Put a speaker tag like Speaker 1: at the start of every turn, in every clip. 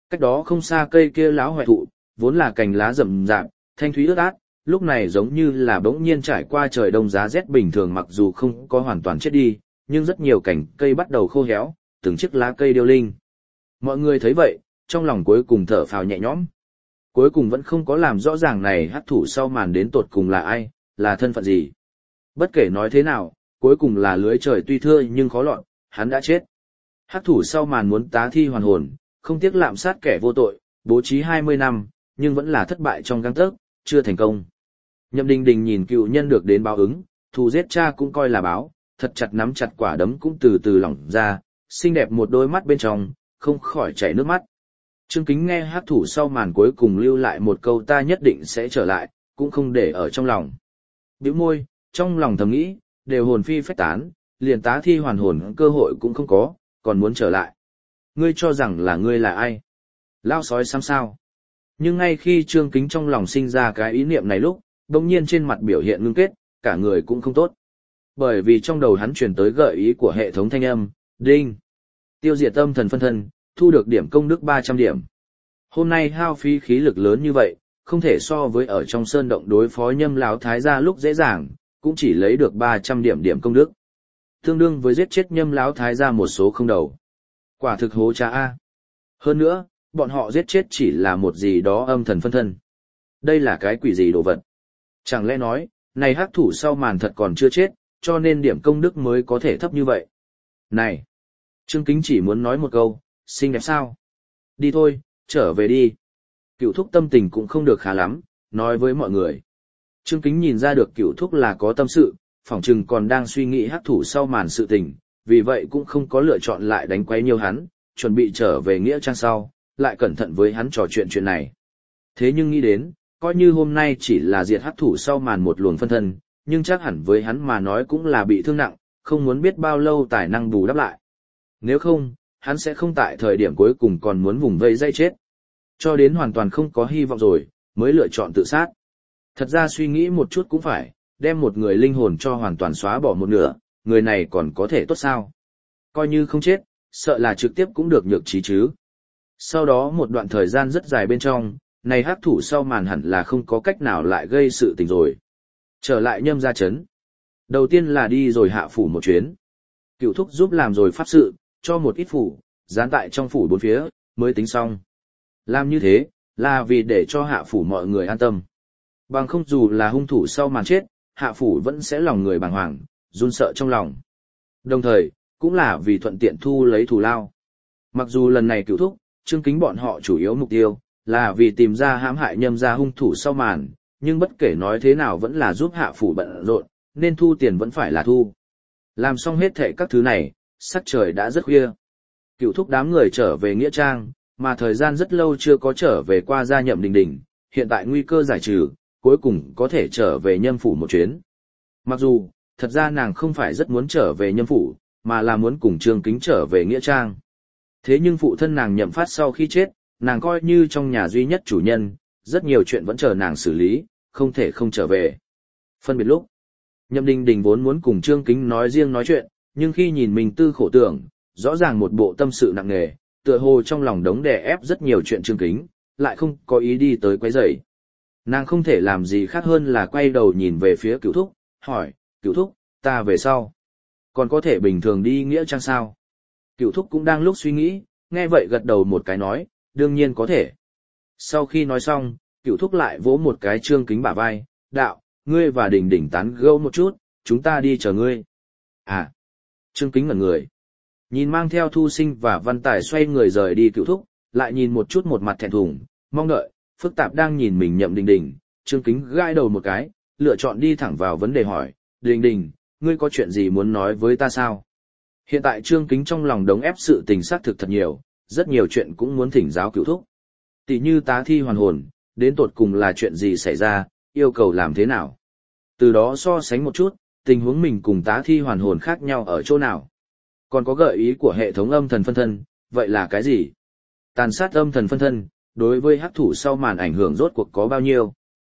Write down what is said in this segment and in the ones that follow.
Speaker 1: Cách đó không xa cây kia láo hoại thụ, vốn là cành lá rậm rạp, thanh thúy ướt át, lúc này giống như là bỗng nhiên trải qua trời đông giá rét bình thường, mặc dù không có hoàn toàn chết đi, nhưng rất nhiều cành cây bắt đầu khô héo, từng chiếc lá cây điêu linh. Mọi người thấy vậy, trong lòng cuối cùng thở phào nhẹ nhõm. Cuối cùng vẫn không có làm rõ ràng này hắc thủ sau màn đến tột cùng là ai, là thân phận gì. Bất kể nói thế nào, cuối cùng là lưới trời tuy thưa nhưng khó lọt, hắn đã chết. Hắc thủ sau màn muốn tá thi hoàn hồn, không tiếc lạm sát kẻ vô tội, bố trí 20 năm, nhưng vẫn là thất bại trong gang tấc, chưa thành công. Nhậm Đình Đình nhìn cựu nhân được đến báo ứng, thù giết cha cũng coi là báo, thật chặt nắm chặt quả đấm cũng từ từ lỏng ra, xinh đẹp một đôi mắt bên trong, không khỏi chảy nước mắt. Trương Kính nghe hắc thủ sau màn cuối cùng lưu lại một câu ta nhất định sẽ trở lại, cũng không để ở trong lòng. Bĩu môi, trong lòng thầm nghĩ, đều hồn phi phách tán, liền tá thi hoàn hồn cơ hội cũng không có, còn muốn trở lại. Ngươi cho rằng là ngươi là ai? Lao sói xám sao? Nhưng ngay khi Trương Kính trong lòng sinh ra cái ý niệm này lúc, đồng nhiên trên mặt biểu hiện ngưng kết, cả người cũng không tốt. Bởi vì trong đầu hắn truyền tới gợi ý của hệ thống thanh âm, đinh. Tiêu diệt âm thần phân thân, thu được điểm công đức 300 điểm. Hôm nay hao phí khí lực lớn như vậy, không thể so với ở trong sơn động đối phó Nhâm Lão thái gia lúc dễ dàng, cũng chỉ lấy được 300 điểm công đức. Tương đương với giết chết Nhâm Lão thái gia một số không đầu. Quả thực hố cha a. Hơn nữa, bọn họ giết chết chỉ là một gì đó âm thần phân thân. Đây là cái quỷ gì đồ vật? Chẳng lẽ nói, này hắc thủ sau màn thật còn chưa chết, cho nên điểm công đức mới có thể thấp như vậy. Này! Trương Kính chỉ muốn nói một câu, xinh đẹp sao? Đi thôi, trở về đi. Cựu thúc tâm tình cũng không được khá lắm, nói với mọi người. Trương Kính nhìn ra được cựu thúc là có tâm sự, phỏng chừng còn đang suy nghĩ hắc thủ sau màn sự tình, vì vậy cũng không có lựa chọn lại đánh quấy nhiều hắn, chuẩn bị trở về nghĩa trang sau, lại cẩn thận với hắn trò chuyện này. Thế nhưng nghĩ đến, coi như hôm nay chỉ là diệt hắc thủ sau màn một luồng phân thân, nhưng chắc hẳn với hắn mà nói cũng là bị thương nặng, không muốn biết bao lâu tài năng bù đắp lại. Nếu không, hắn sẽ không tại thời điểm cuối cùng còn muốn vùng vây dây chết. Cho đến hoàn toàn không có hy vọng rồi, mới lựa chọn tự sát. Thật ra suy nghĩ một chút cũng phải, đem một người linh hồn cho hoàn toàn xóa bỏ một nửa, người này còn có thể tốt sao? Coi như không chết, sợ là trực tiếp cũng được nhược trí chứ. Sau đó một đoạn thời gian rất dài bên trong, này hắc thủ sau màn hẳn là không có cách nào lại gây sự tình rồi. Trở lại Nhâm gia trấn. Đầu tiên là đi rồi hạ phủ một chuyến. Cựu thúc giúp làm rồi pháp sự, cho một ít phủ, dán tại trong phủ bốn phía, mới tính xong. Làm như thế, là vì để cho hạ phủ mọi người an tâm. Bằng không dù là hung thủ sau màn chết, hạ phủ vẫn sẽ lòng người bàng hoàng, run sợ trong lòng. Đồng thời, cũng là vì thuận tiện thu lấy thù lao. Mặc dù lần này cựu thúc, Trương Kính bọn họ chủ yếu mục tiêu, là vì tìm ra hãm hại Nhâm gia hung thủ sau màn, nhưng bất kể nói thế nào vẫn là giúp hạ phủ bận rộn, nên thu tiền vẫn phải là thu. Làm xong hết thệ các thứ này, sắc trời đã rất khuya. Cựu thúc đám người trở về nghĩa trang, mà thời gian rất lâu chưa có trở về qua gia Nhậm Đình Đình, hiện tại nguy cơ giải trừ, cuối cùng có thể trở về Nhâm phủ một chuyến. Mặc dù, thật ra nàng không phải rất muốn trở về Nhâm phủ, mà là muốn cùng Trương Kính trở về nghĩa trang. Thế nhưng phụ thân nàng Nhậm Phát sau khi chết, nàng coi như trong nhà duy nhất chủ nhân, rất nhiều chuyện vẫn chờ nàng xử lý, không thể không trở về. Phân biệt lúc, Nhậm Đình Đình vốn muốn cùng Trương Kính nói riêng nói chuyện, nhưng khi nhìn mình tư khổ tưởng, rõ ràng một bộ tâm sự nặng nề, tựa hồ trong lòng đống đè ép rất nhiều chuyện Trương Kính, lại không có ý đi tới quấy rầy. Nàng không thể làm gì khác hơn là quay đầu nhìn về phía Cửu thúc, hỏi, Cửu thúc, ta về sau còn có thể bình thường đi nghĩa trang sao? Cửu thúc cũng đang lúc suy nghĩ, nghe vậy gật đầu một cái nói, đương nhiên có thể. Sau khi nói xong, Cửu thúc lại vỗ một cái Trương Kính bả vai, đạo, ngươi và Đình Đình tán gẫu một chút, chúng ta đi chờ ngươi. À, Trương Kính ngẩn người. Nhìn mang theo Thu Sinh và Văn Tài xoay người rời đi Cửu thúc, lại nhìn một chút một mặt thẹn thùng, mong đợi, phức tạp đang nhìn mình Nhậm Đình Đình, Trương Kính gãi đầu một cái, lựa chọn đi thẳng vào vấn đề hỏi, Đình Đình, ngươi có chuyện gì muốn nói với ta sao? Hiện tại Trương Kính trong lòng đống ép sự tình xác thực thật nhiều, rất nhiều chuyện cũng muốn thỉnh giáo Cửu thúc. Tỷ như tá thi hoàn hồn, đến tột cùng là chuyện gì xảy ra, yêu cầu làm thế nào? Từ đó so sánh một chút, tình huống mình cùng tá thi hoàn hồn khác nhau ở chỗ nào? Còn có gợi ý của hệ thống âm thần phân thân, vậy là cái gì? Tàn sát âm thần phân thân, đối với hắc thủ sau màn ảnh hưởng rốt cuộc có bao nhiêu?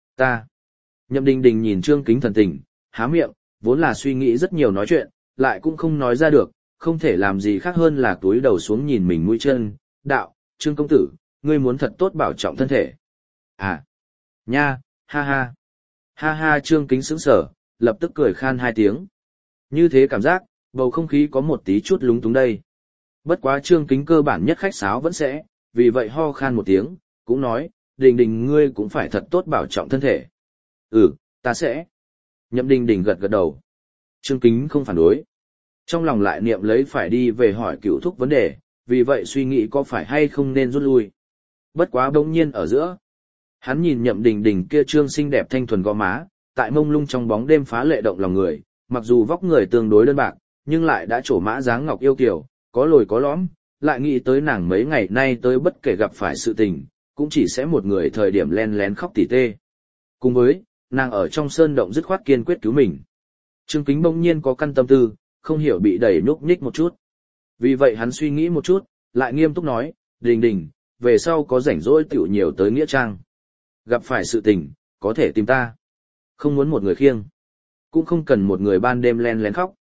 Speaker 1: Nhậm Đình Đình nhìn Trương Kính thần tình, há miệng, vốn là suy nghĩ rất nhiều nói chuyện, lại cũng không nói ra được, không thể làm gì khác hơn là túi đầu xuống nhìn mình mũi chân, đạo, Trương công tử, ngươi muốn thật tốt bảo trọng thân thể. À, nha, ha ha. Ha ha, Trương Kính sững sờ, lập tức cười khan hai tiếng. Như thế cảm giác, bầu không khí có một tí chút lúng túng đây. Bất quá Trương Kính cơ bản nhất khách sáo vẫn sẽ, vì vậy ho khan một tiếng, cũng nói, Đình Đình ngươi cũng phải thật tốt bảo trọng thân thể. Ừ, ta sẽ. Nhậm Đình Đình gật gật đầu. Trương Kính không phản đối. Trong lòng lại niệm lấy phải đi về hỏi Cửu Thúc vấn đề, vì vậy suy nghĩ có phải hay không nên rút lui. Bất quá bỗng nhiên ở giữa. Hắn nhìn Nhậm Đình Đình kia trương xinh đẹp thanh thuần gò má, tại mông lung trong bóng đêm phá lệ động lòng người, mặc dù vóc người tương đối đơn bạc, nhưng lại đã trổ mã dáng ngọc yêu kiều, có lồi có lõm, lại nghĩ tới nàng mấy ngày nay tới bất kể gặp phải sự tình, cũng chỉ sẽ một người thời điểm len lén khóc tỉ tê. Cùng với, nàng ở trong sơn động dứt khoát kiên quyết cứu mình. Trương Kính bỗng nhiên có căn tâm tư, không hiểu bị đẩy nhúc nhích một chút. Vì vậy hắn suy nghĩ một chút, lại nghiêm túc nói, Đình Đình, về sau có rảnh rỗi tiểu nhiều tới Nghĩa Trang. Gặp phải sự tình, có thể tìm ta. Không muốn một người khiêng. Cũng không cần một người ban đêm len lén khóc.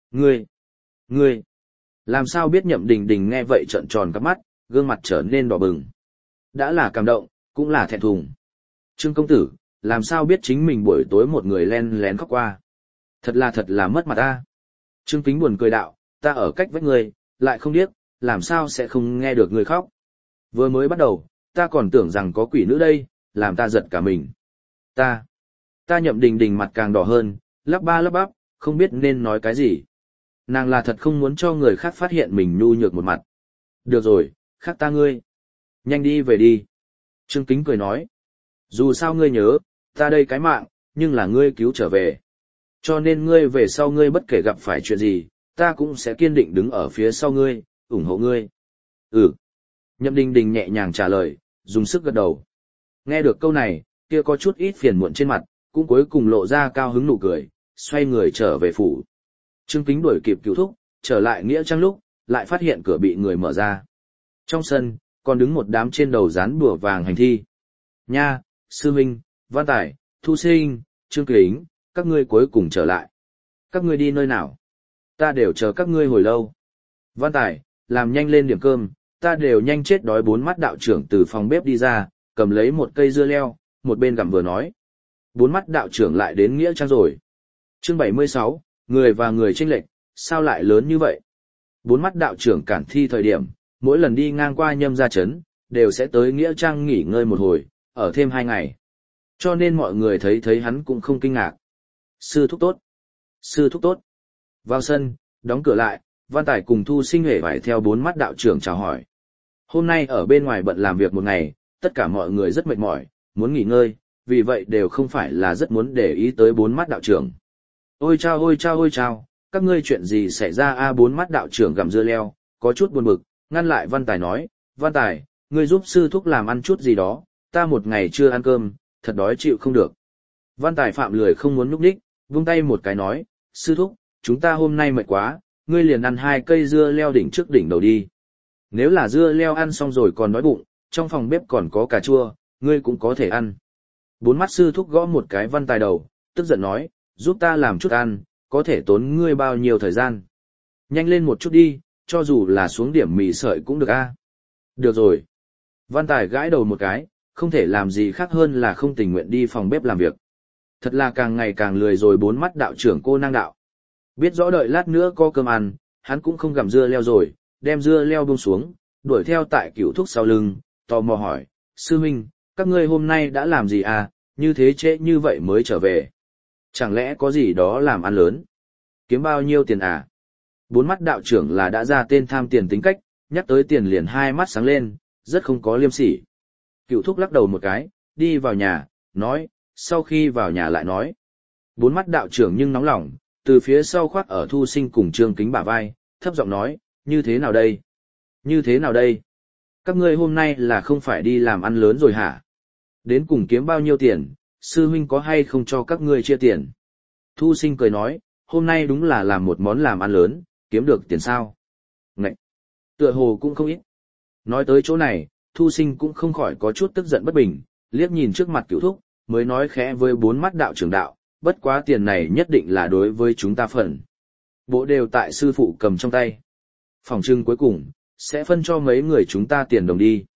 Speaker 1: Ngươi, làm sao biết Nhậm Đình Đình nghe vậy trợn tròn cắp mắt, gương mặt trở nên đỏ bừng. Đã là cảm động, cũng là thẹn thùng. Trương công tử, làm sao biết chính mình buổi tối một người len lén khóc qua. Thật là mất mặt ta. Trương Kính buồn cười đạo, ta ở cách vách ngươi, lại không điếc, làm sao sẽ không nghe được ngươi khóc. Vừa mới bắt đầu, ta còn tưởng rằng có quỷ nữ đây, làm ta giật cả mình. Ta Nhậm Đình Đình mặt càng đỏ hơn, lắp ba lắp bắp, không biết nên nói cái gì. Nàng là thật không muốn cho người khác phát hiện mình nhu nhược một mặt. Được rồi, khác ta ngươi. Nhanh đi về đi. Trương Kính cười nói. Dù sao ngươi nhớ, ta đây cái mạng, nhưng là ngươi cứu trở về. Cho nên ngươi về sau ngươi bất kể gặp phải chuyện gì, ta cũng sẽ kiên định đứng ở phía sau ngươi, ủng hộ ngươi. Ừ. Nhậm Đình Đình nhẹ nhàng trả lời, dùng sức gật đầu. Nghe được câu này, kia có chút ít phiền muộn trên mặt, cũng cuối cùng lộ ra cao hứng nụ cười, xoay người trở về phủ. Trương Kính đuổi kịp Cửu Thúc, trở lại Nghĩa Trang lúc, lại phát hiện cửa bị người mở ra. Trong sân, còn đứng một đám trên đầu dán bùa vàng hành thi. Nha, Sư Minh, Văn Tài, Thu Sinh, Trương Kính, các ngươi cuối cùng trở lại. Các ngươi đi nơi nào? Ta đều chờ các ngươi hồi lâu. Văn Tài, làm nhanh lên điểm cơm, ta đều nhanh chết đói. Bốn mắt đạo trưởng từ phòng bếp đi ra, cầm lấy một cây dưa leo, một bên gặm vừa nói. Bốn mắt đạo trưởng lại đến Nghĩa Trang rồi. Chương 76, người và người chênh lệch, sao lại lớn như vậy? Bốn mắt đạo trưởng cản thi thời điểm, mỗi lần đi ngang qua Nhâm gia trấn, đều sẽ tới Nghĩa Trang nghỉ ngơi một hồi, ở thêm 2 ngày. Cho nên mọi người thấy hắn cũng không kinh ngạc. Sư thúc tốt. Sư thúc tốt. Vào sân, đóng cửa lại, Văn Tài cùng Thu Sinh hề phải theo bốn mắt đạo trưởng chào hỏi. Hôm nay ở bên ngoài bận làm việc một ngày, tất cả mọi người rất mệt mỏi, muốn nghỉ ngơi, vì vậy đều không phải là rất muốn để ý tới bốn mắt đạo trưởng. Ôi chao, các ngươi chuyện gì xảy ra a? Bốn mắt đạo trưởng gặm dưa leo, có chút buồn bực, ngăn lại Văn Tài nói, Văn Tài, ngươi giúp sư thúc làm ăn chút gì đó, ta một ngày chưa ăn cơm, thật đói chịu không được. Văn Tài phạm lười không muốn nhúc nhích, vung tay một cái nói, sư thúc, chúng ta hôm nay mệt quá, ngươi liền ăn 2 cây dưa leo đỉnh trước đỉnh đầu đi. Nếu là dưa leo ăn xong rồi còn đói bụng, trong phòng bếp còn có cà chua, ngươi cũng có thể ăn. Bốn mắt sư thúc gõ một cái Văn Tài đầu, tức giận nói, giúp ta làm chút ăn, có thể tốn ngươi bao nhiêu thời gian. Nhanh lên một chút đi, cho dù là xuống điểm mì sợi cũng được a. Được rồi. Văn Tài gãi đầu một cái, không thể làm gì khác hơn là không tình nguyện đi phòng bếp làm việc. Thật là càng ngày càng lười rồi. Bốn mắt đạo trưởng cô năng đạo. Biết rõ đợi lát nữa có cơm ăn, hắn cũng không gặm dưa leo rồi, đem dưa leo buông xuống, đuổi theo tại Cửu Thúc sau lưng, tò mò hỏi, sư huynh, các ngươi hôm nay đã làm gì à, như thế trễ như vậy mới trở về. Chẳng lẽ có gì đó làm ăn lớn? Kiếm bao nhiêu tiền à? Bốn mắt đạo trưởng là đã ra tên tham tiền tính cách, nhắc tới tiền liền 2 mắt sáng lên, rất không có liêm sỉ. Cửu Thúc lắc đầu một cái, đi vào nhà, nói, sau khi vào nhà lại nói. Bốn mắt đạo trưởng nhưng nóng lòng, từ phía sau khoác ở Thu Sinh cùng Trương Kính bả vai, thấp giọng nói, như thế nào đây? Như thế nào đây? Các ngươi hôm nay là không phải đi làm ăn lớn rồi hả? Đến cùng kiếm bao nhiêu tiền, sư huynh có hay không cho các ngươi chia tiền? Thu Sinh cười nói, hôm nay đúng là làm một món làm ăn lớn, kiếm được tiền sao? Ngậy! Tựa hồ cũng không ít. Nói tới chỗ này, Thu Sinh cũng không khỏi có chút tức giận bất bình, liếc nhìn trước mặt Cửu Thúc, mới nói khẽ với bốn mắt đạo trưởng đạo, bất quá tiền này nhất định là đối với chúng ta phần. Bộ đều tại sư phụ cầm trong tay. Phòng trưng cuối cùng, sẽ phân cho mấy người chúng ta tiền đồng đi.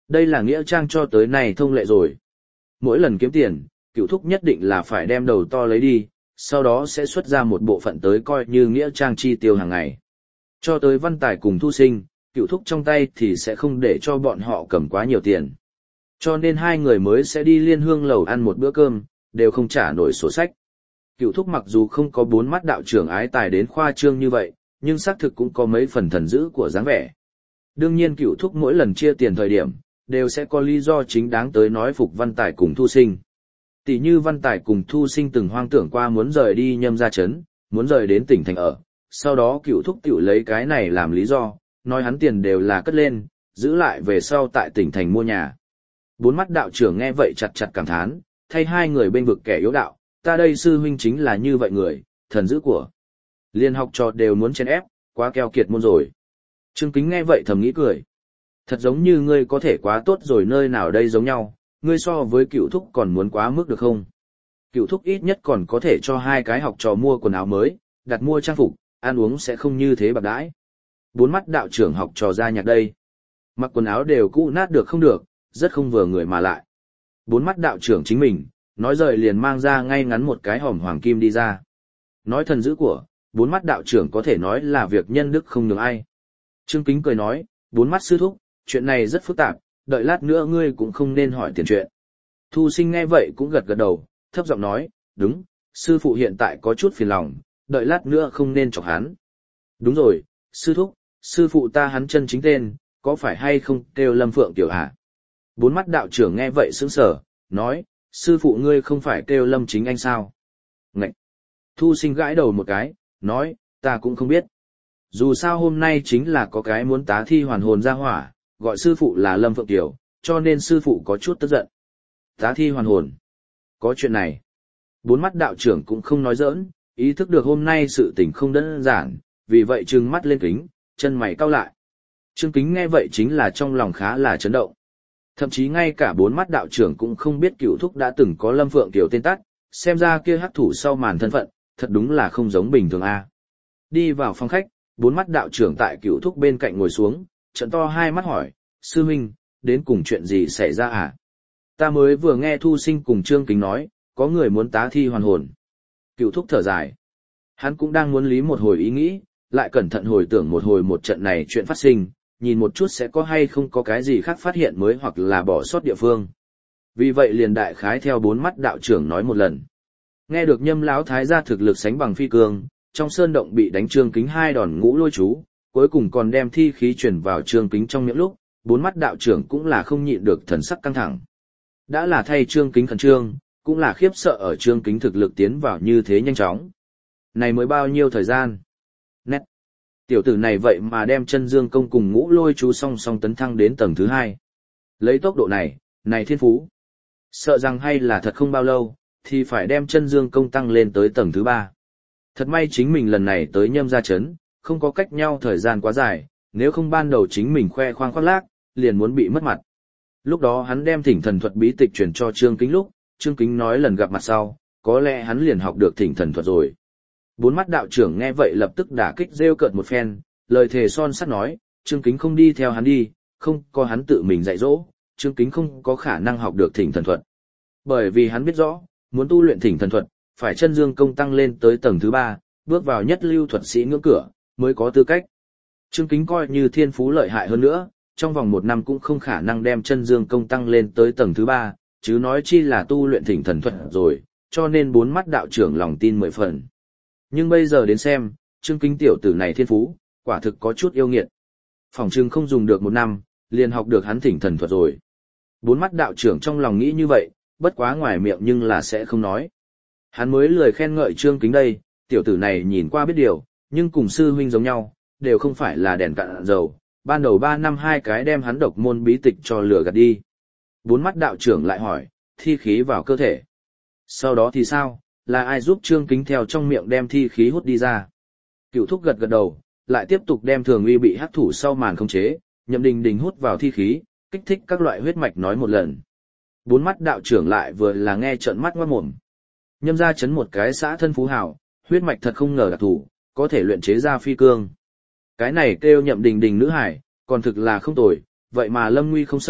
Speaker 1: Đây là nghĩa trang cho tới nay thông lệ rồi. Mỗi lần kiếm tiền, Cửu Thúc nhất định là phải đem đầu to lấy đi, sau đó sẽ xuất ra một bộ phận tới coi như nghĩa trang chi tiêu hàng ngày. Cho tới Văn Tài cùng Thu Sinh, Cửu Thúc trong tay thì sẽ không để cho bọn họ cầm quá nhiều tiền. Cho nên hai người mới sẽ đi Liên Hương lầu ăn một bữa cơm, đều không trả nổi sổ sách. Cửu Thúc mặc dù không có 4 mắt đạo trưởng ái tài đến khoa trương như vậy, nhưng xác thực cũng có mấy phần thần dữ của dáng vẻ. Đương nhiên Cửu Thúc mỗi lần chia tiền thời điểm, đều sẽ có lý do chính đáng tới nói phục Văn Tài cùng Thu Sinh. Tỷ như Văn Tài cùng Thu Sinh từng hoang tưởng qua muốn rời đi Nhâm gia trấn, muốn rời đến tỉnh thành ở, sau đó Cửu Thúc tiểu lấy cái này làm lý do, nói hắn tiền đều là cất lên, giữ lại về sau tại tỉnh thành mua nhà. 4 mắt đạo trưởng nghe vậy chặt chặt cảm thán, thay hai người bên vực kẻ yếu đạo, ta đây sư huynh chính là như vậy người, thần dữ của. Liên học trò đều muốn chen ép, quá keo kiệt môn rồi. Trương Kính nghe vậy thầm nghĩ cười. Thật giống như ngươi có thể quá tốt rồi nơi nào đây giống nhau, ngươi so với Cửu Thúc còn muốn quá mức được không? Cửu Thúc ít nhất còn có thể cho hai cái học trò mua quần áo mới, đặt mua trang phục, ăn uống sẽ không như thế bạc đãi. 4 mắt đạo trưởng học trò ra nhạc đây. Mặc quần áo đều cũ nát được không được, rất không vừa người mà lại. 4 mắt đạo trưởng chính mình, nói rời liền mang ra ngay ngắn một cái hòm hoàng kim đi ra. Nói thần dữ của, 4 mắt đạo trưởng có thể nói là việc nhân đức không nhường ai. Trương Kính cười nói, 4 mắt sư thúc, chuyện này rất phức tạp, đợi lát nữa ngươi cũng không nên hỏi tiền chuyện. Thu Sinh nghe vậy cũng gật gật đầu, thấp giọng nói, đúng, sư phụ hiện tại có chút phiền lòng, đợi lát nữa không nên chọc hắn. Đúng rồi, sư thúc, sư phụ ta hắn chân chính tên, có phải hay không kêu Lâm Phượng Tiểu hả? 4 mắt đạo trưởng nghe vậy sững sờ, nói, sư phụ ngươi không phải kêu Lâm Chính Anh sao? Ngậy! Thu Sinh gãi đầu một cái, nói, ta cũng không biết. Dù sao hôm nay chính là có cái muốn tá thi hoàn hồn ra hỏa, gọi sư phụ là Lâm Phượng Tiểu, cho nên sư phụ có chút tức giận. Tá thi hoàn hồn. Có chuyện này. 4 mắt đạo trưởng cũng không nói giỡn, ý thức được hôm nay sự tình không đơn giản, vì vậy trừng mắt lên kính, chân mày cau lại. Trương Kính nghe vậy chính là trong lòng khá là chấn động. Thậm chí ngay cả 4 mắt đạo trưởng cũng không biết Cửu Thúc đã từng có Lâm Phượng Tiểu tên tắt, xem ra kia hắc thủ sau màn thân phận, thật đúng là không giống bình thường a. Đi vào phòng khách, 4 mắt đạo trưởng tại Cửu Thúc bên cạnh ngồi xuống, trợn to hai mắt hỏi, sư huynh, đến cùng chuyện gì xảy ra à? Ta mới vừa nghe Thu Sinh cùng Trương Kính nói, có người muốn tá thi hoàn hồn. Cửu Thúc thở dài. Hắn cũng đang muốn lý một hồi ý nghĩ, lại cẩn thận hồi tưởng một hồi một trận này chuyện phát sinh, nhìn một chút sẽ có hay không có cái gì khác phát hiện mới hoặc là bỏ sót địa phương. Vì vậy liền đại khái theo 4 mắt đạo trưởng nói một lần. Nghe được Nhâm lão thái gia thực lực sánh bằng phi cương, trong sơn động bị đánh Trương Kính 2 đòn ngũ lôi chú, cuối cùng còn đem thi khí chuyển vào Trương Kính trong miệng lúc, 4 mắt đạo trưởng cũng là không nhịn được thần sắc căng thẳng. Đã là thay Trương Kính khẩn trương, cũng là khiếp sợ ở Trương Kính thực lực tiến vào như thế nhanh chóng. Này mới bao nhiêu thời gian? Nét. Tiểu tử này vậy mà đem chân dương công cùng ngũ lôi chú song song tấn thăng đến tầng thứ 2. Lấy tốc độ này, này thiên phú. Sợ rằng hay là thật không bao lâu, thì phải đem chân dương công tăng lên tới tầng thứ 3. Thật may chính mình lần này tới Nhâm gia trấn, không có cách nhau thời gian quá dài, nếu không ban đầu chính mình khoe khoang khoác lác, liền muốn bị mất mặt. Lúc đó hắn đem thỉnh thần thuật bí tịch truyền cho Trương Kính lúc, Trương Kính nói lần gặp mặt sau, có lẽ hắn liền học được thỉnh thần thuật rồi. 4 mắt đạo trưởng nghe vậy lập tức đả kích rêu cợt một phen, lời thề son sắt nói, Trương Kính không đi theo hắn đi, không có hắn tự mình dạy dỗ, Trương Kính không có khả năng học được thỉnh thần thuật. Bởi vì hắn biết rõ, muốn tu luyện thỉnh thần thuật, phải chân dương công tăng lên tới tầng thứ 3, bước vào nhất lưu thuật sĩ ngưỡng cửa, mới có tư cách. Trương Kính coi như thiên phú lợi hại hơn nữa, trong vòng 1 năm cũng không khả năng đem chân dương công tăng lên tới tầng thứ 3, chứ nói chi là tu luyện thỉnh thần thuật rồi, cho nên 4 mắt đạo trưởng lòng tin 10 phần. Nhưng bây giờ đến xem, Trương Kính tiểu tử này thiên phú, quả thực có chút yêu nghiệt. Phỏng chừng không dùng được 1 năm, liền học được hắn thỉnh thần thuật rồi. 4 mắt đạo trưởng trong lòng nghĩ như vậy, bất quá ngoài miệng nhưng là sẽ không nói. Hắn mới lười khen ngợi Trương Kính đây, tiểu tử này nhìn qua biết điều, nhưng cùng sư huynh giống nhau, đều không phải là đèn cạn dầu, ban đầu 3 năm 2 cái đem hắn độc môn bí tịch cho lừa gạt đi. 4 mắt đạo trưởng lại hỏi, thi khí vào cơ thể. Sau đó thì sao, là ai giúp Trương Kính theo trong miệng đem thi khí hút đi ra? Cửu Thúc gật gật đầu, lại tiếp tục đem Thường Uy bị hắc thủ sau màn khống chế, Nhậm Đình Đình hút vào thi khí, kích thích các loại huyết mạch nói một lần. 4 mắt đạo trưởng lại vừa là nghe trợn mắt ngoát mồm. Nhâm gia trấn một cái xã thân phú hào, huyết mạch thật không ngờ đặc thủ, có thể luyện chế ra phi cương. Cái này kêu Nhậm Đình Đình nữ hải, còn thực là không tồi, vậy mà Lâm Nguy không sợ,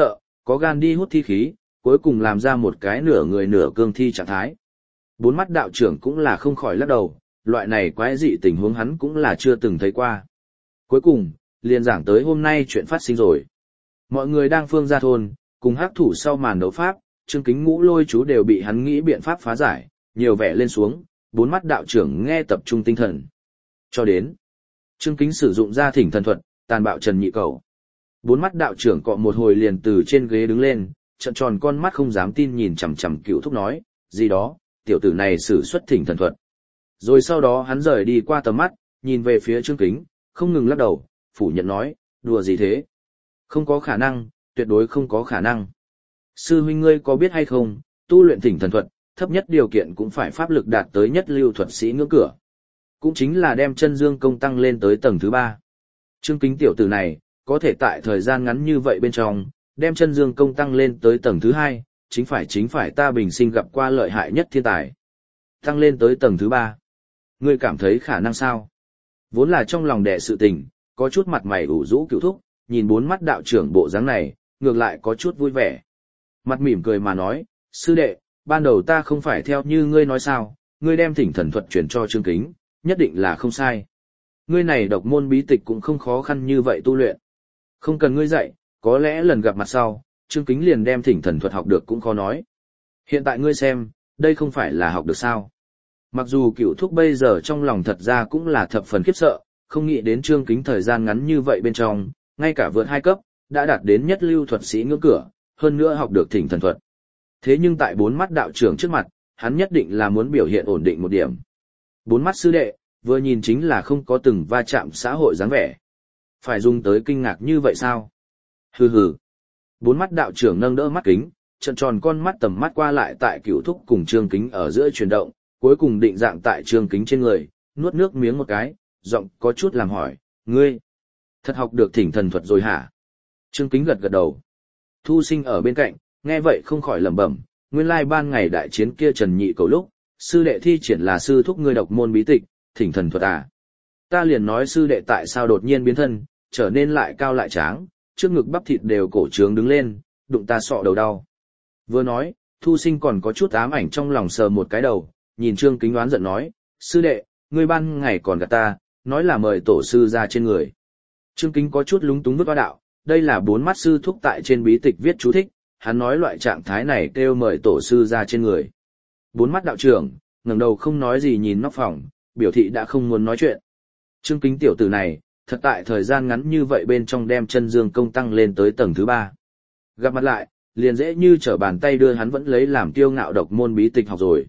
Speaker 1: có gan đi hút thi khí, cuối cùng làm ra một cái nửa người nửa cương thi trạng thái. Bốn mắt đạo trưởng cũng là không khỏi lắc đầu, loại này quái dị tình huống hắn cũng là chưa từng thấy qua. Cuối cùng, liền giảng tới hôm nay chuyện phát sinh rồi. Mọi người đang phương ra thôn, cùng hắc thủ sau màn đấu pháp, Trương Kính Ngũ Lôi chú đều bị hắn nghĩ biện pháp phá giải, nhiều vẻ lên xuống, bốn mắt đạo trưởng nghe tập trung tinh thần. Cho đến, Trương Kính sử dụng ra thỉnh thần thuật, tàn bạo Trần Nhị Cẩu. Bốn mắt đạo trưởng cọ một hồi liền từ trên ghế đứng lên, trợn tròn con mắt không dám tin nhìn chằm chằm Cửu Thúc nói, gì đó, tiểu tử này sử xuất thỉnh thần thuật. Rồi sau đó hắn rời đi qua tầm mắt, nhìn về phía Trương Kính, không ngừng lắc đầu, phủ nhận nói, đùa gì thế? Không có khả năng, tuyệt đối không có khả năng. Sư huynh ngươi có biết hay không, tu luyện thỉnh thần thuật, thấp nhất điều kiện cũng phải pháp lực đạt tới nhất lưu thuật sĩ ngưỡng cửa. Cũng chính là đem chân dương công tăng lên tới tầng thứ 3. Trương Kính tiểu tử này, có thể tại thời gian ngắn như vậy bên trong, đem chân dương công tăng lên tới tầng thứ 2, chính phải ta bình sinh gặp qua lợi hại nhất thiên tài. Tăng lên tới tầng thứ 3. Ngươi cảm thấy khả năng sao? Vốn là trong lòng đẻ sự tình, có chút mặt mày ủ rũ Cửu Thúc, nhìn bốn mắt đạo trưởng bộ dáng này, ngược lại có chút vui vẻ. Mặt mỉm cười mà nói, sư đệ, ban đầu ta không phải theo như ngươi nói sao, ngươi đem thỉnh thần thuật truyền cho Trương Kính, nhất định là không sai. Ngươi này độc môn bí tịch cũng không khó khăn như vậy tu luyện. Không cần ngươi dạy, có lẽ lần gặp mặt sau, Trương Kính liền đem thỉnh thần thuật học được cũng khó nói. Hiện tại ngươi xem, đây không phải là học được sao. Mặc dù Cửu Thúc bây giờ trong lòng thật ra cũng là thập phần khiếp sợ, không nghĩ đến Trương Kính thời gian ngắn như vậy bên trong, ngay cả vượt 2 cấp, đã đạt đến nhất lưu thuật sĩ ngưỡng cửa, hơn nữa học được thỉnh thần thuật. Thế nhưng tại bốn mắt đạo trưởng trước mặt, hắn nhất định là muốn biểu hiện ổn định một điểm. Bốn mắt sư đệ, vừa nhìn chính là không có từng va chạm xã hội dáng vẻ. Phải dùng tới kinh ngạc như vậy sao? Hừ hừ. Bốn mắt đạo trưởng nâng đỡ mắt kính, trợn tròn con mắt tầm mắt qua lại tại Cửu Thúc cùng Trương Kính ở giữa chuyển động, cuối cùng định dạng tại Trương Kính trên người, nuốt nước miếng một cái, giọng có chút làm hỏi, ngươi, thật học được thỉnh thần thuật rồi hả? Trương Kính gật gật đầu. Thu Sinh ở bên cạnh, nghe vậy không khỏi lẩm bẩm, nguyên lai ban ngày đại chiến kia Trần Nhị Cẩu lúc, sư đệ thi triển là sư thúc ngươi độc môn bí tịch, thỉnh thần thuật à? Ta liền nói sư đệ tại sao đột nhiên biến thân, trở nên lại cao lại tráng, trước ngực bắp thịt đều cổ trướng đứng lên, đụng ta sọ đầu đau. Vừa nói, Thu Sinh còn có chút ám ảnh trong lòng sờ một cái đầu, nhìn Trương Kính đoán giận nói, sư đệ, ngươi ban ngày còn gạt ta, nói là mời tổ sư ra trên người. Trương Kính có chút lúng túng vứt qua đạo, đây là bốn mắt sư thúc tại trên bí tịch viết chú thích, hắn nói loại trạng thái này kêu mời tổ sư ra trên người. Bốn mắt đạo trưởng, ngẩng đầu không nói gì nhìn nóc phòng, biểu thị đã không muốn nói chuyện. Trương Kính tiểu tử này, thật tại thời gian ngắn như vậy bên trong đem chân dương công tăng lên tới tầng thứ 3. Gặp mặt lại, liền dễ như trở bàn tay đưa hắn vẫn lấy làm kiêu ngạo độc môn bí tịch học rồi.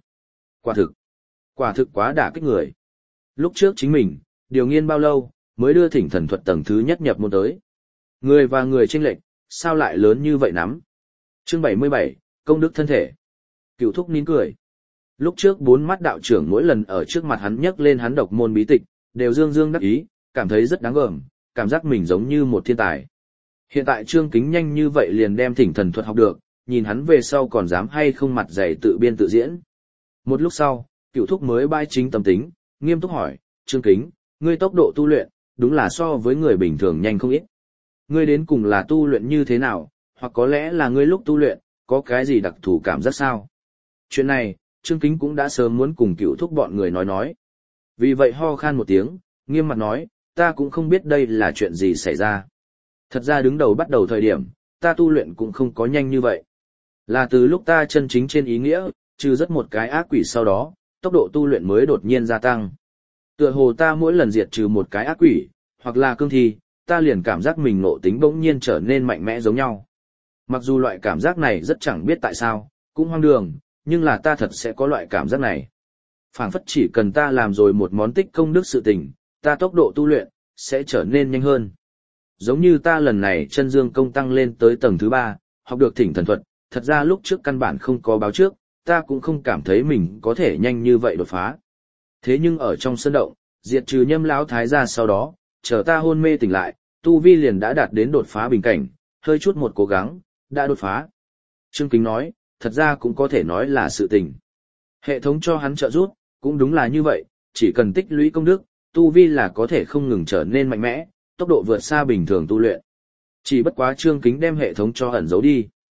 Speaker 1: Quả thực quá đả kích người. Lúc trước chính mình, điều nghiên bao lâu, mới đưa thỉnh thần thuật tầng thứ nhất nhập môn tới. Người và người chênh lệch, sao lại lớn như vậy nắm? Chương 77, công đức thân thể. Cửu Thúc nín cười. Lúc trước bốn mắt đạo trưởng mỗi lần ở trước mặt hắn nhắc lên hắn độc môn bí tịch, đều dương dương đắc ý, cảm thấy rất đáng gờm, cảm giác mình giống như một thiên tài. Hiện tại Trương Kính nhanh như vậy liền đem thỉnh thần thuật học được, nhìn hắn về sau còn dám hay không mặt dày tự biên tự diễn. Một lúc sau, Cửu Thúc mới bai chính tâm tính, nghiêm túc hỏi, Trương Kính, ngươi tốc độ tu luyện, đúng là so với người bình thường nhanh không ít. Ngươi đến cùng là tu luyện như thế nào, hoặc có lẽ là ngươi lúc tu luyện, có cái gì đặc thù cảm giác sao? Chuyện này, Trương Kính cũng đã sớm muốn cùng Cửu Thúc bọn người nói. Vì vậy ho khan một tiếng, nghiêm mặt nói, ta cũng không biết đây là chuyện gì xảy ra. Thật ra đứng đầu bắt đầu thời điểm, ta tu luyện cũng không có nhanh như vậy. Là từ lúc ta chân chính trên ý nghĩa, trừ rất một cái ác quỷ sau đó, tốc độ tu luyện mới đột nhiên gia tăng. Tựa hồ ta mỗi lần diệt trừ một cái ác quỷ, hoặc là cương thi, ta liền cảm giác mình ngộ tính bỗng nhiên trở nên mạnh mẽ giống nhau. Mặc dù loại cảm giác này rất chẳng biết tại sao, cũng hoang đường, nhưng là ta thật sẽ có loại cảm giác này. Phảng phất chỉ cần ta làm rồi một món tích công đức sự tình, ta tốc độ tu luyện sẽ trở nên nhanh hơn. Giống như ta lần này chân dương công tăng lên tới tầng thứ 3, học được thỉnh thần thuật, thật ra lúc trước căn bản không có báo trước, ta cũng không cảm thấy mình có thể nhanh như vậy đột phá. Thế nhưng ở trong sân động, diệt trừ Nhâm lão thái gia sau đó, chờ ta hôn mê tỉnh lại, tu vi liền đã đạt đến đột phá bình cảnh, hơi chút một cố gắng, đã đột phá. Trương Kính nói, thật ra cũng có thể nói là sự tình. Hệ thống cho hắn trợ giúp, cũng đúng là như vậy, chỉ cần tích lũy công đức, tu vi là có thể không ngừng trở nên mạnh mẽ, tốc độ vượt xa bình thường tu luyện. Chỉ bất quá Trương Kính đem hệ thống cho ẩn giấu đi.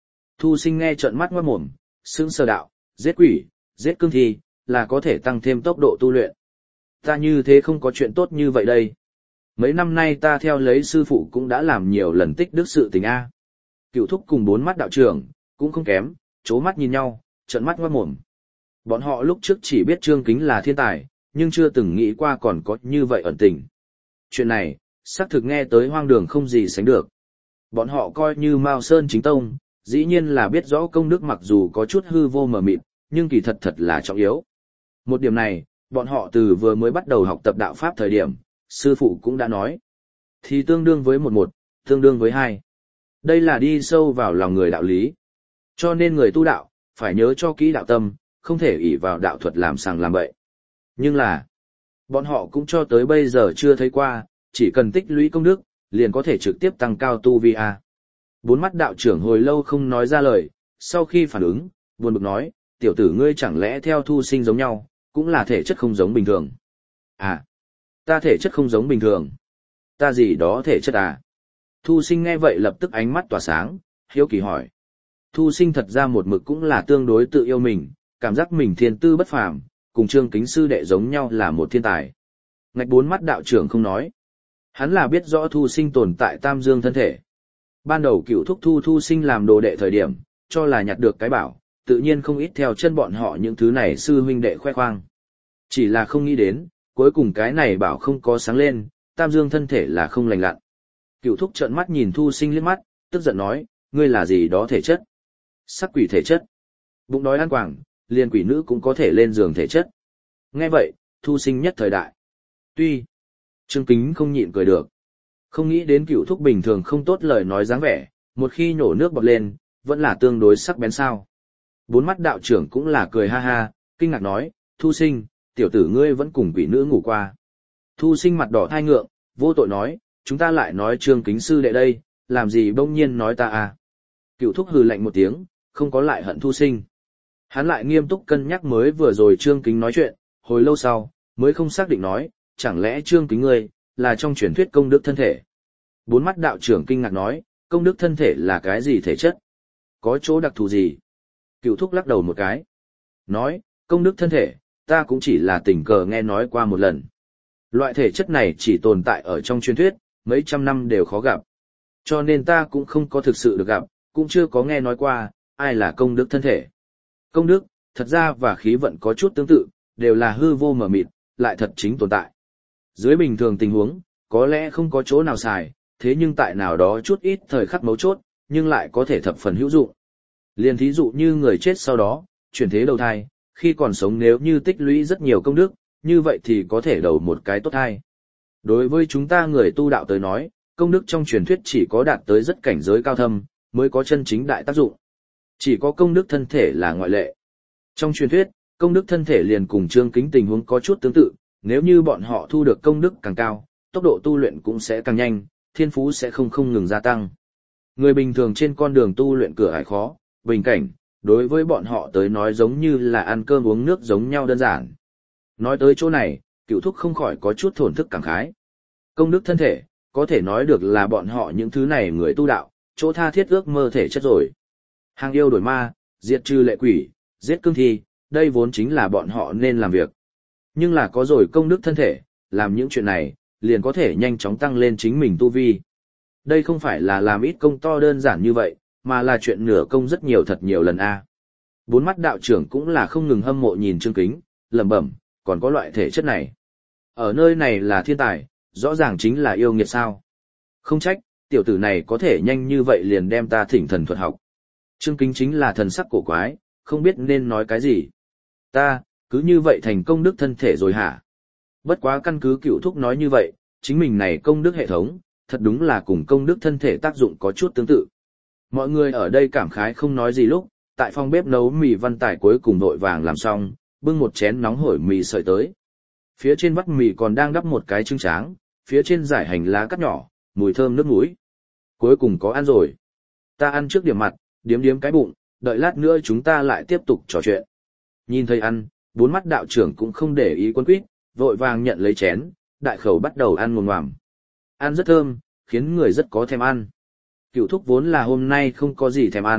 Speaker 1: Thu Sinh nghe trợn mắt ngoát mồm, sững sờ đạo, giết quỷ, giết cương thi, là có thể tăng thêm tốc độ tu luyện. Ta như thế không có chuyện tốt như vậy đây. Mấy năm nay ta theo lấy sư phụ cũng đã làm nhiều lần tích đức sự tình A. Cựu thúc cùng 4 mắt đạo trưởng, cũng không kém, chố mắt nhìn nhau, trợn mắt ngoát mồm. Bọn họ lúc trước chỉ biết Trương Kính là thiên tài, nhưng chưa từng nghĩ qua còn có như vậy ẩn tình. Chuyện này, xác thực nghe tới hoang đường không gì sánh được. Bọn họ coi như Mao Sơn chính tông, dĩ nhiên là biết rõ công đức mặc dù có chút hư vô mờ mịt, nhưng kỳ thật thật là trọng yếu. Một điểm này, bọn họ từ vừa mới bắt đầu học tập đạo pháp thời điểm, sư phụ cũng đã nói. Thì tương đương với một, tương đương với 2. Đây là đi sâu vào lòng người đạo lý. Cho nên người tu đạo, phải nhớ cho kỹ đạo tâm, không thể ỷ vào đạo thuật làm sàng làm bậy. Nhưng là, bọn họ cũng cho tới bây giờ chưa thấy qua, chỉ cần tích lũy công đức, liền có thể trực tiếp tăng cao tu vi a. 4 mắt đạo trưởng hồi lâu không nói ra lời, sau khi phản ứng, buồn bực nói, tiểu tử ngươi chẳng lẽ theo Thu Sinh giống nhau, cũng là thể chất không giống bình thường. À, ta thể chất không giống bình thường. Ta gì đó thể chất à? Thu Sinh nghe vậy lập tức ánh mắt tỏa sáng, hiếu kỳ hỏi. Thu Sinh thật ra một mực cũng là tương đối tự yêu mình, cảm giác mình thiên tư bất phàm, cùng Trương Kính sư đệ giống nhau là một thiên tài. Ngạch 4 mắt đạo trưởng không nói. Hắn là biết rõ Thu Sinh tồn tại tam dương thân thể. Ban đầu Cựu thúc Thu Sinh làm đồ đệ thời điểm, cho là nhặt được cái bảo, tự nhiên không ít theo chân bọn họ những thứ này sư huynh đệ khoe khoang. Chỉ là không nghĩ đến, cuối cùng cái này bảo không có sáng lên, tam dương thân thể là không lành lặn. Cựu thúc trợn mắt nhìn Thu Sinh liếc mắt, tức giận nói, ngươi là gì đó thể chất? Sắc quỷ thể chất. Bụng đói ăn quảng, liền quỷ nữ cũng có thể lên giường thể chất. Nghe vậy, Thu Sinh nhất thời đại. Tuy, Trương Kính không nhịn cười được. Không nghĩ đến Cựu thúc bình thường không tốt lời nói dáng vẻ, một khi nhổ nước bọt lên, vẫn là tương đối sắc bén sao. 4 mắt đạo trưởng cũng là cười ha ha, kinh ngạc nói, Thu Sinh, tiểu tử ngươi vẫn cùng quỷ nữ ngủ qua. Thu Sinh mặt đỏ thai ngượng, vô tội nói, chúng ta lại nói Trương Kính sư đệ đây, làm gì bỗng nhiên nói ta à. Cựu thúc hừ lạnh một tiếng, không có lại hận Thu Sinh. Hắn lại nghiêm túc cân nhắc mới vừa rồi Trương Kính nói chuyện, hồi lâu sau, mới không xác định nói, chẳng lẽ Trương Kính ngươi, là trong truyền thuyết công đức thân thể. 4 mắt đạo trưởng kinh ngạc nói, công đức thân thể là cái gì thể chất? Có chỗ đặc thù gì? Cựu thúc lắc đầu một cái. Nói, công đức thân thể, ta cũng chỉ là tình cờ nghe nói qua một lần. Loại thể chất này chỉ tồn tại ở trong truyền thuyết, mấy trăm năm đều khó gặp. Cho nên ta cũng không có thực sự được gặp, cũng chưa có nghe nói qua, ai là công đức thân thể. Công đức, thật ra và khí vận có chút tương tự, đều là hư vô mờ mịt, lại thật chính tồn tại. Dưới bình thường tình huống, có lẽ không có chỗ nào xài, thế nhưng tại nào đó chút ít thời khắc mấu chốt, nhưng lại có thể thập phần hữu dụng. Liên thí dụ như người chết sau đó, chuyển thế đầu thai, khi còn sống nếu như tích lũy rất nhiều công đức, như vậy thì có thể đầu một cái tốt thai. Đối với chúng ta người tu đạo tới nói, công đức trong truyền thuyết chỉ có đạt tới rất cảnh giới cao thâm, mới có chân chính đại tác dụng. Chỉ có công đức thân thể là ngoại lệ. Trong truyền thuyết, công đức thân thể liền cùng Trương Kính tình huống có chút tương tự, nếu như bọn họ thu được công đức càng cao, tốc độ tu luyện cũng sẽ càng nhanh, thiên phú sẽ không ngừng gia tăng. Người bình thường trên con đường tu luyện cửa ải khó, bình cảnh, đối với bọn họ tới nói giống như là ăn cơm uống nước giống nhau đơn giản. Nói tới chỗ này, Cựu thúc không khỏi có chút thổn thức cảm khái. Công đức thân thể, có thể nói được là bọn họ những thứ này người tu đạo, chỗ tha thiết ước mơ thể chất rồi. Hàng yêu đổi ma, diệt trừ lệ quỷ, giết cương thi, đây vốn chính là bọn họ nên làm việc. Nhưng là có rồi công đức thân thể, làm những chuyện này, liền có thể nhanh chóng tăng lên chính mình tu vi. Đây không phải là làm ít công to đơn giản như vậy, mà là chuyện nửa công rất nhiều thật nhiều lần a. 4 mắt đạo trưởng cũng là không ngừng hâm mộ nhìn Trương Kính, lẩm bẩm, còn có loại thể chất này. Ở nơi này là thiên tài, rõ ràng chính là yêu nghiệt sao. Không trách, tiểu tử này có thể nhanh như vậy liền đem ta thỉnh thần thuật học. Trương Kính chính là thần sắc cổ quái, không biết nên nói cái gì. Ta, cứ như vậy thành công đức thân thể rồi hả? Bất quá căn cứ Cựu thúc nói như vậy, chính mình này công đức hệ thống, thật đúng là cùng công đức thân thể tác dụng có chút tương tự. Mọi người ở đây cảm khái không nói gì lúc, tại phòng bếp nấu mì Văn Tài cuối cùng vội vàng làm xong, bưng một chén nóng hổi mì sợi tới. Phía trên vắt mì còn đang đắp một cái trứng tráng, phía trên giải hành lá cắt nhỏ, mùi thơm nước mũi. Cuối cùng có ăn rồi. Ta ăn trước điểm mặt, điếm cái bụng, đợi lát nữa chúng ta lại tiếp tục trò chuyện. Nhìn thấy ăn, 4 mắt đạo trưởng cũng không để ý quấn quýt, vội vàng nhận lấy chén, đại khẩu bắt đầu ăn ngồm ngoàm. Ăn rất thơm, khiến người rất có thèm ăn. Cựu thúc vốn là hôm nay không có gì thèm ăn,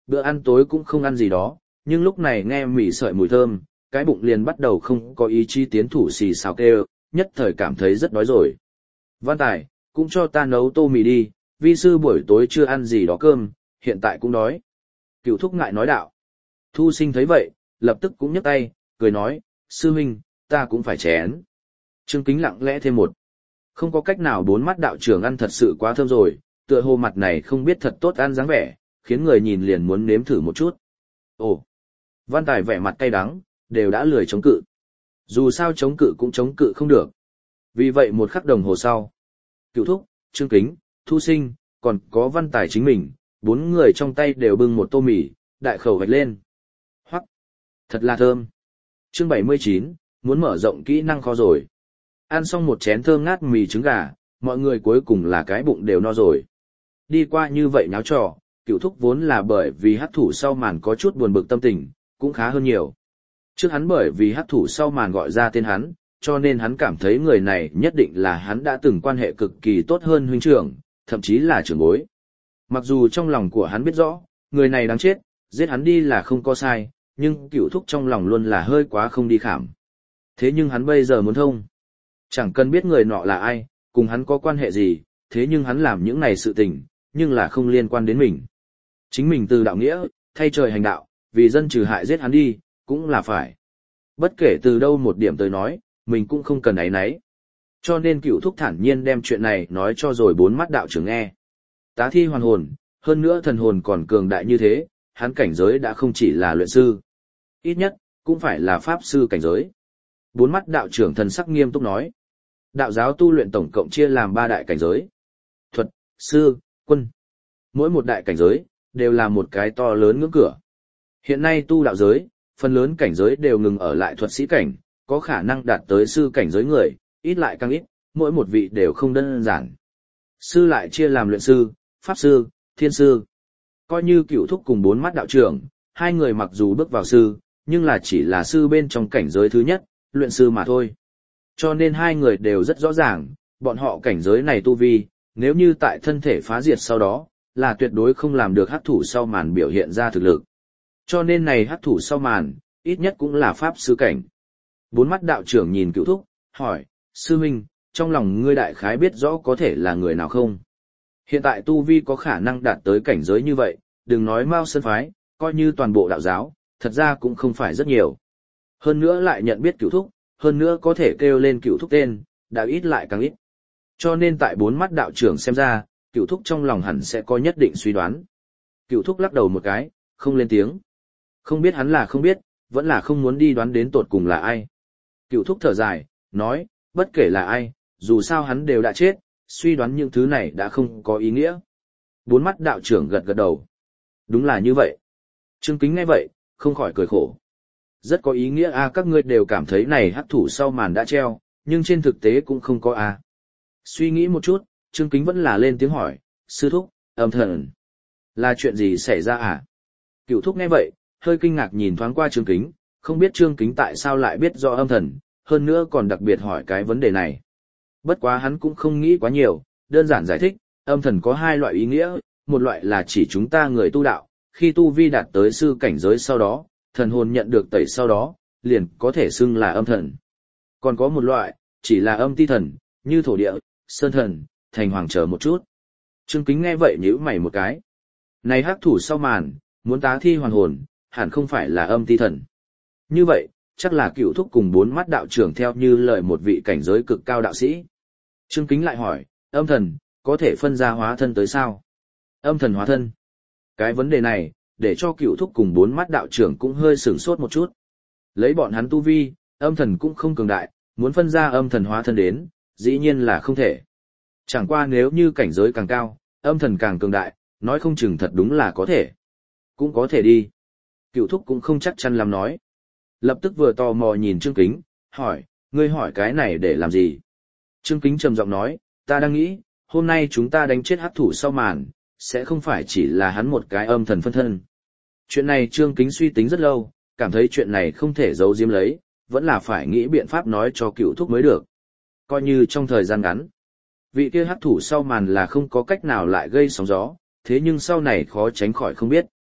Speaker 1: bữa ăn tối cũng không ăn gì đó, nhưng lúc này nghe mì sợi mùi thơm, cái bụng liền bắt đầu không có ý chí tiến thủ xì xào kêu, nhất thời cảm thấy rất đói rồi. Văn Tài, cũng cho ta nấu tô mì đi, vi sư buổi tối chưa ăn gì đó cơm, hiện tại cũng đói. Cựu thúc ngại nói đạo. Thu Sinh thấy vậy, lập tức cũng nhấc tay, cười nói, sư huynh, ta cũng phải chén. Trương Kính lặng lẽ thêm một. Không có cách nào, bốn mắt đạo trưởng ăn thật sự quá thơm rồi, tựa hồ mặt này không biết thật tốt ăn dáng vẻ, khiến người nhìn liền muốn nếm thử một chút. Ồ, Văn Tài vẻ mặt cay đắng, đều đã lười chống cự. Dù sao chống cự cũng chống cự không được. Vì vậy một khắc đồng hồ sau, Cựu thúc, Trương Kính, Thu Sinh, còn có Văn Tài chính mình, bốn người trong tay đều bưng một tô mì, đại khẩu vạch lên. Hoắc, thật là thơm. Chương 79, muốn mở rộng kỹ năng kho rồi. Ăn xong một chén thơm ngát mì trứng gà, mọi người cuối cùng là cái bụng đều no rồi. Đi qua như vậy nháo trò, Cựu thúc vốn là bởi vì hắc thủ sau màn có chút buồn bực tâm tình, cũng khá hơn nhiều. Trước hắn bởi vì hắc thủ sau màn gọi ra tên hắn, cho nên hắn cảm thấy người này nhất định là hắn đã từng quan hệ cực kỳ tốt hơn huynh trưởng, thậm chí là trưởng bối. Mặc dù trong lòng của hắn biết rõ, người này đáng chết, giết hắn đi là không có sai, nhưng Cựu thúc trong lòng luôn là hơi quá không đi khảm. Thế nhưng hắn bây giờ muốn thông. Chẳng cần biết người nọ là ai, cùng hắn có quan hệ gì, thế nhưng hắn làm những này sự tình, nhưng là không liên quan đến mình. Chính mình từ đạo nghĩa, thay trời hành đạo, vì dân trừ hại giết hắn đi, cũng là phải. Bất kể từ đâu một điểm tới nói, mình cũng không cần áy náy. Cho nên Cựu thúc thản nhiên đem chuyện này nói cho rồi bốn mắt đạo trưởng nghe. Tá thi hoàn hồn, hơn nữa thần hồn còn cường đại như thế, hắn cảnh giới đã không chỉ là luyện sư. Ít nhất, cũng phải là pháp sư cảnh giới. Bốn mắt đạo trưởng thần sắc nghiêm túc nói. Đạo giáo tu luyện tổng cộng chia làm 3 đại cảnh giới. Thuật, sư, quân. Mỗi một đại cảnh giới, đều là một cái to lớn ngưỡng cửa. Hiện nay tu đạo giới, phần lớn cảnh giới đều ngừng ở lại thuật sĩ cảnh, có khả năng đạt tới sư cảnh giới người, ít lại càng ít, mỗi một vị đều không đơn giản. Sư lại chia làm luyện sư, pháp sư, thiên sư. Coi như Cựu thúc cùng bốn mắt đạo trưởng, hai người mặc dù bước vào sư, nhưng là chỉ là sư bên trong cảnh giới thứ nhất, luyện sư mà thôi. Cho nên hai người đều rất rõ ràng, bọn họ cảnh giới này tu vi, nếu như tại thân thể phá diệt sau đó, là tuyệt đối không làm được hắc thủ sau màn biểu hiện ra thực lực. Cho nên này hắc thủ sau màn, ít nhất cũng là pháp sư cảnh. Bốn mắt đạo trưởng nhìn Cựu thúc, hỏi, sư huynh, trong lòng ngươi đại khái biết rõ có thể là người nào không? Hiện tại tu vi có khả năng đạt tới cảnh giới như vậy, đừng nói Mao Sơn phái, coi như toàn bộ đạo giáo, thật ra cũng không phải rất nhiều. Hơn nữa lại nhận biết Cựu thúc, hơn nữa có thể kêu lên Cựu thúc tên, đã ít lại càng ít. Cho nên tại bốn mắt đạo trưởng xem ra, Cựu thúc trong lòng hẳn sẽ có nhất định suy đoán. Cựu thúc lắc đầu một cái, không lên tiếng. Không biết hắn là không biết, vẫn là không muốn đi đoán đến tột cùng là ai. Cựu thúc thở dài, nói, bất kể là ai, dù sao hắn đều đã chết, suy đoán những thứ này đã không có ý nghĩa. Bốn mắt đạo trưởng gật gật đầu. Đúng là như vậy. Trương Kính nghe vậy, không khỏi cười khổ. Rất có ý nghĩa a, các ngươi đều cảm thấy này hắc thủ sau màn đã treo, nhưng trên thực tế cũng không có a. Suy nghĩ một chút, Trương Kính vẫn là lên tiếng hỏi, sư thúc, âm thần, là chuyện gì xảy ra à? Cựu thúc nghe vậy, hơi kinh ngạc nhìn thoáng qua Trương Kính, không biết Trương Kính tại sao lại biết rõ âm thần, hơn nữa còn đặc biệt hỏi cái vấn đề này. Bất quá hắn cũng không nghĩ quá nhiều, đơn giản giải thích, âm thần có 2 loại ý nghĩa, một loại là chỉ chúng ta người tu đạo, khi tu vi đạt tới sư cảnh giới sau đó, thần hồn nhận được tẩy sau đó, liền có thể xưng là âm thần. Còn có một loại, chỉ là âm ti thần, như thổ địa, sơn thần, thành hoàng trở một chút. Trương Kính nghe vậy nhíu mày một cái. Này hắc thủ sau màn, muốn tá thi hoàn hồn, hẳn không phải là âm ti thần. Như vậy, chắc là Cựu thúc cùng bốn mắt đạo trưởng theo như lời một vị cảnh giới cực cao đạo sĩ. Trương Kính lại hỏi, âm thần, có thể phân ra hóa thân tới sao? Âm thần hóa thân. Cái vấn đề này, để cho Cựu thúc cùng bốn mắt đạo trưởng cũng hơi sửng sốt một chút. Lấy bọn hắn tu vi, âm thần cũng không cường đại, muốn phân ra âm thần hóa thân đến, dĩ nhiên là không thể. Chẳng qua nếu như cảnh giới càng cao, âm thần càng cường đại, nói không chừng thật đúng là có thể. Cũng có thể đi. Cựu thúc cũng không chắc chắn làm nói. Lập tức vừa tò mò nhìn Trương Kính, hỏi, ngươi hỏi cái này để làm gì? Trương Kính trầm giọng nói, ta đang nghĩ, hôm nay chúng ta đánh chết hắc thủ sau màn, sẽ không phải chỉ là hắn một cái âm thần phân thân. Chuyện này Trương Kính suy tính rất lâu, cảm thấy chuyện này không thể giấu giếm lấy, vẫn là phải nghĩ biện pháp nói cho Cựu thúc mới được. Coi như trong thời gian ngắn, vị kia hắc thủ sau màn là không có cách nào lại gây sóng gió, thế nhưng sau này khó tránh khỏi không biết.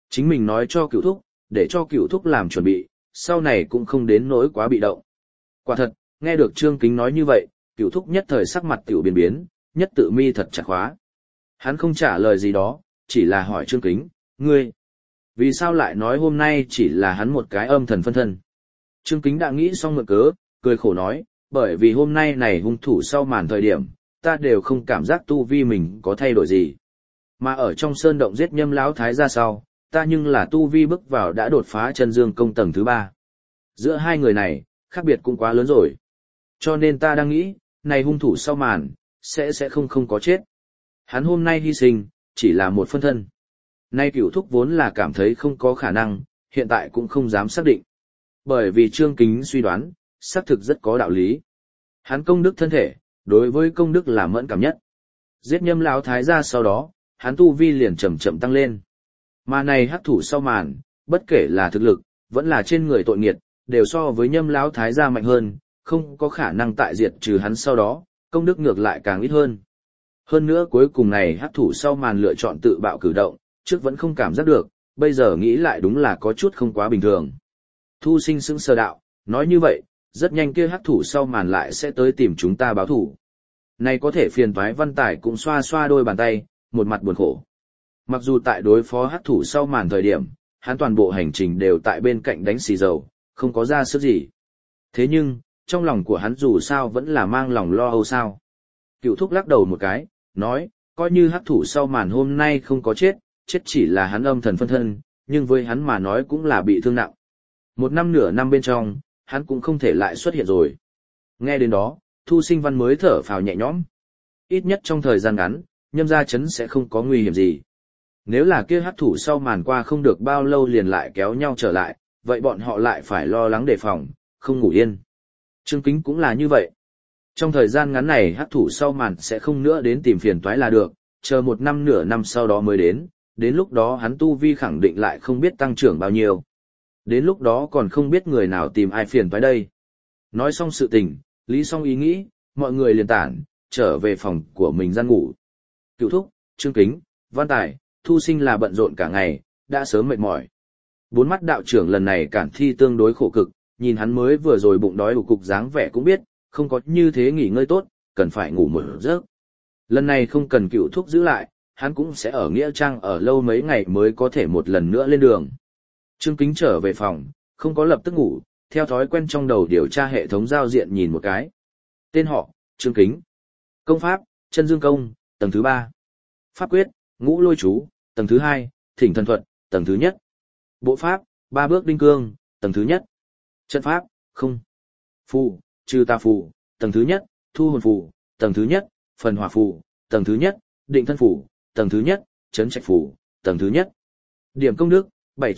Speaker 1: Chính mình nói cho Cửu Thúc, để cho Cửu Thúc làm chuẩn bị, sau này cũng không đến nỗi quá bị động. Quả thật, nghe được Trương Kính nói như vậy, Cửu Thúc nhất thời sắc mặt tiểu biến biến, nhất tự mi thật chặt khóa. Hắn không trả lời gì đó, chỉ là hỏi Trương Kính, ngươi, vì sao lại nói hôm nay chỉ là hắn một cái âm thần phân thân? Trương Kính đã nghĩ xong mượn cớ, cười khổ nói, bởi vì hôm nay này hung thủ sau màn thời điểm, ta đều không cảm giác tu vi mình có thay đổi gì. Mà ở trong sơn động giết Nhâm lão thái ra sau, ta nhưng là tu vi bước vào đã đột phá chân dương công tầng thứ 3. Giữa hai người này, khác biệt cũng quá lớn rồi. Cho nên ta đang nghĩ, này hung thủ sau màn, sẽ không có chết. Hắn hôm nay hy sinh, chỉ là một phân thân. Nay Cửu Thúc vốn là cảm thấy không có khả năng, hiện tại cũng không dám xác định. Bởi vì Trương Kính suy đoán, xác thực rất có đạo lý. Hắn công đức thân thể, đối với công đức là mẫn cảm nhất. Giết Nhâm lão thái ra sau đó, hắn tu vi liền chậm chậm tăng lên. Mà này hắc thủ sau màn, bất kể là thực lực, vẫn là trên người tội nghiệt, đều so với Nhâm lão thái gia mạnh hơn, không có khả năng tại diệt trừ hắn sau đó, công đức ngược lại càng ít hơn. Hơn nữa cuối cùng này hắc thủ sau màn lựa chọn tự bạo cử động, trước vẫn không cảm giác được, bây giờ nghĩ lại đúng là có chút không quá bình thường. Thu Sinh sững sờ đạo, nói như vậy, rất nhanh kia hắc thủ sau màn lại sẽ tới tìm chúng ta báo thủ. Này có thể phiền toái Văn Tài cũng xoa xoa đôi bàn tay, một mặt buồn khổ. Mặc dù tại đối phó hắc thủ sau màn thời điểm, hắn toàn bộ hành trình đều tại bên cạnh đánh xì dầu, không có ra sức gì. Thế nhưng, trong lòng của hắn dù sao vẫn là mang lòng lo âu sao. Cửu Thúc lắc đầu một cái, nói, coi như hắc thủ sau màn hôm nay không có chết, chết chỉ là hắn âm thần phân thân, nhưng với hắn mà nói cũng là bị thương nặng. Một năm nửa năm bên trong, hắn cũng không thể lại xuất hiện rồi. Nghe đến đó, Thu Sinh Văn mới thở phào nhẹ nhõm. Ít nhất trong thời gian ngắn, Nhâm gia trấn sẽ không có nguy hiểm gì. Nếu là kia hắc thủ sau màn qua không được bao lâu liền lại kéo nhau trở lại, vậy bọn họ lại phải lo lắng đề phòng, không ngủ yên. Trương Kính cũng là như vậy. Trong thời gian ngắn này hắc thủ sau màn sẽ không nữa đến tìm phiền toái là được, chờ một năm nửa năm sau đó mới đến lúc đó hắn tu vi khẳng định lại không biết tăng trưởng bao nhiêu. Đến lúc đó còn không biết người nào tìm ai phiền toái đây. Nói xong sự tình, lý xong ý nghĩ, mọi người liền tản, trở về phòng của mình gian ngủ. Cửu Thúc, Trương Kính, Văn Tài, Thu Sinh là bận rộn cả ngày, đã sớm mệt mỏi. Bốn mắt đạo trưởng lần này cản thi tương đối khổ cực, nhìn hắn mới vừa rồi bụng đói ủ cục dáng vẻ cũng biết, không có như thế nghỉ ngơi tốt, cần phải ngủ một giấc. Lần này không cần Cửu Thúc giữ lại, hắn cũng sẽ ở Nghĩa Trang ở lâu mấy ngày mới có thể một lần nữa lên đường. Trương Kính trở về phòng, không có lập tức ngủ, theo thói quen trong đầu điều tra hệ thống giao diện nhìn một cái. Tên họ, Trương Kính. Công pháp, Chân Dương Công, tầng thứ 3. Pháp quyết, Ngũ Lôi Chú, tầng thứ 2, Thỉnh Thần Thuật, tầng thứ nhất. Bộ pháp, 3 bước đinh cương, tầng thứ nhất. Trận pháp, không. Phù, trừ tà phù, tầng thứ nhất, thu hồn phù, tầng thứ nhất, phần hỏa phù, tầng thứ nhất, định thân phù, tầng thứ nhất, trấn trạch phù, tầng thứ nhất. Điểm công đức,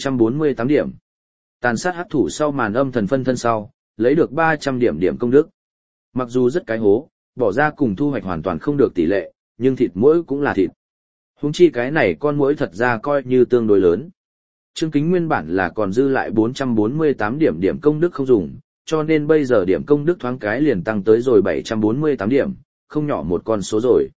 Speaker 1: 748 điểm. Tàn sát hắc thủ sau màn âm thần phân thân sau, lấy được 300 điểm công đức. Mặc dù rất cái hố, bỏ ra cùng thu hoạch hoàn toàn không được tỷ lệ, nhưng thịt muỗi cũng là thịt. Huống chi cái này con muỗi thật ra coi như tương đối lớn. Trương Kính nguyên bản là còn dư lại 448 điểm công đức không dùng, cho nên bây giờ điểm công đức thoáng cái liền tăng tới rồi 748 điểm, không nhỏ một con số rồi.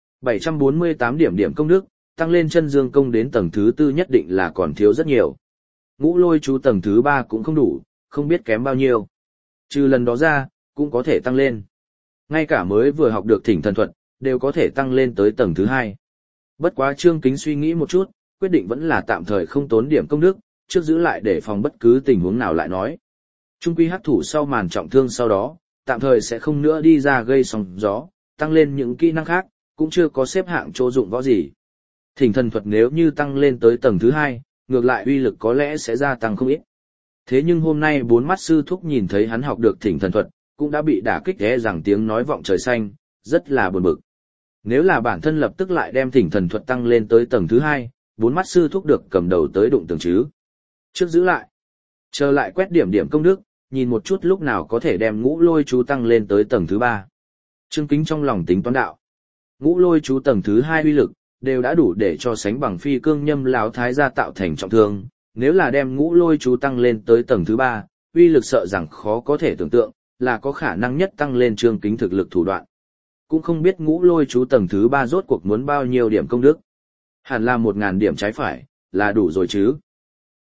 Speaker 1: 748 điểm công đức, tăng lên chân dương công đến tầng thứ 4 nhất định là còn thiếu rất nhiều. Ngũ Lôi Chú tầng thứ 3 cũng không đủ, không biết kém bao nhiêu. Trừ lần đó ra, cũng có thể tăng lên. Ngay cả mới vừa học được Thỉnh Thần Thuật, đều có thể tăng lên tới tầng thứ 2. Bất quá Trương Kính suy nghĩ một chút, quyết định vẫn là tạm thời không tốn điểm công đức, trước giữ lại để phòng bất cứ tình huống nào lại nói. Trung quy hắc thủ sau màn trọng thương sau đó, tạm thời sẽ không nữa đi ra gây sóng gió, tăng lên những kỹ năng khác, cũng chưa có xếp hạng chỗ dụng võ gì. Thỉnh Thần Thuật nếu như tăng lên tới tầng thứ 2, ngược lại uy lực có lẽ sẽ gia tăng không ít. Thế nhưng hôm nay bốn mắt sư thúc nhìn thấy hắn học được Thỉnh Thần Thuật, cũng đã bị đả kích rằng tiếng nói vọng trời xanh, rất là buồn bực. Nếu là bản thân lập tức lại đem Thỉnh Thần Thuật tăng lên tới tầng thứ 2, bốn mắt sư thúc được cầm đầu tới đụng tường chứ. Trước giữ lại, chờ lại quét điểm công đức, nhìn một chút lúc nào có thể đem Ngũ Lôi Chú tăng lên tới tầng thứ 3. Trương Kính trong lòng tính toán đạo. Ngũ Lôi Chú tầng thứ 2 uy lực đều đã đủ để cho sánh bằng Phi Cương Nhâm lão thái gia tạo thành trọng thương, nếu là đem Ngũ Lôi Chú tăng lên tới tầng thứ 3, uy lực sợ rằng khó có thể tưởng tượng, là có khả năng nhất tăng lên Trương Kính thực lực thủ đoạn. Cũng không biết Ngũ Lôi Chú tầng thứ 3 rốt cuộc muốn bao nhiêu điểm công đức. Hẳn là 1000 điểm trái phải, là đủ rồi chứ.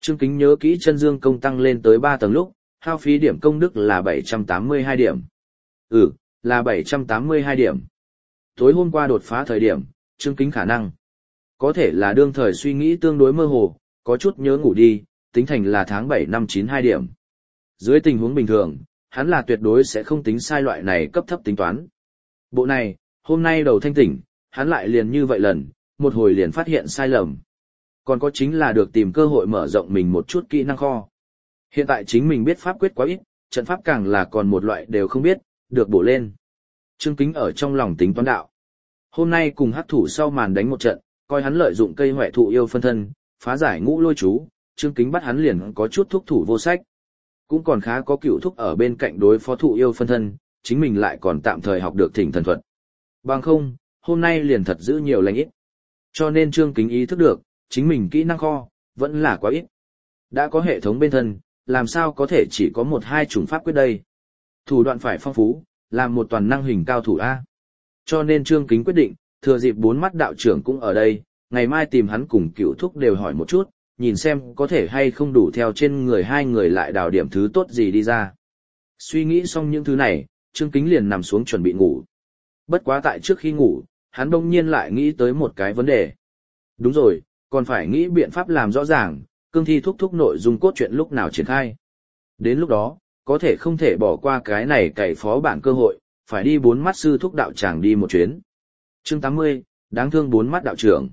Speaker 1: Trương Kính nhớ kỹ chân dương công tăng lên tới 3 tầng lúc, hao phí điểm công đức là 782 điểm. Là 782 điểm. Tối hôm qua đột phá thời điểm, Trương Kính khả năng có thể là đương thời suy nghĩ tương đối mơ hồ, có chút nhớ ngủ đi, tính thành là tháng 7 năm 92 điểm. Dưới tình huống bình thường, hắn là tuyệt đối sẽ không tính sai loại này cấp thấp tính toán. Bộ này, hôm nay đầu thanh tỉnh, hắn lại liền như vậy lần, một hồi liền phát hiện sai lầm. Còn có chính là được tìm cơ hội mở rộng mình một chút kỹ năng kho. Hiện tại chính mình biết pháp quyết quá ít, trận pháp càng là còn một loại đều không biết, được bổ lên. Trương Kính ở trong lòng tính toán đạo. Hôm nay cùng hắc thủ sau màn đánh một trận, coi hắn lợi dụng cây hoại thụ yêu phân thân, phá giải ngũ lôi chú, Trương Kính bắt hắn liền có chút thúc thủ vô sách. Cũng còn khá có cựu thúc ở bên cạnh đối phó thụ yêu phân thân, chính mình lại còn tạm thời học được thỉnh thần thuật. Bằng không, hôm nay liền thật giữ nhiều lành ít. Cho nên Trương Kính ý thức được, chính mình kỹ năng kho, vẫn là quá ít. Đã có hệ thống bên thân, làm sao có thể chỉ có một hai chủng pháp quyết đây. Thủ đoạn phải phong phú, làm một toàn năng hình cao thủ A. Cho nên Trương Kính quyết định, thừa dịp 4 mắt đạo trưởng cũng ở đây, ngày mai tìm hắn cùng cựu thúc đều hỏi một chút, nhìn xem có thể hay không đủ theo trên người hai người lại đào điểm thứ tốt gì đi ra. Suy nghĩ xong những thứ này, Trương Kính liền nằm xuống chuẩn bị ngủ. Bất quá tại trước khi ngủ, hắn đông nhiên lại nghĩ tới một cái vấn đề. Đúng rồi, còn phải nghĩ biện pháp làm rõ ràng, cương thi thúc thúc nội dung cốt truyện lúc nào triển khai. Đến lúc đó, có thể không thể bỏ qua cái này cày phó bản cơ hội, phải đi 4 mắt sư thúc đạo tràng đi một chuyến. Chương 80, đáng thương 4 mắt đạo trưởng.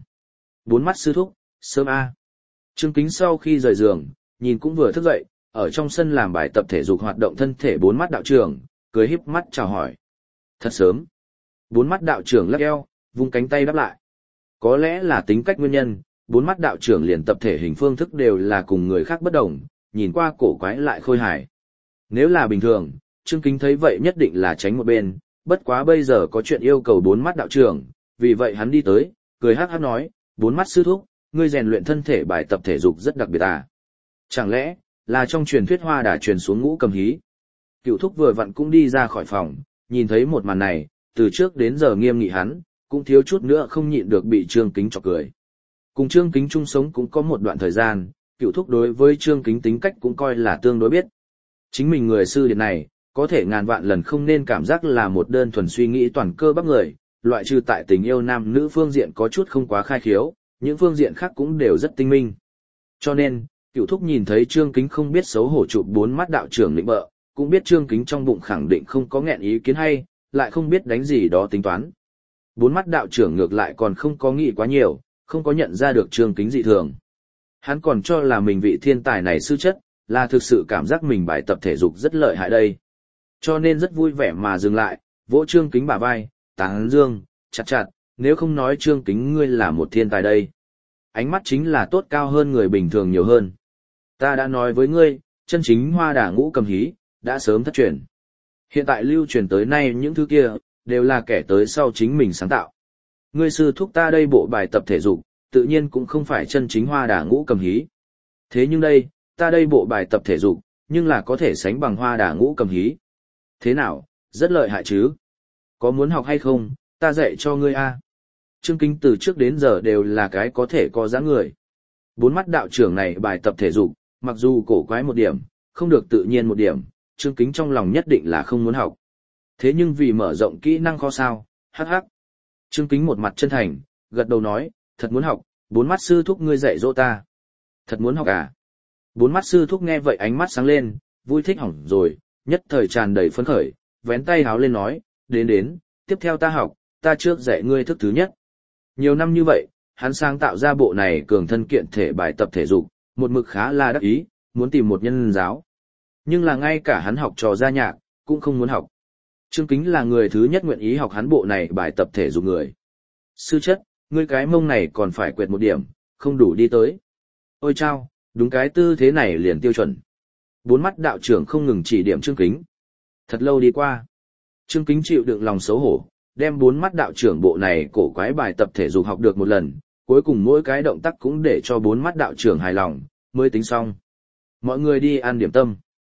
Speaker 1: 4 mắt sư thúc, sớm A. Trương Kính sau khi rời giường, nhìn cũng vừa thức dậy, ở trong sân làm bài tập thể dục hoạt động thân thể 4 mắt đạo trưởng, cười híp mắt chào hỏi. Thật sớm. 4 mắt đạo trưởng lắc eo, vung cánh tay đáp lại. Có lẽ là tính cách nguyên nhân, 4 mắt đạo trưởng liền tập thể hình phương thức đều là cùng người khác bất đồng, nhìn qua cổ quái lại khôi hài. Nếu là bình thường, Trương Kính thấy vậy nhất định là tránh một bên, bất quá bây giờ có chuyện yêu cầu 4 mắt đạo trưởng, vì vậy hắn đi tới, cười hắc hắc nói, 4 mắt sư thúc, ngươi rèn luyện thân thể bài tập thể dục rất đặc biệt à? Chẳng lẽ, là trong truyền thuyết hoa đà truyền xuống ngũ cầm hí? Cựu thúc vừa vặn cũng đi ra khỏi phòng, nhìn thấy một màn này, từ trước đến giờ nghiêm nghị hắn, cũng thiếu chút nữa không nhịn được bị Trương Kính chọc cười. Cùng Trương Kính chung sống cũng có một đoạn thời gian, cựu thúc đối với Trương Kính tính cách cũng coi là tương đối biết. Chính mình người sư điệt này, có thể ngàn vạn lần không nên cảm giác là một đơn thuần suy nghĩ toàn cơ bắp người, loại trừ tại tình yêu nam nữ phương diện có chút không quá khai khiếu, những phương diện khác cũng đều rất tinh minh. Cho nên, cựu thúc nhìn thấy Trương Kính không biết xấu hổ chụp 4 mắt đạo trưởng lĩnh bợ, cũng biết Trương Kính trong bụng khẳng định không có nghẹn ý kiến hay, lại không biết đánh gì đó tính toán. 4 mắt đạo trưởng ngược lại còn không có nghĩ quá nhiều, không có nhận ra được Trương Kính dị thường. Hắn còn cho là mình vị thiên tài này sư chất, là thực sự cảm giác mình bài tập thể dục rất lợi hại đây. Cho nên rất vui vẻ mà dừng lại, vỗ Trương Kính bả vai, tán dương, chặt chặt, nếu không nói Trương Kính ngươi là một thiên tài đây. Ánh mắt chính là tốt cao hơn người bình thường nhiều hơn. Ta đã nói với ngươi, chân chính hoa đà ngũ cầm hí, đã sớm thất truyền. Hiện tại lưu truyền tới nay những thứ kia, đều là kẻ tới sau chính mình sáng tạo. Ngươi sư thúc ta đây bộ bài tập thể dục, tự nhiên cũng không phải chân chính hoa đà ngũ cầm hí. Thế nhưng đây, ta đây bộ bài tập thể dục, nhưng là có thể sánh bằng hoa đà ngũ cầm hí. Thế nào, rất lợi hại chứ? Có muốn học hay không, ta dạy cho ngươi a. Trương Kính từ trước đến giờ đều là cái có thể có dáng người. 4 mắt đạo trưởng này bài tập thể dục, mặc dù cổ quái một điểm, không được tự nhiên một điểm, Trương Kính trong lòng nhất định là không muốn học. Thế nhưng vì mở rộng kỹ năng kho sao, hắc hắc. Trương Kính một mặt chân thành, gật đầu nói, thật muốn học, 4 mắt sư thúc ngươi dạy dỗ ta. Thật muốn học à? 4 mắt sư thúc nghe vậy ánh mắt sáng lên, vui thích hỏng rồi, nhất thời tràn đầy phấn khởi, vén tay háo lên nói, đến, tiếp theo ta học, ta trước dạy ngươi thức thứ nhất. Nhiều năm như vậy, hắn sáng tạo ra bộ này cường thân kiện thể bài tập thể dục, một mực khá là đắc ý, muốn tìm một nhân giáo. Nhưng là ngay cả hắn học trò gia nhạc, cũng không muốn học. Trương Kính là người thứ nhất nguyện ý học hắn bộ này bài tập thể dục người. Sư chất, ngươi cái mông này còn phải quẹt một điểm, không đủ đi tới. Ôi chao, đúng cái tư thế này liền tiêu chuẩn. 4 mắt đạo trưởng không ngừng chỉ điểm Trương Kính. Thật lâu đi qua. Trương Kính chịu đựng lòng xấu hổ, đem 4 mắt đạo trưởng bộ này cổ quái bài tập thể dục học được một lần, cuối cùng mỗi cái động tác cũng để cho 4 mắt đạo trưởng hài lòng, mới tính xong. Mọi người đi ăn điểm tâm.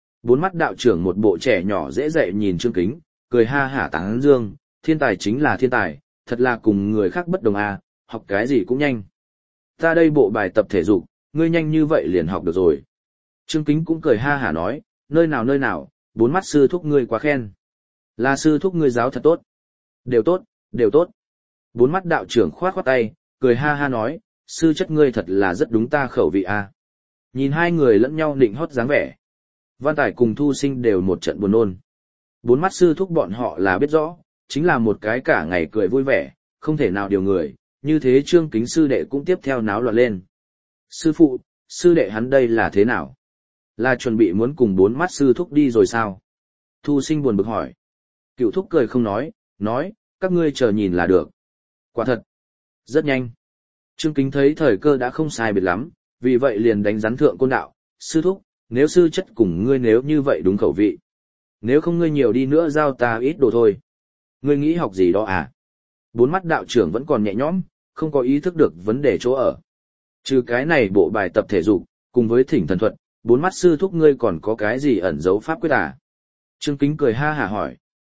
Speaker 1: 4 mắt đạo trưởng một bộ trẻ nhỏ dễ dạy nhìn Trương Kính, cười ha hả tán dương, thiên tài chính là thiên tài, thật là cùng người khác bất đồng à, học cái gì cũng nhanh. Ta đây bộ bài tập thể dục, ngươi nhanh như vậy liền học được rồi. Trương Kính cũng cười ha hả nói, nơi nào, bốn mắt sư thúc ngươi quá khen. Là sư thúc ngươi giáo thật tốt. Đều tốt, đều tốt. Bốn mắt đạo trưởng khoát khoát tay, cười ha ha nói, sư chất ngươi thật là rất đúng ta khẩu vị a. Nhìn hai người lẫn nhau nịnh hót dáng vẻ. Văn Tài cùng Thu Sinh đều một trận buồn nôn. Bốn mắt sư thúc bọn họ là biết rõ, chính là một cái cả ngày cười vui vẻ, không thể nào điều người, như thế Trương Kính sư đệ cũng tiếp theo náo loạn lên. Sư phụ, sư đệ hắn đây là thế nào? Là chuẩn bị muốn cùng bốn mắt sư thúc đi rồi sao? Thu Sinh buồn bực hỏi. Cựu thúc cười không nói, các ngươi chờ nhìn là được. Quả thật, rất nhanh. Trương Kính thấy thời cơ đã không sai biệt lắm, vì vậy liền đánh rắn thượng côn đạo, sư thúc, nếu sư chất cùng ngươi nếu như vậy đúng khẩu vị. Nếu không ngươi nhiều đi nữa giao ta ít đồ thôi. Ngươi nghĩ học gì đó à? Bốn mắt đạo trưởng vẫn còn nhẹ nhõm, không có ý thức được vấn đề chỗ ở. Trừ cái này bộ bài tập thể dục, cùng với thỉnh thần thuật, bốn mắt sư thúc ngươi còn có cái gì ẩn giấu pháp quyết à? Trương Kính cười ha hả hỏi.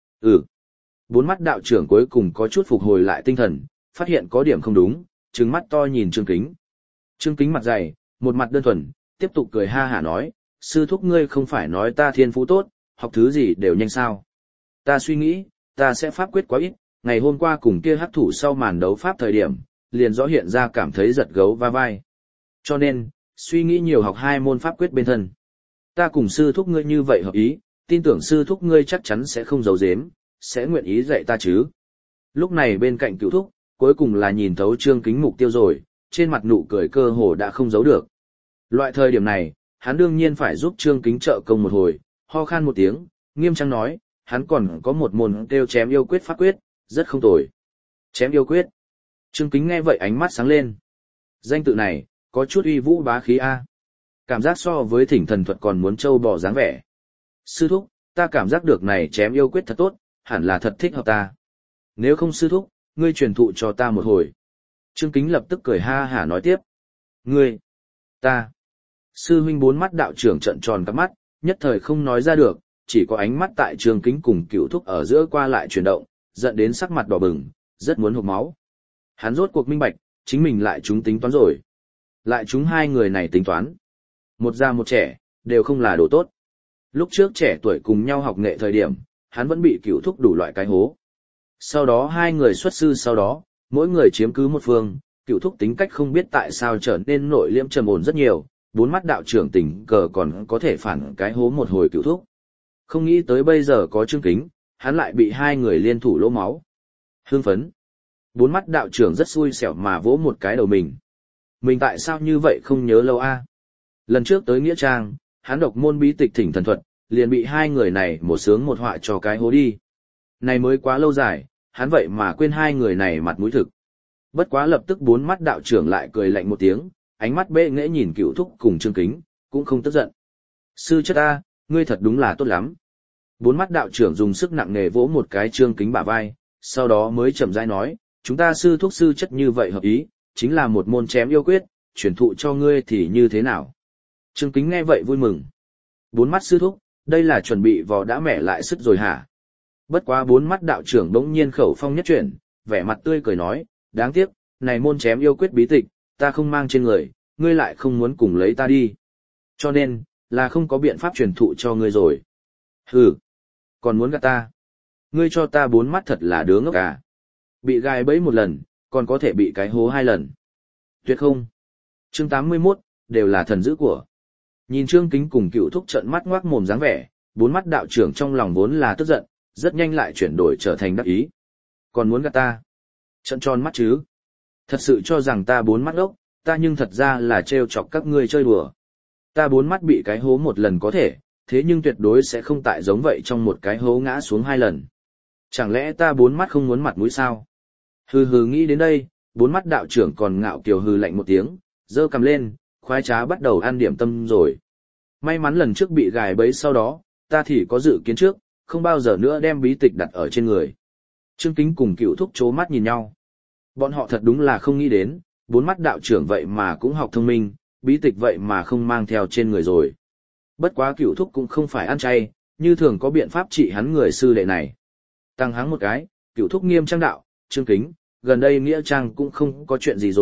Speaker 1: Bốn mắt đạo trưởng cuối cùng có chút phục hồi lại tinh thần, phát hiện có điểm không đúng, trừng mắt to nhìn Trương Kính. Trương Kính mặt dày, một mặt đơn thuần, tiếp tục cười ha hả nói, sư thúc ngươi không phải nói ta thiên phú tốt, học thứ gì đều nhanh sao. Ta suy nghĩ, ta sẽ pháp quyết quá ít, ngày hôm qua cùng kia hắc thủ sau màn đấu pháp thời điểm, liền rõ hiện ra cảm thấy giật gấu va vai. Cho nên, suy nghĩ nhiều học 2 môn pháp quyết bên thân. Ta cùng sư thúc ngươi như vậy hợp ý, tin tưởng sư thúc ngươi chắc chắn sẽ không giấu giếm, sẽ nguyện ý dạy ta chứ. Lúc này bên cạnh Cựu thúc, cuối cùng là nhìn thấu Trương Kính mục tiêu rồi, trên mặt nụ cười cơ hồ đã không giấu được. Loại thời điểm này, hắn đương nhiên phải giúp Trương Kính trợ công một hồi, ho khan một tiếng, nghiêm trang nói, hắn còn có một môn kêu chém yêu quyết pháp quyết, rất không tồi. Chém yêu quyết. Trương Kính nghe vậy ánh mắt sáng lên. Danh tự này, có chút uy vũ bá khí a. Cảm giác so với thỉnh thần thuật còn muốn trâu bò dáng vẻ. Sư thúc, ta cảm giác được này chém yêu quyết thật tốt, hẳn là thật thích hợp ta. Nếu không sư thúc, ngươi truyền thụ cho ta một hồi. Trương Kính lập tức cười ha hả nói tiếp. Ngươi, ta. Sư huynh bốn mắt đạo trưởng trợn tròn các mắt, nhất thời không nói ra được, chỉ có ánh mắt tại Trương Kính cùng Cựu thúc ở giữa qua lại chuyển động, giận đến sắc mặt đỏ bừng, rất muốn hộc máu. Hắn rốt cuộc minh bạch, chính mình lại chúng tính toán rồi. Lại chúng hai người này tính toán. Một già một trẻ, đều không là đồ tốt. Lúc trước trẻ tuổi cùng nhau học nghệ thời điểm, hắn vẫn bị Cựu thúc đủ loại cái hố. Sau đó hai người xuất sư sau đó, mỗi người chiếm cứ một phương, Cựu thúc tính cách không biết tại sao trở nên nội liễm trầm ổn rất nhiều, bốn mắt đạo trưởng tình cờ còn có thể phản cái hố một hồi Cựu thúc. Không nghĩ tới bây giờ có Trương Kính, hắn lại bị hai người liên thủ lỗ máu. Hưng phấn. Bốn mắt đạo trưởng rất xui xẻo mà vỗ một cái đầu mình. Mình tại sao như vậy không nhớ lâu a? Lần trước tới Nghĩa Trang, hắn độc môn bí tịch thỉnh thần thuật, liền bị hai người này một sướng một họa cho cái hố đi. Này mới quá lâu dài, hắn vậy mà quên hai người này mặt mũi thực. Bất quá lập tức bốn mắt đạo trưởng lại cười lạnh một tiếng, ánh mắt bệ nghễ nhìn Cựu thúc cùng Trương Kính, cũng không tức giận. Sư chất ta, ngươi thật đúng là tốt lắm. Bốn mắt đạo trưởng dùng sức nặng nề vỗ một cái Trương Kính bả vai, sau đó mới chậm rãi nói, chúng ta sư thúc sư chất như vậy hợp ý, chính là một môn chém yêu quyết, truyền thụ cho ngươi thì như thế nào. Trương Kính nghe vậy vui mừng. Bốn mắt sư thúc, đây là chuẩn bị vò đã mẻ lại sức rồi hả? Bất quá bốn mắt đạo trưởng đống nhiên khẩu phong nhất chuyển, vẻ mặt tươi cười nói, đáng tiếc, này môn chém yêu quyết bí tịch, ta không mang trên người, ngươi lại không muốn cùng lấy ta đi. Cho nên, là không có biện pháp truyền thụ cho ngươi rồi. Hừ, còn muốn gạt ta. Ngươi cho ta bốn mắt thật là đứa ngốc à. Bị gai bẫy một lần, còn có thể bị cái hố 2 lần. Tuyệt không? Chương 81, đều là thần dữ của. Nhìn Trương Kính cùng Cựu thúc trợn mắt ngoác mồm dáng vẻ, bốn mắt đạo trưởng trong lòng vốn là tức giận, rất nhanh lại chuyển đổi trở thành đắc ý. Còn muốn gạt ta? Trận tròn mắt chứ? Thật sự cho rằng ta bốn mắt ốc, ta nhưng thật ra là trêu chọc các ngươi chơi đùa. Ta bốn mắt bị cái hố 1 lần có thể, thế nhưng tuyệt đối sẽ không tại giống vậy trong một cái hố ngã xuống 2 lần. Chẳng lẽ ta bốn mắt không muốn mặt mũi sao? Hừ hừ nghĩ đến đây, bốn mắt đạo trưởng còn ngạo kiều hừ lạnh một tiếng, giơ cầm lên, khoái trá bắt đầu ăn điểm tâm rồi. May mắn lần trước bị gài bẫy sau đó, ta thì có dự kiến trước, không bao giờ nữa đem bí tịch đặt ở trên người. Trương Kính cùng Cựu thúc chố mắt nhìn nhau. Bọn họ thật đúng là không nghĩ đến, bốn mắt đạo trưởng vậy mà cũng học thông minh, bí tịch vậy mà không mang theo trên người rồi. Bất quá Cựu thúc cũng không phải ăn chay, như thường có biện pháp trị hắn người sư đệ này. Tăng hắng một cái, Cựu thúc nghiêm trang đạo, Trương Kính, gần đây Nghĩa Trang cũng không có chuyện gì rồi,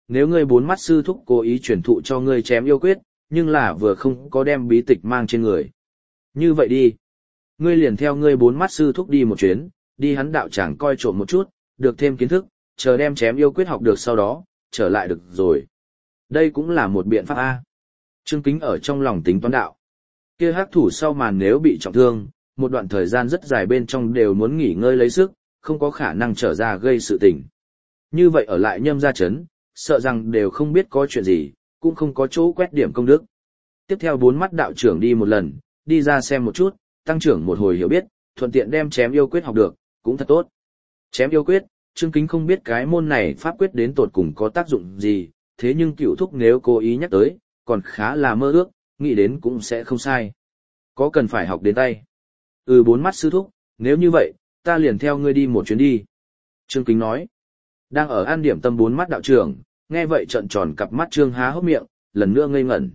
Speaker 1: nếu ngươi bốn mắt sư thúc cố ý truyền thụ cho ngươi chém yêu quyết, nhưng là vừa không có đem bí tịch mang trên người. Như vậy đi, ngươi liền theo ngươi bốn mắt sư thúc đi một chuyến, đi hắn đạo tràng coi trộm một chút, được thêm kiến thức, chờ đem chém yêu quyết học được sau đó, trở lại được rồi. Đây cũng là một biện pháp A. Trương Kính ở trong lòng tính toán đạo. Kia hắc thủ sau màn nếu bị trọng thương, một đoạn thời gian rất dài bên trong đều muốn nghỉ ngơi lấy sức, không có khả năng trở ra gây sự tình. Như vậy ở lại Nhâm gia trấn, sợ rằng đều không biết có chuyện gì, cũng không có chỗ quét điểm công đức. Tiếp theo bốn mắt đạo trưởng đi một lần, đi ra xem một chút, tăng trưởng một hồi hiểu biết, thuận tiện đem chém yêu quyết học được, cũng thật tốt. Chém yêu quyết, Trương Kính không biết cái môn này pháp quyết đến tột cùng có tác dụng gì, thế nhưng Cửu thúc nếu cố ý nhắc tới, còn khá là mơ ước, nghĩ đến cũng sẽ không sai. Có cần phải học đến tay. Bốn mắt sư thúc, nếu như vậy, ta liền theo ngươi đi một chuyến đi. Trương Kính nói. Đang ở an điểm tâm bốn mắt đạo trưởng, nghe vậy trợn tròn cặp mắt trương há hốc miệng, lần nữa ngây ngẩn.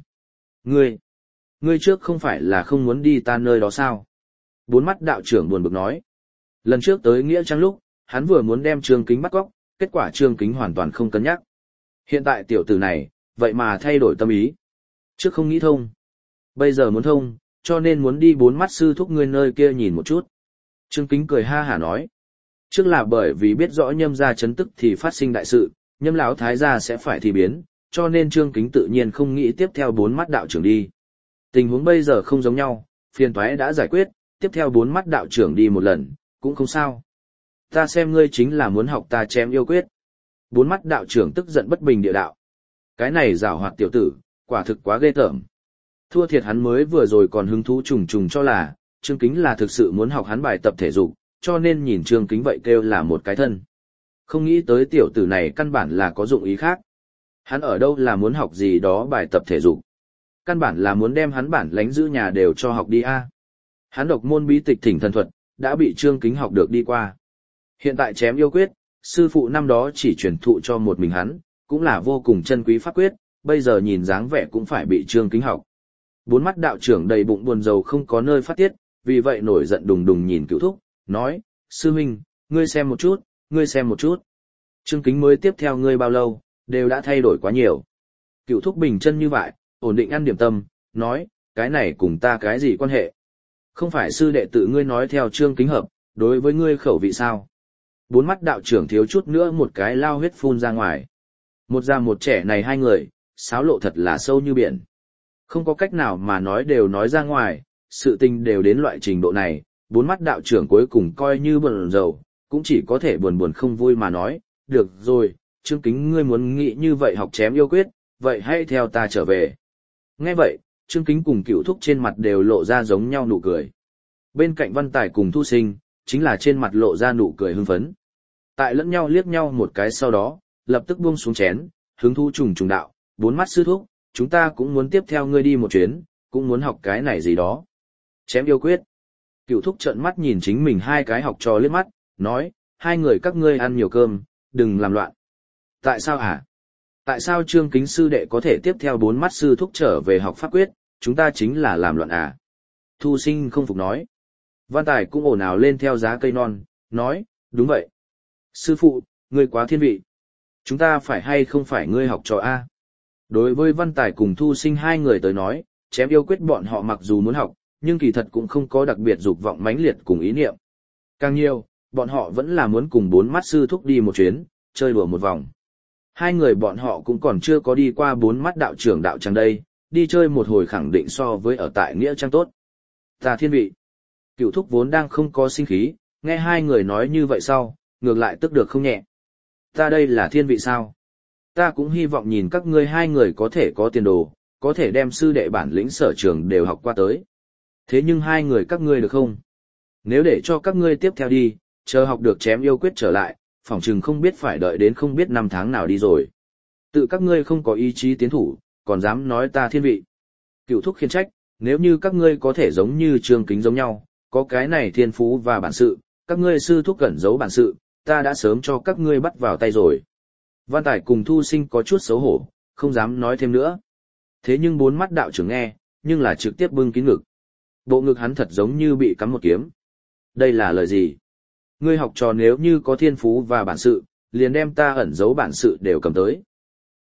Speaker 1: Ngươi trước không phải là không muốn đi ta nơi đó sao? Bốn mắt đạo trưởng buồn bực nói. Lần trước tới Nghĩa Trang lúc, hắn vừa muốn đem Trương Kính bắt cóc, kết quả Trương Kính hoàn toàn không cân nhắc. Hiện tại tiểu tử này, vậy mà thay đổi tâm ý. Trước không nghĩ thông. Bây giờ muốn thông, cho nên muốn đi bốn mắt sư thúc ngươi nơi kia nhìn một chút. Trương Kính cười ha hả nói. Trước là bởi vì biết rõ Nhâm gia chấn tức thì phát sinh đại sự, Nhâm lão thái gia sẽ phải thì biến, cho nên Trương Kính tự nhiên không nghĩ tiếp theo bốn mắt đạo trưởng đi. Tình huống bây giờ không giống nhau, phiền toái đã giải quyết, tiếp theo bốn mắt đạo trưởng đi một lần, cũng không sao. Ta xem ngươi chính là muốn học ta chém yêu quyết. Bốn mắt đạo trưởng tức giận bất bình địa đạo. Cái này giảo hoạt tiểu tử, quả thực quá ghê tởm. Thua thiệt hắn mới vừa rồi còn hứng thú trùng trùng cho là, Trương Kính là thực sự muốn học hắn bài tập thể dục, cho nên nhìn Trương Kính vậy kêu là một cái thân. Không nghĩ tới tiểu tử này căn bản là có dụng ý khác. Hắn ở đâu là muốn học gì đó bài tập thể dục. Căn bản là muốn đem hắn bản lãnh giữ nhà đều cho học đi a. Hắn độc môn bí tịch thỉnh thần thuật, đã bị Trương Kính học được đi qua. Hiện tại chém yêu quyết, sư phụ năm đó chỉ truyền thụ cho một mình hắn, cũng là vô cùng chân quý pháp quyết, bây giờ nhìn dáng vẻ cũng phải bị Trương Kính học. Bốn mắt đạo trưởng đầy bụng buồn rầu không có nơi phát tiết, vì vậy nổi giận đùng đùng nhìn Cửu thúc, nói, sư huynh, ngươi xem một chút, ngươi xem một chút. Trương Kính mới tiếp theo ngươi bao lâu, đều đã thay đổi quá nhiều. Cửu thúc bình chân như vậy, ổn định ăn điểm tâm, nói, cái này cùng ta cái gì quan hệ? Không phải sư đệ tự ngươi nói theo Trương Kính hợp, đối với ngươi khẩu vị sao? Bốn mắt đạo trưởng thiếu chút nữa một cái lao huyết phun ra ngoài. Một già một trẻ này hai người, xáo lộ thật là sâu như biển. Không có cách nào mà nói đều nói ra ngoài, sự tình đều đến loại trình độ này, bốn mắt đạo trưởng cuối cùng coi như buồn rầu, cũng chỉ có thể buồn buồn không vui mà nói, được rồi, Trương Kính ngươi muốn nghĩ như vậy học chém yêu quyết, vậy hãy theo ta trở về. Nghe vậy, Trương Kính cùng Cửu thúc trên mặt đều lộ ra giống nhau nụ cười. Bên cạnh Văn Tài cùng Thu Sinh, chính là trên mặt lộ ra nụ cười hưng phấn. Tại lẫn nhau liếc nhau một cái sau đó, lập tức buông xuống chén, hứng thú trùng trùng đạo, bốn mắt sư thúc, chúng ta cũng muốn tiếp theo ngươi đi một chuyến, cũng muốn học cái này gì đó. Chém yêu quyết. Cửu thúc trợn mắt nhìn chính mình hai cái học trò liếc mắt, nói, hai người các ngươi ăn nhiều cơm, đừng làm loạn. Tại sao hả? Tại sao Trương Kính sư đệ có thể tiếp theo bốn mắt sư thúc trở về học pháp quyết, chúng ta chính là làm loạn à? Thu Sinh không phục nói. Văn Tài cũng ồn ào lên theo giá cây non, nói, đúng vậy. Sư phụ, ngươi quá thiên vị. Chúng ta phải hay không phải ngươi học trò A? Đối với Văn Tài cùng Thu Sinh hai người tới nói, chém yêu quyết bọn họ mặc dù muốn học, nhưng kỳ thật cũng không có đặc biệt dục vọng mãnh liệt cùng ý niệm. Càng nhiều, bọn họ vẫn là muốn cùng bốn mắt sư thúc đi một chuyến, chơi đùa một vòng. Hai người bọn họ cũng còn chưa có đi qua bốn mắt đạo trưởng đạo tràng đây, đi chơi một hồi khẳng định so với ở tại Nghĩa Trang tốt. Ta thiên vị. Cửu thúc vốn đang không có sinh khí, nghe hai người nói như vậy sau, ngược lại tức được không nhẹ. Ta đây là thiên vị sao? Ta cũng hy vọng nhìn các ngươi hai người có thể có tiền đồ, có thể đem sư đệ bản lĩnh sở trường đều học qua tới. Thế nhưng hai người các ngươi được không? Nếu để cho các ngươi tiếp theo đi, chờ học được chém yêu quyết trở lại, phỏng chừng không biết phải đợi đến không biết năm tháng nào đi rồi. Tự các ngươi không có ý chí tiến thủ, còn dám nói ta thiên vị. Cửu thúc khiển trách, nếu như các ngươi có thể giống như Trương Kính giống nhau, có cái này thiên phú và bản sự, các ngươi sư thúc cẩn giấu bản sự, ta đã sớm cho các ngươi bắt vào tay rồi. Văn Tài cùng Thu Sinh có chút xấu hổ, không dám nói thêm nữa. Thế nhưng bốn mắt đạo trưởng nghe, nhưng là trực tiếp bưng kín ngực. Bộ ngực hắn thật giống như bị cắm một kiếm. Đây là lời gì? Ngươi học trò nếu như có thiên phú và bản sự, liền đem ta ẩn giấu bản sự đều cầm tới.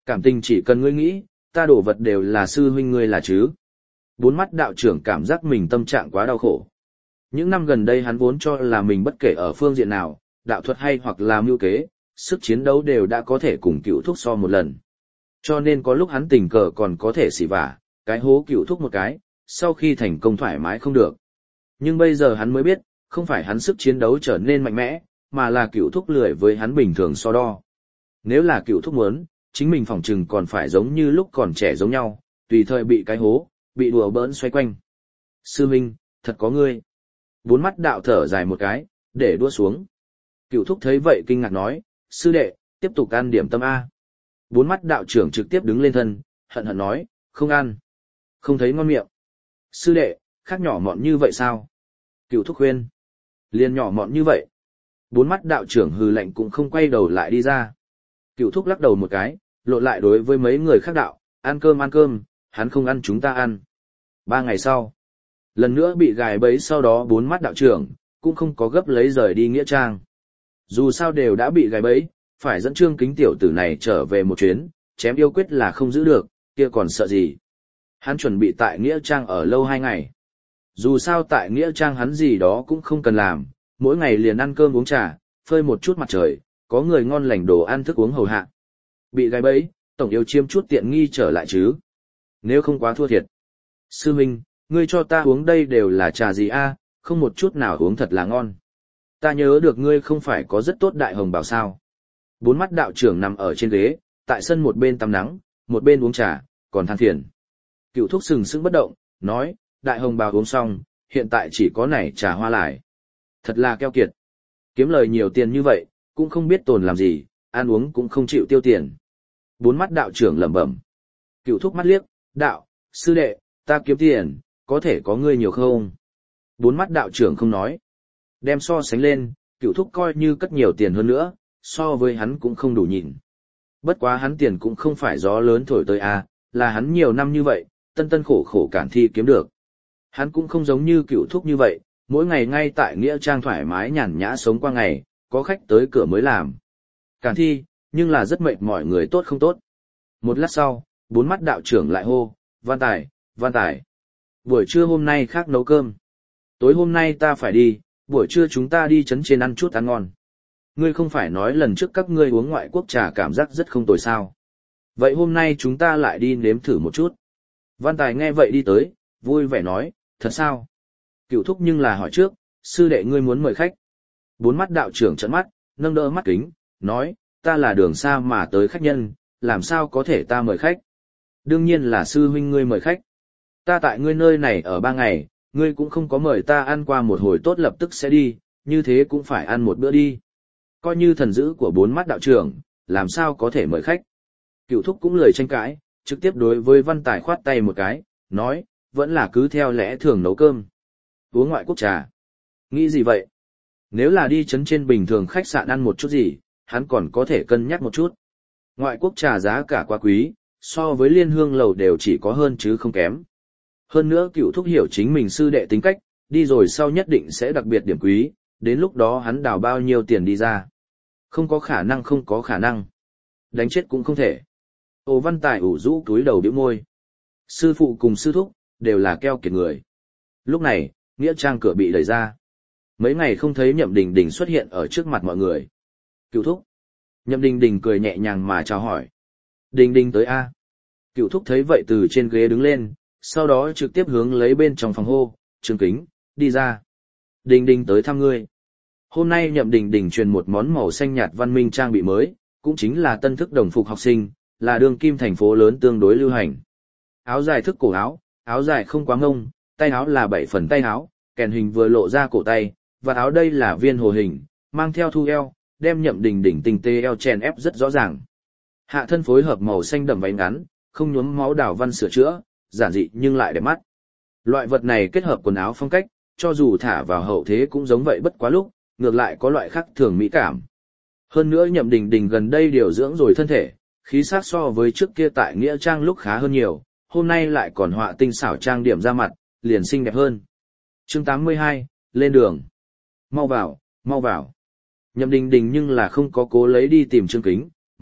Speaker 1: Cảm tình chỉ cần ngươi nghĩ, ta đổ vật đều là sư huynh ngươi là chứ. Bốn mắt đạo trưởng cảm giác mình tâm trạng quá đau khổ. Những năm gần đây hắn vốn cho là mình bất kể ở phương diện nào, đạo thuật hay hoặc là mưu kế, sức chiến đấu đều đã có thể cùng Cựu Thúc so một lần. Cho nên có lúc hắn tình cờ còn có thể xỉ vả, cái hố Cựu Thúc một cái, sau khi thành công thoải mái không được. Nhưng bây giờ hắn mới biết, không phải hắn sức chiến đấu trở nên mạnh mẽ, mà là Cựu Thúc lười với hắn bình thường so đo. Nếu là Cựu Thúc muốn, chính mình phỏng chừng còn phải giống như lúc còn trẻ giống nhau, tùy thời bị cái hố, bị đùa bỡn xoay quanh. Sư Minh, thật có ngươi. Bốn mắt đạo thở dài một cái, để đua xuống. Cựu Thúc thấy vậy kinh ngạc nói, sư đệ, tiếp tục ăn điểm tâm A. Bốn mắt đạo trưởng trực tiếp đứng lên thân, hận hận nói, không ăn. Không thấy ngon miệng. Sư đệ, khác nhỏ mọn như vậy sao? Cựu Thúc khuyên. Liền nhỏ mọn như vậy. Bốn mắt đạo trưởng hừ lạnh cũng không quay đầu lại đi ra. Cựu Thúc lắc đầu một cái, lộ lại đối với mấy người khác đạo, ăn cơm, hắn không ăn chúng ta ăn. 3 ngày sau, lần nữa bị gài bẫy, sau đó bốn mắt đạo trưởng cũng không có gấp lấy rời đi nghĩa trang. Dù sao đều đã bị gài bẫy, phải dẫn Trương Kính tiểu tử này trở về một chuyến, chém yêu quyết là không giữ được, kia còn sợ gì. Hắn chuẩn bị tại nghĩa trang ở lâu 2 ngày. Dù sao tại nghĩa trang hắn gì đó cũng không cần làm, mỗi ngày liền ăn cơm uống trà, phơi một chút mặt trời, có người ngon lành đồ ăn thức uống hầu hạ. Bị gài bẫy, tổng yêu chiếm chút tiện nghi trở lại chứ. Nếu không quá thua thiệt. Sư Minh, ngươi cho ta uống đây đều là trà gì a, không một chút nào uống thật là ngon. Ta nhớ được ngươi không phải có rất tốt đại hồng bảo sao. Bốn mắt đạo trưởng nằm ở trên ghế, tại sân một bên tắm nắng, một bên uống trà, còn than phiền. Cựu Thúc sừng sững bất động, nói, đại hồng bào uống xong, hiện tại chỉ có nảy trà hoa lại. Thật là keo kiệt. Kiếm lời nhiều tiền như vậy, cũng không biết tồn làm gì, ăn uống cũng không chịu tiêu tiền. Bốn mắt đạo trưởng lẩm bẩm. Cựu Thúc mắt liếc, đạo, sư đệ, ta kiếm tiền, có thể có ngươi nhiều không? Bốn mắt đạo trưởng không nói. Đem so sánh lên, Cựu Thúc coi như cất nhiều tiền hơn nữa, so với hắn cũng không đủ nhìn. Bất quá hắn tiền cũng không phải gió lớn thổi tới à, là hắn nhiều năm như vậy, tân tân khổ khổ cản thi kiếm được. Hắn cũng không giống như Cựu Thúc như vậy, mỗi ngày ngay tại nghĩa trang thoải mái nhàn nhã sống qua ngày, có khách tới cửa mới làm. Cản thi, nhưng là rất mệt mỏi, người tốt không tốt. Một lát sau, bốn mắt đạo trưởng lại hô, Văn Tài. Buổi trưa hôm nay khác nấu cơm. Tối hôm nay ta phải đi, buổi trưa chúng ta đi trấn trên ăn chút ăn ngon. Ngươi không phải nói lần trước các ngươi uống ngoại quốc trà cảm giác rất không tồi sao. Vậy hôm nay chúng ta lại đi nếm thử một chút. Văn Tài nghe vậy đi tới, vui vẻ nói, thật sao? Cựu Thúc nhưng là hỏi trước, sư đệ ngươi muốn mời khách. Bốn mắt đạo trưởng trợn mắt, nâng đỡ mắt kính, nói, ta là đường xa mà tới khách nhân, làm sao có thể ta mời khách? Đương nhiên là sư huynh ngươi mời khách. Ta tại ngươi nơi này ở 3 ngày, ngươi cũng không có mời ta ăn qua một hồi tốt lập tức sẽ đi, như thế cũng phải ăn một bữa đi. Coi như thần dữ của bốn mắt đạo trưởng, làm sao có thể mời khách. Cựu Thúc cũng lười tranh cãi, trực tiếp đối với Văn Tài khoát tay một cái, nói, vẫn là cứ theo lẽ thường nấu cơm. Uống ngoại quốc trà. Nghĩ gì vậy? Nếu là đi trấn trên bình thường khách sạn ăn một chút gì, hắn còn có thể cân nhắc một chút. Ngoại quốc trà giá cả quá quý, so với liên hương lầu đều chỉ có hơn chứ không kém. Hơn nữa Cựu Thúc hiểu chính mình sư đệ tính cách, đi rồi sau nhất định sẽ đặc biệt điểm quý, đến lúc đó hắn đào bao nhiêu tiền đi ra. Không có khả năng. Đánh chết cũng không thể. Ô Văn Tài ủ rũ túi đầu bĩu môi. Sư phụ cùng sư thúc, đều là keo kiệt người. Lúc này, nghĩa trang cửa bị đẩy ra. Mấy ngày không thấy Nhậm Đình Đình xuất hiện ở trước mặt mọi người. Cựu Thúc. Nhậm Đình Đình cười nhẹ nhàng mà chào hỏi. Đình Đình tới a. Cựu Thúc thấy vậy từ trên ghế đứng lên, sau đó trực tiếp hướng lấy bên trong phòng hô, Trương Kính, đi ra. Đình Đình tới thăm ngươi. Hôm nay Nhậm Đình Đình truyền một món màu xanh nhạt văn minh trang bị mới, cũng chính là tân thức đồng phục học sinh, là đương kim thành phố lớn tương đối lưu hành. Áo dài thức cổ áo, áo dài không quá ngông, tay áo là 7 phần tay áo, kèn hình vừa lộ ra cổ tay, và áo đây là viên hồ hình, mang theo thu eo, đem Nhậm Đình Đình tinh tế eo chèn ép rất rõ ràng. Hạ thân phối hợp màu xanh đậm váy ngắn, không nhuốm máu đào văn sửa chữa, giản dị nhưng lại đẹp mắt. Loại vật này kết hợp quần áo phong cách, cho dù thả vào hậu thế cũng giống vậy bất quá lúc, ngược lại có loại khác thường mỹ cảm. Hơn nữa Nhậm Đình Đình gần đây điều dưỡng rồi thân thể, khí sắc so với trước kia tại nghĩa trang lúc khá hơn nhiều, hôm nay lại còn họa tinh xảo trang điểm ra mặt, liền xinh đẹp hơn. Chương 82, lên đường. Mau vào. Nhậm Đình Đình nhưng là không có cố lấy đi tìm Trương Kính,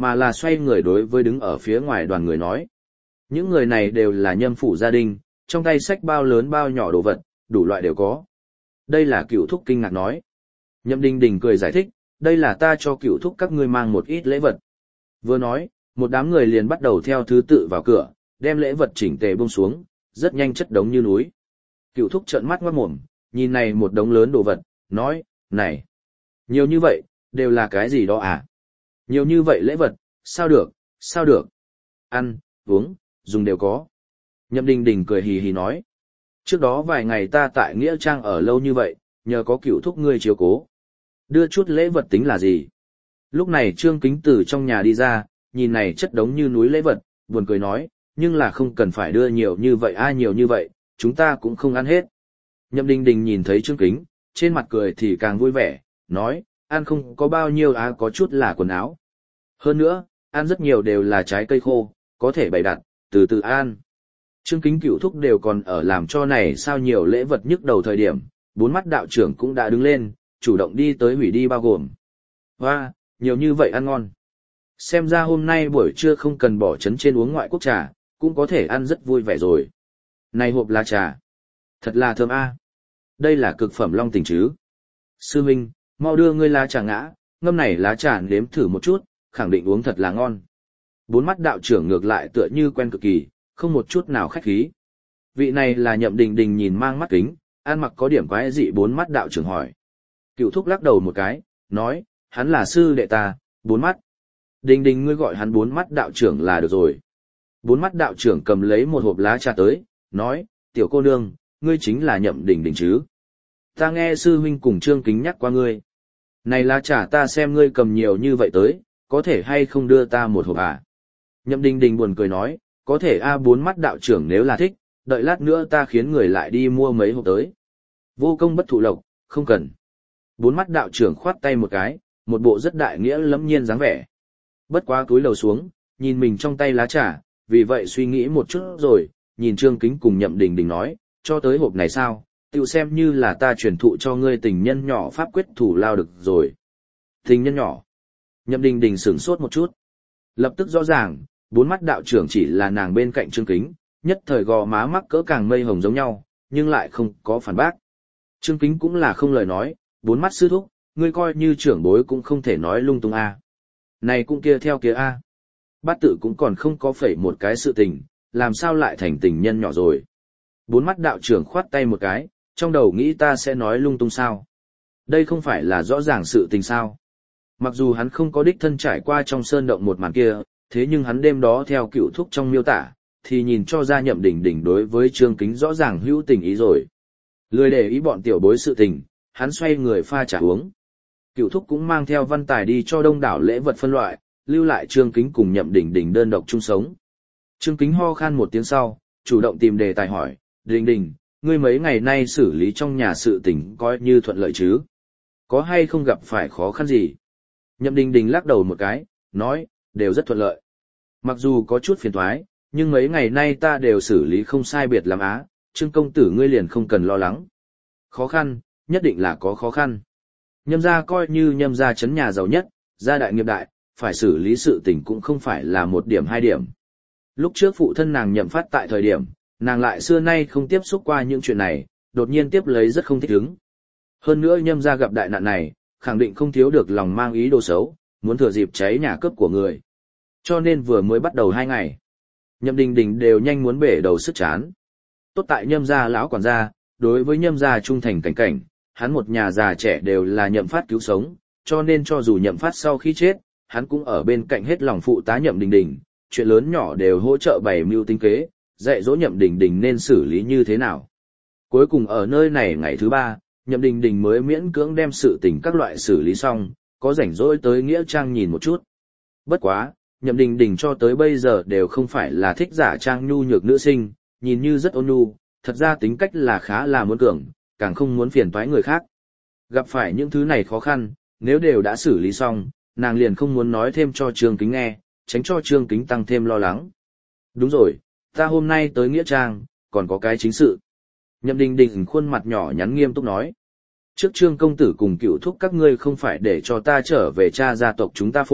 Speaker 1: mà là xoay người đối với đứng ở phía ngoài đoàn người nói. Những người này đều là Nhâm phủ gia đình, trong tay xách bao lớn bao nhỏ đồ vật, đủ loại đều có. Đây là Cửu thúc kinh ngạc nói. Nhậm Đình Đình cười giải thích, đây là ta cho Cửu thúc các ngươi mang một ít lễ vật. Vừa nói, một đám người liền bắt đầu theo thứ tự vào cửa, đem lễ vật chỉnh tề buông xuống, rất nhanh chất đống như núi. Cửu thúc trợn mắt ngoát mồm, nhìn này một đống lớn đồ vật, nói, này, nhiều như vậy, đều là cái gì đó à? Nhiều như vậy lễ vật, sao được, sao được? Ăn, uống, dùng đều có. Nhậm Đình Đình cười hì hì nói, trước đó vài ngày ta tại Nghĩa Trang ở lâu như vậy, nhờ có Cửu thúc ngươi chiếu cố. Đưa chút lễ vật tính là gì? Lúc này Trương Kính từ trong nhà đi ra, nhìn này chất đống như núi lễ vật, buồn cười nói, nhưng là không cần phải đưa nhiều như vậy nhiều như vậy, chúng ta cũng không ăn hết. Nhậm Đình Đình nhìn thấy Trương Kính, trên mặt cười thì càng vui vẻ, nói, ăn không có bao nhiêu có chút là quần áo. Hơn nữa, ăn rất nhiều đều là trái cây khô, có thể bày đặt, từ từ ăn. Trương Kính Cửu thúc đều còn ở làm cho này sao nhiều lễ vật nhức đầu thời điểm, bốn mắt đạo trưởng cũng đã đứng lên, chủ động đi tới hủy đi bao gồm. Hoa, nhiều như vậy ăn ngon. Xem ra hôm nay buổi trưa không cần bỏ trấn trên uống ngoại quốc trà, cũng có thể ăn rất vui vẻ rồi. Này hộp lá trà, thật là thơm a. Đây là cực phẩm long tình chứ. Sư Minh, mau đưa ngươi lá trà ngã, ngâm này lá trà nếm thử một chút, khẳng định uống thật là ngon. Bốn mắt đạo trưởng ngược lại tựa như quen cực kỳ, không một chút nào khách khí. Vị này là Nhậm Đình Đình nhìn mang mắt kính, ăn mặc có điểm quái dị bốn mắt đạo trưởng hỏi. Cửu thúc lắc đầu một cái, nói, hắn là sư đệ ta, bốn mắt. Đình Đình ngươi gọi hắn bốn mắt đạo trưởng là được rồi. Bốn mắt đạo trưởng cầm lấy một hộp lá trà tới, nói, tiểu cô nương, ngươi chính là Nhậm Đình Đình chứ. Ta nghe sư huynh cùng Trương Kính nhắc qua ngươi. Này lá trà ta xem ngươi cầm nhiều như vậy tới, có thể hay không đưa ta một hộp à? Nhậm Đình Đình buồn cười nói, có thể bốn mắt đạo trưởng nếu là thích, đợi lát nữa ta khiến người lại đi mua mấy hộp tới. Vô công bất thụ lộc, không cần. Bốn mắt đạo trưởng khoát tay một cái, một bộ rất đại nghĩa lẫm nhiên dáng vẻ. Bất quá túi lầu xuống, nhìn mình trong tay lá trà, vì vậy suy nghĩ một chút rồi, nhìn Trương Kính cùng Nhậm Đình Đình nói, cho tới hộp này sao, tự xem như là ta truyền thụ cho ngươi tình nhân nhỏ pháp quyết thủ lao được rồi. Tình nhân nhỏ. Nhậm Đình Đình sửng sốt một chút. Lập tức rõ ràng, bốn mắt đạo trưởng chỉ là nàng bên cạnh Trương Kính, nhất thời gò má mắc cỡ càng mây hồng giống nhau, nhưng lại không có phản bác. Trương Kính cũng là không lời nói, bốn mắt sư thúc, ngươi coi như trưởng bối cũng không thể nói lung tung a. Này cũng kia theo kia a. Bát tự cũng còn không có phẩy một cái sự tình, làm sao lại thành tình nhân nhỏ rồi. Bốn mắt đạo trưởng khoát tay một cái, trong đầu nghĩ ta sẽ nói lung tung sao. Đây không phải là rõ ràng sự tình sao. Mặc dù hắn không có đích thân trải qua trong sơn động một màn kia, thế nhưng hắn đêm đó theo Cửu thúc trong miêu tả, thì nhìn cho ra Nhậm Đình Đình đối với Trương Kính rõ ràng hữu tình ý rồi. Lười để ý bọn tiểu bối sự tình, hắn xoay người pha trà uống. Cửu thúc cũng mang theo văn tài đi cho đông đảo lễ vật phân loại, lưu lại Trương Kính cùng Nhậm Đình Đình đơn độc chung sống. Trương Kính ho khan một tiếng sau, chủ động tìm đề tài hỏi, Đình Đình, ngươi mấy ngày nay xử lý trong nhà sự tình coi như thuận lợi chứ? Có hay không gặp phải khó khăn gì? Nhậm Đình Đình lắc đầu một cái, nói, đều rất thuận lợi. Mặc dù có chút phiền toái, nhưng mấy ngày nay ta đều xử lý không sai biệt lắm á, Trương công tử ngươi liền không cần lo lắng. Khó khăn, nhất định là có khó khăn. Nhâm gia coi như Nhâm gia trấn nhà giàu nhất, gia đại nghiệp đại, phải xử lý sự tình cũng không phải là một điểm hai điểm. Lúc trước phụ thân nàng Nhậm Phát tại thời điểm, nàng lại xưa nay không tiếp xúc qua những chuyện này, đột nhiên tiếp lấy rất không thích ứng. Hơn nữa Nhâm gia gặp đại nạn này, khẳng định không thiếu được lòng mang ý đồ xấu, muốn thừa dịp cháy nhà cướp của người. Cho nên vừa mới bắt đầu 2 ngày, Nhậm Đình Đình đều nhanh muốn bể đầu sức chán. Tốt tại Nhâm gia lão quản gia, đối với Nhâm gia trung thành cảnh cảnh, hắn một nhà già trẻ đều là Nhậm Phát cứu sống, cho nên cho dù Nhậm Phát sau khi chết, hắn cũng ở bên cạnh hết lòng phụ tá Nhậm Đình Đình, chuyện lớn nhỏ đều hỗ trợ bày mưu tính kế, dạy dỗ Nhậm Đình Đình nên xử lý như thế nào. Cuối cùng ở nơi này ngày thứ 3, Nhậm Đình Đình mới miễn cưỡng đem sự tình các loại xử lý xong, có rảnh rỗi tới Nghĩa Trang nhìn một chút. Bất quá, Nhậm Đình Đình cho tới bây giờ đều không phải là thích giả trang nhu nhược nữ sinh, nhìn như rất ôn nhu, thật ra tính cách là khá là muốn cường, càng không muốn phiền toái người khác. Gặp phải những thứ này khó khăn, nếu đều đã xử lý xong, nàng liền không muốn nói thêm cho Trương Kính nghe, tránh cho Trương Kính tăng thêm lo lắng. Đúng rồi, ta hôm nay tới Nghĩa Trang, còn có cái chính sự. Nhậm Đình Đình khuôn mặt nhỏ nhắn nghiêm túc nói. Trước Trương công tử cùng Cửu thúc các ngươi không phải để cho ta trở về cha gia tộc chúng ta phổ,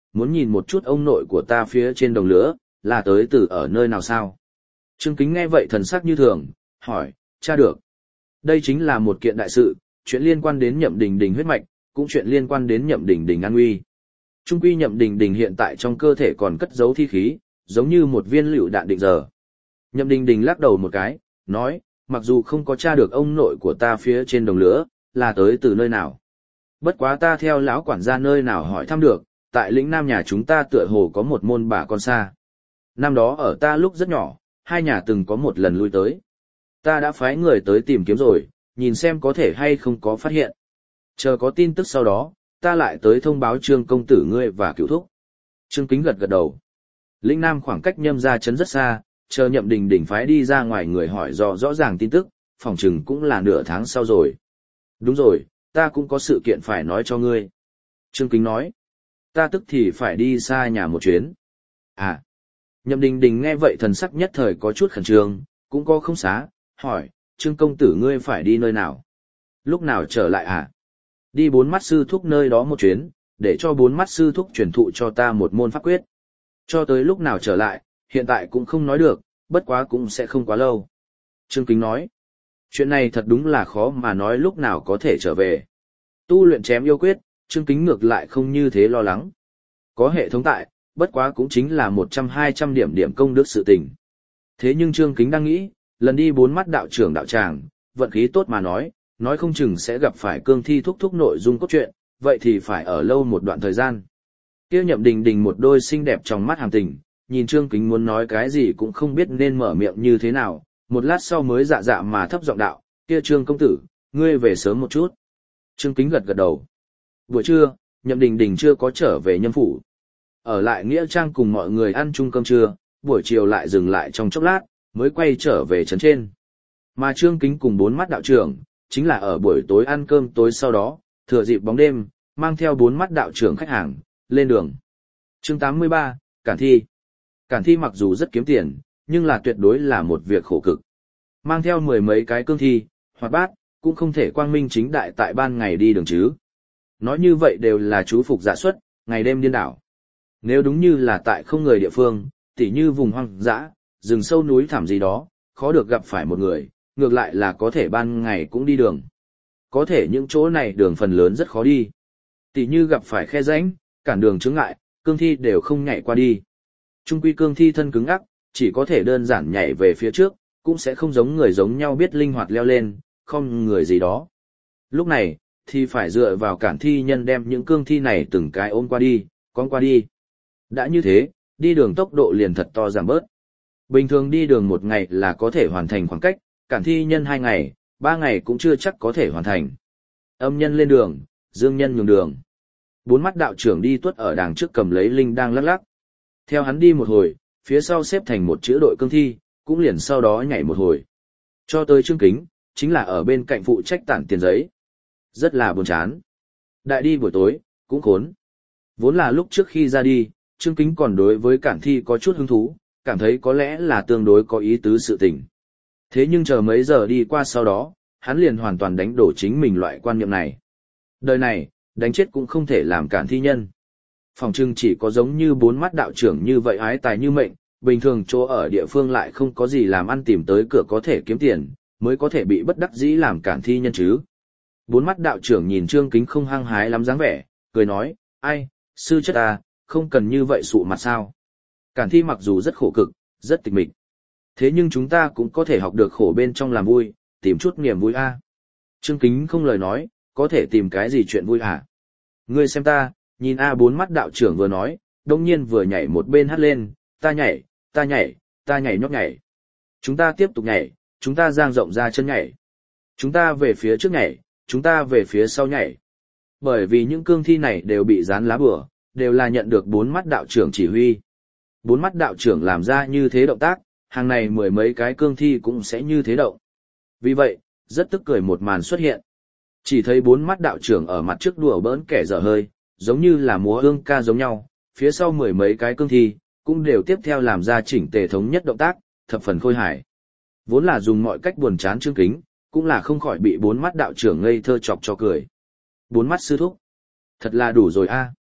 Speaker 1: muốn nhìn một chút ông nội của ta phía trên đồng lửa, là tới từ ở nơi nào sao? Trương Kính nghe vậy thần sắc như thường, hỏi, tra được. Đây chính là một kiện đại sự, chuyện liên quan đến Nhậm Đình Đình huyết mạch, cũng chuyện liên quan đến Nhậm Đình Đình an nguy. Trung quy Nhậm Đình Đình hiện tại trong cơ thể còn cất giấu thi khí, giống như một viên lựu đạn định giờ. Nhậm Đình Đình lắc đầu một cái, nói, mặc dù không có tra được ông nội của ta phía trên đồng lửa, là tới từ nơi nào. Bất quá ta theo lão quản gia nơi nào hỏi thăm được, tại lĩnh Nam nhà chúng ta tựa hồ có một môn bà con xa. Năm đó ở ta lúc rất nhỏ, hai nhà từng có một lần lui tới. Ta đã phái người tới tìm kiếm rồi, nhìn xem có thể hay không có phát hiện. Chờ có tin tức sau đó, ta lại tới thông báo Trương công tử ngươi và cửu thúc. Trương Kính gật gật đầu. Lĩnh Nam khoảng cách Nhâm gia trấn rất xa, chờ Nhậm Đình Đình phái đi ra ngoài người hỏi rõ ràng tin tức, phỏng chừng cũng là nửa tháng sau rồi. Đúng rồi, ta cũng có sự kiện phải nói cho ngươi. Trương Kính nói, ta tức thì phải đi xa nhà một chuyến. À, Nhậm Đình Đình nghe vậy thần sắc nhất thời có chút khẩn trương, cũng có không xá, hỏi, Trương công tử ngươi phải đi nơi nào? Lúc nào trở lại à? Đi bốn mắt sư thúc nơi đó một chuyến, để cho bốn mắt sư thúc truyền thụ cho ta một môn pháp quyết. Cho tới lúc nào trở lại, hiện tại cũng không nói được, bất quá cũng sẽ không quá lâu. Trương Kính nói, chuyện này thật đúng là khó mà nói lúc nào có thể trở về. Tu luyện chém yêu quyết, Trương Kính ngược lại không như thế lo lắng. Có hệ thống tại, bất quá cũng chính là 100-200 điểm công đức sự tình. Thế nhưng Trương Kính đang nghĩ, lần đi bốn mắt đạo trưởng đạo tràng, vận khí tốt mà nói không chừng sẽ gặp phải cương thi thúc nội dung cốt truyện, vậy thì phải ở lâu một đoạn thời gian. Kia Nhậm Đình Đình một đôi xinh đẹp trong mắt hàm tình, nhìn Trương Kính muốn nói cái gì cũng không biết nên mở miệng như thế nào, một lát sau mới dạ mà thấp giọng đạo, kia Trương công tử, ngươi về sớm một chút. Trương Kính gật gật đầu. Buổi trưa, Nhậm Đình Đình chưa có trở về Nhâm phủ. Ở lại Nghĩa Trang cùng mọi người ăn chung cơm trưa, buổi chiều lại dừng lại trong chốc lát, mới quay trở về trấn trên. Mà Trương Kính cùng bốn mắt đạo trưởng, chính là ở buổi tối ăn cơm tối sau đó, thừa dịp bóng đêm, mang theo bốn mắt đạo trưởng khách hàng, lên đường. Chương 83, Cản thi. Cản thi mặc dù rất kiếm tiền, nhưng là tuyệt đối là một việc khổ cực. Mang theo mười mấy cái cương thi, hoạt bát, cũng không thể quang minh chính đại tại ban ngày đi đường chứ. Nói như vậy đều là chú phục dạ xuất, ngày đêm điên đảo. Nếu đúng như là tại không người địa phương, tỉ như vùng hoang dã, rừng sâu núi thẳm gì đó, khó được gặp phải một người, ngược lại là có thể ban ngày cũng đi đường. Có thể những chỗ này đường phần lớn rất khó đi. Tỉ như gặp phải khe rãnh, cản đường chướng ngại, cương thi đều không nhảy qua đi. Trung quy cương thi thân cứng ắc, chỉ có thể đơn giản nhảy về phía trước, cũng sẽ không giống người giống nhau biết linh hoạt leo lên, không người gì đó. Lúc này, thì phải dựa vào cản thi nhân đem những cương thi này từng cái ôm qua đi, con qua đi. Đã như thế, đi đường tốc độ liền thật to giảm bớt. Bình thường đi đường một ngày là có thể hoàn thành khoảng cách, cản thi nhân 2 ngày, 3 ngày cũng chưa chắc có thể hoàn thành. Âm nhân lên đường, dương nhân nhường đường. Bốn mắt đạo trưởng đi tuất ở đằng trước cầm lấy linh đang lắc lắc. Theo hắn đi một hồi, phía sau xếp thành một chữ đội cương thi, cũng liền sau đó nhảy một hồi. Cho tới Trương Kính, chính là ở bên cạnh phụ trách tản tiền giấy. Rất là buồn chán. Đại đi buổi tối, cũng khốn. Vốn là lúc trước khi ra đi, Trương Kính còn đối với cản thi có chút hứng thú, cảm thấy có lẽ là tương đối có ý tứ sự tình. Thế nhưng chờ mấy giờ đi qua sau đó, hắn liền hoàn toàn đánh đổ chính mình loại quan niệm này. Đời này, đánh chết cũng không thể làm cản thi nhân. Phòng trưng chỉ có giống như bốn mắt đạo trưởng như vậy ái tài như mệnh, bình thường chỗ ở địa phương lại không có gì làm ăn tìm tới cửa có thể kiếm tiền, mới có thể bị bất đắc dĩ làm cản thi nhân chứ. Bốn mắt đạo trưởng nhìn Trương Kính không hăng hái lắm dáng vẻ, cười nói, ai, sư chất à, không cần như vậy sụ mặt sao. Cản thi mặc dù rất khổ cực, rất tịch mịch. Thế nhưng chúng ta cũng có thể học được khổ bên trong làm vui, tìm chút niềm vui a. Trương Kính không lời nói, có thể tìm cái gì chuyện vui hả? Ngươi xem ta, nhìn bốn mắt đạo trưởng vừa nói, đông nhiên vừa nhảy một bên hát lên, ta nhảy, ta nhảy, ta nhảy nhót nhảy. Chúng ta tiếp tục nhảy, chúng ta dang rộng ra chân nhảy. Chúng ta về phía trước nhảy, chúng ta về phía sau nhảy. Bởi vì những cương thi này đều bị dán lá bùa, đều là nhận được bốn mắt đạo trưởng chỉ huy. Bốn mắt đạo trưởng làm ra như thế động tác, hàng này mười mấy cái cương thi cũng sẽ như thế động. Vì vậy, rất tức cười một màn xuất hiện. Chỉ thấy bốn mắt đạo trưởng ở mặt trước đùa bỡn kẻ dở hơi, giống như là múa ương ca giống nhau, phía sau mười mấy cái cương thi, cũng đều tiếp theo làm ra chỉnh tề thống nhất động tác, thập phần khôi hài. Vốn là dùng mọi cách buồn chán Trương Kính, cũng là không khỏi bị bốn mắt đạo trưởng ngây thơ chọc cho cười. Bốn mắt sư thúc. Thật là đủ rồi a.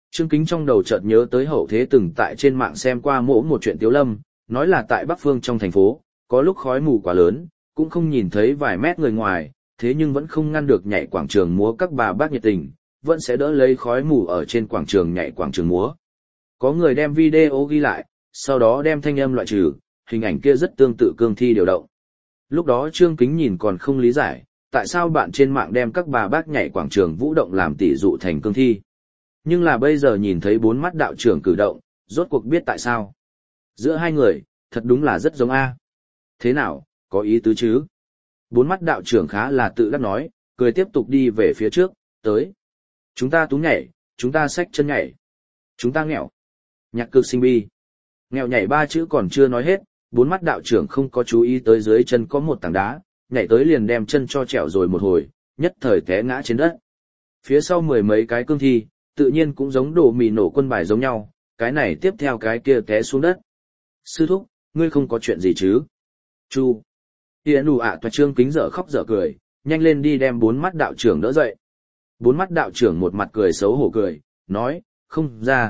Speaker 1: Trương Kính trong đầu chợt nhớ tới hậu thế từng tại trên mạng xem qua một chuyện Tiếu Lâm, nói là tại Bắc Phương trong thành phố, có lúc khói mù quá lớn, cũng không nhìn thấy vài mét người ngoài, thế nhưng vẫn không ngăn được nhảy quảng trường múa các bà bác nhiệt tình, vẫn sẽ đỡ lấy khói mù ở trên quảng trường nhảy quảng trường múa. Có người đem video ghi lại, sau đó đem thanh âm loại trừ, hình ảnh kia rất tương tự cương thi điều động. Lúc đó Trương Kính nhìn còn không lý giải, tại sao bạn trên mạng đem các bà bác nhảy quảng trường vũ động làm tỷ dụ thành cương thi. Nhưng là bây giờ nhìn thấy bốn mắt đạo trưởng cử động, rốt cuộc biết tại sao. Giữa hai người, thật đúng là rất giống A. Thế nào, có ý tứ chứ? Bốn mắt đạo trưởng khá là tự đắc nói, cười tiếp tục đi về phía trước, tới. Chúng ta tú nhảy, chúng ta xách chân nhảy. Chúng ta nghèo. Nhạc cực sinh bi. Nghèo nhảy ba chữ còn chưa nói hết, bốn mắt đạo trưởng không có chú ý tới dưới chân có một tảng đá, nhảy tới liền đem chân cho trẹo rồi một hồi, nhất thời té ngã trên đất. Phía sau mười mấy cái cương thi, tự nhiên cũng giống đổ mì nổ quân bài giống nhau, cái này tiếp theo cái kia té xuống đất. Sư thúc, ngươi không có chuyện gì chứ? Chu. Hiền đủ ạ toa Trương Kính dở khóc dở cười, nhanh lên đi đem bốn mắt đạo trưởng đỡ dậy. Bốn mắt đạo trưởng một mặt cười xấu hổ cười, nói, không ra,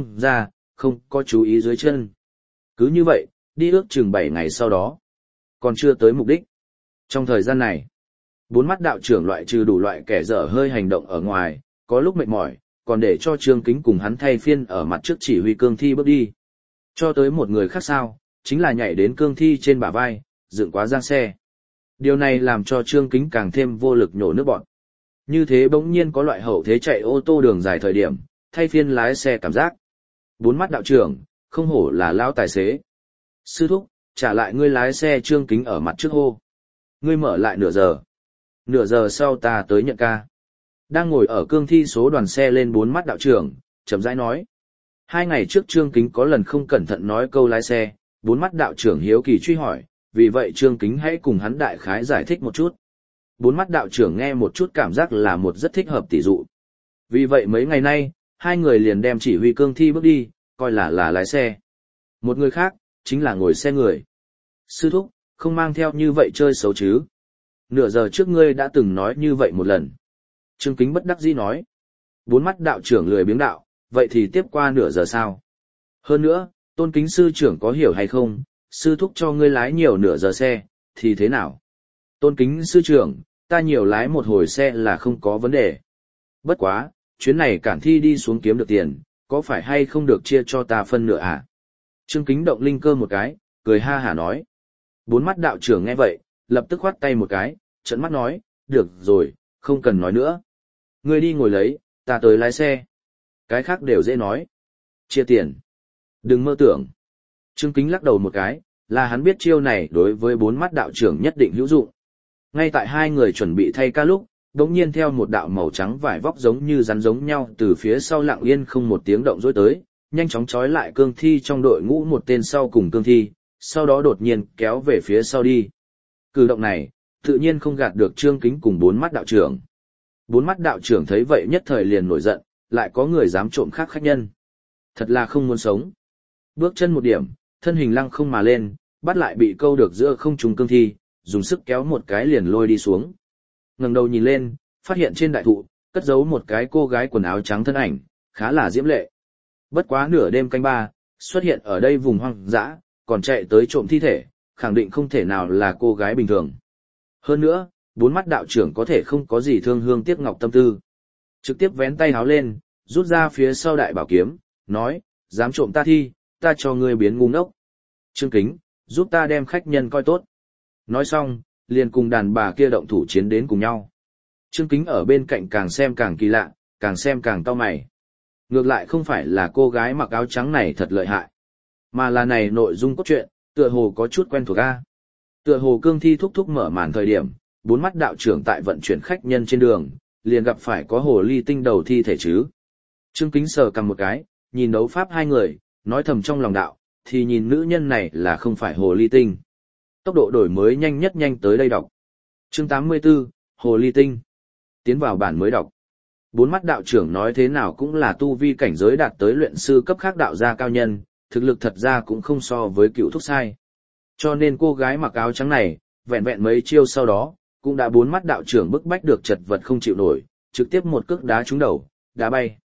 Speaker 1: không có chú ý dưới chân. Cứ như vậy, đi ước chừng 7 ngày sau đó. Còn chưa tới mục đích. Trong thời gian này, bốn mắt đạo trưởng loại trừ đủ loại kẻ dở hơi hành động ở ngoài, có lúc mệt mỏi, còn để cho Trương Kính cùng hắn thay phiên ở mặt trước chỉ huy cương thi bước đi. Cho tới một người khác sao, chính là nhảy đến cương thi trên bả vai, dựng quá giang xe. Điều này làm cho Trương Kính càng thêm vô lực nhổ nước bọt. Như thế bỗng nhiên có loại hậu thế chạy ô tô đường dài thời điểm, thay phiên lái xe cảm giác. Bốn mắt đạo trưởng, không hổ là lão tài xế. Sư thúc, trả lại ngươi lái xe. Trương Kính ở mặt trước hô. Ngươi mở lại nửa giờ. Nửa giờ sau ta tới nhận ca. Đang ngồi ở cương thi số đoàn xe lên bốn mắt đạo trưởng, chậm rãi nói. 2 ngày trước Trương Kính có lần không cẩn thận nói câu lái xe, bốn mắt đạo trưởng hiếu kỳ truy hỏi, vì vậy Trương Kính hãy cùng hắn đại khái giải thích một chút. Bốn mắt đạo trưởng nghe một chút cảm giác là một rất thích hợp tỷ dụ. Vì vậy mấy ngày nay, hai người liền đem chỉ huy cương thi bước đi, coi là lái xe. Một người khác, chính là ngồi xe người. Sư thúc, không mang theo như vậy chơi xấu chứ. Nửa giờ trước ngươi đã từng nói như vậy một lần. Trương Kính bất đắc dĩ nói. Bốn mắt đạo trưởng lười biếng đạo, vậy thì tiếp qua nửa giờ sao? Hơn nữa, Tôn Kính sư trưởng có hiểu hay không, sư thúc cho ngươi lái nhiều nửa giờ xe, thì thế nào? Tôn Kính sư trưởng, ta nhiều lái một hồi xe là không có vấn đề. Bất quá, chuyến này cản thi đi xuống kiếm được tiền, có phải hay không được chia cho ta phân nửa à? Trương Kính động linh cơ một cái, cười ha hả nói. Bốn mắt đạo trưởng nghe vậy, lập tức khoát tay một cái, trợn mắt nói, được rồi, không cần nói nữa. Ngươi đi ngồi lấy, ta tới lái xe. Cái khác đều dễ nói. Chia tiền. Đừng mơ tưởng. Trương Kính lắc đầu một cái, là hắn biết chiêu này đối với bốn mắt đạo trưởng nhất định hữu dụng. Ngay tại hai người chuẩn bị thay ca lúc, đống nhiên theo một đạo màu trắng vải vóc giống như rắn giống nhau từ phía sau lặng yên không một tiếng động dối tới, nhanh chóng trói lại cương thi trong đội ngũ một tên sau cùng cương thi, sau đó đột nhiên kéo về phía sau đi. Cử động này, tự nhiên không gạt được Trương Kính cùng bốn mắt đạo trưởng. Bốn mắt đạo trưởng thấy vậy nhất thời liền nổi giận, lại có người dám trộm khác khách nhân. Thật là không muốn sống. Bước chân một điểm, thân hình lăng không mà lên, bắt lại bị câu được giữa không trung cương thi, dùng sức kéo một cái liền lôi đi xuống. Ngẩng đầu nhìn lên, phát hiện trên đại thụ, cất giấu một cái cô gái quần áo trắng thân ảnh, khá là diễm lệ. Bất quá nửa đêm canh ba, xuất hiện ở đây vùng hoang dã, còn chạy tới trộm thi thể, khẳng định không thể nào là cô gái bình thường. Hơn nữa, bốn mắt đạo trưởng có thể không có gì thương hương tiếc ngọc tâm tư. Trực tiếp vén tay háo lên, rút ra phía sau đại bảo kiếm, nói, dám trộm ta thi, ta cho ngươi biến ngu ngốc. Trương Kính, giúp ta đem khách nhân coi tốt. Nói xong, liền cùng đàn bà kia động thủ chiến đến cùng nhau. Trương Kính ở bên cạnh càng xem càng kỳ lạ, càng xem càng cau mày. Ngược lại không phải là cô gái mặc áo trắng này thật lợi hại, mà là này nội dung cốt truyện, tựa hồ có chút quen thuộc a. Tựa hồ cương thi thúc thúc mở màn thời điểm, bốn mắt đạo trưởng tại vận chuyển khách nhân trên đường, liền gặp phải có hồ ly tinh đầu thi thể chứ. Trương Kính sờ cầm một cái, nhìn đấu pháp hai người, nói thầm trong lòng đạo, thì nhìn nữ nhân này là không phải hồ ly tinh. Tốc độ đổi mới nhanh nhất nhanh tới đây đọc. Chương 84, Hồ ly tinh. Tiến vào bản mới đọc. Bốn mắt đạo trưởng nói thế nào cũng là tu vi cảnh giới đạt tới luyện sư cấp khác đạo gia cao nhân, thực lực thật ra cũng không so với cựu thúc sai. Cho nên cô gái mặc áo trắng này, vẹn vẹn mấy chiêu sau đó, cũng đã bốn mắt đạo trưởng bức bách được chật vật không chịu nổi, trực tiếp một cước đá trúng đầu, đá bay.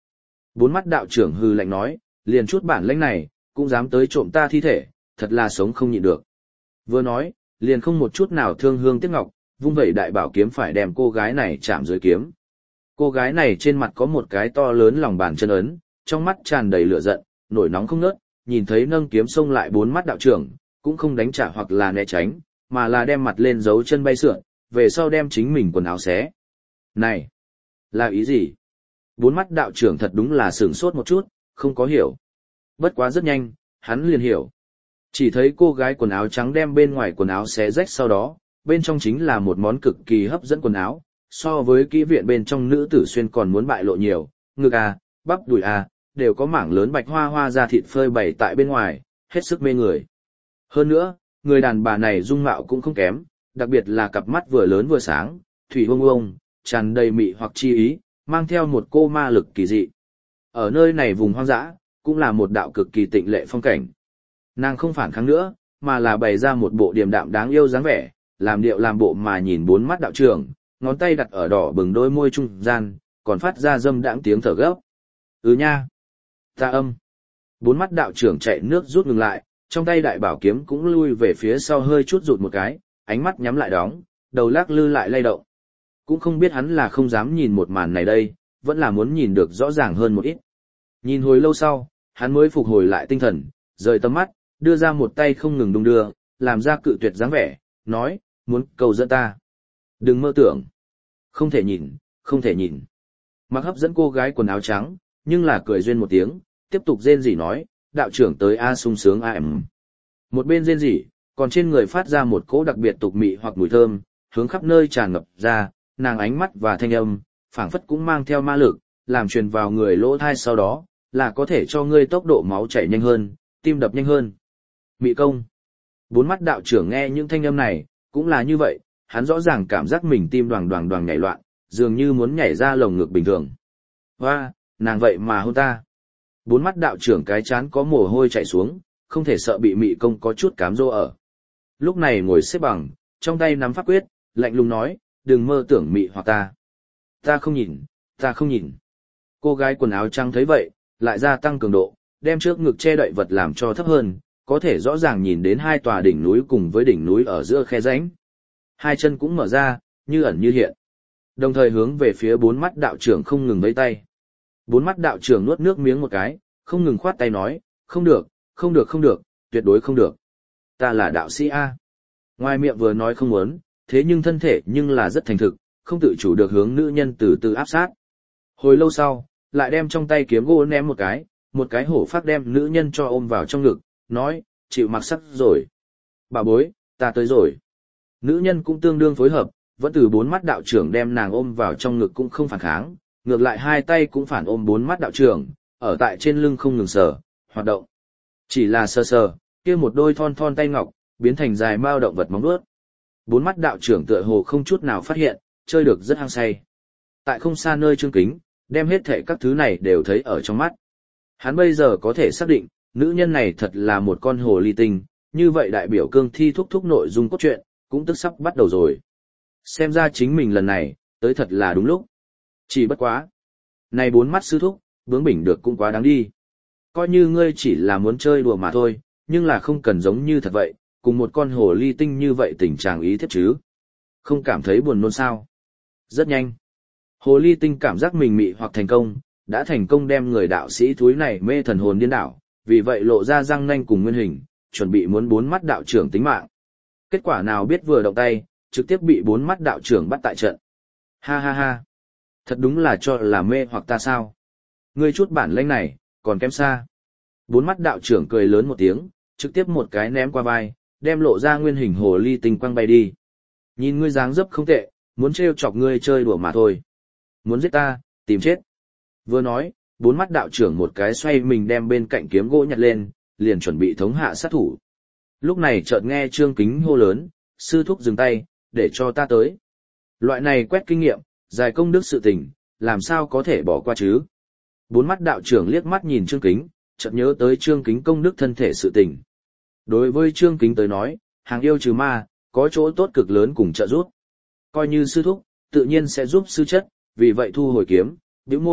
Speaker 1: Bốn mắt đạo trưởng hừ lạnh nói, liền chút bản lĩnh này, cũng dám tới trộm ta thi thể, thật là sống không nhịn được. Vừa nói, liền không một chút nào thương hương tiếc ngọc, vung vẩy đại bảo kiếm phải đem cô gái này chạm dưới kiếm. Cô gái này trên mặt có một cái to lớn lòng bàn chân ấn, trong mắt tràn đầy lửa giận, nổi nóng không ngớt, nhìn thấy nâng kiếm xông lại bốn mắt đạo trưởng, cũng không đánh trả hoặc là né tránh, mà là đem mặt lên giấu chân bay sượn, về sau đem chính mình quần áo xé. Này, là ý gì? Bốn mắt đạo trưởng thật đúng là sửng sốt một chút, không có hiểu. Bất quá rất nhanh, hắn liền hiểu. Chỉ thấy cô gái quần áo trắng đem bên ngoài quần áo xé rách sau đó, bên trong chính là một món cực kỳ hấp dẫn quần áo, so với kỹ viện bên trong nữ tử xuyên còn muốn bại lộ nhiều, ngực à, bắp đùi à, đều có mảng lớn bạch hoa hoa da thịt phơi bày tại bên ngoài, hết sức mê người. Hơn nữa, người đàn bà này dung mạo cũng không kém, đặc biệt là cặp mắt vừa lớn vừa sáng, thủy ông ông, tràn đầy mị hoặc chi ý, mang theo một cô ma lực kỳ dị. Ở nơi này vùng hoang dã, cũng là một đạo cực kỳ tịnh lệ phong cảnh. Nàng không phản kháng nữa, mà là bày ra một bộ điềm đạm đáng yêu dáng vẻ, làm điệu làm bộ mà nhìn bốn mắt đạo trưởng, ngón tay đặt ở đỏ bừng đôi môi trung gian, còn phát ra dâm đãng tiếng thở gấp. Nha! Ta âm! Bốn mắt đạo trưởng chạy nước rút ngừng lại, trong tay đại bảo kiếm cũng lui về phía sau hơi chút rụt một cái, ánh mắt nhắm lại đóng, đầu lắc lư lại lay động. Cũng không biết hắn là không dám nhìn một màn này đây, vẫn là muốn nhìn được rõ ràng hơn một ít. Nhìn hồi lâu sau, hắn mới phục hồi lại tinh thần, rời tầm mắt, đưa ra một tay không ngừng đung đưa, làm ra cự tuyệt dáng vẻ, nói, muốn cầu dẫn ta. Đừng mơ tưởng. Không thể nhìn, không thể nhìn. Mặc hấp dẫn cô gái quần áo trắng, nhưng là cười duyên một tiếng, tiếp tục rên rỉ nói, đạo trưởng tới a sung sướng a em. Một bên rên rỉ, còn trên người phát ra một cỗ đặc biệt tục mị hoặc mùi thơm, hướng khắp nơi tràn ngập ra, nàng ánh mắt và thanh âm, phảng phất cũng mang theo ma lực, làm truyền vào người lỗ thai sau đó, là có thể cho ngươi tốc độ máu chảy nhanh hơn, tim đập nhanh hơn. Mị công. Bốn mắt đạo trưởng nghe những thanh âm này, cũng là như vậy, hắn rõ ràng cảm giác mình tim đoàng đoàng đoàng nhảy loạn, dường như muốn nhảy ra lồng ngực bình thường. Hoa, nàng vậy mà hôn ta. Bốn mắt đạo trưởng cái chán có mồ hôi chảy xuống, không thể sợ bị mị công có chút cám dỗ ở. Lúc này ngồi xếp bằng, trong tay nắm pháp quyết, lạnh lùng nói, đừng mơ tưởng mị hoặc ta. Ta không nhìn, ta không nhìn. Cô gái quần áo trắng thấy vậy, lại gia tăng cường độ, đem trước ngực che đậy vật làm cho thấp hơn, có thể rõ ràng nhìn đến hai tòa đỉnh núi cùng với đỉnh núi ở giữa khe rãnh. Hai chân cũng mở ra, như ẩn như hiện. Đồng thời hướng về phía bốn mắt đạo trưởng không ngừng vẫy tay. Bốn mắt đạo trưởng nuốt nước miếng một cái, không ngừng khoát tay nói, không được, không được không được, tuyệt đối không được. Ta là đạo sĩ A. Ngoài miệng vừa nói không muốn, thế nhưng thân thể nhưng là rất thành thực, không tự chủ được hướng nữ nhân từ từ áp sát. Hồi lâu sau, lại đem trong tay kiếm gỗ ném một cái hổ phát đem nữ nhân cho ôm vào trong ngực, nói, chịu mặc sắc rồi. Bà bối, ta tới rồi. Nữ nhân cũng tương đương phối hợp, vẫn từ bốn mắt đạo trưởng đem nàng ôm vào trong ngực cũng không phản kháng, ngược lại hai tay cũng phản ôm bốn mắt đạo trưởng, ở tại trên lưng không ngừng sờ, hoạt động. Chỉ là sờ sờ, kia một đôi thon thon tay ngọc, biến thành dài mao động vật móng vuốt. Bốn mắt đạo trưởng tựa hồ không chút nào phát hiện, chơi được rất hăng say. Tại không xa nơi Trương Kính, đem hết thảy các thứ này đều thấy ở trong mắt. Hắn bây giờ có thể xác định, nữ nhân này thật là một con hồ ly tinh, như vậy đại biểu cương thi thúc thúc nội dung cốt truyện, cũng tức sắp bắt đầu rồi. Xem ra chính mình lần này, tới thật là đúng lúc. Chỉ bất quá. Này bốn mắt sư thúc, bướng bỉnh được cũng quá đáng đi. Coi như ngươi chỉ là muốn chơi đùa mà thôi, nhưng là không cần giống như thật vậy, cùng một con hồ ly tinh như vậy tình trạng ý thiết chứ. Không cảm thấy buồn nôn sao. Rất nhanh. Hồ ly tinh cảm giác mình mị hoặc thành công, đã thành công đem người đạo sĩ thúi này mê thần hồn điên đảo, vì vậy lộ ra răng nanh cùng nguyên hình, chuẩn bị muốn bốn mắt đạo trưởng tính mạng. Kết quả nào biết vừa động tay, trực tiếp bị bốn mắt đạo trưởng bắt tại trận. Ha ha ha. Thật đúng là cho là mê hoặc ta sao. Ngươi chút bản lĩnh này, còn kém xa. Bốn mắt đạo trưởng cười lớn một tiếng, trực tiếp một cái ném qua vai, đem lộ ra nguyên hình hồ ly tinh quăng bay đi. Nhìn ngươi dáng dấp không tệ, muốn trêu chọc ngươi chơi đùa mà thôi. Muốn giết ta, tìm chết. Vừa nói, bốn mắt đạo trưởng một cái xoay mình đem bên cạnh kiếm gỗ nhặt lên, liền chuẩn bị thống hạ sát thủ. Lúc này chợt nghe Trương Kính hô lớn, sư thúc dừng tay, để cho ta tới. Loại này quét kinh nghiệm, dài công đức sự tình, làm sao có thể bỏ qua chứ? Bốn mắt đạo trưởng liếc mắt nhìn Trương Kính, chợt nhớ tới Trương Kính công đức thân thể sự tình. Đối với Trương Kính tới nói, hàng yêu trừ ma, có chỗ tốt cực lớn cùng trợ giúp. Coi như sư thúc, tự nhiên sẽ giúp sư chất, vì vậy thu hồi kiếm, bĩu môi,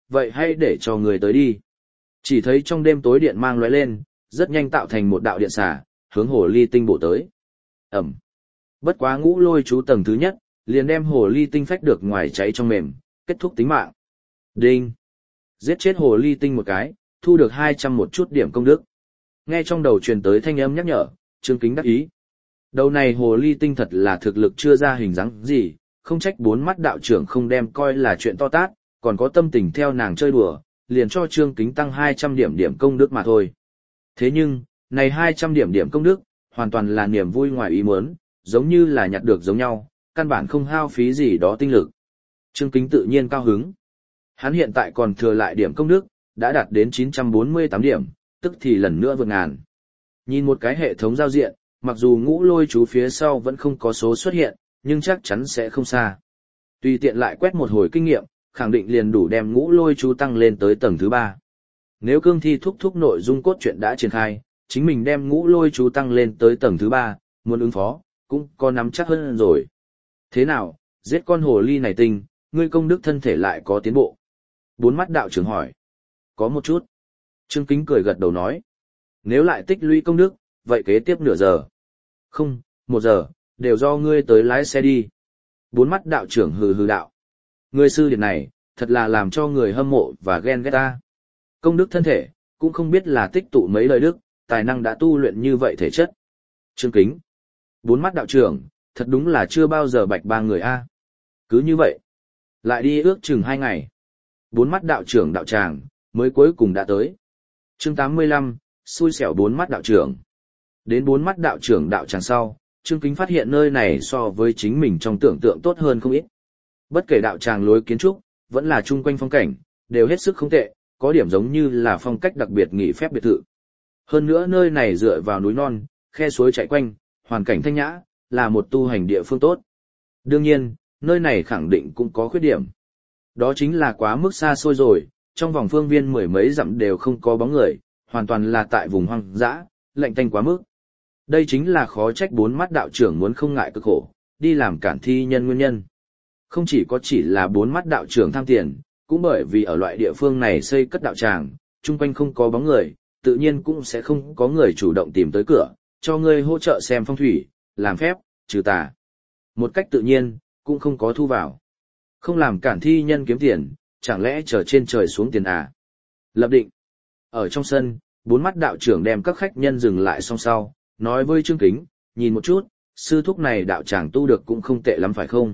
Speaker 1: vậy hãy để cho người tới đi. Chỉ thấy trong đêm tối điện mang lóe lên, rất nhanh tạo thành một đạo điện xả, hướng hồ ly tinh bổ tới. Ẩm. Bất quá Ngũ Lôi chú tầng thứ nhất, liền đem hồ ly tinh phách được ngoài cháy trong mềm, kết thúc tính mạng. Đinh. Giết chết hồ ly tinh một cái, thu được 200 một chút điểm công đức. Nghe trong đầu truyền tới thanh âm nhắc nhở, Trương Kính đắc ý. Đầu này hồ ly tinh thật là thực lực chưa ra hình dáng gì, không trách bốn mắt đạo trưởng không đem coi là chuyện to tát, còn có tâm tình theo nàng chơi đùa, liền cho Trương Kính tăng 200 điểm công đức mà thôi. Thế nhưng, này 200 điểm công đức, hoàn toàn là niềm vui ngoài ý muốn, giống như là nhặt được giống nhau, căn bản không hao phí gì đó tinh lực. Trương Kính tự nhiên cao hứng. Hắn hiện tại còn thừa lại điểm công đức, đã đạt đến 948 điểm, tức thì lần nữa vượt ngàn. Nhìn một cái hệ thống giao diện, mặc dù Ngũ Lôi chú phía sau vẫn không có số xuất hiện, nhưng chắc chắn sẽ không xa. Tùy tiện lại quét một hồi kinh nghiệm, khẳng định liền đủ đem Ngũ Lôi chú tăng lên tới tầng thứ 3. Nếu cương thi thúc nội dung cốt truyện đã triển khai, chính mình đem Ngũ Lôi chú tăng lên tới tầng thứ 3, muốn ứng phó, cũng có nắm chắc hơn rồi. Thế nào, giết con hồ ly này tinh, ngươi công đức thân thể lại có tiến bộ? Bốn mắt đạo trưởng hỏi. Có một chút. Trương Kính cười gật đầu nói. Nếu lại tích lũy công đức, vậy kế tiếp nửa giờ. Không, 1 giờ, đều do ngươi tới lái xe đi. Bốn mắt đạo trưởng hừ hừ đạo. Ngươi sư điệt này, thật là làm cho người hâm mộ và ghen ghét ta. Công đức thân thể, cũng không biết là tích tụ mấy lời đức, tài năng đã tu luyện như vậy thể chất. Trương Kính. Bốn mắt đạo trưởng, thật đúng là chưa bao giờ bạch ba người a. Cứ như vậy, lại đi ước chừng 2 ngày. Bốn mắt đạo trưởng đạo tràng, mới cuối cùng đã tới. Chương 85, xui xẻo bốn mắt đạo trưởng. Đến bốn mắt đạo trưởng đạo tràng sau, Trương Kính phát hiện nơi này so với chính mình trong tưởng tượng tốt hơn không ít. Bất kể đạo tràng lối kiến trúc, vẫn là chung quanh phong cảnh, đều hết sức không tệ, có điểm giống như là phong cách đặc biệt nghỉ phép biệt thự. Hơn nữa nơi này dựa vào núi non, khe suối chảy quanh, hoàn cảnh thanh nhã, là một tu hành địa phương tốt. Đương nhiên, nơi này khẳng định cũng có khuyết điểm. Đó chính là quá mức xa xôi rồi, trong vòng phương viên 10 mấy dặm đều không có bóng người, hoàn toàn là tại vùng hoang dã, lạnh tanh quá mức. Đây chính là khó trách bốn mắt đạo trưởng muốn không ngại cực khổ, đi làm cản thi nhân nguyên nhân. Không chỉ là bốn mắt đạo trưởng tham tiền, cũng bởi vì ở loại địa phương này xây cất đạo tràng, chung quanh không có bóng người, tự nhiên cũng sẽ không có người chủ động tìm tới cửa, cho ngươi hỗ trợ xem phong thủy, làm phép, trừ tà. Một cách tự nhiên, cũng không có thu vào. Không làm cản thi nhân kiếm tiền, chẳng lẽ trở trên trời xuống tiền à? Lập định. Ở trong sân, bốn mắt đạo trưởng đem các khách nhân dừng lại song sau, nói với Trương Kính, nhìn một chút, sư thúc này đạo tràng tu được cũng không tệ lắm phải không?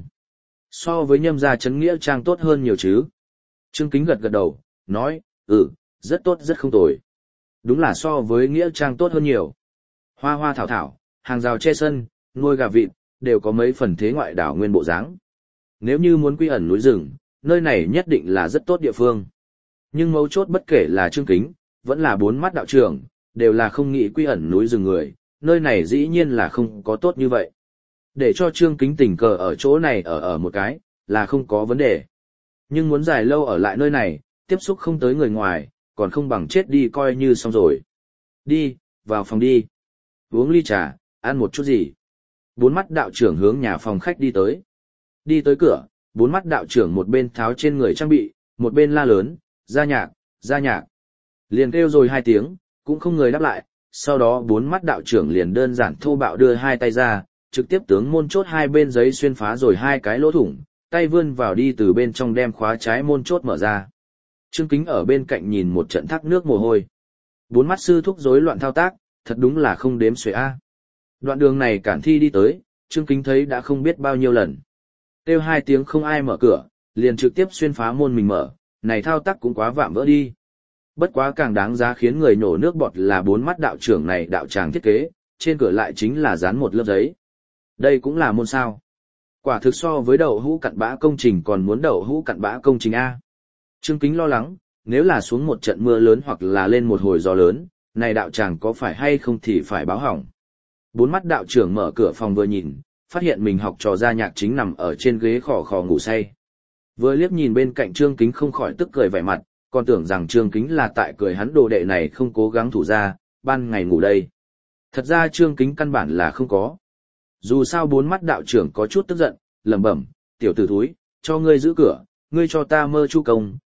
Speaker 1: So với Nhâm gia Trấn Nghĩa Trang tốt hơn nhiều chứ? Trương Kính gật gật đầu, nói, rất tốt rất không tồi. Đúng là so với Nghĩa Trang tốt hơn nhiều. Hoa hoa thảo thảo, hàng rào che sân, nuôi gà vịt, đều có mấy phần thế ngoại đảo nguyên bộ dáng. Nếu như muốn quy ẩn núi rừng, nơi này nhất định là rất tốt địa phương. Nhưng mấu chốt bất kể là Trương Kính, vẫn là bốn mắt đạo trưởng, đều là không nghĩ quy ẩn núi rừng người, nơi này dĩ nhiên là không có tốt như vậy. Để cho Trương Kính tình cờ ở chỗ này ở một cái, là không có vấn đề. Nhưng muốn dài lâu ở lại nơi này, tiếp xúc không tới người ngoài, còn không bằng chết đi coi như xong rồi. Đi, vào phòng đi. Uống ly trà, ăn một chút gì. Bốn mắt đạo trưởng hướng nhà phòng khách đi tới. Đi tới cửa, bốn mắt đạo trưởng một bên tháo trên người trang bị, một bên la lớn, ra nhạc, ra nhạc. Liền kêu rồi 2 tiếng, cũng không người đáp lại, sau đó bốn mắt đạo trưởng liền đơn giản thô bạo đưa 2 tay ra, trực tiếp tướng môn chốt 2 bên giấy xuyên phá rồi 2 cái lỗ thủng, tay vươn vào đi từ bên trong đem khóa trái môn chốt mở ra. Trương Kính ở bên cạnh nhìn một trận thác nước mồ hôi. Bốn mắt sư thúc rối loạn thao tác, thật đúng là không đếm xuể a. Đoạn đường này cản thi đi tới, Trương Kính thấy đã không biết bao nhiêu lần. Kêu 2 tiếng không ai mở cửa, liền trực tiếp xuyên phá môn mình mở, này thao tác cũng quá vạm vỡ đi. Bất quá càng đáng giá khiến người nổ nước bọt là bốn mắt đạo trưởng này đạo tràng thiết kế, trên cửa lại chính là dán một lớp giấy. Đây cũng là môn sao. Quả thực so với đậu hũ cặn bã công trình còn muốn đậu hũ cặn bã công trình A. Trương Kính lo lắng, nếu là xuống một trận mưa lớn hoặc là lên một hồi gió lớn, này đạo tràng có phải hay không thì phải báo hỏng. Bốn mắt đạo trưởng mở cửa phòng vừa nhìn, phát hiện mình học trò gia nhạc chính nằm ở trên ghế khò khò ngủ say. Vừa liếc nhìn bên cạnh Trương Kính không khỏi tức cười vẻ mặt, còn tưởng rằng Trương Kính là tại cười hắn đồ đệ này không cố gắng thủ ra, ban ngày ngủ đây. Thật ra Trương Kính căn bản là không có. Dù sao bốn mắt đạo trưởng có chút tức giận, lẩm bẩm, tiểu tử thúi, cho ngươi giữ cửa, ngươi cho ta mơ chu công,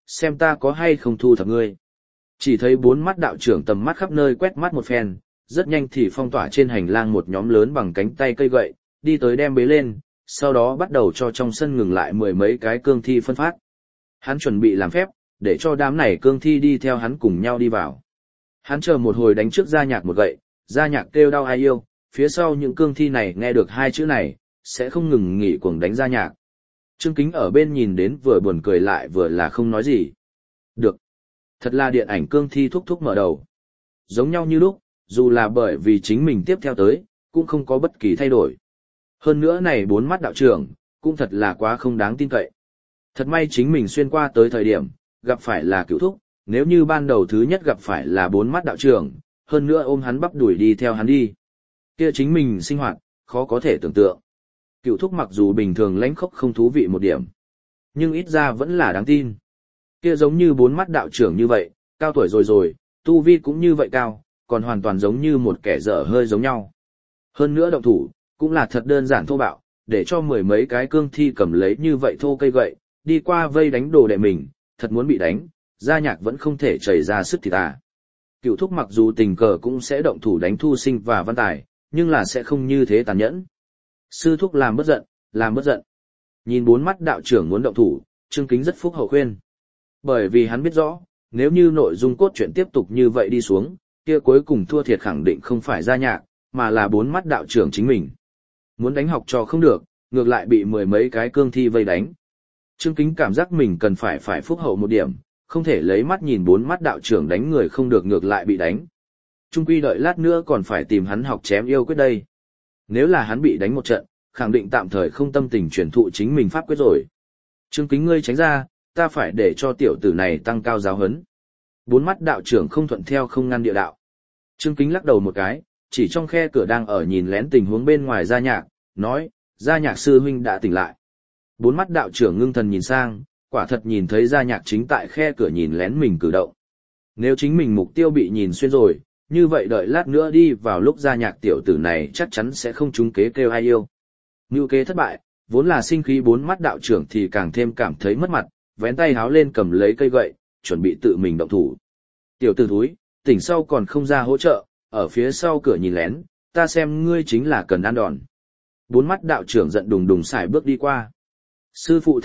Speaker 1: xem ta có hay không thu thập ngươi. Chỉ thấy bốn mắt đạo trưởng tầm mắt khắp nơi quét mắt một phen, rất nhanh thì phong tỏa trên hành lang một nhóm lớn bằng cánh tay cây gậy, đi tới đem bế lên, sau đó bắt đầu cho trong sân ngừng lại mười mấy cái cương thi phân phát. Hắn chuẩn bị làm phép, để cho đám này cương thi đi theo hắn cùng nhau đi vào. Hắn chờ một hồi đánh trước Gia Nhạc một gậy, Gia Nhạc kêu đau ai yêu, phía sau những cương thi này nghe được hai chữ này, sẽ không ngừng nghỉ cuồng đánh Gia Nhạc. Trương Kính ở bên nhìn đến vừa buồn cười lại vừa là không nói gì. Được. Thật là điện ảnh cương thi thúc thúc mở đầu. Giống nhau như lúc, dù là bởi vì chính mình tiếp theo tới, cũng không có bất kỳ thay đổi. Hơn nữa này bốn mắt đạo trưởng, cũng thật là quá không đáng tin cậy. Thật may chính mình xuyên qua tới thời điểm, gặp phải là Cửu thúc, nếu như ban đầu thứ nhất gặp phải là bốn mắt đạo trưởng, hơn nữa ôm hắn bắp đuổi đi theo hắn đi. Kia chính mình sinh hoạt, khó có thể tưởng tượng. Cửu thúc mặc dù bình thường lãnh khốc không thú vị một điểm, nhưng ít ra vẫn là đáng tin. Kia giống như bốn mắt đạo trưởng như vậy, cao tuổi rồi, tu vi cũng như vậy cao, còn hoàn toàn giống như một kẻ dở hơi giống nhau. Hơn nữa động thủ, cũng là thật đơn giản thô bạo, để cho mười mấy cái cương thi cầm lấy như vậy thô cây gậy, đi qua vây đánh đồ đệ mình, thật muốn bị đánh, Gia Nhạc vẫn không thể chảy ra sức thịt à. Cửu thúc mặc dù tình cờ cũng sẽ động thủ đánh Thu Sinh và Văn Tài, nhưng là sẽ không như thế tàn nhẫn. Sư thúc làm bất giận, làm bất giận. Nhìn bốn mắt đạo trưởng muốn động thủ, Trương Kính rất phúc hậu khuyên. Bởi vì hắn biết rõ, nếu như nội dung cốt truyện tiếp tục như vậy đi xuống, kia cuối cùng thua thiệt khẳng định không phải Gia Nhạc, mà là bốn mắt đạo trưởng chính mình. Muốn đánh học trò không được, ngược lại bị mười mấy cái cương thi vây đánh. Trương Kính cảm giác mình cần phải phúc hậu một điểm, không thể lấy mắt nhìn bốn mắt đạo trưởng đánh người không được ngược lại bị đánh. Trung quy đợi lát nữa còn phải tìm hắn học chém yêu quyết đây. Nếu là hắn bị đánh một trận, khẳng định tạm thời không tâm tình truyền thụ chính mình pháp quyết rồi. Trương Kính ngươi tránh ra, ta phải để cho tiểu tử này tăng cao giáo huấn. Bốn mắt đạo trưởng không thuận theo không ngăn địa đạo. Trương Kính lắc đầu một cái, chỉ trong khe cửa đang ở nhìn lén tình huống bên ngoài Gia Nhạc, nói, Gia Nhạc sư huynh đã tỉnh lại. Bốn mắt đạo trưởng ngưng thần nhìn sang, quả thật nhìn thấy Gia Nhạc chính tại khe cửa nhìn lén mình cử động. Nếu chính mình mục tiêu bị nhìn xuyên rồi, như vậy đợi lát nữa đi vào lúc Gia Nhạc tiểu tử này chắc chắn sẽ không trúng kế kêu ai yêu. Mưu kế thất bại, vốn là sinh khí bốn mắt đạo trưởng thì càng thêm cảm thấy mất mặt, vén tay háo lên cầm lấy cây gậy, chuẩn bị tự mình động thủ. Tiểu tử thúi, tỉnh sau còn không ra hỗ trợ, ở phía sau cửa nhìn lén, ta xem ngươi chính là cần ăn đòn. Bốn mắt đạo trưởng giận đùng đùng xài bước đi qua. Sư phụ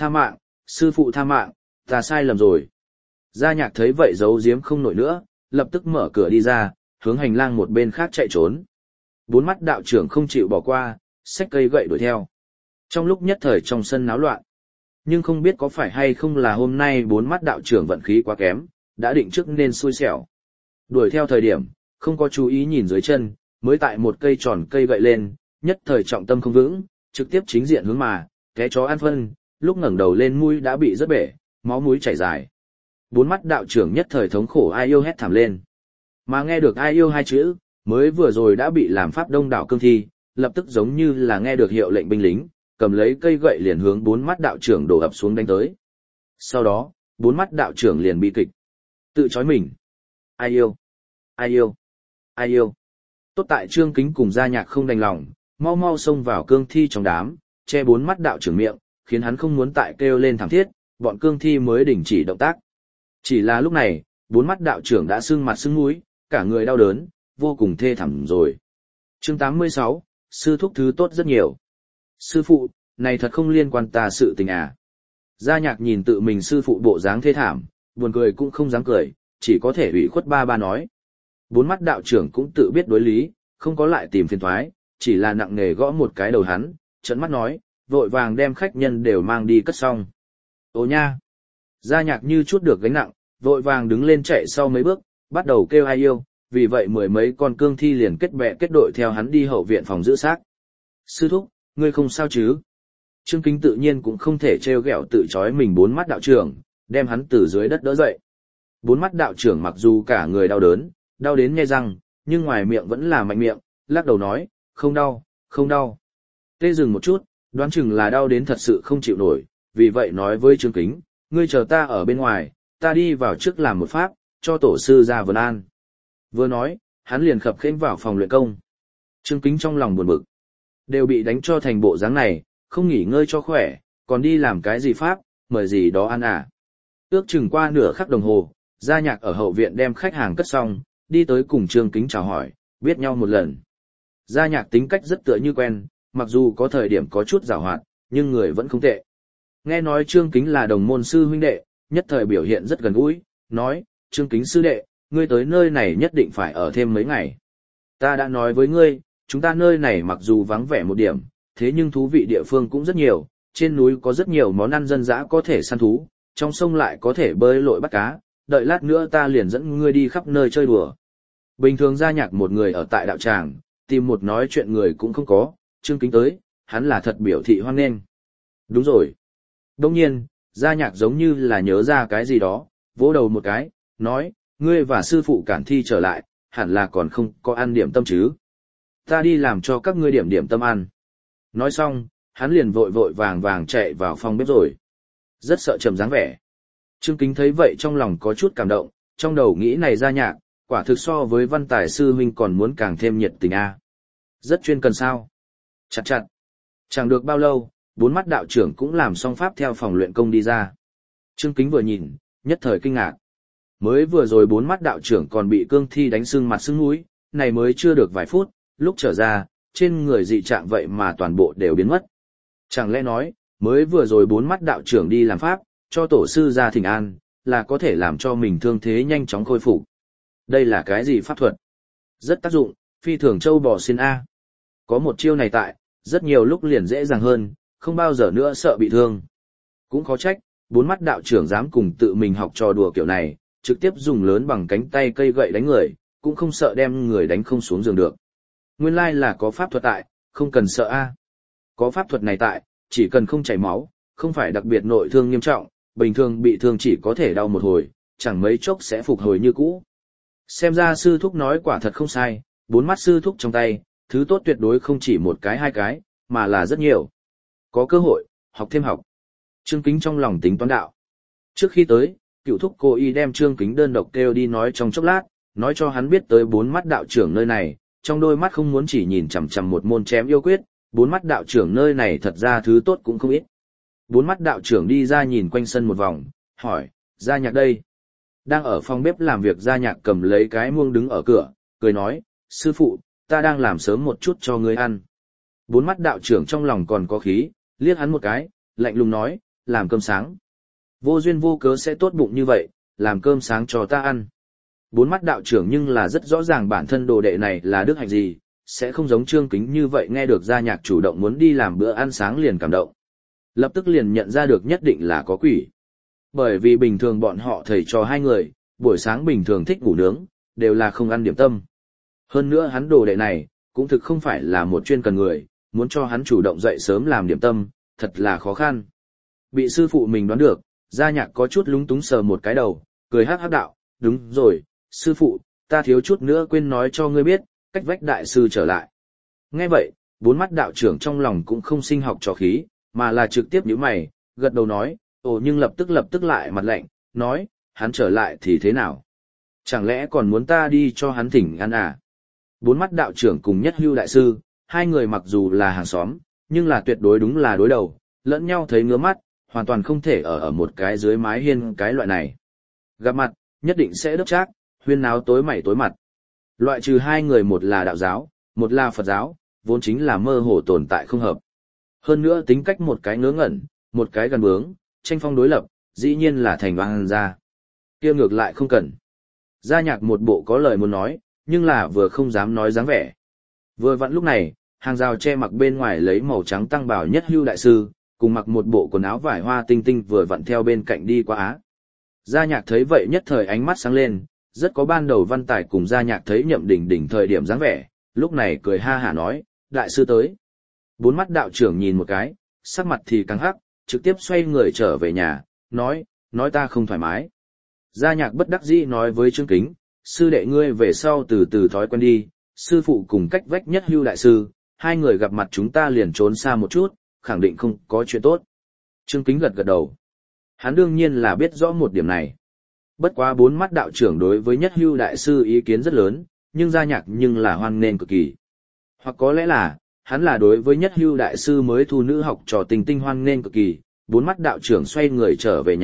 Speaker 1: tha mạng, ta sai lầm rồi. Gia Nhạc thấy vậy giấu giếm không nổi nữa, lập tức mở cửa đi ra, hướng hành lang một bên khác chạy trốn. Bốn mắt đạo trưởng không chịu bỏ qua, xách cây gậy đuổi theo. Trong lúc nhất thời trong sân náo loạn. Nhưng không biết có phải hay không là hôm nay bốn mắt đạo trưởng vận khí quá kém, đã định trước nên xui xẻo. Đuổi theo thời điểm, không có chú ý nhìn dưới chân, mới tại một cây tròn cây gậy lên, nhất thời trọng tâm không vững, trực tiếp chính diện hướng mà, té chó ăn phân, lúc ngẩng đầu lên mũi đã bị rớt bể, máu mũi chảy dài. Bốn mắt đạo trưởng nhất thời thống khổ ai yêu hét thảm lên. Mà nghe được ai yêu hai chữ, mới vừa rồi đã bị làm pháp đông đảo cương thi, lập tức giống như là nghe được hiệu lệnh binh lính, cầm lấy cây gậy liền hướng bốn mắt đạo trưởng đổ ập xuống đánh tới. Sau đó, bốn mắt đạo trưởng liền bị kịch. Tự chói mình. Ai yêu? Ai yêu? Ai yêu? Tốt tại Trương Kính cùng Gia Nhạc không đành lòng, mau mau xông vào cương thi trong đám, che bốn mắt đạo trưởng miệng, khiến hắn không muốn tại kêu lên thảm thiết, bọn cương thi mới đình chỉ động tác. Chỉ là lúc này, bốn mắt đạo trưởng đã sưng mặt sưng mũi, cả người đau đớn, vô cùng thê thảm rồi. Chương 86, sư thúc thứ tốt rất nhiều. Sư phụ, này thật không liên quan ta sự tình à. Gia Nhạc nhìn tự mình sư phụ bộ dáng thê thảm, buồn cười cũng không dám cười, chỉ có thể ủy khuất ba nói. Bốn mắt đạo trưởng cũng tự biết đối lý, không có lại tìm phiền toái, chỉ là nặng nề gõ một cái đầu hắn, trợn mắt nói, vội vàng đem khách nhân đều mang đi cất xong. Ô nha! Gia Nhạc như chút được gánh nặng, vội vàng đứng lên chạy sau mấy bước, bắt đầu kêu ai yêu, vì vậy mười mấy con cương thi liền kết bè kết đội theo hắn đi hậu viện phòng giữ xác. Sư thúc, ngươi không sao chứ? Trương Kính tự nhiên cũng không thể trêu ghẹo tự chói mình bốn mắt đạo trưởng, đem hắn từ dưới đất đỡ dậy. Bốn mắt đạo trưởng mặc dù cả người đau đớn, đau đến nhe răng, nhưng ngoài miệng vẫn là mạnh miệng, lắc đầu nói, không đau, không đau. Tê dừng một chút, đoán chừng là đau đến thật sự không chịu nổi, vì vậy nói với Trương Kính, ngươi chờ ta ở bên ngoài, ta đi vào trước làm một pháp, cho tổ sư ra vấn an. Vừa nói, hắn liền khập khiễng vào phòng luyện công. Trương Kính trong lòng buồn bực, đều bị đánh cho thành bộ dáng này, không nghỉ ngơi cho khỏe, còn đi làm cái gì pháp, mời gì đó ăn à. Ước chừng qua nửa khắc đồng hồ, Gia Nhạc ở hậu viện đem khách hàng cất xong, đi tới cùng Trương Kính chào hỏi, biết nhau một lần. Gia Nhạc tính cách rất tựa như quen, mặc dù có thời điểm có chút giảo hoạt, nhưng người vẫn không tệ. Nghe nói Trương Kính là đồng môn sư huynh đệ, nhất thời biểu hiện rất gần gũi, nói, Trương Kính sư đệ, ngươi tới nơi này nhất định phải ở thêm mấy ngày. Ta đã nói với ngươi, chúng ta nơi này mặc dù vắng vẻ một điểm, thế nhưng thú vị địa phương cũng rất nhiều, trên núi có rất nhiều món ăn dân dã có thể săn thú, trong sông lại có thể bơi lội bắt cá, đợi lát nữa ta liền dẫn ngươi đi khắp nơi chơi đùa. Bình thường Gia Nhạc một người ở tại đạo tràng, tìm một nói chuyện người cũng không có, Trương Kính tới, hắn là thật biểu thị hoan nghênh. Đúng rồi. Đông nhiên, Gia Nhạc giống như là nhớ ra cái gì đó, vỗ đầu một cái, nói, ngươi và sư phụ Cản Thi trở lại, hẳn là còn không có ăn điểm tâm chứ. Ta đi làm cho các ngươi điểm điểm tâm ăn. Nói xong, hắn liền vội vội vàng vàng chạy vào phòng bếp rồi. Rất sợ trầm dáng vẻ. Trương Kính thấy vậy trong lòng có chút cảm động, trong đầu nghĩ này Gia Nhạc, quả thực so với Văn Tài sư huynh còn muốn càng thêm nhiệt tình a. Rất chuyên cần sao. Chặt chặt. Chẳng được bao lâu, bốn mắt đạo trưởng cũng làm xong pháp theo phòng luyện công đi ra. Trương Kính vừa nhìn, nhất thời kinh ngạc. Mới vừa rồi bốn mắt đạo trưởng còn bị cương thi đánh sưng mặt sưng mũi, này mới chưa được vài phút, lúc trở ra, trên người dị trạng vậy mà toàn bộ đều biến mất. Chẳng lẽ nói, mới vừa rồi bốn mắt đạo trưởng đi làm pháp, cho tổ sư ra thỉnh an, là có thể làm cho mình thương thế nhanh chóng khôi phục. Đây là cái gì pháp thuật? Rất tác dụng, phi thường châu bò xin A. Có một chiêu này tại, rất nhiều lúc liền dễ dàng hơn, không bao giờ nữa sợ bị thương. Cũng khó trách, bốn mắt đạo trưởng dám cùng tự mình học trò đùa kiểu này, trực tiếp dùng lớn bằng cánh tay cây gậy đánh người, cũng không sợ đem người đánh không xuống giường được. Nguyên lai là có pháp thuật tại, không cần sợ A. Có pháp thuật này tại, chỉ cần không chảy máu, không phải đặc biệt nội thương nghiêm trọng, bình thường bị thương chỉ có thể đau một hồi, chẳng mấy chốc sẽ phục hồi như cũ. Xem ra sư thúc nói quả thật không sai, bốn mắt sư thúc trong tay, thứ tốt tuyệt đối không chỉ một cái hai cái, mà là rất nhiều. Có cơ hội, học thêm học. Trương Kính trong lòng tính toán đạo. Trước khi tới, cựu thúc cố ý đem Trương Kính đơn độc kêu đi nói trong chốc lát, nói cho hắn biết tới bốn mắt đạo trưởng nơi này, trong đôi mắt không muốn chỉ nhìn chằm chằm một môn chém yêu quyết, bốn mắt đạo trưởng nơi này thật ra thứ tốt cũng không ít. Bốn mắt đạo trưởng đi ra nhìn quanh sân một vòng, hỏi, Gia Nhạc đây. Đang ở phòng bếp làm việc Gia Nhạc cầm lấy cái muông đứng ở cửa, cười nói, sư phụ, ta đang làm sớm một chút cho ngươi ăn. Bốn mắt đạo trưởng trong lòng còn có khí, liếc hắn một cái, lạnh lùng nói, làm cơm sáng. Vô duyên vô cớ sẽ tốt bụng như vậy, làm cơm sáng cho ta ăn. Bốn mắt đạo trưởng nhưng là rất rõ ràng bản thân đồ đệ này là đức hạnh gì, sẽ không giống Trương Kính như vậy nghe được Gia Nhạc chủ động muốn đi làm bữa ăn sáng liền cảm động. Lập tức liền nhận ra được nhất định là có quỷ. Bởi vì bình thường bọn họ thầy trò hai người, buổi sáng bình thường thích ngủ nướng, đều là không ăn điểm tâm. Hơn nữa hắn đồ đệ này, cũng thực không phải là một chuyên cần người, muốn cho hắn chủ động dậy sớm làm điểm tâm, thật là khó khăn. Bị sư phụ mình đoán được, Gia Nhạc có chút lúng túng sờ một cái đầu, cười hắc hắc đạo, đúng rồi, sư phụ, ta thiếu chút nữa quên nói cho ngươi biết, cách vách đại sư trở lại. Nghe vậy, bốn mắt đạo trưởng trong lòng cũng không sinh học trò khí, mà là trực tiếp nhíu mày, gật đầu nói, ồ nhưng lập tức lại mặt lạnh, nói, hắn trở lại thì thế nào? Chẳng lẽ còn muốn ta đi cho hắn thỉnh ăn à? Bốn mắt đạo trưởng cùng Nhất Hưu đại sư, hai người mặc dù là hàng xóm, nhưng là tuyệt đối đúng là đối đầu, lẫn nhau thấy ngứa mắt, hoàn toàn không thể ở một cái dưới mái hiên cái loại này. Gặp mặt, nhất định sẽ đớp trác, huyên náo tối mày tối mặt. Loại trừ hai người một là đạo giáo, một là Phật giáo, vốn chính là mơ hồ tồn tại không hợp. Hơn nữa tính cách một cái ngớ ngẩn, một cái gần bướng, tranh phong đối lập, dĩ nhiên là thành oan gia. Kia ngược lại không cần. Gia Nhạc một bộ có lời muốn nói, nhưng là vừa không dám nói dáng vẻ. Vừa vặn lúc này, hàng rào che mặc bên ngoài lấy màu trắng tăng bảo Nhất Hưu đại sư, cùng mặc một bộ quần áo vải hoa tinh tinh vừa vặn theo bên cạnh đi qua á. Gia Nhạc thấy vậy nhất thời ánh mắt sáng lên, rất có ban đầu Văn Tài cùng Gia Nhạc thấy Nhậm Đỉnh Đỉnh thời điểm dáng vẻ, lúc này cười ha hả nói, đại sư tới. Bốn mắt đạo trưởng nhìn một cái, sắc mặt thì căng hắc, trực tiếp xoay người trở về nhà, nói ta không thoải mái. Gia Nhạc bất đắc dĩ nói với Trương Kính, sư đệ ngươi về sau từ từ thói quen đi, sư phụ cùng cách vách Nhất Hưu đại sư, hai người gặp mặt chúng ta liền trốn xa một chút, khẳng định không có chuyện tốt. Trương Kính gật gật đầu. Hắn đương nhiên là biết rõ một điểm này. Bất quá bốn mắt đạo trưởng đối với Nhất Hưu đại sư ý kiến rất lớn, nhưng Gia Nhạc nhưng là hoan nghênh cực kỳ. Hoặc có lẽ là, hắn là đối với Nhất Hưu đại sư mới thu nữ học trò tình tinh hoan nghênh cực kỳ, bốn mắt đạo trưởng xoay người trở về nhà,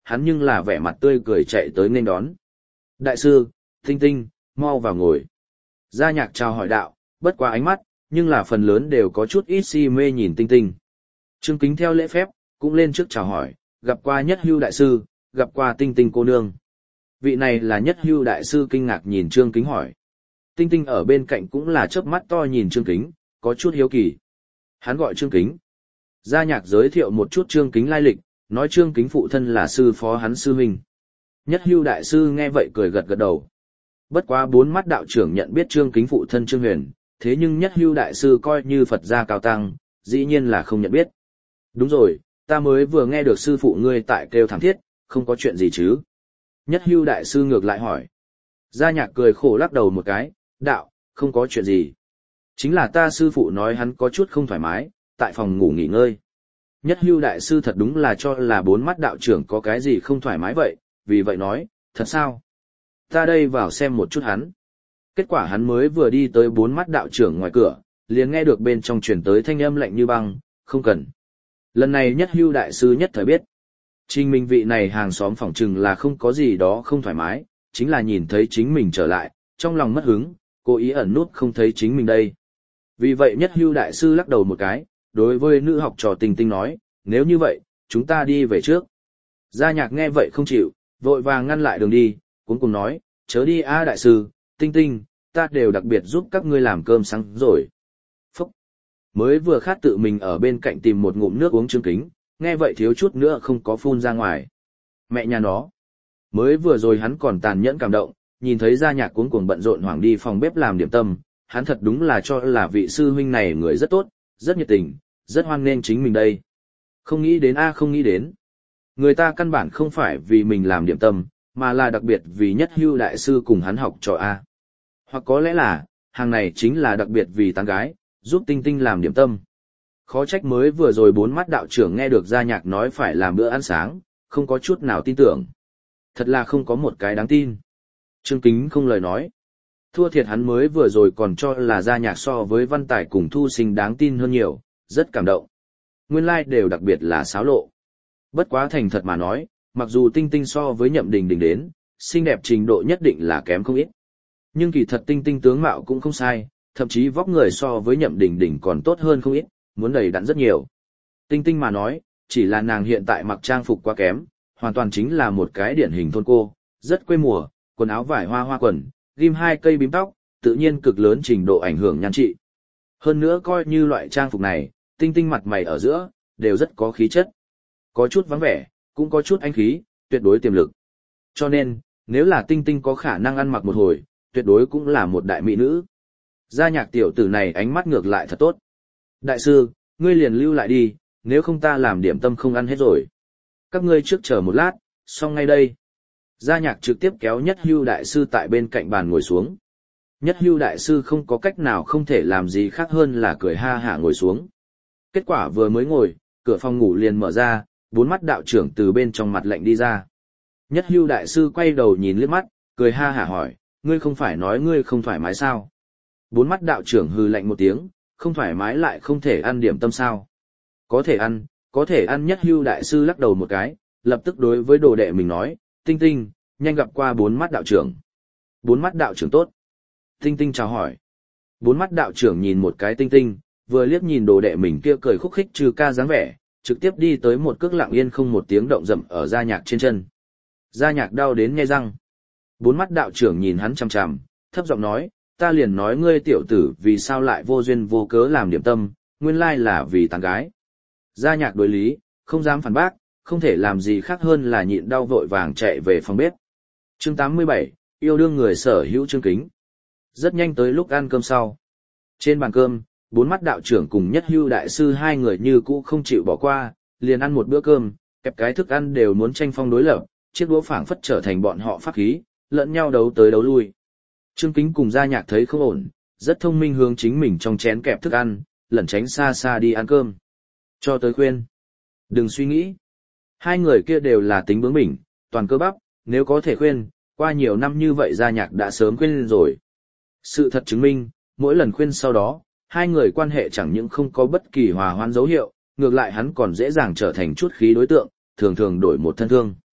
Speaker 1: hắn nhưng là vẻ mặt tươi cười chạy tới nên đón. Đại sư, Tinh Tinh, mau vào ngồi. Gia Nhạc chào hỏi đạo, bất quá ánh mắt, nhưng là phần lớn đều có chút ít si mê nhìn Tinh Tinh. Trương Kính theo lễ phép, cũng lên trước chào hỏi, gặp qua Nhất Hưu đại sư, gặp qua Tinh Tinh cô nương. Vị này là Nhất Hưu đại sư kinh ngạc nhìn Trương Kính hỏi. Tinh Tinh ở bên cạnh cũng là chớp mắt to nhìn Trương Kính, có chút hiếu kỳ. Hắn gọi Trương Kính. Gia Nhạc giới thiệu một chút Trương Kính lai lịch, nói Trương Kính phụ thân là sư phó hắn sư huynh. Nhất Hưu đại sư nghe vậy cười gật gật đầu. Bất quá bốn mắt đạo trưởng nhận biết Trương Kính phụ thân Trương Huyền, thế nhưng Nhất Hưu đại sư coi như Phật gia cao tăng, dĩ nhiên là không nhận biết. Đúng rồi, ta mới vừa nghe được sư phụ ngươi tại kêu thảm thiết, không có chuyện gì chứ? Nhất Hưu đại sư ngược lại hỏi. Gia Nhạc cười khổ lắc đầu một cái, đạo, không có chuyện gì. Chính là ta sư phụ nói hắn có chút không thoải mái, tại phòng ngủ nghỉ ngơi. Nhất Hưu đại sư thật đúng là cho là bốn mắt đạo trưởng có cái gì không thoải mái vậy, vì vậy nói, thật sao? Ta đây vào xem một chút hắn. Kết quả hắn mới vừa đi tới bốn mắt đạo trưởng ngoài cửa, liền nghe được bên trong truyền tới thanh âm lạnh như băng, không cần. Lần này Nhất Hưu đại sư nhất thời biết. Trình minh vị này hàng xóm phỏng chừng là không có gì đó không thoải mái, chính là nhìn thấy chính mình trở lại, trong lòng mất hứng, cố ý ẩn nút không thấy chính mình đây. Vì vậy Nhất Hưu đại sư lắc đầu một cái, đối với nữ học trò Tinh Tinh nói, nếu như vậy, chúng ta đi về trước. Gia Nhạc nghe vậy không chịu, vội vàng ngăn lại đường đi, cuối cùng nói, chớ đi a đại sư, Tinh Tinh, ta đều đặc biệt giúp các ngươi làm cơm sáng rồi. Phúc! Mới vừa khát tự mình ở bên cạnh tìm một ngụm nước uống Trương Kính, nghe vậy thiếu chút nữa không có phun ra ngoài. Mẹ nhà nó! Mới vừa rồi hắn còn tàn nhẫn cảm động, nhìn thấy Gia Nhạc cuống cuồng bận rộn hoảng đi phòng bếp làm điểm tâm, hắn thật đúng là cho là vị sư huynh này người rất tốt, rất nhiệt tình, rất hoan nghênh chính mình đây. Không nghĩ đến không nghĩ đến. Người ta căn bản không phải vì mình làm điểm tâm, mà là đặc biệt vì Nhất Hưu đại sư cùng hắn học trò A. Hoặc có lẽ là, hàng này chính là đặc biệt vì tán gái, giúp Tinh Tinh làm điểm tâm. Khó trách mới vừa rồi bốn mắt đạo trưởng nghe được Gia Nhạc nói phải làm bữa ăn sáng, không có chút nào tin tưởng. Thật là không có một cái đáng tin. Trương Kính không lời nói. Thua thiệt hắn mới vừa rồi còn cho là Gia Nhạc so với Văn Tài cùng Thu Sinh đáng tin hơn nhiều, rất cảm động. Nguyên lai đều đặc biệt là xáo lộ. Bất quá thành thật mà nói, mặc dù Tinh Tinh so với Nhậm Đình Đình đến, xinh đẹp trình độ nhất định là kém không ít. Nhưng kỳ thật Tinh Tinh tướng mạo cũng không sai, thậm chí vóc người so với Nhậm Đình Đình còn tốt hơn không ít, muốn đầy đặn rất nhiều. Tinh Tinh mà nói, chỉ là nàng hiện tại mặc trang phục quá kém, hoàn toàn chính là một cái điển hình thôn cô, rất quê mùa, quần áo vải hoa hoa quần, ghim 2 cây bím tóc, tự nhiên cực lớn trình độ ảnh hưởng nhan trị. Hơn nữa coi như loại trang phục này, Tinh Tinh mặt mày ở giữa, đều rất có khí chất. Có chút vắng vẻ, cũng có chút anh khí, tuyệt đối tiềm lực. Cho nên, nếu là Tinh Tinh có khả năng ăn mặc một hồi, tuyệt đối cũng là một đại mỹ nữ. Gia Nhạc tiểu tử này ánh mắt ngược lại thật tốt. Đại sư, ngươi liền lưu lại đi, nếu không ta làm điểm tâm không ăn hết rồi. Các ngươi trước chờ một lát, xong ngay đây. Gia Nhạc trực tiếp kéo Nhất Hưu đại sư tại bên cạnh bàn ngồi xuống. Nhất Hưu đại sư không có cách nào không thể làm gì khác hơn là cười ha hả ngồi xuống. Kết quả vừa mới ngồi, cửa phòng ngủ liền mở ra, bốn mắt đạo trưởng từ bên trong mặt lạnh đi ra. Nhất Hưu đại sư quay đầu nhìn liếc mắt, cười ha hả hỏi, ngươi không phải nói ngươi không thoải mái sao? Bốn mắt đạo trưởng hừ lạnh một tiếng, không thoải mái lại không thể ăn điểm tâm sao? Có thể ăn. Nhất Hưu đại sư lắc đầu một cái, lập tức đối với đồ đệ mình nói, Tinh Tinh, nhanh gặp qua bốn mắt đạo trưởng. Bốn mắt đạo trưởng tốt. Tinh Tinh chào hỏi. Bốn mắt đạo trưởng nhìn một cái Tinh Tinh, vừa liếc nhìn đồ đệ mình kia cười khúc khích trừ ca dáng vẻ, trực tiếp đi tới một cước lặng yên không một tiếng động dậm ở Gia Nhạc trên chân. Gia Nhạc đau đến nhe răng. Bốn mắt đạo trưởng nhìn hắn chằm chằm, thấp giọng nói, ta liền nói ngươi tiểu tử vì sao lại vô duyên vô cớ làm điểm tâm, nguyên lai là vì tán gái. Gia Nhạc đối lý, không dám phản bác, không thể làm gì khác hơn là nhịn đau vội vàng chạy về phòng bếp. Chương 87, yêu đương người sở hữu Trương Kính. Rất nhanh tới lúc ăn cơm sau. Trên bàn cơm, bốn mắt đạo trưởng cùng Nhất Hưu đại sư hai người như cũ không chịu bỏ qua, liền ăn một bữa cơm, kẹp cái thức ăn đều muốn tranh phong đối lập, chiếc đũa phảng phất trở thành bọn họ pháp khí, lẫn nhau đấu tới đấu lui. Trương Kính cùng Gia Nhạc thấy không ổn, rất thông minh hướng chính mình trong chén kẹp thức ăn, lẩn tránh xa xa đi ăn cơm. Cho tới khuyên. Đừng suy nghĩ. Hai người kia đều là tính bướng bỉnh, toàn cơ bắp, nếu có thể khuyên, qua nhiều năm như vậy Gia Nhạc đã sớm khuyên rồi. Sự thật chứng minh, mỗi lần khuyên sau đó, hai người quan hệ chẳng những không có bất kỳ hòa hoãn dấu hiệu, ngược lại hắn còn dễ dàng trở thành chút khí đối tượng, thường thường đổi một thân thương.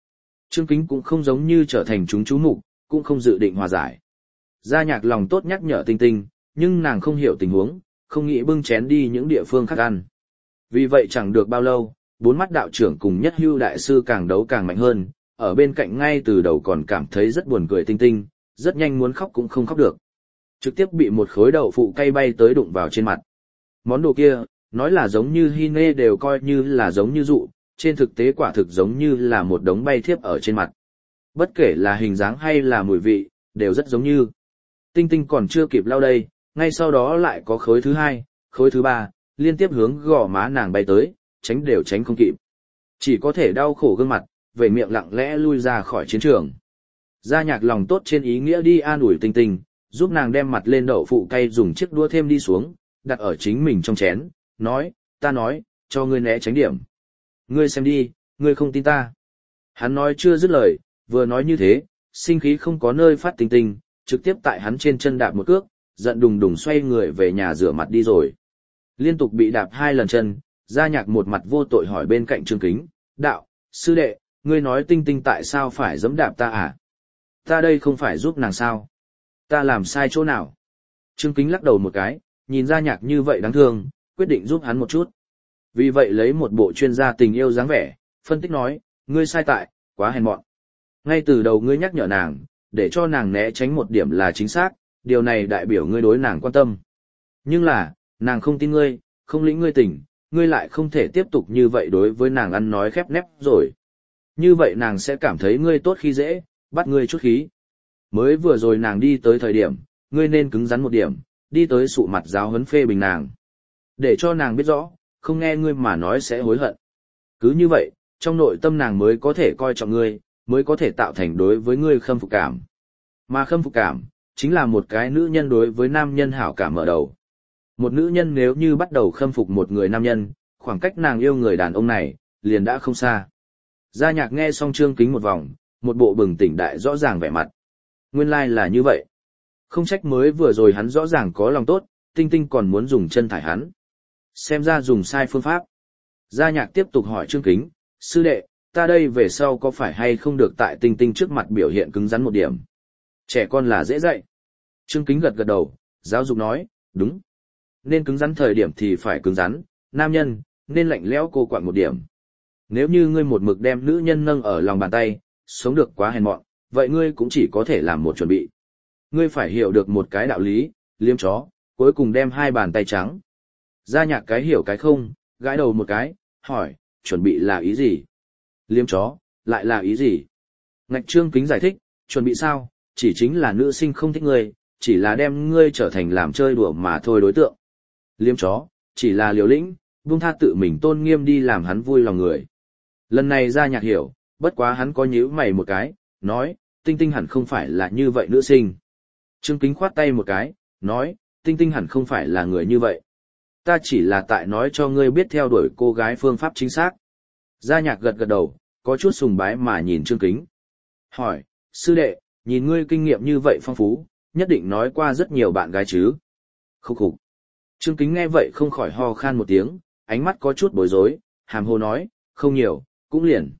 Speaker 1: Trương Kính cũng không giống như trở thành chúng chú mục, cũng không dự định hòa giải. Gia Nhạc lòng tốt nhắc nhở Tinh Tinh, nhưng nàng không hiểu tình huống, không nghĩ bưng chén đi những địa phương khác ăn. Vì vậy chẳng được bao lâu, bốn mắt đạo trưởng cùng Nhất Hưu đại sư càng đấu càng mạnh hơn, ở bên cạnh ngay từ đầu còn cảm thấy rất buồn cười Tinh Tinh, rất nhanh muốn khóc cũng không khóc được. Trực tiếp bị một khối đậu phụ cay bay tới đụng vào trên mặt. Món đồ kia, nói là giống như hy nê đều coi như là giống như dụ, trên thực tế quả thực giống như là một đống bay thiếp ở trên mặt. Bất kể là hình dáng hay là mùi vị, đều rất giống như. Tinh Tinh còn chưa kịp lau đây, ngay sau đó lại có khối thứ hai, khối thứ ba, liên tiếp hướng gò má nàng bay tới, tránh đều tránh không kịp. Chỉ có thể đau khổ gương mặt, về miệng lặng lẽ lui ra khỏi chiến trường. Gia Nhạc lòng tốt trên ý nghĩa đi an ủi Tinh Tinh, giúp nàng đem mặt lên đậu phụ cay dùng chiếc đũa thêm đi xuống, đặt ở chính mình trong chén, nói, ta nói, cho ngươi né tránh điểm. Ngươi xem đi, ngươi không tin ta. Hắn nói chưa dứt lời, vừa nói như thế, sinh khí không có nơi phát Tinh Tinh, trực tiếp tại hắn trên chân đạp một cước, giận đùng đùng xoay người về nhà rửa mặt đi rồi. Liên tục bị đạp 2 lần chân, Gia Nhạc một mặt vô tội hỏi bên cạnh Trương Kính, đạo, sư đệ, ngươi nói Tinh Tinh tại sao phải giẫm đạp ta à? Ta đây không phải giúp nàng sao? Ta làm sai chỗ nào? Trương Kính lắc đầu một cái, nhìn Gia Nhạc như vậy đáng thương, quyết định giúp hắn một chút. Vì vậy lấy một bộ chuyên gia tình yêu dáng vẻ, phân tích nói, ngươi sai tại, quá hèn mọn. Ngay từ đầu ngươi nhắc nhở nàng, để cho nàng né tránh một điểm là chính xác, điều này đại biểu ngươi đối nàng quan tâm. Nhưng là, nàng không tin ngươi, không lĩnh ngươi tình, ngươi lại không thể tiếp tục như vậy đối với nàng ăn nói khép nép rồi. Như vậy nàng sẽ cảm thấy ngươi tốt khi dễ, bắt ngươi chút khí. Mới vừa rồi nàng đi tới thời điểm, ngươi nên cứng rắn một điểm, đi tới sụ mặt giáo huấn phê bình nàng. Để cho nàng biết rõ, không nghe ngươi mà nói sẽ hối hận. Cứ như vậy, trong nội tâm nàng mới có thể coi trọng ngươi, mới có thể tạo thành đối với ngươi khâm phục cảm. Mà khâm phục cảm, chính là một cái nữ nhân đối với nam nhân hảo cảm ở đầu. Một nữ nhân nếu như bắt đầu khâm phục một người nam nhân, khoảng cách nàng yêu người đàn ông này, liền đã không xa. Gia Nhạc nghe xong Trương Kính một vòng, một bộ bừng tỉnh đại rõ ràng vẻ mặt. Nguyên lai là như vậy. Không trách mới vừa rồi hắn rõ ràng có lòng tốt, Tinh Tinh còn muốn dùng chân thải hắn. Xem ra dùng sai phương pháp. Gia Nhạc tiếp tục hỏi Trương Kính, sư đệ, ta đây về sau có phải hay không được tại Tinh Tinh trước mặt biểu hiện cứng rắn một điểm? Trẻ con là dễ dạy. Trương Kính gật gật đầu, giáo dục nói, đúng. Nên cứng rắn thời điểm thì phải cứng rắn, nam nhân, nên lạnh lẽo cô quạng một điểm. Nếu như ngươi một mực đem nữ nhân nâng ở lòng bàn tay, sống được quá hèn mọn, vậy ngươi cũng chỉ có thể làm một chuẩn bị. Ngươi phải hiểu được một cái đạo lý, liếm chó, cuối cùng đem 2 bàn tay trắng. Gia Nhạc cái hiểu cái không, gãi đầu một cái, hỏi, chuẩn bị là ý gì? Liếm chó, lại là ý gì? Ngạch Trương Kính giải thích, chuẩn bị sao, chỉ chính là nữ sinh không thích ngươi, chỉ là đem ngươi trở thành làm chơi đùa mà thôi đối tượng. Liếm chó, chỉ là liều lĩnh, buông tha tự mình tôn nghiêm đi làm hắn vui lòng người. Lần này Gia Nhạc hiểu, bất quá hắn có nhíu mày một cái, nói, Tinh Tinh hẳn không phải là như vậy nữ sinh. Trương Kính khoát tay một cái, nói, Tinh Tinh hẳn không phải là người như vậy. Ta chỉ là tại nói cho ngươi biết theo đuổi cô gái phương pháp chính xác. Gia Nhạc gật gật đầu, có chút sùng bái mà nhìn Trương Kính. Hỏi, sư đệ, nhìn ngươi kinh nghiệm như vậy phong phú, nhất định nói qua rất nhiều bạn gái chứ. Khúc khục. Trương Kính nghe vậy không khỏi ho khan một tiếng, ánh mắt có chút bối rối, hàm hồ nói, không nhiều, cũng liền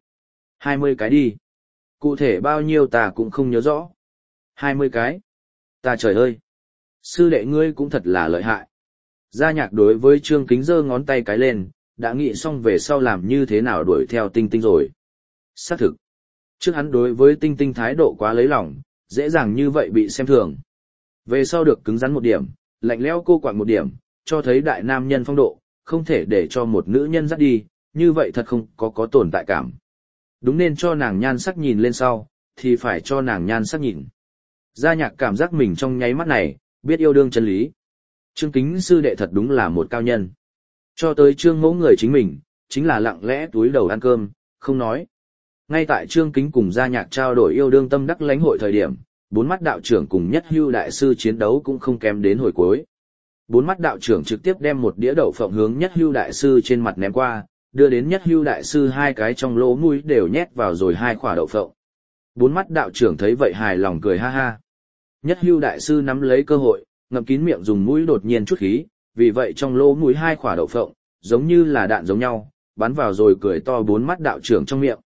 Speaker 1: 20 cái đi. Cụ thể bao nhiêu ta cũng không nhớ rõ. 20 cái. Ta trời ơi. Sư đệ ngươi cũng thật là lợi hại. Gia Nhạc đối với Trương Kính giơ ngón tay cái lên, đã nghĩ xong về sau làm như thế nào đuổi theo Tinh Tinh rồi. Xác thực. Trước hắn đối với Tinh Tinh thái độ quá lấy lòng, dễ dàng như vậy bị xem thường. Về sau được cứng rắn một điểm, lạnh lẽo cô quạng một điểm, cho thấy đại nam nhân phong độ, không thể để cho một nữ nhân dắt đi, như vậy thật không có tồn tại cảm. Đúng nên cho nàng nhan sắc nhìn lên sau, thì phải cho nàng nhan sắc nhìn. Gia Nhạc cảm giác mình trong nháy mắt này, biết yêu đương chân lý. Trương Kính sư đệ thật đúng là một cao nhân. Cho tới Trương Mẫu người chính mình, chính là lặng lẽ túi đầu ăn cơm, không nói. Ngay tại Trương Kính cùng Gia Nhạc trao đổi yêu đương tâm đắc lãnh hội thời điểm, bốn mắt đạo trưởng cùng Nhất Hưu đại sư chiến đấu cũng không kém đến hồi cuối. Bốn mắt đạo trưởng trực tiếp đem một đĩa đậu phộng hướng Nhất Hưu đại sư trên mặt ném qua, đưa đến Nhất Hưu đại sư 2 cái trong lỗ mũi đều nhét vào rồi 2 quả đậu phộng. Bốn mắt đạo trưởng thấy vậy hài lòng cười ha ha. Nhất Hưu đại sư nắm lấy cơ hội, ngậm kín miệng dùng mũi đột nhiên chút khí, vì vậy trong lỗ mũi 2 quả đậu phộng, giống như là đạn giống nhau, bắn vào rồi cười to bốn mắt đạo trưởng trong miệng.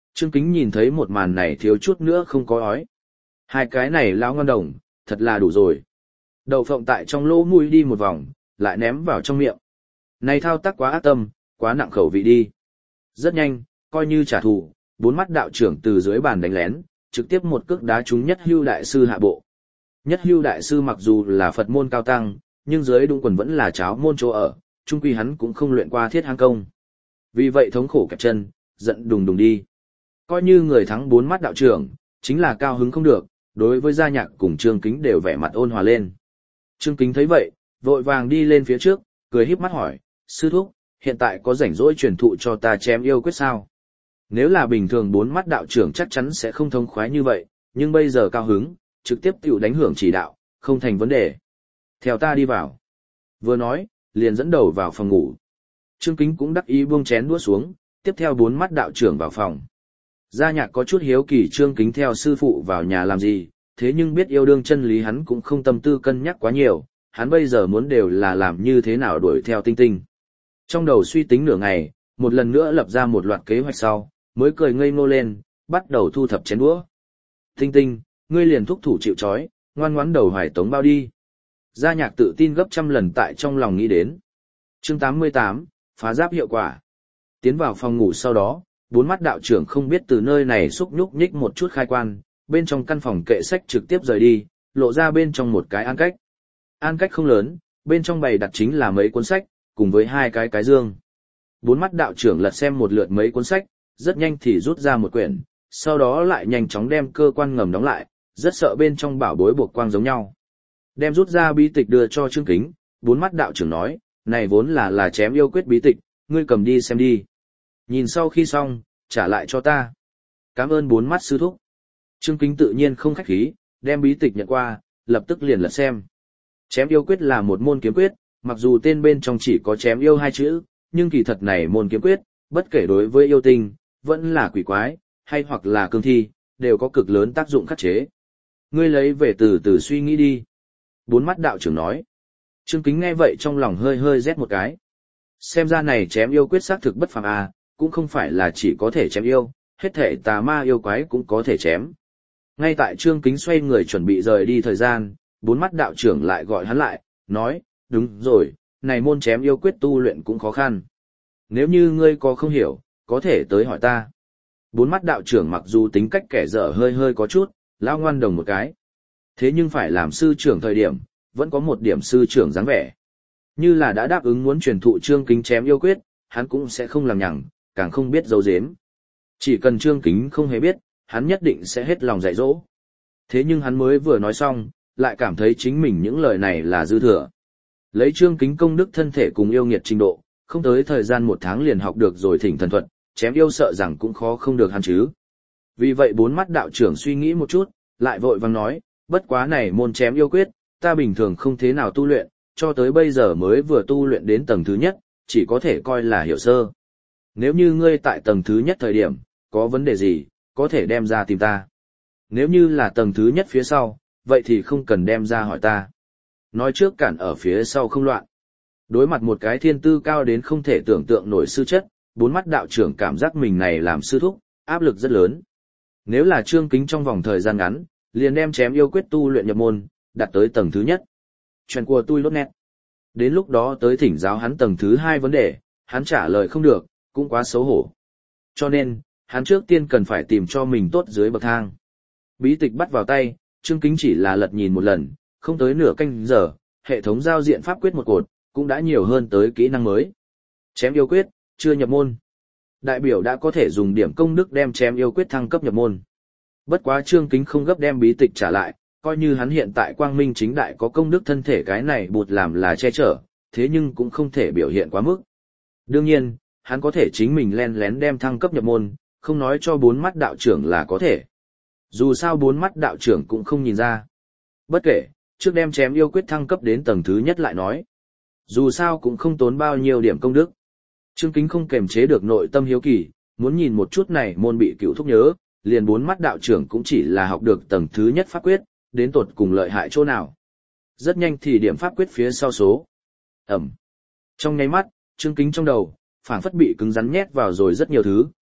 Speaker 1: Trương Kính nhìn thấy một màn này thiếu chút nữa không có ói. Hai cái này lão ngon đồng, thật là đủ rồi. Đậu phộng tại trong lỗ mũi đi một vòng, lại ném vào trong miệng. Này thao tác quá ác tâm, quá nặng khẩu vị đi. Rất nhanh, coi như trả thù, bốn mắt đạo trưởng từ dưới bàn đánh lén, trực tiếp một cước đá trúng Nhất Hưu đại sư hạ bộ. Nhất Hưu đại sư mặc dù là Phật môn cao tăng, nhưng dưới đúng quần vẫn là cháo môn chỗ ở, chung quy hắn cũng không luyện qua thiết hang công. Vì vậy thống khổ kẹp chân, giận đùng đùng đi. Coi như người thắng bốn mắt đạo trưởng, chính là cao hứng không được, đối với Gia Nhạc cùng Trương Kính đều vẻ mặt ôn hòa lên. Trương Kính thấy vậy, vội vàng đi lên phía trước, cười híp mắt hỏi, sư thúc, hiện tại có rảnh rỗi truyền thụ cho ta chém yêu quyết sao? Nếu là bình thường bốn mắt đạo trưởng chắc chắn sẽ không thông khoái như vậy, nhưng bây giờ cao hứng, trực tiếp tiểu đánh hưởng chỉ đạo, không thành vấn đề. Theo ta đi vào. Vừa nói, liền dẫn đầu vào phòng ngủ. Trương Kính cũng đắc ý buông chén đũa xuống, tiếp theo bốn mắt đạo trưởng vào phòng. Gia Nhạc có chút hiếu kỳ Trương Kính theo sư phụ vào nhà làm gì, thế nhưng biết yêu đương chân lý hắn cũng không tâm tư cân nhắc quá nhiều, hắn bây giờ muốn đều là làm như thế nào đuổi theo Tinh Tinh. Trong đầu suy tính nửa ngày, một lần nữa lập ra một loạt kế hoạch sau, mới cười ngây ngô lên, bắt đầu thu thập chén đũa. Tinh Tinh, ngươi liền thúc thủ chịu trói, ngoan ngoãn đầu hoài tống bao đi. Gia Nhạc tự tin gấp trăm lần tại trong lòng nghĩ đến. Chương 88, phá giáp hiệu quả. Tiến vào phòng ngủ sau đó, bốn mắt đạo trưởng không biết từ nơi này xúc nhúc nhích một chút khai quan, bên trong căn phòng kệ sách trực tiếp rời đi, lộ ra bên trong một cái an cách. An cách không lớn, bên trong bày đặt chính là mấy cuốn sách, cùng với hai cái dương. Bốn mắt đạo trưởng lật xem một lượt mấy cuốn sách, rất nhanh thì rút ra một quyển, sau đó lại nhanh chóng đem cơ quan ngầm đóng lại, rất sợ bên trong bảo bối buộc quang giống nhau. Đem rút ra bí tịch đưa cho Trương Kính, bốn mắt đạo trưởng nói, này vốn là chém yêu quyết bí tịch, ngươi cầm đi xem đi. Nhìn sau khi xong, trả lại cho ta. Cảm ơn bốn mắt sư thúc. Trương Kính tự nhiên không khách khí, đem bí tịch nhận qua, lập tức liền lật xem. Chém yêu quyết là một môn kiếm quyết, mặc dù tên bên trong chỉ có chém yêu hai chữ, nhưng kỳ thật này môn kiếm quyết, bất kể đối với yêu tinh, vẫn là quỷ quái, hay hoặc là cương thi, đều có cực lớn tác dụng khắc chế. Ngươi lấy về từ từ suy nghĩ đi. Bốn mắt đạo trưởng nói. Trương Kính nghe vậy trong lòng hơi hơi rét một cái. Xem ra này chém yêu quyết xác thực bất phàm à, cũng không phải là chỉ có thể chém yêu, hết thể tà ma yêu quái cũng có thể chém. Ngay tại Trương Kính xoay người chuẩn bị rời đi thời gian, bốn mắt đạo trưởng lại gọi hắn lại, nói, đúng rồi, này môn chém yêu quyết tu luyện cũng khó khăn. Nếu như ngươi có không hiểu, có thể tới hỏi ta. Bốn mắt đạo trưởng mặc dù tính cách kẻ dở hơi hơi có chút, lão ngoan đồng một cái. Thế nhưng phải làm sư trưởng thời điểm, vẫn có một điểm sư trưởng dáng vẻ. Như là đã đáp ứng muốn truyền thụ Trương Kính chém yêu quyết, hắn cũng sẽ không làm nhằng, càng không biết giấu giếm. Chỉ cần Trương Kính không hề biết, hắn nhất định sẽ hết lòng dạy dỗ. Thế nhưng hắn mới vừa nói xong, lại cảm thấy chính mình những lời này là dư thừa. Lấy Trương Kính công đức thân thể cùng yêu nghiệt trình độ, không tới thời gian một tháng liền học được rồi thỉnh thần thuật, chém yêu sợ rằng cũng khó không được hắn chứ. Vì vậy bốn mắt đạo trưởng suy nghĩ một chút, lại vội vàng nói, bất quá này môn chém yêu quyết, ta bình thường không thế nào tu luyện, cho tới bây giờ mới vừa tu luyện đến tầng thứ nhất, chỉ có thể coi là hiểu sơ. Nếu như ngươi tại tầng thứ nhất thời điểm, có vấn đề gì, có thể đem ra tìm ta. Nếu như là tầng thứ nhất phía sau, vậy thì không cần đem ra hỏi ta. Nói trước cản ở phía sau không loạn. Đối mặt một cái thiên tư cao đến không thể tưởng tượng nổi sư chất, bốn mắt đạo trưởng cảm giác mình này làm sư thúc, áp lực rất lớn. Nếu là Trương Kính trong vòng thời gian ngắn, liền đem chém yêu quyết tu luyện nhập môn, đạt tới tầng thứ nhất. Chuyện của tôi lốt nét. Đến lúc đó tới thỉnh giáo hắn tầng thứ hai vấn đề, hắn trả lời không được, cũng quá xấu hổ. Cho nên, hắn trước tiên cần phải tìm cho mình tốt dưới bậc thang. Bí tịch bắt vào tay, Trương Kính chỉ là lật nhìn một lần, không tới nửa canh giờ, hệ thống giao diện pháp quyết một cột, cũng đã nhiều hơn tới kỹ năng mới. Chém yêu quyết, chưa nhập môn. Đại biểu đã có thể dùng điểm công đức đem chém yêu quyết thăng cấp nhập môn. Bất quá Trương Kính không gấp đem bí tịch trả lại, coi như hắn hiện tại quang minh chính đại có công đức thân thể cái này bụt làm là che chở, thế nhưng cũng không thể biểu hiện quá mức. Đương nhiên, hắn có thể chính mình len lén đem thăng cấp nhập môn, không nói cho bốn mắt đạo trưởng là có thể. Dù sao bốn mắt đạo trưởng cũng không nhìn ra. Bất kể, trước đem chém yêu quyết thăng cấp đến tầng thứ nhất lại nói. Dù sao cũng không tốn bao nhiêu điểm công đức. Trương Kính không kềm chế được nội tâm hiếu kỳ, muốn nhìn một chút này môn bị cựu thúc nhớ, liền bốn mắt đạo trưởng cũng chỉ là học được tầng thứ nhất pháp quyết, đến tột cùng lợi hại chỗ nào. Rất nhanh thì điểm pháp quyết phía sau số. Ẩm. Trong nháy mắt, Trương Kính trong đầu, phảng phất bị cứng rắn nhét vào rồi rất nhiều thứ,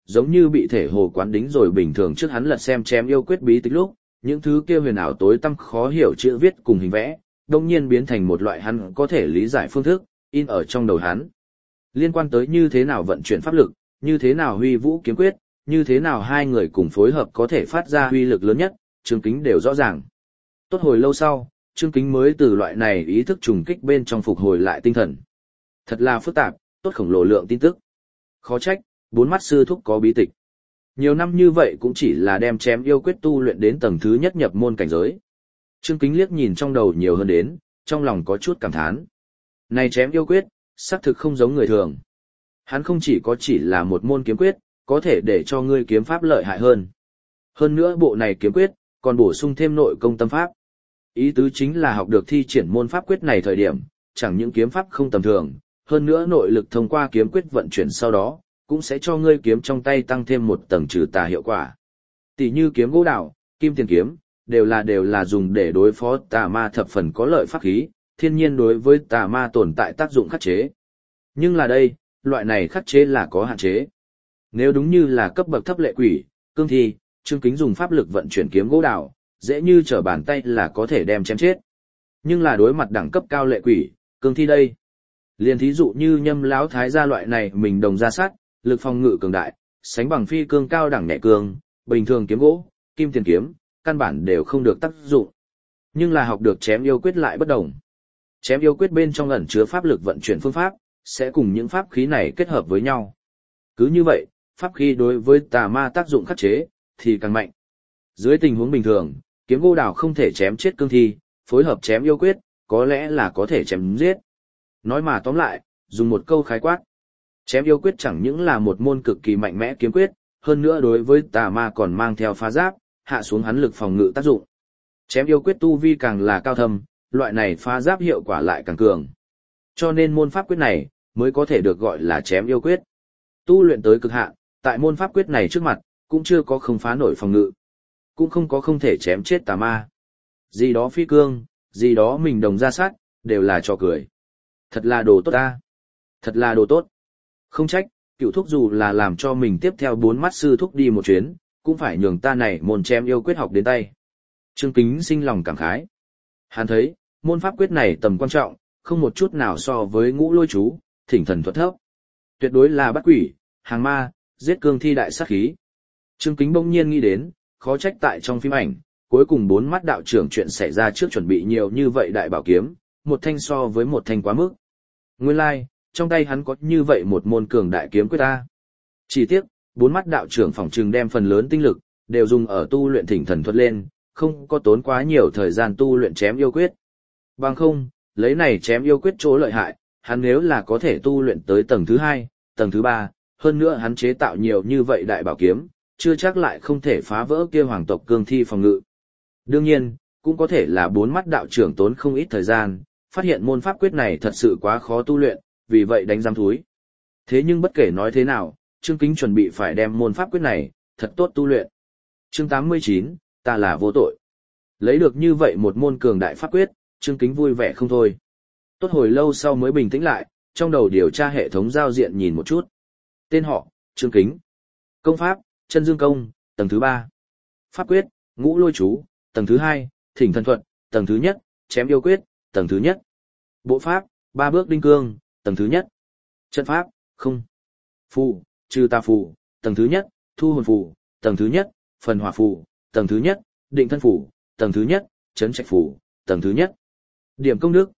Speaker 1: giống như bị thể hồ quán đính rồi bình thường. Trước hắn lật xem chém yêu quyết bí tịch lúc, những thứ kia huyền ảo tối tăm khó hiểu chữ viết cùng hình vẽ, đông nhiên biến thành một loại hắn có thể lý giải phương thức, in ở trong đầu hắn. Liên quan tới như thế nào vận chuyển pháp lực, như thế nào huy vũ kiếm quyết, như thế nào hai người cùng phối hợp có thể phát ra huy lực lớn nhất, Trương Kính đều rõ ràng. Tốt hồi lâu sau, Trương Kính mới từ loại này ý thức trùng kích bên trong phục hồi lại tinh thần. Thật là phức tạp, tốt khổng lồ lượng tin tức. Khó trách, bốn mắt sư thúc có bí tịch. Nhiều năm như vậy cũng chỉ là đem chém yêu quyết tu luyện đến tầng thứ nhất nhập môn cảnh giới. Trương Kính liếc nhìn trong đầu nhiều hơn đến, trong lòng có chút cảm thán. Này chém yêu quyết, xác thực không giống người thường. Hắn không chỉ là một môn kiếm quyết, có thể để cho ngươi kiếm pháp lợi hại hơn. Hơn nữa bộ này kiếm quyết, còn bổ sung thêm nội công tâm pháp. Ý tứ chính là học được thi triển môn pháp quyết này thời điểm, chẳng những kiếm pháp không tầm thường, hơn nữa nội lực thông qua kiếm quyết vận chuyển sau đó, cũng sẽ cho ngươi kiếm trong tay tăng thêm một tầng trừ tà hiệu quả. Tỷ như kiếm gỗ đào, kim tiền kiếm, đều là dùng để đối phó tà ma thập phần có lợi pháp khí, thiên nhiên đối với tà ma tồn tại tác dụng khắc chế. Nhưng là đây, loại này khắc chế là có hạn chế. Nếu đúng như là cấp bậc thấp lệ quỷ, cương thi, Trương Kính dùng pháp lực vận chuyển kiếm gỗ đào, dễ như trở bàn tay là có thể đem chém chết. Nhưng là đối mặt đẳng cấp cao lệ quỷ, cương thi đây. Liền thí dụ như Nhâm lão thái gia loại này mình đồng ra sát, lực phòng ngự cường đại, sánh bằng phi cương cao đẳng nhẹ cương, bình thường kiếm gỗ, kim tiền kiếm, căn bản đều không được tác dụng. Nhưng là học được chém yêu quyết lại bất đồng. Chém yêu quyết bên trong ẩn chứa pháp lực vận chuyển phương pháp, sẽ cùng những pháp khí này kết hợp với nhau. Cứ như vậy, pháp khí đối với tà ma tác dụng khắc chế, thì càng mạnh. Dưới tình huống bình thường, kiếm gỗ đào không thể chém chết cương thi, phối hợp chém yêu quyết, có lẽ là có thể chém giết. Nói mà tóm lại, dùng một câu khái quát. Chém yêu quyết chẳng những là một môn cực kỳ mạnh mẽ kiếm quyết, hơn nữa đối với tà ma còn mang theo phá giáp, hạ xuống hắn lực phòng ngự tác dụng. Chém yêu quyết tu vi càng là cao thâm, loại này phá giáp hiệu quả lại càng cường. Cho nên môn pháp quyết này, mới có thể được gọi là chém yêu quyết. Tu luyện tới cực hạn, tại môn pháp quyết này trước mặt, cũng chưa có không phá nổi phòng ngự. Cũng không có không thể chém chết tà ma. Gì đó phi cương, gì đó mình đồng ra sát, đều là trò cười. Thật là đồ tốt ta. Thật là đồ tốt. Không trách, cựu thúc dù là làm cho mình tiếp theo bốn mắt sư thúc đi một chuyến, cũng phải nhường ta này môn chém yêu quyết học đến tay. Trương Kính sinh lòng cảm khái. Hắn thấy, môn pháp quyết này tầm quan trọng, không một chút nào so với ngũ lôi chú, thỉnh thần thuật thấp. Tuyệt đối là bắt quỷ, hàng ma, giết cương thi đại sát khí. Trương Kính bỗng nhiên nghĩ đến, khó trách tại trong phim ảnh, cuối cùng bốn mắt đạo trưởng chuyện xảy ra trước chuẩn bị nhiều như vậy đại bảo kiếm, một thanh so với một thanh quá mức. Nguyên lai, trong tay hắn có như vậy một môn cường đại kiếm quyết ta. Chỉ tiếc, bốn mắt đạo trưởng phỏng trừng đem phần lớn tinh lực, đều dùng ở tu luyện thỉnh thần thuật lên, không có tốn quá nhiều thời gian tu luyện chém yêu quyết. Bằng không, lấy này chém yêu quyết chỗ lợi hại, hắn nếu là có thể tu luyện tới tầng thứ 2, tầng thứ 3, hơn nữa hắn chế tạo nhiều như vậy đại bảo kiếm, chưa chắc lại không thể phá vỡ kia hoàng tộc cương thi phòng ngự. Đương nhiên, cũng có thể là bốn mắt đạo trưởng tốn không ít thời gian, phát hiện môn pháp quyết này thật sự quá khó tu luyện, vì vậy đánh giam thúi. Thế nhưng bất kể nói thế nào, Trương Kính chuẩn bị phải đem môn pháp quyết này, thật tốt tu luyện. Chương 89, ta là vô tội. Lấy được như vậy một môn cường đại pháp quyết, Trương Kính vui vẻ không thôi. Tốt hồi lâu sau mới bình tĩnh lại, trong đầu điều tra hệ thống giao diện nhìn một chút. Tên họ, Trương Kính. Công pháp, chân dương công, tầng thứ 3. Pháp quyết, ngũ lôi chú, tầng thứ 2, thỉnh thần thuật, tầng thứ nhất, chém yêu quyết, tầng thứ nhất. Bộ pháp, 3 bước đinh cương, tầng thứ nhất. Trận pháp, không. Phù, trừ tà phù, tầng thứ nhất, thu hồn phù, tầng thứ nhất, phần hỏa phù, tầng thứ nhất, định thân phù, tầng thứ nhất, trấn trạch phù, tầng thứ nhất. Điểm công đức,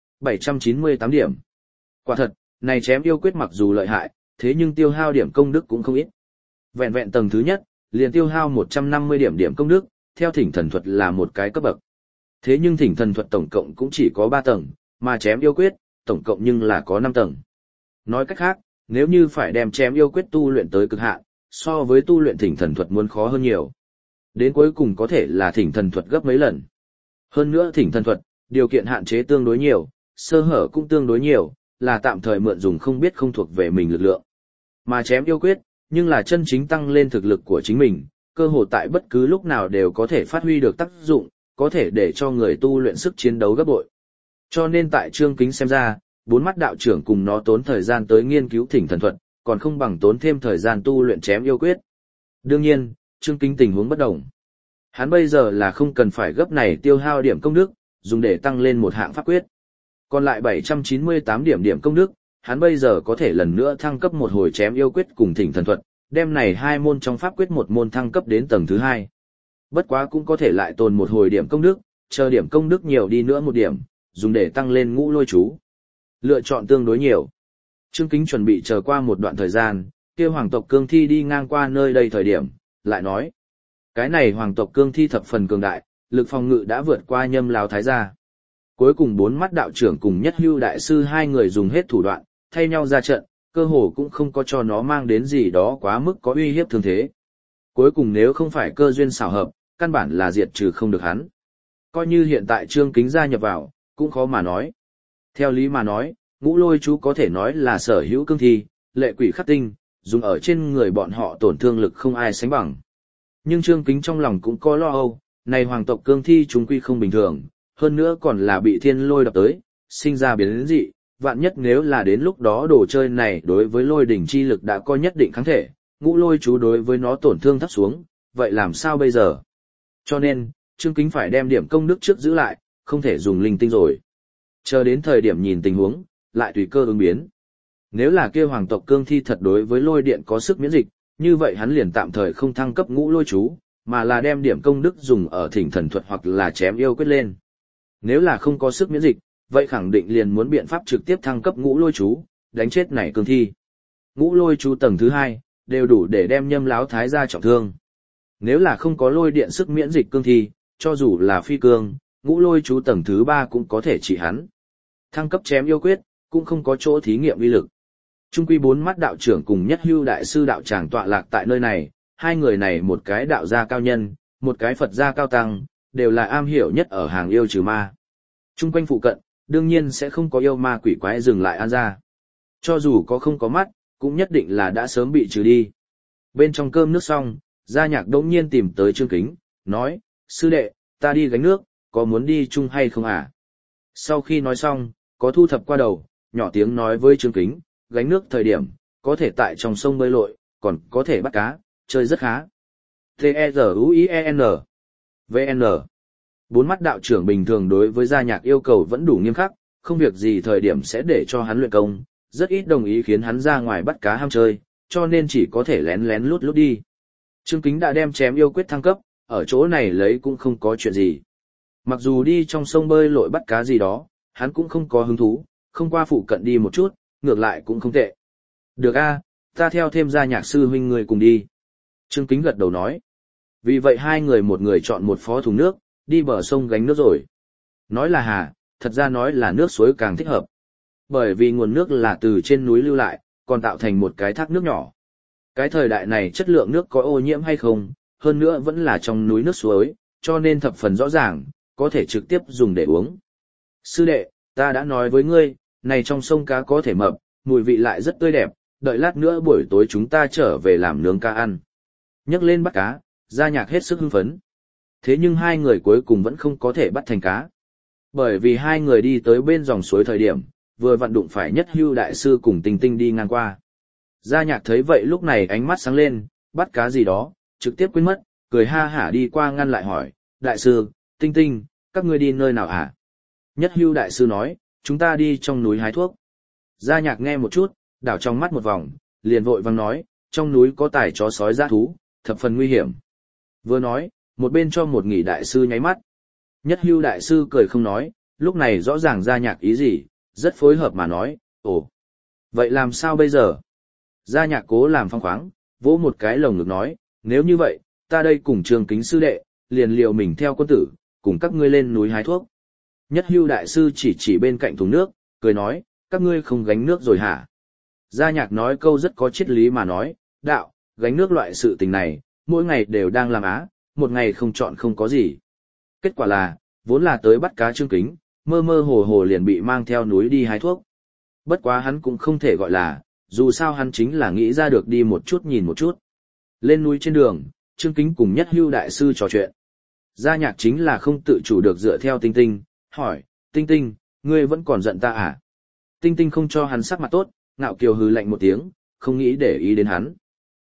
Speaker 1: 798 điểm. Quả thật, này chém yêu quyết mặc dù lợi hại, thế nhưng tiêu hao điểm công đức cũng không ít. Vẹn vẹn tầng thứ nhất, liền tiêu hao 150 điểm công đức, theo thỉnh thần thuật là một cái cấp bậc. Thế nhưng thỉnh thần thuật tổng cộng cũng chỉ có 3 tầng, mà chém yêu quyết, tổng cộng nhưng là có 5 tầng. Nói cách khác, nếu như phải đem chém yêu quyết tu luyện tới cực hạn, so với tu luyện thỉnh thần thuật muốn khó hơn nhiều. Đến cuối cùng có thể là thỉnh thần thuật gấp mấy lần. Hơn nữa thỉnh thần thuật, điều kiện hạn chế tương đối nhiều, sơ hở cũng tương đối nhiều, là tạm thời mượn dùng không biết không thuộc về mình lực lượng. Mà chém yêu quyết, nhưng là chân chính tăng lên thực lực của chính mình, cơ hội tại bất cứ lúc nào đều có thể phát huy được tác dụng, có thể để cho người tu luyện sức chiến đấu gấp bội. Cho nên tại Trương Kính xem ra, bốn mắt đạo trưởng cùng nó tốn thời gian tới nghiên cứu thỉnh thần thuật, còn không bằng tốn thêm thời gian tu luyện chém yêu quyết, Đương nhiên, Trương Kính tình huống bất đồng. Hắn bây giờ là không cần phải gấp này tiêu hao điểm công đức, dùng để tăng lên một hạng pháp quyết. Còn lại 798 điểm công đức, hắn bây giờ có thể lần nữa thăng cấp một hồi chém yêu quyết cùng thỉnh thần thuật, đem này hai môn trong pháp quyết một môn thăng cấp đến tầng thứ 2. Bất quá cũng có thể lại tồn một hồi điểm công đức, chờ điểm công đức nhiều đi nữa một điểm, dùng để tăng lên ngũ lôi chú. Lựa chọn tương đối nhiều. Trương Kính chuẩn bị chờ qua một đoạn thời gian, kia hoàng tộc cương thi đi ngang qua nơi đây thời điểm, lại nói. Cái này hoàng tộc cương thi thập phần cường đại, lực phòng ngự đã vượt qua Nhâm lão thái gia. Cuối cùng 4 mắt đạo trưởng cùng Nhất Hưu đại sư hai người dùng hết thủ đoạn, thay nhau ra trận, cơ hồ cũng không có cho nó mang đến gì đó quá mức có uy hiếp thường thế. Cuối cùng nếu không phải cơ duyên xảo hợp, căn bản là diệt trừ không được hắn. Coi như hiện tại Trương Kính gia nhập vào, cũng khó mà nói. Theo lý mà nói, ngũ lôi chú có thể nói là sở hữu cương thi, lệ quỷ khắc tinh, dùng ở trên người bọn họ tổn thương lực không ai sánh bằng. Nhưng Trương Kính trong lòng cũng có lo âu, này hoàng tộc cương thi chúng quy không bình thường, hơn nữa còn là bị thiên lôi đập tới, sinh ra biến dị, vạn nhất nếu là đến lúc đó đồ chơi này đối với lôi đỉnh chi lực đã có nhất định kháng thể, ngũ lôi chú đối với nó tổn thương thấp xuống, vậy làm sao bây giờ? Cho nên, Trương Kính phải đem điểm công đức trước giữ lại, không thể dùng linh tinh rồi. Chờ đến thời điểm nhìn tình huống, lại tùy cơ ứng biến. Nếu là kia hoàng tộc cương thi thật đối với lôi điện có sức miễn dịch, như vậy hắn liền tạm thời không thăng cấp ngũ lôi chú, mà là đem điểm công đức dùng ở thỉnh thần thuật hoặc là chém yêu quyết lên. Nếu là không có sức miễn dịch, vậy khẳng định liền muốn biện pháp trực tiếp thăng cấp ngũ lôi chú, đánh chết này cương thi. Ngũ lôi chú tầng thứ 2, đều đủ để đem Nhâm lão thái gia trọng thương. Nếu là không có lôi điện sức miễn dịch cương thi, cho dù là phi cương, ngũ lôi chú tầng thứ 3 cũng có thể trị hắn. Thăng cấp chém yêu quyết, cũng không có chỗ thí nghiệm uy lực. Trung quy 4 mắt đạo trưởng cùng Nhất Hưu đại sư đạo tràng tọa lạc tại nơi này, hai người này một cái đạo gia cao nhân, một cái Phật gia cao tăng, đều là am hiểu nhất ở hàng yêu trừ ma. Trung quanh phụ cận, đương nhiên sẽ không có yêu ma quỷ quái dừng lại an ra. Cho dù có không có mắt, cũng nhất định là đã sớm bị trừ đi. Bên trong cơm nước xong, Gia Nhạc đống nhiên tìm tới Trương Kính, nói, sư đệ, ta đi gánh nước, có muốn đi chung hay không à? Sau khi nói xong, có thu thập qua đầu, nhỏ tiếng nói với Trương Kính, gánh nước thời điểm, có thể tại trong sông bơi lội, còn có thể bắt cá, chơi rất khá. T-E-Z-U-I-E-N V-N 4 mắt đạo trưởng bình thường đối với Gia Nhạc yêu cầu vẫn đủ nghiêm khắc, không việc gì thời điểm sẽ để cho hắn luyện công, rất ít đồng ý khiến hắn ra ngoài bắt cá ham chơi, cho nên chỉ có thể lén lén lút lút đi. Trương Kính đã đem chém yêu quyết thăng cấp, ở chỗ này lấy cũng không có chuyện gì. Mặc dù đi trong sông bơi lội bắt cá gì đó, hắn cũng không có hứng thú, không qua phụ cận đi một chút, ngược lại cũng không tệ. Được a, ta theo thêm Gia Nhạc sư huynh người cùng đi. Trương Kính gật đầu nói. Vì vậy hai người một người chọn một phó thùng nước, đi bờ sông gánh nước rồi. Nói là hà, thật ra nói là nước suối càng thích hợp. Bởi vì nguồn nước là từ trên núi lưu lại, còn tạo thành một cái thác nước nhỏ. Cái thời đại này chất lượng nước có ô nhiễm hay không, hơn nữa vẫn là trong núi nước suối, cho nên thập phần rõ ràng, có thể trực tiếp dùng để uống. Sư đệ, ta đã nói với ngươi, này trong sông cá có thể mập, mùi vị lại rất tươi đẹp, đợi lát nữa buổi tối chúng ta trở về làm nướng cá ăn. Nhắc lên bắt cá, Gia Nhạc hết sức hưng phấn. Thế nhưng hai người cuối cùng vẫn không có thể bắt thành cá. Bởi vì hai người đi tới bên dòng suối thời điểm, vừa vặn đụng phải Nhất Hưu đại sư cùng Tinh Tinh đi ngang qua. Gia Nhạc thấy vậy lúc này ánh mắt sáng lên, bắt cá gì đó, trực tiếp quên mất, cười ha hả đi qua ngăn lại hỏi, đại sư, Tinh Tinh, các ngươi đi nơi nào hả? Nhất Hưu đại sư nói, chúng ta đi trong núi hái thuốc. Gia Nhạc nghe một chút, đảo trong mắt một vòng, liền vội vàng nói, trong núi có tài chó sói dã thú, thập phần nguy hiểm. Vừa nói, một bên cho một nghỉ đại sư nháy mắt. Nhất Hưu đại sư cười không nói, lúc này rõ ràng Gia Nhạc ý gì, rất phối hợp mà nói, ồ, vậy làm sao bây giờ? Gia Nhạc cố làm phong khoáng, vỗ một cái lồng ngực nói, nếu như vậy, ta đây cùng Trương Kính sư đệ, liền liều mình theo quân tử, cùng các ngươi lên núi hái thuốc. Nhất Hưu đại sư chỉ bên cạnh thùng nước, cười nói, các ngươi không gánh nước rồi hả? Gia Nhạc nói câu rất có triết lý mà nói, đạo, gánh nước loại sự tình này, mỗi ngày đều đang làm á, một ngày không chọn không có gì. Kết quả là, vốn là tới bắt cá Trương Kính, mơ mơ hồ hồ liền bị mang theo núi đi hái thuốc. Bất quá hắn cũng không thể gọi là, dù sao hắn chính là nghĩ ra được đi một chút nhìn một chút. Lên núi trên đường, Trương Kính cùng Nhất Hưu đại sư trò chuyện. Gia Nhạc chính là không tự chủ được dựa theo Tinh Tinh, hỏi, Tinh Tinh, ngươi vẫn còn giận ta à? Tinh Tinh không cho hắn sắc mặt tốt, ngạo kiều hừ lạnh một tiếng, không nghĩ để ý đến hắn.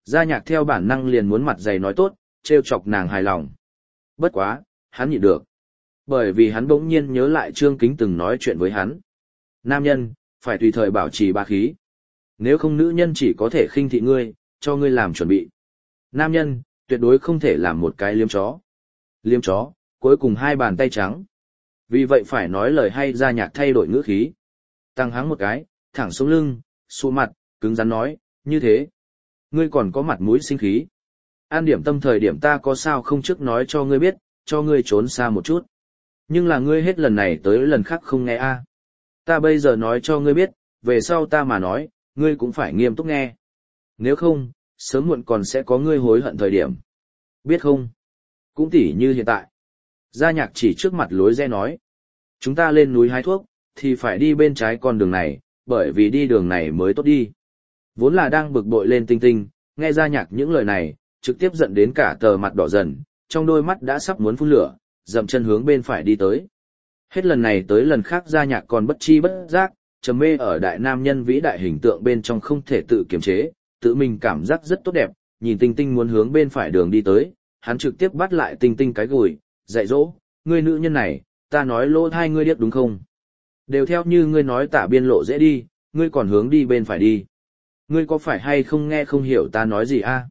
Speaker 1: Gia Nhạc theo bản năng liền muốn mặt dày nói tốt, trêu chọc nàng hài lòng. Bất quá, hắn nhịn được. Bởi vì hắn bỗng nhiên nhớ lại Trương Kính từng nói chuyện với hắn. Nam nhân, phải tùy thời bảo trì bá khí. Nếu không nữ nhân chỉ có thể khinh thị ngươi, cho ngươi làm chuẩn bị. Nam nhân, tuyệt đối không thể làm một cái liếm chó. Liếm chó, cuối cùng hai bàn tay trắng. Vì vậy phải nói lời hay. Gia Nhạc thay đổi ngữ khí. Tăng hắng một cái, thẳng xuống lưng, sụ mặt, cứng rắn nói, như thế. Ngươi còn có mặt mũi sinh khí. An điểm tâm thời điểm ta có sao không trước nói cho ngươi biết, cho ngươi trốn xa một chút. Nhưng là ngươi hết lần này tới lần khác không nghe a. Ta bây giờ nói cho ngươi biết, về sau ta mà nói, ngươi cũng phải nghiêm túc nghe. Nếu không, sớm muộn còn sẽ có ngươi hối hận thời điểm. Biết không? Cũng tỉ như hiện tại. Gia Nhạc chỉ trước mặt lối rẽ nói. Chúng ta lên núi hái thuốc, thì phải đi bên trái con đường này, bởi vì đi đường này mới tốt đi. Vốn là đang bực bội lên Tinh Tinh, nghe Gia Nhạc những lời này, trực tiếp giận đến cả tờ mặt đỏ dần, trong đôi mắt đã sắp muốn phun lửa, dậm chân hướng bên phải đi tới. Hết lần này tới lần khác Gia Nhạc còn bất chi bất giác, trầm mê ở đại nam nhân vĩ đại hình tượng bên trong không thể tự kiềm chế, tự mình cảm giác rất tốt đẹp, nhìn Tinh Tinh muốn hướng bên phải đường đi tới, hắn trực tiếp bắt lại Tinh Tinh cái gùi, dạy dỗ, ngươi nữ nhân này, ta nói lỗ thai ngươi điếc đúng không? Đều theo như ngươi nói tả biên lộ dễ đi, ngươi còn hướng đi bên phải đi. Ngươi có phải hay không nghe không hiểu ta nói gì a?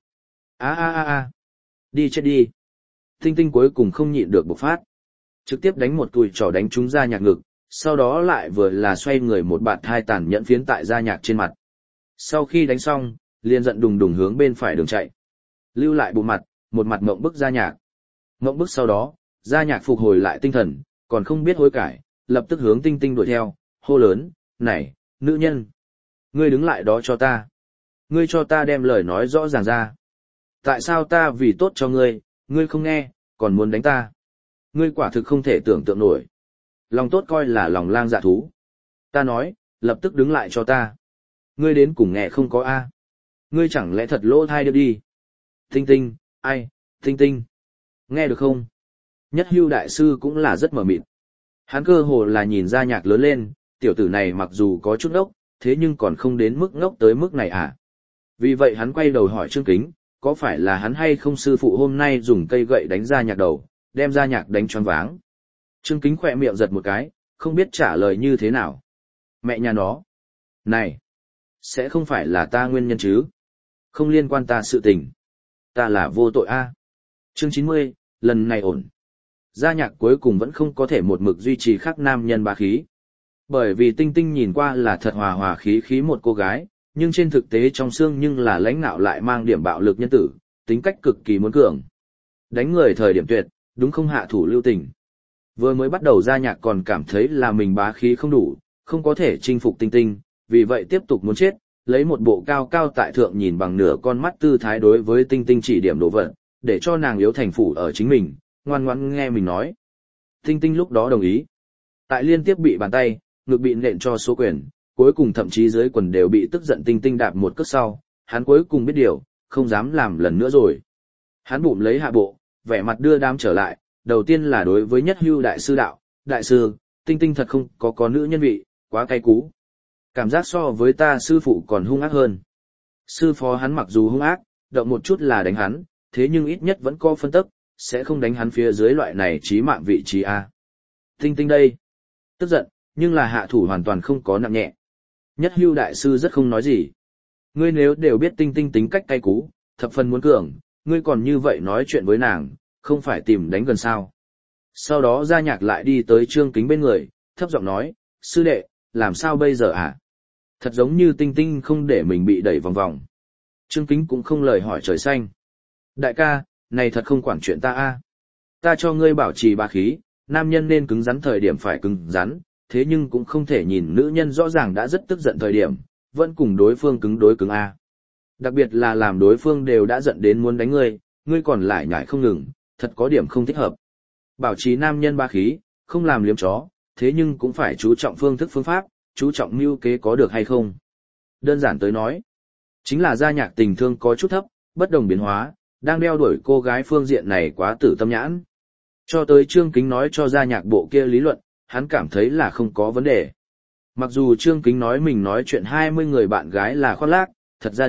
Speaker 1: Đi chết đi. Tinh Tinh cuối cùng không nhịn được bộc phát. Trực tiếp đánh một cùi trỏ đánh trúng Gia Nhạc ngực, sau đó lại vừa là xoay người một bạt hai tàn nhẫn phiến tại Gia Nhạc trên mặt. Sau khi đánh xong, liền giận đùng đùng hướng bên phải đường chạy. Lưu lại bộ mặt, một mặt ngộng bức Gia Nhạc. Ngộng bức sau đó, Gia Nhạc phục hồi lại tinh thần, còn không biết hối cải, lập tức hướng Tinh Tinh đuổi theo, hô lớn, này, nữ nhân. Ngươi đứng lại đó cho ta. Ngươi cho ta đem lời nói rõ ràng ra. Tại sao ta vì tốt cho ngươi, ngươi không nghe, còn muốn đánh ta? Ngươi quả thực không thể tưởng tượng nổi. Lòng tốt coi là lòng lang dạ thú. Ta nói, lập tức đứng lại cho ta. Ngươi đến cùng nghe không có a? Ngươi chẳng lẽ thật lỗ thai được đi? Tinh Tinh, ai, Tinh Tinh. Nghe được không? Nhất Hưu đại sư cũng là rất mờ mịt. Hắn cơ hồ là nhìn Gia Nhạc lớn lên, tiểu tử này mặc dù có chút ngốc, thế nhưng còn không đến mức ngốc tới mức này à? Vì vậy hắn quay đầu hỏi Trương Kính, có phải là hắn hay không sư phụ hôm nay dùng cây gậy đánh Gia Nhạc đầu, đem Gia Nhạc đánh choáng váng. Trương Kính khỏe miệng giật một cái, không biết trả lời như thế nào. Mẹ nhà nó. Này, sẽ không phải là ta nguyên nhân chứ? Không liên quan ta sự tình. Ta là vô tội a. Chương 90, lần này ổn. Gia Nhạc cuối cùng vẫn không có thể một mực duy trì khắc nam nhân bá khí. Bởi vì Tinh Tinh nhìn qua là thật hòa hòa khí khí một cô gái, nhưng trên thực tế trong xương nhưng là lãnh nạo lại mang điểm bạo lực nhân tử, tính cách cực kỳ muốn cường. Đánh người thời điểm tuyệt, đúng không hạ thủ lưu tình. Vừa mới bắt đầu Gia Nhạc còn cảm thấy là mình bá khí không đủ, không có thể chinh phục Tinh Tinh, vì vậy tiếp tục muốn chết, lấy một bộ cao cao tại thượng nhìn bằng nửa con mắt tư thái đối với Tinh Tinh chỉ điểm đồ vật, để cho nàng yếu thành phủ ở chính mình, ngoan ngoãn nghe mình nói. Tinh Tinh lúc đó đồng ý. Tại liên tiếp bị bàn tay, ngực bị nện cho số quyền, cuối cùng thậm chí dưới quần đều bị tức giận Tinh Tinh đạp một cước sau, hắn cuối cùng biết điều, không dám làm lần nữa rồi. Hắn bụng lấy hạ bộ, vẻ mặt đưa đám trở lại, đầu tiên là đối với Nhất Hưu đại sư đạo, đại sư, Tinh Tinh thật không có nữ nhân vị, quá cay cú. Cảm giác so với ta sư phụ còn hung ác hơn. Sư phó hắn mặc dù hung ác, động một chút là đánh hắn, thế nhưng ít nhất vẫn có phân tức, sẽ không đánh hắn phía dưới loại này chí mạng vị trí A. Tinh Tinh đây, tức giận, nhưng là hạ thủ hoàn toàn không có nặng nhẹ. Nhất Hưu đại sư rất không nói gì. Ngươi nếu đều biết Tinh Tinh tính cách cay cú, thập phần muốn cường, ngươi còn như vậy nói chuyện với nàng, không phải tìm đánh gần sao. Sau đó Gia Nhạc lại đi tới Trương Kính bên người, thấp giọng nói, sư đệ, làm sao bây giờ à? Thật giống như Tinh Tinh không để mình bị đẩy vòng vòng. Trương Kính cũng không lời hỏi trời xanh. Đại ca, này thật không quản chuyện ta a. Ta cho ngươi bảo trì bá khí, nam nhân nên cứng rắn thời điểm phải cứng rắn, thế nhưng cũng không thể nhìn nữ nhân rõ ràng đã rất tức giận thời điểm, vẫn cùng đối phương cứng đối cứng a. Đặc biệt là làm đối phương đều đã giận đến muốn đánh ngươi, ngươi còn lại nhảy không ngừng, thật có điểm không thích hợp. Bảo trì nam nhân bá khí, không làm liếm chó, thế nhưng cũng phải chú trọng phương thức phương pháp, chú trọng mưu kế có được hay không. Đơn giản tới nói, chính là Gia Nhạc tình thương có chút thấp, bất đồng biến hóa, đang đeo đuổi cô gái phương diện này quá tử tâm nhãn. Cho tới Trương Kính nói cho Gia Nhạc bộ kia lý luận, hắn cảm thấy là không có vấn đề. Mặc dù Trương Kính nói mình nói chuyện 20 người bạn gái là khoác lác, thật ra đi,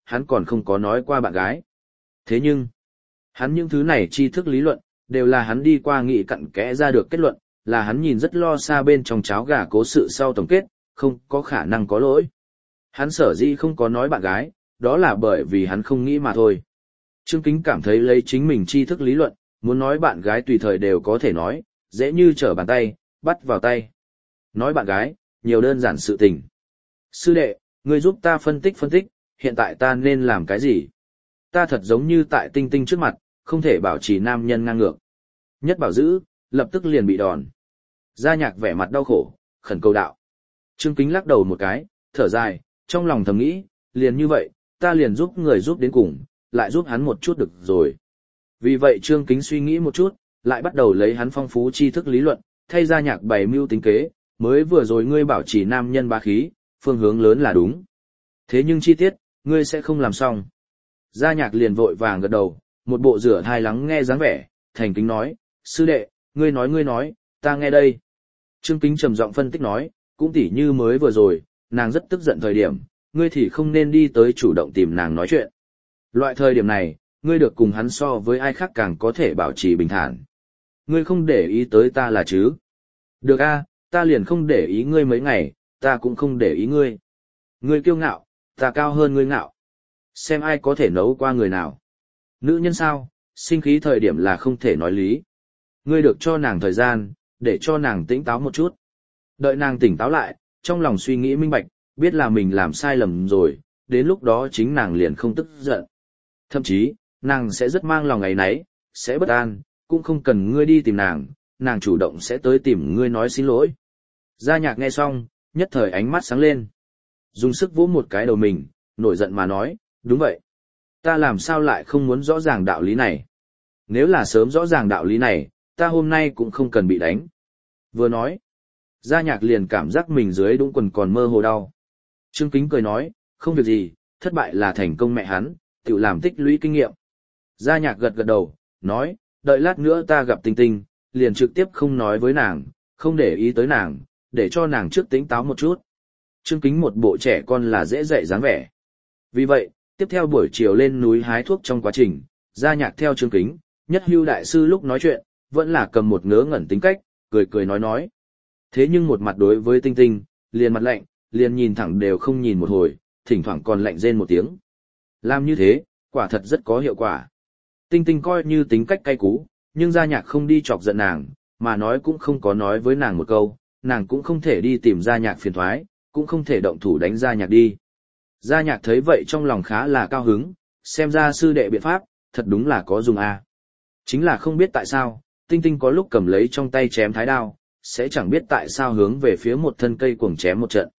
Speaker 1: hắn còn không có nói qua bạn gái. Thế nhưng, hắn những thứ này tri thức lý luận, đều là hắn đi qua nghị cặn kẽ ra được kết luận, là hắn nhìn rất lo xa bên trong cháo gà cố sự sau tổng kết, không có khả năng có lỗi. Hắn sở dĩ không có nói bạn gái, đó là bởi vì hắn không nghĩ mà thôi. Trương Kính cảm thấy lấy chính mình tri thức lý luận, muốn nói bạn gái tùy thời đều có thể nói, dễ như trở bàn tay, bắt vào tay. Nói bạn gái, nhiều đơn giản sự tình. Sư đệ, ngươi giúp ta phân tích, hiện tại ta nên làm cái gì? Ta thật giống như tại Tinh Tinh trước mặt, không thể bảo trì nam nhân ngang ngược. Nhất bảo giữ, lập tức liền bị đòn. Gia Nhạc vẻ mặt đau khổ, khẩn cầu đạo. Trương Kính lắc đầu một cái, thở dài, trong lòng thầm nghĩ, liền như vậy, ta liền giúp người giúp đến cùng, lại giúp hắn một chút được rồi. Vì vậy Trương Kính suy nghĩ một chút, lại bắt đầu lấy hắn phong phú tri thức lý luận, thay Gia Nhạc bày mưu tính kế, mới vừa rồi ngươi bảo chỉ nam nhân bá khí, phương hướng lớn là đúng. Thế nhưng chi tiết, ngươi sẽ không làm xong. Gia Nhạc liền vội vàng gật đầu, một bộ rửa thai lắng nghe dáng vẻ, thành kính nói, sư đệ, ngươi nói, ta nghe đây. Trương Kính trầm giọng phân tích nói, cũng tỉ như mới vừa rồi, nàng rất tức giận thời điểm, ngươi thì không nên đi tới chủ động tìm nàng nói chuyện. Loại thời điểm này, ngươi được cùng hắn so với ai khác càng có thể bảo trì bình thản. Ngươi không để ý tới ta là chứ? Được a, ta liền không để ý ngươi mấy ngày, ta cũng không để ý ngươi. Ngươi kiêu ngạo, ta cao hơn ngươi ngạo. Xem ai có thể nấu qua người nào. Nữ nhân sao, sinh khí thời điểm là không thể nói lý. Ngươi được cho nàng thời gian, để cho nàng tỉnh táo một chút. Đợi nàng tỉnh táo lại, trong lòng suy nghĩ minh bạch, biết là mình làm sai lầm rồi, đến lúc đó chính nàng liền không tức giận. Thậm chí, nàng sẽ rất mang lòng áy náy, sẽ bất an, cũng không cần ngươi đi tìm nàng, nàng chủ động sẽ tới tìm ngươi nói xin lỗi. Gia Nhạc nghe xong, nhất thời ánh mắt sáng lên. Dùng sức vỗ một cái đầu mình, nổi giận mà nói, đúng vậy. Ta làm sao lại không muốn rõ ràng đạo lý này? Nếu là sớm rõ ràng đạo lý này, ta hôm nay cũng không cần bị đánh. Vừa nói, Gia Nhạc liền cảm giác mình dưới đũng quần còn mơ hồ đau. Trương Kính cười nói, không việc gì, thất bại là thành công mẹ hắn, tự làm tích lũy kinh nghiệm. Gia Nhạc gật gật đầu, nói, đợi lát nữa ta gặp Tinh Tinh, liền trực tiếp không nói với nàng, không để ý tới nàng, để cho nàng trước tỉnh táo một chút. Trương Kính một bộ trẻ con là dễ dạy dáng vẻ. Vì vậy, tiếp theo buổi chiều lên núi hái thuốc trong quá trình, Gia Nhạc theo Trương Kính, Nhất Hưu đại sư lúc nói chuyện, vẫn là cầm một ngớ ngẩn tính cách, cười nói. Thế nhưng một mặt đối với Tinh Tinh, liền mặt lạnh, liền nhìn thẳng đều không nhìn một hồi, thỉnh thoảng còn lạnh rên một tiếng. Làm như thế, quả thật rất có hiệu quả. Tinh Tinh coi như tính cách cay cú, nhưng Gia Nhạc không đi chọc giận nàng, mà nói cũng không có nói với nàng một câu, nàng cũng không thể đi tìm Gia Nhạc phiền thoái, cũng không thể động thủ đánh Gia Nhạc đi. Gia Nhạc thấy vậy trong lòng khá là cao hứng, xem ra sư đệ biện pháp, thật đúng là có dùng a. Chính là không biết tại sao, Tinh Tinh có lúc cầm lấy trong tay chém thái đao, sẽ chẳng biết tại sao hướng về phía một thân cây cuồng chém một trận.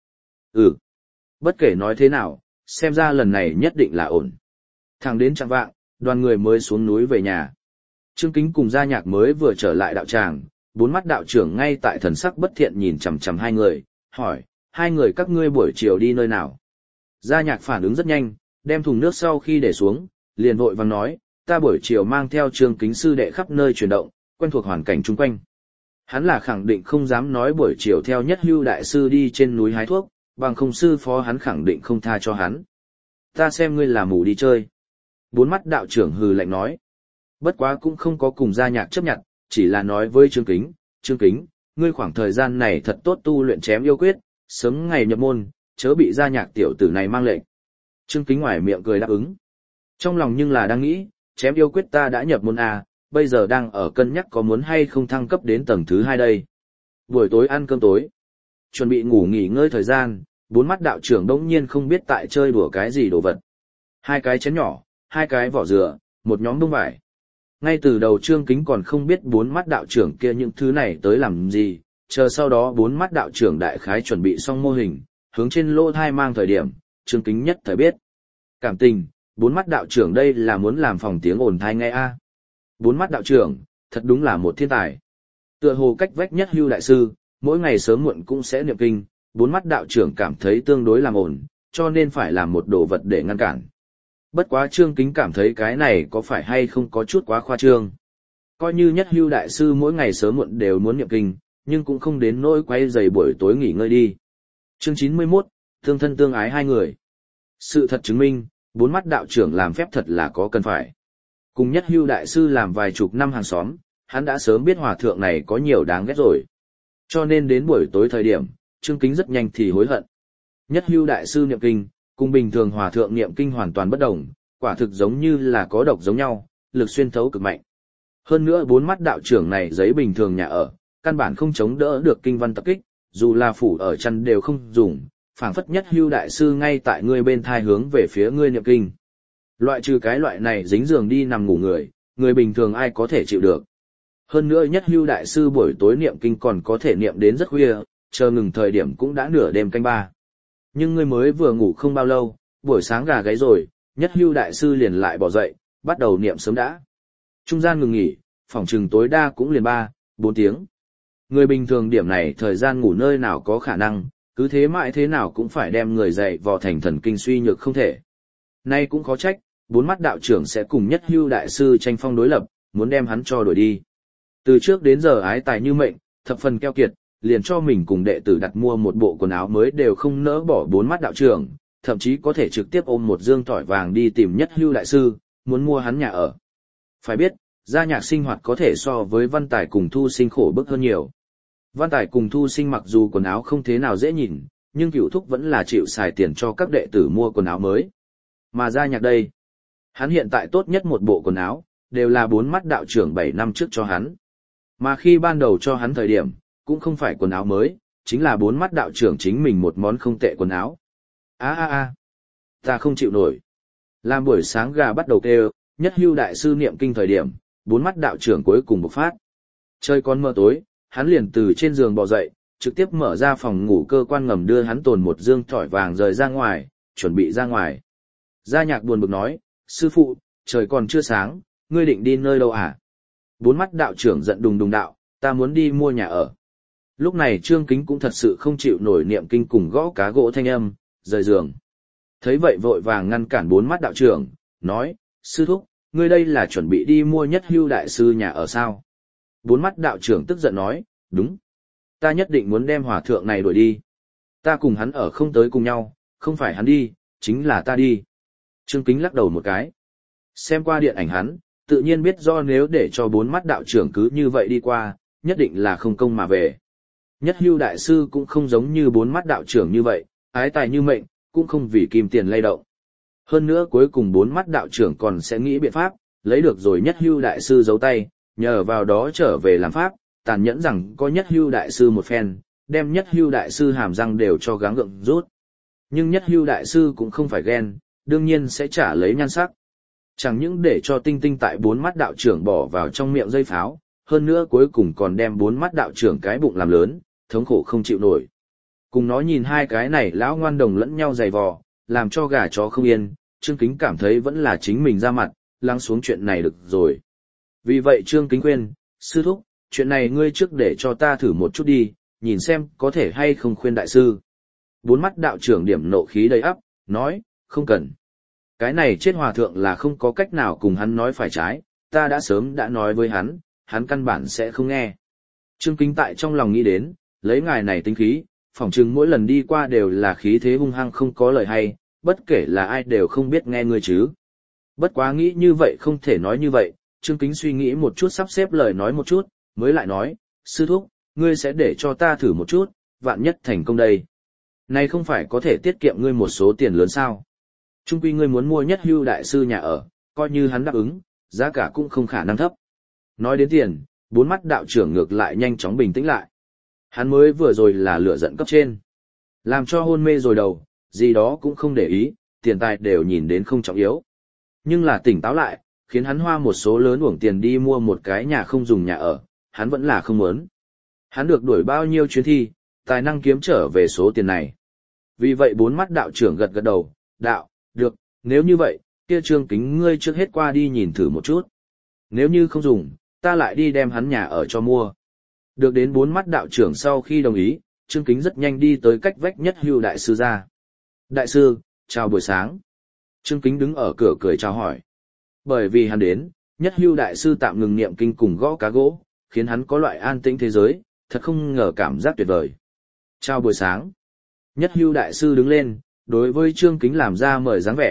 Speaker 1: Bất kể nói thế nào, xem ra lần này nhất định là ổn. Thẳng đến chạng vạng, đoàn người mới xuống núi về nhà. Trương Kính cùng Gia Nhạc mới vừa trở lại đạo tràng, bốn mắt đạo trưởng ngay tại thần sắc bất thiện nhìn chằm chằm hai người, hỏi, hai người các ngươi buổi chiều đi nơi nào? Gia Nhạc phản ứng rất nhanh, đem thùng nước sau khi để xuống, liền vội vàng nói, ta buổi chiều mang theo Trương Kính sư đệ khắp nơi chuyển động, quen thuộc hoàn cảnh chung quanh. Hắn là khẳng định không dám nói buổi chiều theo Nhất Hưu đại sư đi trên núi hái thuốc, bằng không sư phó hắn khẳng định không tha cho hắn. Ta xem ngươi là mù đi chơi. Bốn mắt đạo trưởng hừ lạnh nói. Bất quá cũng không có cùng Gia Nhạc chấp nhận, chỉ là nói với Trương Kính, ngươi khoảng thời gian này thật tốt tu luyện chém yêu quyết, sớm ngày nhập môn, chớ bị Gia Nhạc tiểu tử này mang lệnh. Trương Kính ngoài miệng cười đáp ứng. Trong lòng nhưng là đang nghĩ, chém yêu quyết ta đã nhập môn A, bây giờ đang ở cân nhắc có muốn hay không thăng cấp đến tầng thứ 2 đây. Buổi tối ăn cơm tối, chuẩn bị ngủ nghỉ ngơi thời gian, bốn mắt đạo trưởng đống nhiên không biết tại chơi đùa cái gì đồ vật. Hai cái chén nhỏ, hai cái vỏ dừa, một nhóm bông vải. Ngay từ đầu Trương Kính còn không biết bốn mắt đạo trưởng kia những thứ này tới làm gì, chờ sau đó bốn mắt đạo trưởng đại khái chuẩn bị xong mô hình, hướng trên lô thai mang thời điểm, Trương Kính nhất thời biết. Cảm tình, bốn mắt đạo trưởng đây là muốn làm phòng tiếng ồn thai nghe a. Bốn mắt đạo trưởng, thật đúng là một thiên tài. Tựa hồ cách vách Nhất Hưu đại sư, mỗi ngày sớm muộn cũng sẽ niệm kinh, bốn mắt đạo trưởng cảm thấy tương đối làm ổn, cho nên phải làm một đồ vật để ngăn cản. Bất quá Trương Kính cảm thấy cái này có phải hay không có chút quá khoa trương. Coi như Nhất Hưu đại sư mỗi ngày sớm muộn đều muốn niệm kinh, nhưng cũng không đến nỗi quay dày buổi tối nghỉ ngơi đi. Chương 91, tương thân tương ái hai người. Sự thật chứng minh, Bốn mắt đạo trưởng làm phép thật là có cần phải. Cùng Nhất Hưu đại sư làm vài chục năm hàng xóm, hắn đã sớm biết hòa thượng này có nhiều đáng ghét rồi. Cho nên đến buổi tối thời điểm, Trương Kính rất nhanh thì hối hận. Nhất Hưu đại sư niệm kinh, cùng bình thường hòa thượng niệm kinh hoàn toàn bất đồng, quả thực giống như là có độc giống nhau, lực xuyên thấu cực mạnh. Hơn nữa bốn mắt đạo trưởng này giấy bình thường nhà ở, căn bản không chống đỡ được kinh văn tập kích, dù là phủ ở chăn đều không dùng, phảng phất Nhất Hưu đại sư ngay tại ngươi bên thai hướng về phía ngươi niệm kinh. Loại trừ cái loại này dính giường đi nằm ngủ người bình thường ai có thể chịu được. Hơn nữa Nhất Hưu đại sư buổi tối niệm kinh còn có thể niệm đến rất khuya, chờ ngừng thời điểm cũng đã nửa đêm canh ba. Nhưng ngươi mới vừa ngủ không bao lâu, buổi sáng gà gáy rồi, Nhất Hưu đại sư liền lại bỏ dậy, bắt đầu niệm sớm đã. Trung gian ngừng nghỉ, phòng trừng tối đa cũng liền 3-4 tiếng. Người bình thường điểm này thời gian ngủ nơi nào có khả năng, cứ thế mãi thế nào cũng phải đem người dậy vò thành thần kinh suy nhược không thể. Nay cũng khó trách, bốn mắt đạo trưởng sẽ cùng Nhất Hưu đại sư tranh phong đối lập, muốn đem hắn cho đuổi đi. Từ trước đến giờ ái tài như mệnh, thập phần keo kiệt, liền cho mình cùng đệ tử đặt mua một bộ quần áo mới đều không nỡ bỏ bốn mắt đạo trưởng, thậm chí có thể trực tiếp ôm một dương tỏi vàng đi tìm Nhất Hưu đại sư, muốn mua hắn nhà ở. Phải biết, gia nhạc sinh hoạt có thể so với Văn Tài cùng Thu Sinh khổ bức hơn nhiều. Văn Tài cùng Thu Sinh mặc dù quần áo không thế nào dễ nhìn, nhưng Cửu Thúc vẫn là chịu xài tiền cho các đệ tử mua quần áo mới. Mà gia nhạc đây, hắn hiện tại tốt nhất một bộ quần áo, đều là bốn mắt đạo trưởng 7 năm trước cho hắn. Mà khi ban đầu cho hắn thời điểm, cũng không phải quần áo mới, chính là bốn mắt đạo trưởng chính mình một món không tệ quần áo. Ta không chịu nổi. Làm buổi sáng gà bắt đầu kêu, Nhất Hưu đại sư niệm kinh thời điểm, bốn mắt đạo trưởng cuối cùng bộc phát. Trời còn mờ tối, hắn liền từ trên giường bò dậy, trực tiếp mở ra phòng ngủ cơ quan ngầm đưa hắn tồn một dương thỏi vàng rời ra ngoài, chuẩn bị ra ngoài. Gia nhạc buồn bực nói, sư phụ, trời còn chưa sáng, ngươi định đi nơi đâu à? Bốn mắt đạo trưởng giận đùng đùng đạo, ta muốn đi mua nhà ở. Lúc này Trương Kính cũng thật sự không chịu nổi niệm kinh cùng gõ cá gỗ thanh âm, rời giường. Thấy vậy vội vàng ngăn cản bốn mắt đạo trưởng, nói, sư thúc, ngươi đây là chuẩn bị đi mua Nhất Hưu đại sư nhà ở sao? Bốn mắt đạo trưởng tức giận nói, đúng. Ta nhất định muốn đem hòa thượng này đuổi đi. Ta cùng hắn ở không tới cùng nhau, không phải hắn đi, chính là ta đi. Trương Kính lắc đầu một cái. Xem qua điện ảnh hắn, tự nhiên biết do nếu để cho bốn mắt đạo trưởng cứ như vậy đi qua, nhất định là không công mà về. Nhất Hưu đại sư cũng không giống như bốn mắt đạo trưởng như vậy, ái tài như mệnh, cũng không vì kim tiền lay động. Hơn nữa cuối cùng bốn mắt đạo trưởng còn sẽ nghĩ biện pháp, lấy được rồi Nhất Hưu đại sư giấu tay, nhờ vào đó trở về làm pháp, tàn nhẫn rằng có Nhất Hưu đại sư một phen, đem Nhất Hưu đại sư hàm răng đều cho gắng gượng rút. Nhưng Nhất Hưu đại sư cũng không phải ghen, đương nhiên sẽ trả lấy nhan sắc. Chẳng những để cho tinh tinh tại bốn mắt đạo trưởng bỏ vào trong miệng dây pháo, hơn nữa cuối cùng còn đem bốn mắt đạo trưởng cái bụng làm lớn, thống khổ không chịu nổi. Cùng nó nhìn hai cái này lão ngoan đồng lẫn nhau giày vò, làm cho gà chó không yên, Trương Kính cảm thấy vẫn là chính mình ra mặt, lắng xuống chuyện này được rồi. Vì vậy Trương Kính khuyên, sư thúc, chuyện này ngươi trước để cho ta thử một chút đi, nhìn xem có thể hay không khuyên đại sư. Bốn mắt đạo trưởng điểm nộ khí đầy ắp, nói, không cần. Cái này chết hòa thượng là không có cách nào cùng hắn nói phải trái, ta đã sớm đã nói với hắn, hắn căn bản sẽ không nghe. Trương Kính tại trong lòng nghĩ đến, lấy ngài này tính khí, phỏng chừng mỗi lần đi qua đều là khí thế hung hăng không có lời hay, bất kể là ai đều không biết nghe ngươi chứ. Bất quá nghĩ như vậy không thể nói như vậy, Trương Kính suy nghĩ một chút sắp xếp lời nói một chút, mới lại nói, sư thúc, ngươi sẽ để cho ta thử một chút, vạn nhất thành công đây. Này không phải có thể tiết kiệm ngươi một số tiền lớn sao? Trung quy ngươi muốn mua Nhất Hưu đại sư nhà ở, coi như hắn đáp ứng, giá cả cũng không khả năng thấp. Nói đến tiền, bốn mắt đạo trưởng ngược lại nhanh chóng bình tĩnh lại. Hắn mới vừa rồi là lửa giận cấp trên. Làm cho hôn mê rồi đầu, gì đó cũng không để ý, tiền tài đều nhìn đến không trọng yếu. Nhưng là tỉnh táo lại, khiến hắn hoa một số lớn uổng tiền đi mua một cái nhà không dùng nhà ở, hắn vẫn là không muốn. Hắn được đuổi bao nhiêu chuyến thi, tài năng kiếm trở về số tiền này. Vì vậy bốn mắt đạo trưởng gật gật đầu, đạo, được, nếu như vậy, kia Trương Kính ngươi trước hết qua đi nhìn thử một chút. Nếu như không dùng, ta lại đi đem hắn nhà ở cho mua. Được đến bốn mắt đạo trưởng sau khi đồng ý, Trương Kính rất nhanh đi tới cách vách Nhất Hưu đại sư ra. Đại sư, chào buổi sáng. Trương Kính đứng ở cửa cười chào hỏi. Bởi vì hắn đến, Nhất Hưu đại sư tạm ngừng niệm kinh cùng gõ cá gỗ, khiến hắn có loại an tĩnh thế giới, thật không ngờ cảm giác tuyệt vời. Chào buổi sáng. Nhất Hưu đại sư đứng lên, đối với Trương Kính làm ra mời dáng vẻ,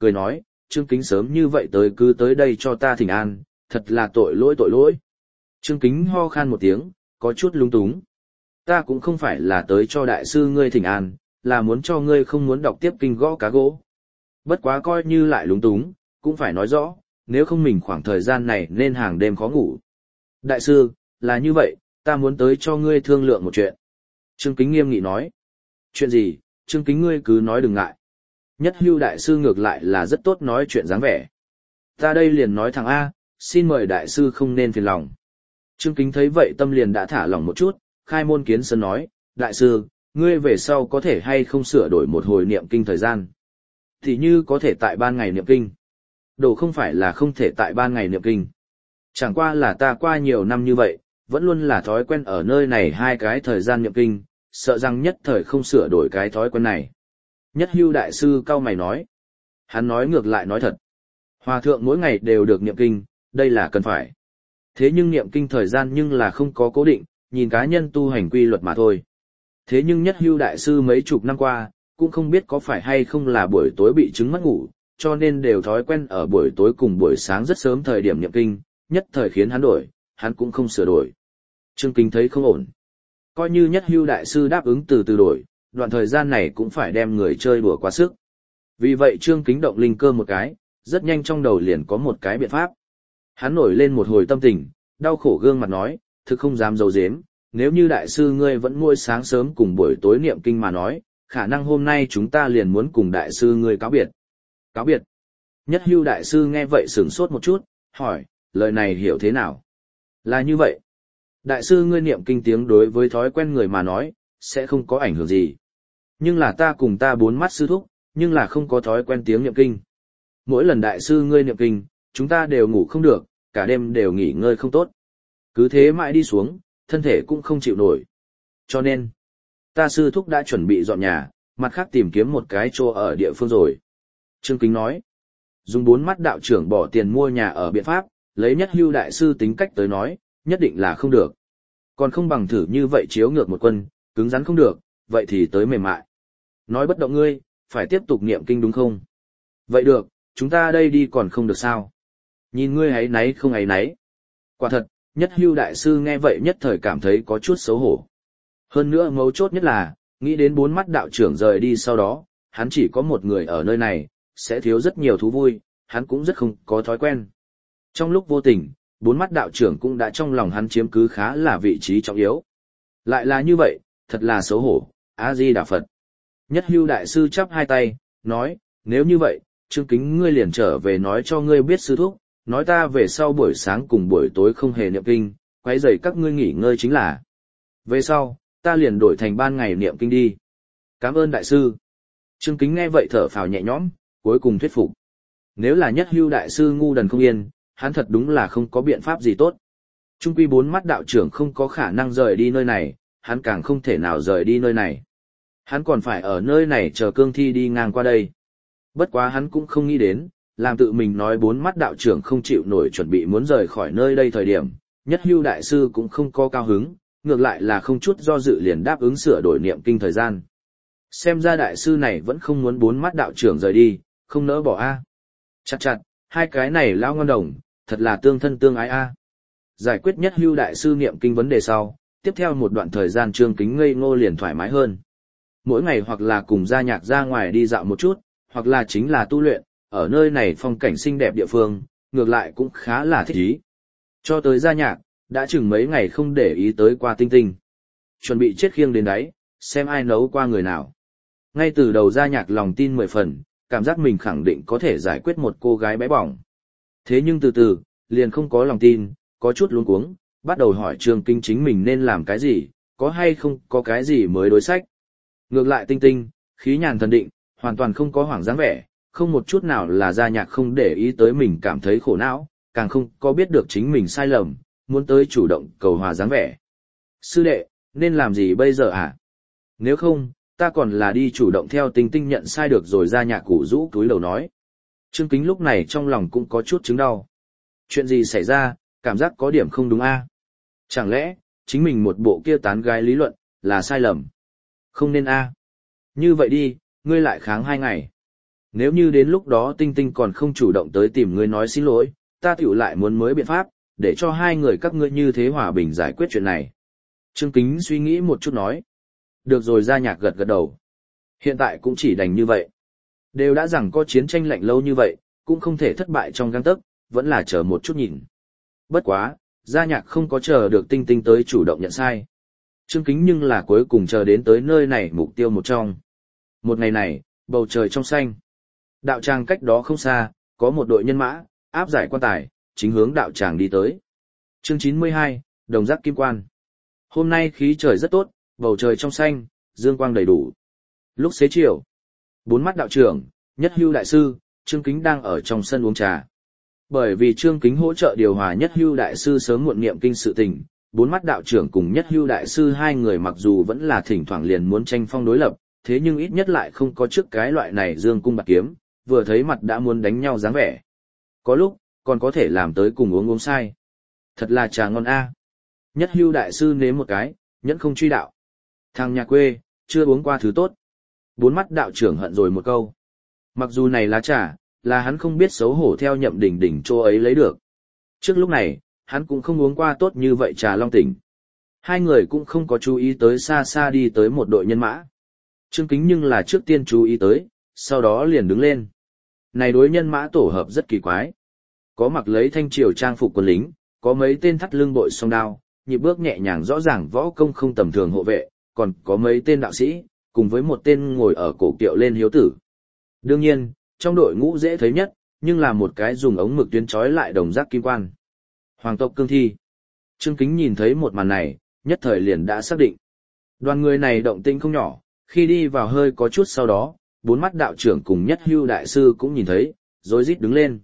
Speaker 1: cười nói, Trương Kính sớm như vậy tới cứ tới đây cho ta thỉnh an, thật là tội lỗi. Trương Kính ho khan một tiếng, có chút lung túng. Ta cũng không phải là tới cho đại sư ngươi thỉnh an, là muốn cho ngươi không muốn đọc tiếp kinh gõ cá gỗ. Bất quá coi như lại lung túng, cũng phải nói rõ, nếu không mình khoảng thời gian này nên hàng đêm khó ngủ. Đại sư, là như vậy, ta muốn tới cho ngươi thương lượng một chuyện. Trương Kính nghiêm nghị nói. Chuyện gì, Trương Kính ngươi cứ nói đừng ngại. Nhất Hưu đại sư ngược lại là rất tốt nói chuyện dáng vẻ. Ta đây liền nói thẳng A, xin mời đại sư không nên phiền lòng. Trương Kính thấy vậy tâm liền đã thả lỏng một chút, khai môn kiến sơn nói, đại sư, ngươi về sau có thể hay không sửa đổi một hồi niệm kinh thời gian. Thì như có thể tại ban ngày niệm kinh. Đồ không phải là không thể tại ban ngày niệm kinh. Chẳng qua là ta qua nhiều năm như vậy, vẫn luôn là thói quen ở nơi này hai cái thời gian niệm kinh, sợ rằng nhất thời không sửa đổi cái thói quen này. Nhất Hưu đại sư cau mày nói. Hắn nói ngược lại nói thật. Hòa thượng mỗi ngày đều được niệm kinh, đây là cần phải. Thế nhưng niệm kinh thời gian nhưng là không có cố định, nhìn cá nhân tu hành quy luật mà thôi. Thế nhưng Nhất Hưu đại sư mấy chục năm qua, cũng không biết có phải hay không là buổi tối bị chứng mất ngủ, cho nên đều thói quen ở buổi tối cùng buổi sáng rất sớm thời điểm niệm kinh, nhất thời khiến hắn đổi, hắn cũng không sửa đổi. Trương Kính thấy không ổn. Coi như Nhất Hưu đại sư đáp ứng từ từ đổi, đoạn thời gian này cũng phải đem người chơi đùa quá sức. Vì vậy Trương Kính động linh cơ một cái, rất nhanh trong đầu liền có một cái biện pháp. Hắn nổi lên một hồi tâm tình, đau khổ gương mặt nói, thực không dám giấu giếm, nếu như đại sư ngươi vẫn mỗi sáng sớm cùng buổi tối niệm kinh mà nói, khả năng hôm nay chúng ta liền muốn cùng đại sư ngươi cáo biệt. Cáo biệt. Nhất Hưu đại sư nghe vậy sửng sốt một chút, hỏi, lời này hiểu thế nào? Là như vậy. Đại sư ngươi niệm kinh tiếng đối với thói quen người mà nói, sẽ không có ảnh hưởng gì. Nhưng là ta cùng ta bốn mắt sư thúc, nhưng là không có thói quen tiếng niệm kinh. Mỗi lần đại sư ngươi niệm kinh, chúng ta đều ngủ không được, cả đêm đều nghỉ ngơi không tốt. Cứ thế mãi đi xuống, thân thể cũng không chịu nổi. Cho nên, ta sư thúc đã chuẩn bị dọn nhà, mặt khác tìm kiếm một cái chỗ ở địa phương rồi. Trương Kính nói, dùng bốn mắt đạo trưởng bỏ tiền mua nhà ở biện pháp, lấy Nhất Hưu đại sư tính cách tới nói, nhất định là không được. Còn không bằng thử như vậy chiếu ngược một quân, cứng rắn không được, vậy thì tới mềm mại. Nói bất động ngươi, phải tiếp tục niệm kinh đúng không? Vậy được, chúng ta đây đi còn không được sao? Nhìn ngươi ấy náy không ấy náy. Quả thật, Nhất Hưu đại sư nghe vậy nhất thời cảm thấy có chút xấu hổ. Hơn nữa mấu chốt nhất là, nghĩ đến bốn mắt đạo trưởng rời đi sau đó, hắn chỉ có một người ở nơi này, sẽ thiếu rất nhiều thú vui, hắn cũng rất không có thói quen. Trong lúc vô tình, bốn mắt đạo trưởng cũng đã trong lòng hắn chiếm cứ khá là vị trí trọng yếu. Lại là như vậy, thật là xấu hổ, A-di-đà Phật. Nhất Hưu đại sư chắp hai tay, nói, nếu như vậy, Trương Kính ngươi liền trở về nói cho ngươi biết sư thúc, nói ta về sau buổi sáng cùng buổi tối không hề niệm kinh, quấy rầy các ngươi nghỉ ngơi chính là. Về sau, ta liền đổi thành ban ngày niệm kinh đi. Cảm ơn đại sư. Trương Kính nghe vậy thở phào nhẹ nhõm, cuối cùng thuyết phục. Nếu là Nhất Hưu đại sư ngu đần không yên, hắn thật đúng là không có biện pháp gì tốt. Trung quy bốn mắt đạo trưởng không có khả năng rời đi nơi này, hắn càng không thể nào rời đi nơi này. Hắn còn phải ở nơi này chờ cương thi đi ngang qua đây. Bất quá hắn cũng không nghĩ đến, làm tự mình nói bốn mắt đạo trưởng không chịu nổi chuẩn bị muốn rời khỏi nơi đây thời điểm, Nhất Hưu đại sư cũng không có cao hứng, ngược lại là không chút do dự liền đáp ứng sửa đổi niệm kinh thời gian. Xem ra đại sư này vẫn không muốn bốn mắt đạo trưởng rời đi, không nỡ bỏ a. Chặt chặt, hai cái này lao ngon đồng, thật là tương thân tương ái a. Giải quyết Nhất Hưu đại sư niệm kinh vấn đề sau, tiếp theo một đoạn thời gian Trương Kính ngây ngô liền thoải mái hơn. Mỗi ngày hoặc là cùng gia nhạc ra ngoài đi dạo một chút, hoặc là chính là tu luyện, ở nơi này phong cảnh xinh đẹp địa phương, ngược lại cũng khá là thích ý. Cho tới gia nhạc, đã chừng mấy ngày không để ý tới qua Tinh Tinh. Chuẩn bị chết khiêng đến đáy, xem ai nấu qua người nào. Ngay từ đầu gia nhạc lòng tin 10 phần, cảm giác mình khẳng định có thể giải quyết một cô gái bé bỏng. Thế nhưng từ từ, liền không có lòng tin, có chút luống cuống, bắt đầu hỏi Trương Kính chính mình nên làm cái gì, có hay không có cái gì mới đối sách. Ngược lại Tinh Tinh, khí nhàn thần định, hoàn toàn không có hoảng dáng vẻ, không một chút nào là gia nhạc không để ý tới mình cảm thấy khổ não, càng không có biết được chính mình sai lầm, muốn tới chủ động cầu hòa dáng vẻ. Sư đệ, nên làm gì bây giờ hả? Nếu không, ta còn là đi chủ động theo Tinh Tinh nhận sai được rồi, gia nhạc củ rũ túi lầu nói. Trương Kính lúc này trong lòng cũng có chút chứng đau. Chuyện gì xảy ra, cảm giác có điểm không đúng a? Chẳng lẽ, chính mình một bộ kia tán gái lý luận, là sai lầm? Không nên a. Như vậy đi, ngươi lại kháng 2 ngày. Nếu như đến lúc đó Tinh Tinh còn không chủ động tới tìm ngươi nói xin lỗi, ta tiểu lại muốn mới biện pháp, để cho hai người các ngươi như thế hòa bình giải quyết chuyện này. Trương Kính suy nghĩ một chút nói. Được rồi, Gia Nhạc gật gật đầu. Hiện tại cũng chỉ đành như vậy. Đều đã rằng có chiến tranh lạnh lâu như vậy, cũng không thể thất bại trong gang tấc, vẫn là chờ một chút nhìn. Bất quá, Gia Nhạc không có chờ được Tinh Tinh tới chủ động nhận sai. Trương Kính nhưng là cuối cùng chờ đến tới nơi này mục tiêu một trong. Một ngày này, bầu trời trong xanh. Đạo tràng cách đó không xa, có một đội nhân mã, áp giải quan tài, chính hướng đạo tràng đi tới. Chương 92, Đồng Giác Kim Quan. Hôm nay khí trời rất tốt, bầu trời trong xanh, dương quang đầy đủ. Lúc xế chiều, bốn mắt đạo trưởng, Nhất Hưu đại sư, Trương Kính đang ở trong sân uống trà. Bởi vì Trương Kính hỗ trợ điều hòa Nhất Hưu đại sư sớm muộn niệm kinh sự tình, bốn mắt đạo trưởng cùng Nhất Hưu đại sư hai người mặc dù vẫn là thỉnh thoảng liền muốn tranh phong đối lập, thế nhưng ít nhất lại không có trước cái loại này dương cung bạc kiếm, vừa thấy mặt đã muốn đánh nhau dáng vẻ. Có lúc, còn có thể làm tới cùng uống sai. Thật là trà ngon a. Nhất Hưu đại sư nếm một cái, nhẫn không truy đạo. Thằng nhà quê, chưa uống qua thứ tốt. Bốn mắt đạo trưởng hận rồi một câu. Mặc dù này lá trà, là hắn không biết xấu hổ theo Nhậm Đỉnh Đỉnh chỗ ấy lấy được. Trước lúc này, hắn cũng không uống qua tốt như vậy trà Long Tỉnh. Hai người cũng không có chú ý tới xa xa đi tới một đội nhân mã. Trương Kính nhưng là trước tiên chú ý tới, sau đó liền đứng lên. Này đối nhân mã tổ hợp rất kỳ quái. Có mặc lấy thanh triều trang phục quân lính, có mấy tên thắt lưng bội song đao, nhịp bước nhẹ nhàng rõ ràng võ công không tầm thường hộ vệ, còn có mấy tên đạo sĩ, cùng với một tên ngồi ở cổ kiệu lên hiếu tử. Đương nhiên, trong đội ngũ dễ thấy nhất, nhưng là một cái dùng ống mực tuyến trói lại đồng giác kim quan. Hoàng tộc cương thi. Trương Kính nhìn thấy một màn này, nhất thời liền đã xác định. Đoàn người này động tĩnh không nhỏ, khi đi vào hơi có chút sau đó, bốn mắt đạo trưởng cùng Nhất Hưu đại sư cũng nhìn thấy, rối rít đứng lên.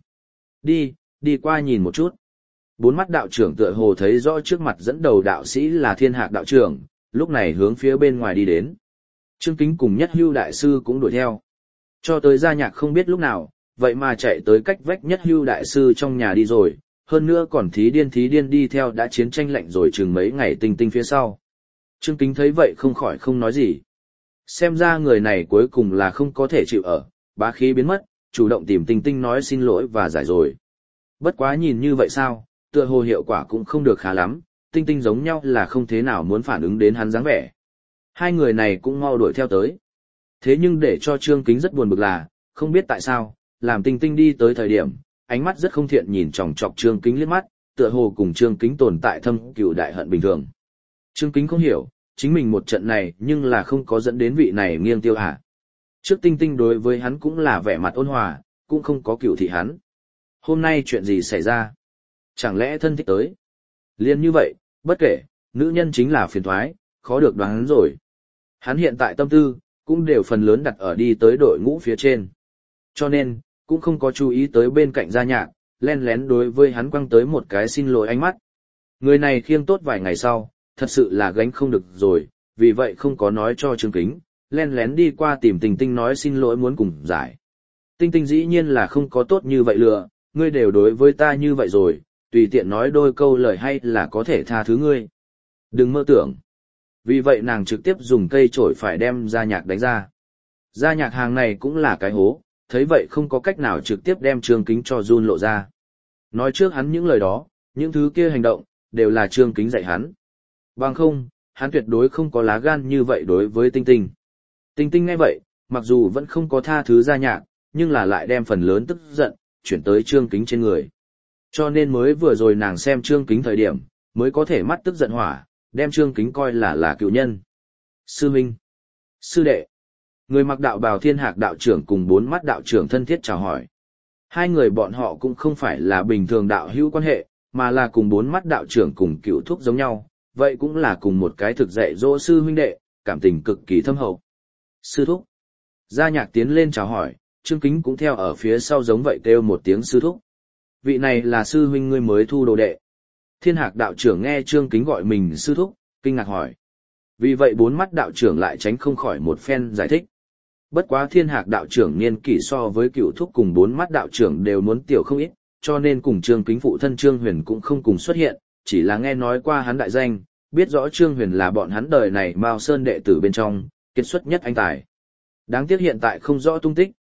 Speaker 1: Đi qua nhìn một chút. Bốn mắt đạo trưởng tựa hồ thấy rõ trước mặt dẫn đầu đạo sĩ là Thiên Hạc đạo trưởng, lúc này hướng phía bên ngoài đi đến. Trương Kính cùng Nhất Hưu đại sư cũng đuổi theo. Cho tới Gia Nhạc không biết lúc nào, vậy mà chạy tới cách vách Nhất Hưu đại sư trong nhà đi rồi, hơn nữa còn thí điên đi theo đã chiến tranh lạnh rồi chừng mấy ngày Tinh Tinh phía sau. Trương Kính thấy vậy không khỏi không nói gì. Xem ra người này cuối cùng là không có thể chịu ở, bá khí biến mất, chủ động tìm Tinh Tinh nói xin lỗi và giải rồi. Bất quá nhìn như vậy sao, tựa hồ hiệu quả cũng không được khá lắm, Tinh Tinh giống nhau là không thế nào muốn phản ứng đến hắn dáng vẻ. Hai người này cũng mau đuổi theo tới. Thế nhưng để cho Trương Kính rất buồn bực là, không biết tại sao, làm Tinh Tinh đi tới thời điểm, ánh mắt rất không thiện nhìn chòng chọc Trương Kính liếc mắt, tựa hồ cùng Trương Kính tồn tại thâm cừu đại hận bình thường. Trương Kính không hiểu, chính mình một trận này nhưng là không có dẫn đến vị này nghiêng tiêu hả. Trước Tinh Tinh đối với hắn cũng là vẻ mặt ôn hòa, cũng không có cừu thị hắn. Hôm nay chuyện gì xảy ra? Chẳng lẽ thân thích tới? Liên như vậy, bất kể, nữ nhân chính là phiền toái, khó được đoán rồi. Hắn hiện tại tâm tư, cũng đều phần lớn đặt ở đi tới đội ngũ phía trên. Cho nên, cũng không có chú ý tới bên cạnh Gia Nhạc, len lén đối với hắn quăng tới một cái xin lỗi ánh mắt. Người này khiêng tốt vài ngày sau, thật sự là gánh không được rồi, vì vậy không có nói cho Trương Kính, len lén đi qua tìm Tinh Tinh nói xin lỗi muốn cùng giải. Tinh Tinh dĩ nhiên là không có tốt như vậy lừa, ngươi đều đối với ta như vậy rồi, tùy tiện nói đôi câu lời hay là có thể tha thứ ngươi. Đừng mơ tưởng. Vì vậy nàng trực tiếp dùng cây chổi phải đem Gia Nhạc đánh ra. Gia Nhạc hàng này cũng là cái hố, thấy vậy không có cách nào trực tiếp đem Trương Kính cho run lộ ra. Nói trước hắn những lời đó, những thứ kia hành động, đều là Trương Kính dạy hắn. Bằng không, hắn tuyệt đối không có lá gan như vậy đối với Tinh Tinh. Tinh Tinh nghe vậy, mặc dù vẫn không có tha thứ Gia Nhạc, nhưng là lại đem phần lớn tức giận, chuyển tới Trương Kính trên người. Cho nên mới vừa rồi nàng xem Trương Kính thời điểm, mới có thể mắt tức giận hỏa, đem Trương Kính coi là cựu nhân. Sư huynh, sư đệ, người mặc đạo bào Thiên Hạc đạo trưởng cùng bốn mắt đạo trưởng thân thiết chào hỏi. Hai người bọn họ cũng không phải là bình thường đạo hữu quan hệ, mà là cùng bốn mắt đạo trưởng cùng cựu thúc giống nhau, vậy cũng là cùng một cái thực dạy dỗ sư huynh đệ, cảm tình cực kỳ thâm hậu. Sư thúc. Gia Nhạc tiến lên chào hỏi, Trương Kính cũng theo ở phía sau giống vậy kêu một tiếng sư thúc. Vị này là sư huynh ngươi mới thu đồ đệ. Thiên Hạc đạo trưởng nghe Trương Kính gọi mình sư thúc, kinh ngạc hỏi. Vì vậy bốn mắt đạo trưởng lại tránh không khỏi một phen giải thích. Bất quá Thiên Hạc đạo trưởng niên kỷ so với cựu thúc cùng bốn mắt đạo trưởng đều muốn tiểu không ít, cho nên cùng Trương Kính phụ thân Trương Huyền cũng không cùng xuất hiện, chỉ là nghe nói qua hắn đại danh, biết rõ Trương Huyền là bọn hắn đời này Mao Sơn đệ tử bên trong, kiệt xuất nhất anh tài. Đáng tiếc hiện tại không rõ tung tích,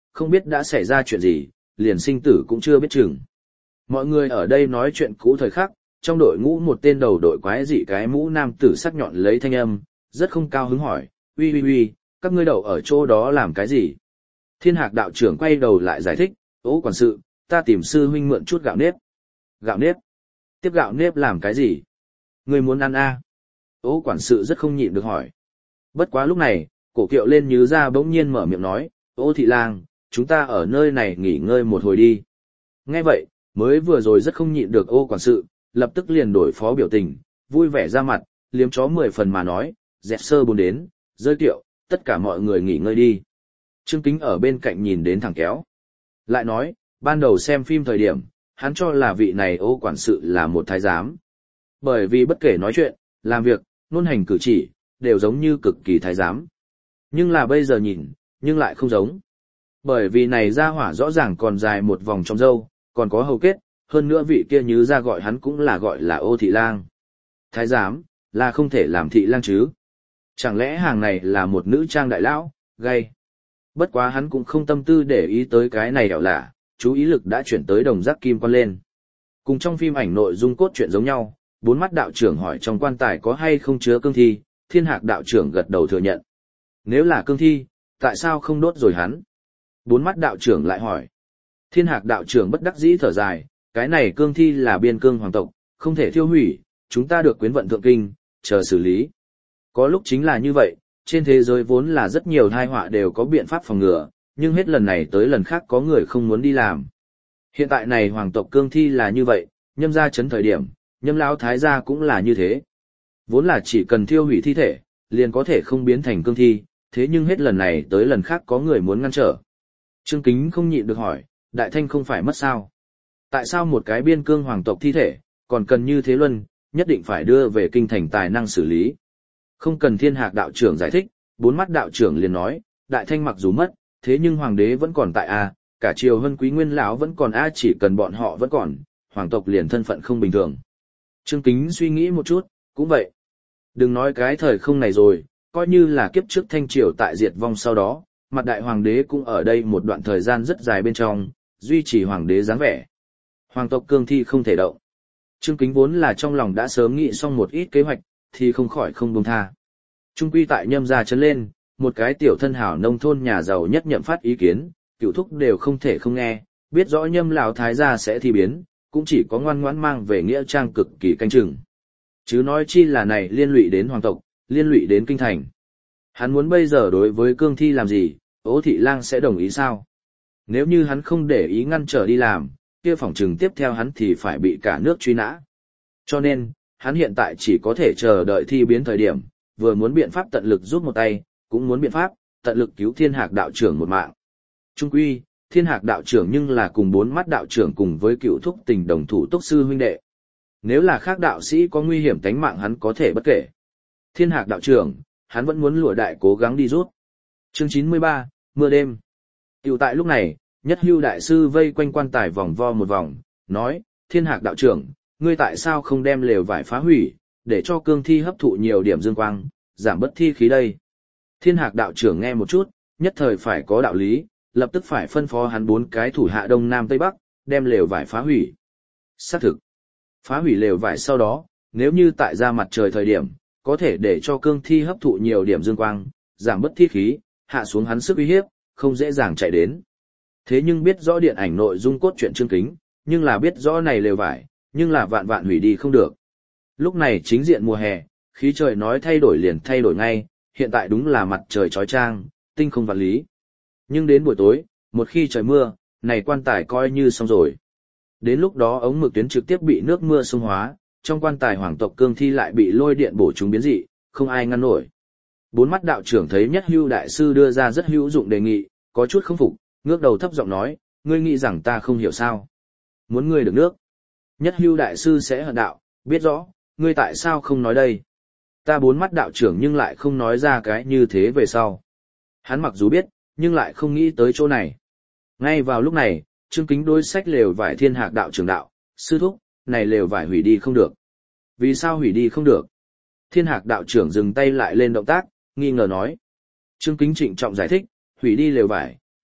Speaker 1: không biết đã xảy ra chuyện gì, liền sinh tử cũng chưa biết chừng. Mọi người ở đây nói chuyện cũ thời khắc, trong đội ngũ một tên đầu đội quái dị cái mũ nam tử sắc nhọn lấy thanh âm, rất không cao hứng hỏi, uy, các ngươi đậu ở chỗ đó làm cái gì? Thiên Hạc đạo trưởng quay đầu lại giải thích, Ô quản sự, ta tìm sư huynh mượn chút gạo nếp. Gạo nếp? Tiếp gạo nếp làm cái gì? Ngươi muốn ăn à? Ô quản sự rất không nhịn được hỏi. Bất quá lúc này, cổ kiệu lên nhứ ra bỗng nhiên mở miệng nói, Ô thị lang, chúng ta ở nơi này nghỉ ngơi một hồi đi. Nghe vậy, mới vừa rồi rất không nhịn được Ô quản sự, lập tức liền đổi phó biểu tình, vui vẻ ra mặt, liếm chó 10 phần mà nói, dẹt sơ bốn đến, rơi kiệu, tất cả mọi người nghỉ ngơi đi. Trương Kính ở bên cạnh nhìn đến thẳng kéo. Lại nói, ban đầu xem phim thời điểm, hắn cho là vị này Ô quản sự là một thái giám. Bởi vì bất kể nói chuyện, làm việc, ngôn hành cử chỉ, đều giống như cực kỳ thái giám. Nhưng là bây giờ nhìn, nhưng lại không giống. Bởi vì này ra hỏa rõ ràng còn dài một vòng trong râu, còn có hầu kết, hơn nữa vị kia như ra gọi hắn cũng là gọi là Ô thị lang. Thái giám, là không thể làm thị lang chứ. Chẳng lẽ hàng này là một nữ trang đại lão, gay. Bất quá hắn cũng không tâm tư để ý tới cái này đẻo lạ, chú ý lực đã chuyển tới đồng giác kim quan lên. Cùng trong phim ảnh nội dung cốt truyện giống nhau, bốn mắt đạo trưởng hỏi trong quan tài có hay không chứa cương thi, Thiên Hạc đạo trưởng gật đầu thừa nhận. Nếu là cương thi, tại sao không đốt rồi hắn? Bốn mắt đạo trưởng lại hỏi. Thiên Hạc đạo trưởng bất đắc dĩ thở dài, cái này cương thi là biên cương hoàng tộc, không thể thiêu hủy, chúng ta được quyến vận thượng kinh, chờ xử lý. Có lúc chính là như vậy, trên thế giới vốn là rất nhiều tai họa đều có biện pháp phòng ngừa, nhưng hết lần này tới lần khác có người không muốn đi làm. Hiện tại này hoàng tộc cương thi là như vậy, Nhâm gia chấn thời điểm, Nhâm lão thái gia cũng là như thế. Vốn là chỉ cần thiêu hủy thi thể, liền có thể không biến thành cương thi, thế nhưng hết lần này tới lần khác có người muốn ngăn trở. Trương Kính không nhịn được hỏi, Đại Thanh không phải mất sao? Tại sao một cái biên cương hoàng tộc thi thể, còn cần như thế luân, nhất định phải đưa về kinh thành tài năng xử lý? Không cần Thiên Hạc đạo trưởng giải thích, bốn mắt đạo trưởng liền nói, Đại Thanh mặc dù mất, thế nhưng hoàng đế vẫn còn tại a, cả triều Hân Quý Nguyên lão vẫn còn a, chỉ cần bọn họ vẫn còn, hoàng tộc liền thân phận không bình thường. Trương Kính suy nghĩ một chút, cũng vậy. Đừng nói cái thời không này rồi, coi như là kiếp trước Thanh triều tại diệt vong sau đó, mặt đại hoàng đế cũng ở đây một đoạn thời gian rất dài bên trong, duy trì hoàng đế dáng vẻ. Hoàng tộc cương thi không thể động. Trương Kính vốn là trong lòng đã sớm nghĩ xong một ít kế hoạch, thì không khỏi không buông tha. Trung quy tại Nhâm gia chấn lên, một cái tiểu thân hảo nông thôn nhà giàu nhất nhậm phát ý kiến, cựu thúc đều không thể không nghe, biết rõ Nhâm lão thái gia sẽ thi biến, cũng chỉ có ngoan ngoãn mang về nghĩa trang cực kỳ canh chừng. Chứ nói chi là này liên lụy đến hoàng tộc, liên lụy đến kinh thành. Hắn muốn bây giờ đối với cương thi làm gì, Ô thị lang sẽ đồng ý sao? Nếu như hắn không để ý ngăn trở đi làm, kia phỏng chừng tiếp theo hắn thì phải bị cả nước truy nã. Cho nên, hắn hiện tại chỉ có thể chờ đợi thi biến thời điểm, vừa muốn biện pháp tận lực giúp một tay, cũng muốn biện pháp tận lực cứu Thiên Hạc đạo trưởng một mạng. Trung quy, Thiên Hạc đạo trưởng nhưng là cùng bốn mắt đạo trưởng cùng với cựu thúc tình đồng thủ túc sư huynh đệ. Nếu là khác đạo sĩ có nguy hiểm tánh mạng hắn có thể bất kể. Thiên Hạc đạo trưởng, hắn vẫn muốn lụa đại cố gắng đi rút. Chương 93, mưa đêm. Tiểu tại lúc này, Nhất Hưu đại sư vây quanh quan tài vòng vo một vòng, nói, Thiên Hạc đạo trưởng, ngươi tại sao không đem lều vải phá hủy, để cho cương thi hấp thụ nhiều điểm dương quang, giảm bất thi khí đây. Thiên Hạc đạo trưởng nghe một chút, nhất thời phải có đạo lý, lập tức phải phân phó hắn 4 cái thủ hạ đông nam tây bắc, đem lều vải phá hủy. Xác thực, phá hủy lều vải sau đó, nếu như tại ra mặt trời thời điểm, có thể để cho cương thi hấp thụ nhiều điểm dương quang, giảm bất thi khí, hạ xuống hắn sức uy hiếp, không dễ dàng chạy đến. Thế nhưng biết rõ điện ảnh nội dung cốt truyện Trương Kính, nhưng là biết rõ này lều vải, nhưng là vạn vạn hủy đi không được. Lúc này chính diện mùa hè, khí trời nói thay đổi liền thay đổi ngay, hiện tại đúng là mặt trời chói chang, tinh không vạn lý. Nhưng đến buổi tối, một khi trời mưa, này quan tài coi như xong rồi. Đến lúc đó ống mực tuyến trực tiếp bị nước mưa xông hóa, trong quan tài hoàng tộc cương thi lại bị lôi điện bổ chúng biến dị, không ai ngăn nổi. Bốn mắt đạo trưởng thấy Nhất Hưu đại sư đưa ra rất hữu dụng đề nghị, có chút không phục, ngước đầu thấp giọng nói, ngươi nghĩ rằng ta không hiểu sao? Muốn ngươi được nước. Nhất Hưu đại sư sẽ hận đạo, biết rõ, ngươi tại sao không nói đây? Ta bốn mắt đạo trưởng nhưng lại không nói ra cái như thế về sau. Hắn mặc dù biết, nhưng lại không nghĩ tới chỗ này. Ngay vào lúc này, Trương Kính đối sách lều vải Thiên Hạc đạo trưởng đạo, sư thúc, này lều vải hủy đi không được. Vì sao hủy đi không được? Thiên Hạc đạo trưởng dừng tay lại lên động tác, nghi ngờ nói. Trương Kính trịnh trọng giải thích, hủy đi lều vải,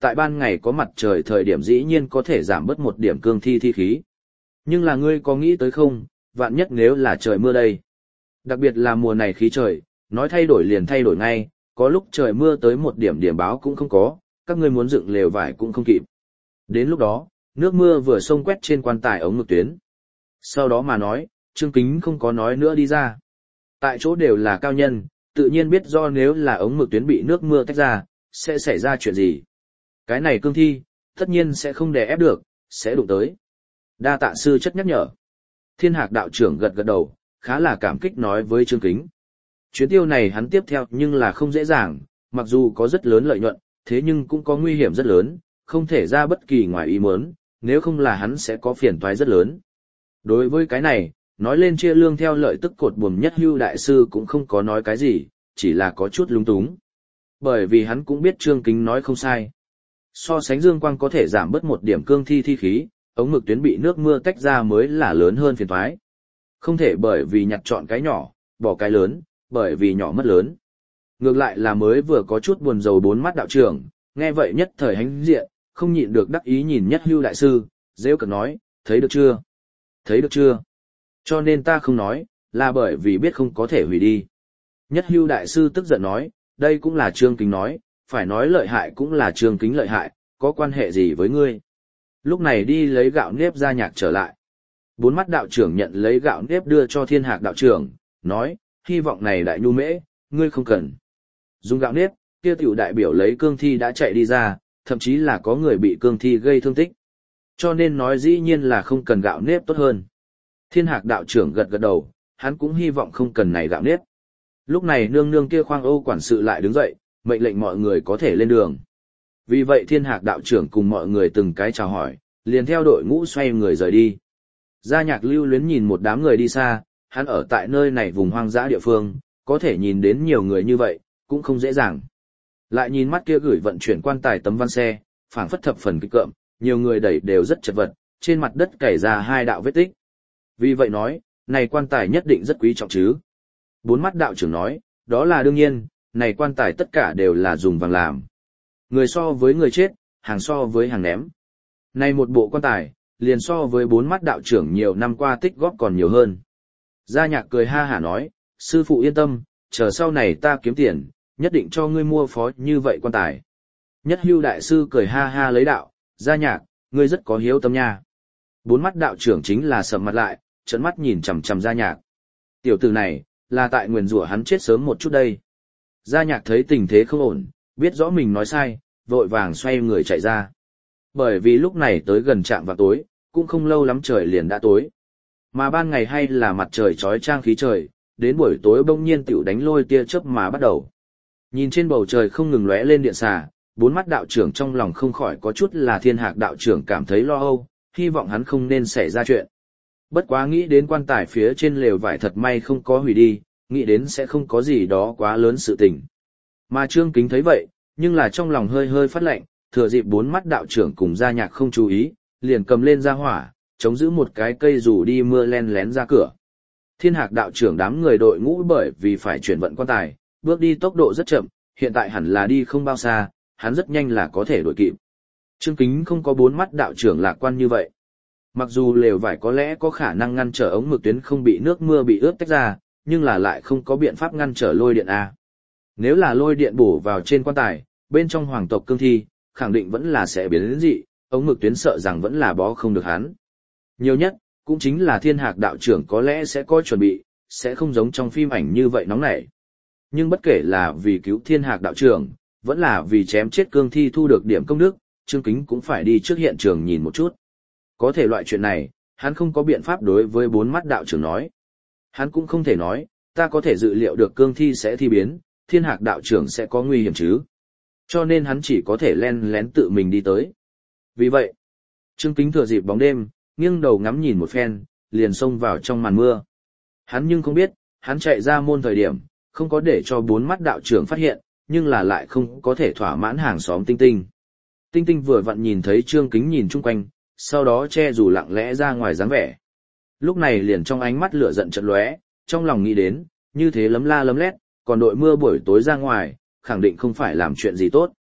Speaker 1: tại ban ngày có mặt trời thời điểm dĩ nhiên có thể giảm bớt một điểm cương thi thi khí. Nhưng là ngươi có nghĩ tới không, vạn nhất nếu là trời mưa đây. Đặc biệt là mùa này khí trời, nói thay đổi liền thay đổi ngay, có lúc trời mưa tới một điểm điểm báo cũng không có, các ngươi muốn dựng lều vải cũng không kịp. Đến lúc đó, nước mưa vừa xông quét trên quan tài ống ngực tuyến. Sau đó mà nói, Trương Kính không có nói nữa đi ra. Tại chỗ đều là cao nhân, tự nhiên biết do nếu là ống mực tuyến bị nước mưa tách ra, sẽ xảy ra chuyện gì. Cái này cương thi, tất nhiên sẽ không đè ép được, sẽ đụng tới. Đa tạ sư chất nhắc nhở. Thiên Hạc đạo trưởng gật gật đầu, khá là cảm kích nói với Trương Kính. Chuyến tiêu này hắn tiếp theo nhưng là không dễ dàng, mặc dù có rất lớn lợi nhuận, thế nhưng cũng có nguy hiểm rất lớn, không thể ra bất kỳ ngoài ý muốn, nếu không là hắn sẽ có phiền toái rất lớn. Đối với cái này, nói lên chia lương theo lợi tức cột buồm Nhất Hưu đại sư cũng không có nói cái gì, chỉ là có chút lúng túng. Bởi vì hắn cũng biết Trương Kính nói không sai. So sánh dương quang có thể giảm bớt một điểm cương thi thi khí, ống mực tuyến bị nước mưa tách ra mới là lớn hơn phiền toái. Không thể bởi vì nhặt chọn cái nhỏ, bỏ cái lớn, bởi vì nhỏ mất lớn. Ngược lại là mới vừa có chút buồn rầu bốn mắt đạo trưởng, nghe vậy nhất thời hánh diện, không nhịn được đắc ý nhìn Nhất Hưu đại sư, rêu cợt nói, thấy được chưa? Thấy được chưa? Cho nên ta không nói, là bởi vì biết không có thể hủy đi. Nhất Hưu đại sư tức giận nói, đây cũng là Trương Kính nói, phải nói lợi hại cũng là Trương Kính lợi hại, có quan hệ gì với ngươi? Lúc này đi lấy gạo nếp Gia Nhạc trở lại. Bốn mắt đạo trưởng nhận lấy gạo nếp đưa cho Thiên Hạc đạo trưởng, nói, hy vọng này đại nhu mễ, ngươi không cần. Dùng gạo nếp, kia tiểu đại biểu lấy cương thi đã chạy đi ra, thậm chí là có người bị cương thi gây thương tích. Cho nên nói dĩ nhiên là không cần gạo nếp tốt hơn. Thiên Hạc đạo trưởng gật gật đầu, hắn cũng hy vọng không cần này gạo nếp. Lúc này nương nương kia khoang ô quản sự lại đứng dậy, mệnh lệnh mọi người có thể lên đường. Vì vậy Thiên Hạc đạo trưởng cùng mọi người từng cái chào hỏi, liền theo đội ngũ xoay người rời đi. Gia Nhạc lưu luyến nhìn một đám người đi xa, hắn ở tại nơi này vùng hoang dã địa phương, có thể nhìn đến nhiều người như vậy, cũng không dễ dàng. Lại nhìn mắt kia gửi vận chuyển quan tài tấm văn xe, phảng phất thập phần kịch cộm, nhiều người đẩy đều rất chật vật, trên mặt đất cày ra hai đạo vết tích. Vì vậy nói, này quan tài nhất định rất quý trọng chứ. Bốn mắt đạo trưởng nói, đó là đương nhiên, này quan tài tất cả đều là dùng vàng làm. Người so với người chết, hàng so với hàng ném. Này một bộ quan tài, liền so với bốn mắt đạo trưởng nhiều năm qua tích góp còn nhiều hơn. Gia Nhạc cười ha hả nói, sư phụ yên tâm, chờ sau này ta kiếm tiền, nhất định cho ngươi mua phó như vậy quan tài. Nhất Hưu đại sư cười ha ha lấy đạo, Gia Nhạc, ngươi rất có hiếu tâm nha. Bốn mắt đạo trưởng chính là sầm mặt lại, trợn mắt nhìn chằm chằm Gia Nhạc. Tiểu tử này, là tại nguyền rủa hắn chết sớm một chút đây. Gia Nhạc thấy tình thế không ổn, biết rõ mình nói sai, vội vàng xoay người chạy ra. Bởi vì lúc này tới gần trạm vào tối, cũng không lâu lắm trời liền đã tối. Mà ban ngày hay là mặt trời chói chang khí trời, đến buổi tối bỗng nhiên tiểu đánh lôi tia chớp mà bắt đầu. Nhìn trên bầu trời không ngừng lóe lên điện xà, bốn mắt đạo trưởng trong lòng không khỏi có chút là Thiên Hạc đạo trưởng cảm thấy lo âu, hy vọng hắn không nên xảy ra chuyện. Bất quá nghĩ đến quan tài phía trên lều vải thật may không có hủy đi, nghĩ đến sẽ không có gì đó quá lớn sự tình. Mà Trương Kính thấy vậy, nhưng là trong lòng hơi hơi phát lạnh, thừa dịp bốn mắt đạo trưởng cùng Gia Nhạc không chú ý, liền cầm lên ra hỏa, chống giữ một cái cây dù đi mưa len lén ra cửa. Thiên Hạc đạo trưởng đám người đội ngũ bởi vì phải chuyển vận quan tài, bước đi tốc độ rất chậm, hiện tại hẳn là đi không bao xa, hắn rất nhanh là có thể đuổi kịp. Trương Kính không có bốn mắt đạo trưởng lạc quan như vậy. Mặc dù lều vải có lẽ có khả năng ngăn trở ống mực tuyến không bị nước mưa bị ướt tách ra, nhưng là lại không có biện pháp ngăn trở lôi điện A. Nếu là lôi điện bổ vào trên quan tài, bên trong hoàng tộc cương thi, khẳng định vẫn là sẽ biến đến dị, ống mực tuyến sợ rằng vẫn là bó không được hắn. Nhiều nhất, cũng chính là Thiên Hạc đạo trưởng có lẽ sẽ có chuẩn bị, sẽ không giống trong phim ảnh như vậy nóng nảy. Nhưng bất kể là vì cứu Thiên Hạc đạo trưởng, vẫn là vì chém chết cương thi thu được điểm công đức, Trương Kính cũng phải đi trước hiện trường nhìn một chút. Có thể loại chuyện này, hắn không có biện pháp đối với bốn mắt đạo trưởng nói. Hắn cũng không thể nói, ta có thể dự liệu được cương thi sẽ thi biến, Thiên Hạc đạo trưởng sẽ có nguy hiểm chứ. Cho nên hắn chỉ có thể len lén tự mình đi tới. Vì vậy, Trương Kính thừa dịp bóng đêm, nghiêng đầu ngắm nhìn một phen, liền xông vào trong màn mưa. Hắn nhưng không biết, hắn chạy ra môn thời điểm, không có để cho bốn mắt đạo trưởng phát hiện, nhưng là lại không có thể thỏa mãn hàng xóm Tinh Tinh. Tinh Tinh vừa vặn nhìn thấy Trương Kính nhìn chung quanh, sau đó che dù lặng lẽ ra ngoài dáng vẻ. Lúc này liền trong ánh mắt lửa giận chợt lóe, trong lòng nghĩ đến, như thế lấm la lấm lét, còn đội mưa buổi tối ra ngoài, khẳng định không phải làm chuyện gì tốt.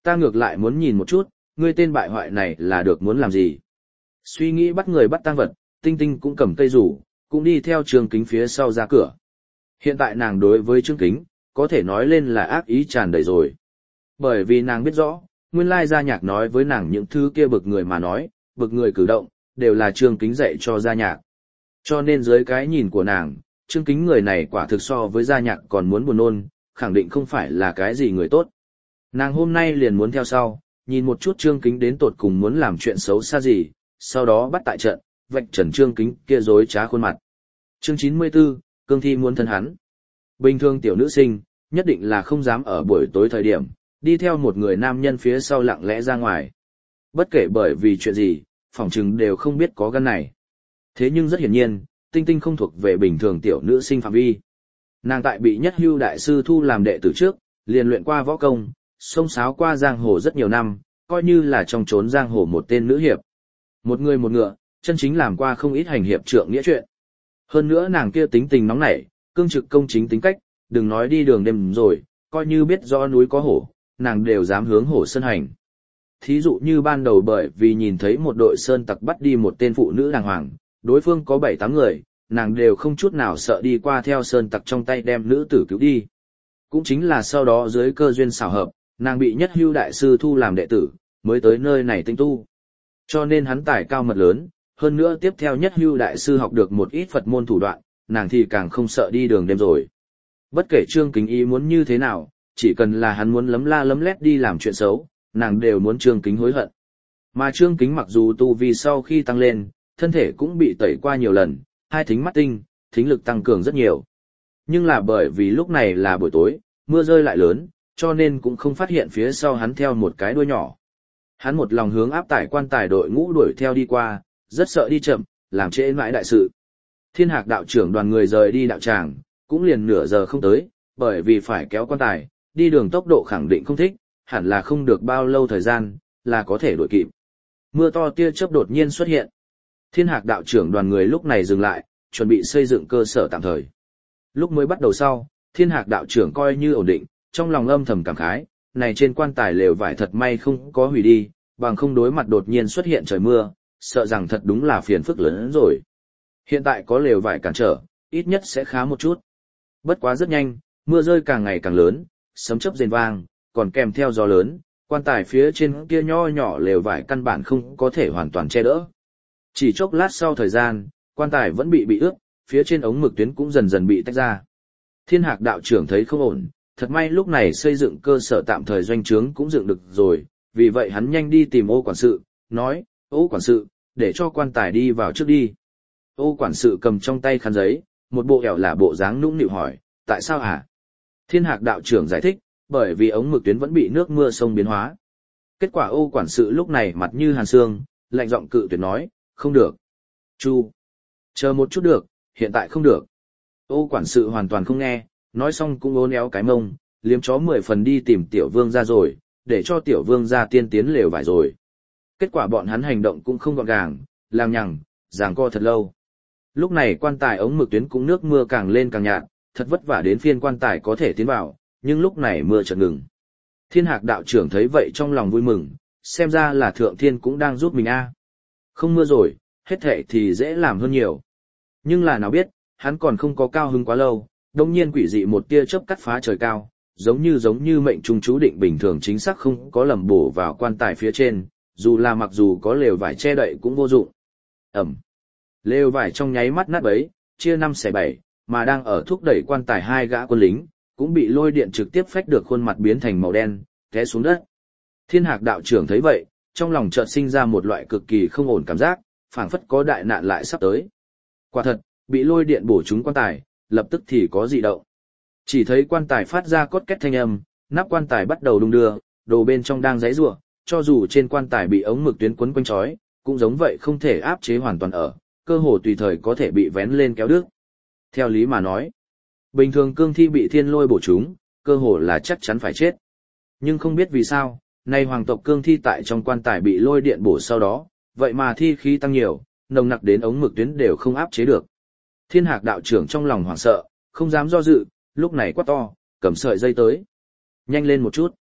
Speaker 1: Ta ngược lại muốn nhìn một chút, ngươi tên bại hoại này là được muốn làm gì. Suy nghĩ bắt người bắt tang vật, Tinh Tinh cũng cầm cây rủ, cũng đi theo Trương Kính phía sau ra cửa. Hiện tại nàng đối với Trương Kính, có thể nói lên là ác ý tràn đầy rồi. Bởi vì nàng biết rõ, nguyên lai Gia Nhạc nói với nàng những thứ kia bực người mà nói, bực người cử động, đều là Trương Kính dạy cho Gia Nhạc. Cho nên dưới cái nhìn của nàng, Trương Kính người này quả thực so với Gia Nhạc còn muốn buồn nôn, khẳng định không phải là cái gì người tốt. Nàng hôm nay liền muốn theo sau, nhìn một chút Trương Kính đến tột cùng muốn làm chuyện xấu xa gì, sau đó bắt tại trận, vạch trần Trương Kính kia dối trá khuôn mặt. Chương 94, Cương Thi muốn thân hắn. Bình thường tiểu nữ sinh, nhất định là không dám ở buổi tối thời điểm, đi theo một người nam nhân phía sau lặng lẽ ra ngoài. Bất kể bởi vì chuyện gì, phỏng chừng đều không biết có gan này. Thế nhưng rất hiển nhiên, Tinh Tinh không thuộc về bình thường tiểu nữ sinh phạm vi. Nàng tại bị Nhất Hưu đại sư thu làm đệ tử trước, liền luyện qua võ công, xông xáo qua giang hồ rất nhiều năm, coi như là trong trốn giang hồ một tên nữ hiệp. Một người một ngựa, chân chính làm qua không ít hành hiệp trượng nghĩa chuyện. Hơn nữa nàng kia tính tình nóng nảy, cương trực công chính tính cách, đừng nói đi đường đêm rồi, coi như biết rõ núi có hổ, nàng đều dám hướng hổ sơn hành. Thí dụ như ban đầu bởi vì nhìn thấy một đội sơn tặc bắt đi một tên phụ nữ đàng hoàng, đối phương có 7-8 người, nàng đều không chút nào sợ đi qua theo sơn tặc trong tay đem nữ tử cứu đi. Cũng chính là sau đó dưới cơ duyên xảo hợp, nàng bị Nhất Hưu đại sư thu làm đệ tử, mới tới nơi này tinh tu. Cho nên hắn tài cao mật lớn, hơn nữa tiếp theo Nhất Hưu đại sư học được một ít Phật môn thủ đoạn, nàng thì càng không sợ đi đường đêm rồi. Bất kể Trương Kính ý muốn như thế nào, chỉ cần là hắn muốn lấm la lấm lét đi làm chuyện xấu, nàng đều muốn Trương Kính hối hận. Mà Trương Kính mặc dù tu vi sau khi tăng lên, thân thể cũng bị tẩy qua nhiều lần, hai thính mắt tinh, thính lực tăng cường rất nhiều. Nhưng là bởi vì lúc này là buổi tối, mưa rơi lại lớn, cho nên cũng không phát hiện phía sau hắn theo một cái đuôi nhỏ. Hắn một lòng hướng áp tải quan tài đội ngũ đuổi theo đi qua, rất sợ đi chậm, làm trễ mãi đại sự. Thiên Hạc đạo trưởng đoàn người rời đi đạo tràng, cũng liền nửa giờ không tới, bởi vì phải kéo quan tài, đi đường tốc độ khẳng định không thích, hẳn là không được bao lâu thời gian, là có thể đuổi kịp. Mưa to tia chớp đột nhiên xuất hiện. Thiên Hạc đạo trưởng đoàn người lúc này dừng lại, chuẩn bị xây dựng cơ sở tạm thời. Lúc mới bắt đầu sau, Thiên Hạc đạo trưởng coi như ổn định, trong lòng âm thầm cảm khái, này trên quan tài lều vải thật may không có hủy đi, bằng không đối mặt đột nhiên xuất hiện trời mưa, sợ rằng thật đúng là phiền phức lớn hơn rồi. Hiện tại có lều vải cản trở, ít nhất sẽ khá một chút. Bất quá rất nhanh, mưa rơi càng ngày càng lớn, sấm chớp rền vang, còn kèm theo gió lớn, quan tài phía trên kia nho nhỏ lều vải căn bản không có thể hoàn toàn che đỡ. Chỉ chốc lát sau thời gian, quan tài vẫn bị ướt, phía trên ống mực tuyến cũng dần dần bị tách ra. Thiên Hạc đạo trưởng thấy không ổn, thật may lúc này xây dựng cơ sở tạm thời doanh trướng cũng dựng được rồi, vì vậy hắn nhanh đi tìm Ô quản sự, nói, Ô quản sự, để cho quan tài đi vào trước đi. Ô quản sự cầm trong tay khăn giấy, một bộ ẻo là bộ dáng nũng nịu hỏi, tại sao hả? Thiên Hạc đạo trưởng giải thích, bởi vì ống mực tuyến vẫn bị nước mưa sông biến hóa. Kết quả Ô quản sự lúc này mặt như hàn xương, lạnh giọng cự tuyệt nói, không được. Chu, chờ một chút được, hiện tại không được. Ô quản sự hoàn toàn không nghe, nói xong cũng ố néo cái mông, liếm chó 10 phần đi tìm tiểu vương ra rồi, để cho tiểu vương ra tiên tiến lều vải rồi. Kết quả bọn hắn hành động cũng không gọn gàng, lằng nhằng, giằng co thật lâu. Lúc này quan tài ống mực tuyến cũng nước mưa càng lên càng nhạt, thật vất vả đến phiên quan tài có thể tiến vào, nhưng lúc này mưa chợt ngừng. Thiên Hạc đạo trưởng thấy vậy trong lòng vui mừng, xem ra là thượng thiên cũng đang giúp mình a. Không mưa rồi, hết thệ thì dễ làm hơn nhiều. Nhưng là nào biết, hắn còn không có cao hứng quá lâu, đột nhiên quỷ dị một tia chớp cắt phá trời cao, giống như mệnh trung chú định bình thường chính xác không có lầm bổ vào quan tài phía trên, mặc dù có lều vải che đậy cũng vô dụng. Ẩm. Lều vải trong nháy mắt nát bấy, chia 5/7, mà đang ở thúc đẩy quan tài hai gã quân lính, cũng bị lôi điện trực tiếp phách được khuôn mặt biến thành màu đen, té xuống đất. Thiên Hạc đạo trưởng thấy vậy, trong lòng chợt sinh ra một loại cực kỳ không ổn cảm giác, phảng phất có đại nạn lại sắp tới. Quả thật, bị lôi điện bổ trúng quan tài, lập tức thì có dị động. Chỉ thấy quan tài phát ra cốt két thanh âm, nắp quan tài bắt đầu đung đưa, đồ bên trong đang giãy giụa, cho dù trên quan tài bị ống mực tuyến quấn quanh trói, cũng giống vậy không thể áp chế hoàn toàn ở, cơ hồ tùy thời có thể bị vén lên kéo đứt. Theo lý mà nói, bình thường cương thi bị thiên lôi bổ trúng, cơ hồ là chắc chắn phải chết. Nhưng không biết vì sao, nay hoàng tộc cương thi tại trong quan tài bị lôi điện bổ sau đó, vậy mà thi khí tăng nhiều, nồng nặc đến ống mực tuyến đều không áp chế được. Thiên Hạc đạo trưởng trong lòng hoảng sợ, không dám do dự, lúc này quát to, cầm sợi dây tới. Nhanh lên một chút.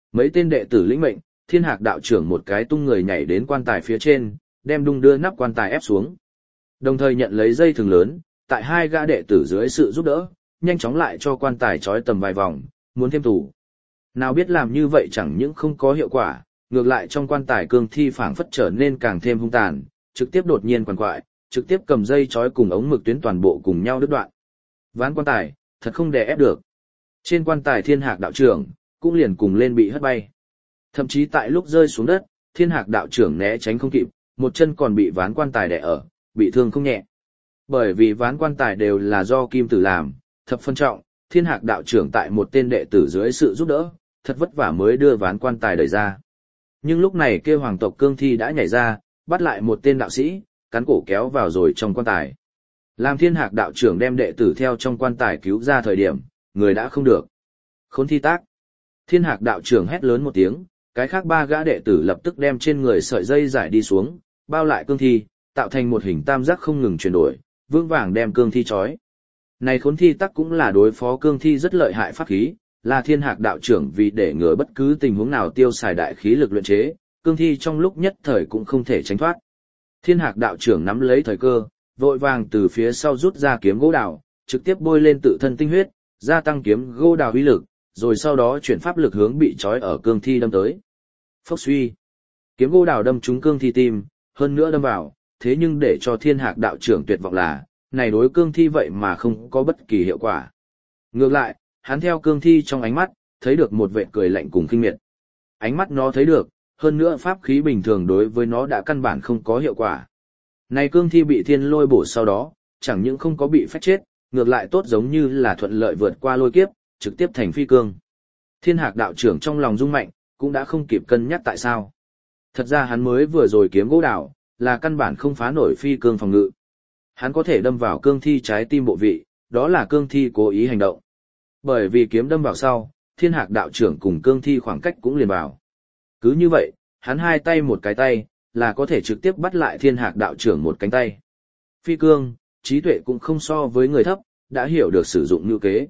Speaker 1: mấy tên đệ tử lĩnh mệnh, Thiên Hạc đạo trưởng một cái tung người nhảy đến quan tài phía trên, đem đung đưa nắp quan tài ép xuống. Đồng thời nhận lấy dây thừng lớn, tại hai gã đệ tử dưới sự giúp đỡ, nhanh chóng lại cho quan tài trói tầm vài vòng, muốn thêm tù. Nào biết làm như vậy chẳng những không có hiệu quả, ngược lại trong quan tài cương thi phảng phất trở nên càng thêm hung tàn, trực tiếp đột nhiên quằn quại, trực tiếp cầm dây trói cùng ống mực tuyến toàn bộ cùng nhau đứt đoạn. Ván quan tài, thật không đè ép được. Trên quan tài Thiên Hạc đạo trưởng cũng liền cùng lên bị hất bay. Thậm chí tại lúc rơi xuống đất, Thiên Hạc đạo trưởng né tránh không kịp, một chân còn bị ván quan tài đè ở, bị thương không nhẹ. Bởi vì ván quan tài đều là do kim tử làm, thập phân trọng, Thiên Hạc đạo trưởng tại một tên đệ tử dưới sự giúp đỡ, thật vất vả mới đưa ván quan tài đẩy ra. Nhưng lúc này kia hoàng tộc cương thi đã nhảy ra, bắt lại một tên đạo sĩ, cắn cổ kéo vào rồi trong quan tài. Làm Thiên Hạc đạo trưởng đem đệ tử theo trong quan tài cứu ra thời điểm, người đã không được. Khốn thi tác. Thiên Hạc đạo trưởng hét lớn một tiếng, cái khác ba gã đệ tử lập tức đem trên người sợi dây giải đi xuống, bao lại cương thi, tạo thành một hình tam giác không ngừng chuyển đổi, vững vàng đem cương thi trói. Này khốn thi tắc cũng là đối phó cương thi rất lợi hại pháp khí, là Thiên Hạc đạo trưởng vì để ngừa bất cứ tình huống nào tiêu xài đại khí lực luyện chế, cương thi trong lúc nhất thời cũng không thể tránh thoát. Thiên Hạc đạo trưởng nắm lấy thời cơ, vội vàng từ phía sau rút ra kiếm gỗ đào, trực tiếp bôi lên tự thân tinh huyết, gia tăng kiếm gỗ đào uy lực, rồi sau đó chuyển pháp lực hướng bị trói ở cương thi đâm tới. Phốc suy, kiếm gỗ đào đâm trúng cương thi tim, hơn nữa đâm vào, thế nhưng để cho Thiên Hạc đạo trưởng tuyệt vọng là, này đối cương thi vậy mà không có bất kỳ hiệu quả. Ngược lại, hắn theo cương thi trong ánh mắt, thấy được một vẻ cười lạnh cùng khinh miệt. Ánh mắt nó thấy được, hơn nữa pháp khí bình thường đối với nó đã căn bản không có hiệu quả. Này cương thi bị thiên lôi bổ sau đó, chẳng những không có bị phách chết, ngược lại tốt giống như là thuận lợi vượt qua lôi kiếp, trực tiếp thành phi cương. Thiên Hạc đạo trưởng trong lòng rung mạnh, cũng đã không kịp cân nhắc tại sao. Thật ra hắn mới vừa rồi kiếm gỗ đào, là căn bản không phá nổi phi cương phòng ngự. Hắn có thể đâm vào cương thi trái tim bộ vị, đó là cương thi cố ý hành động. Bởi vì kiếm đâm vào sau, Thiên Hạc đạo trưởng cùng cương thi khoảng cách cũng liền vào. Cứ như vậy, hắn hai tay một cái tay, là có thể trực tiếp bắt lại Thiên Hạc đạo trưởng một cánh tay. Phi cương, trí tuệ cũng không so với người thấp, đã hiểu được sử dụng ngữ kế.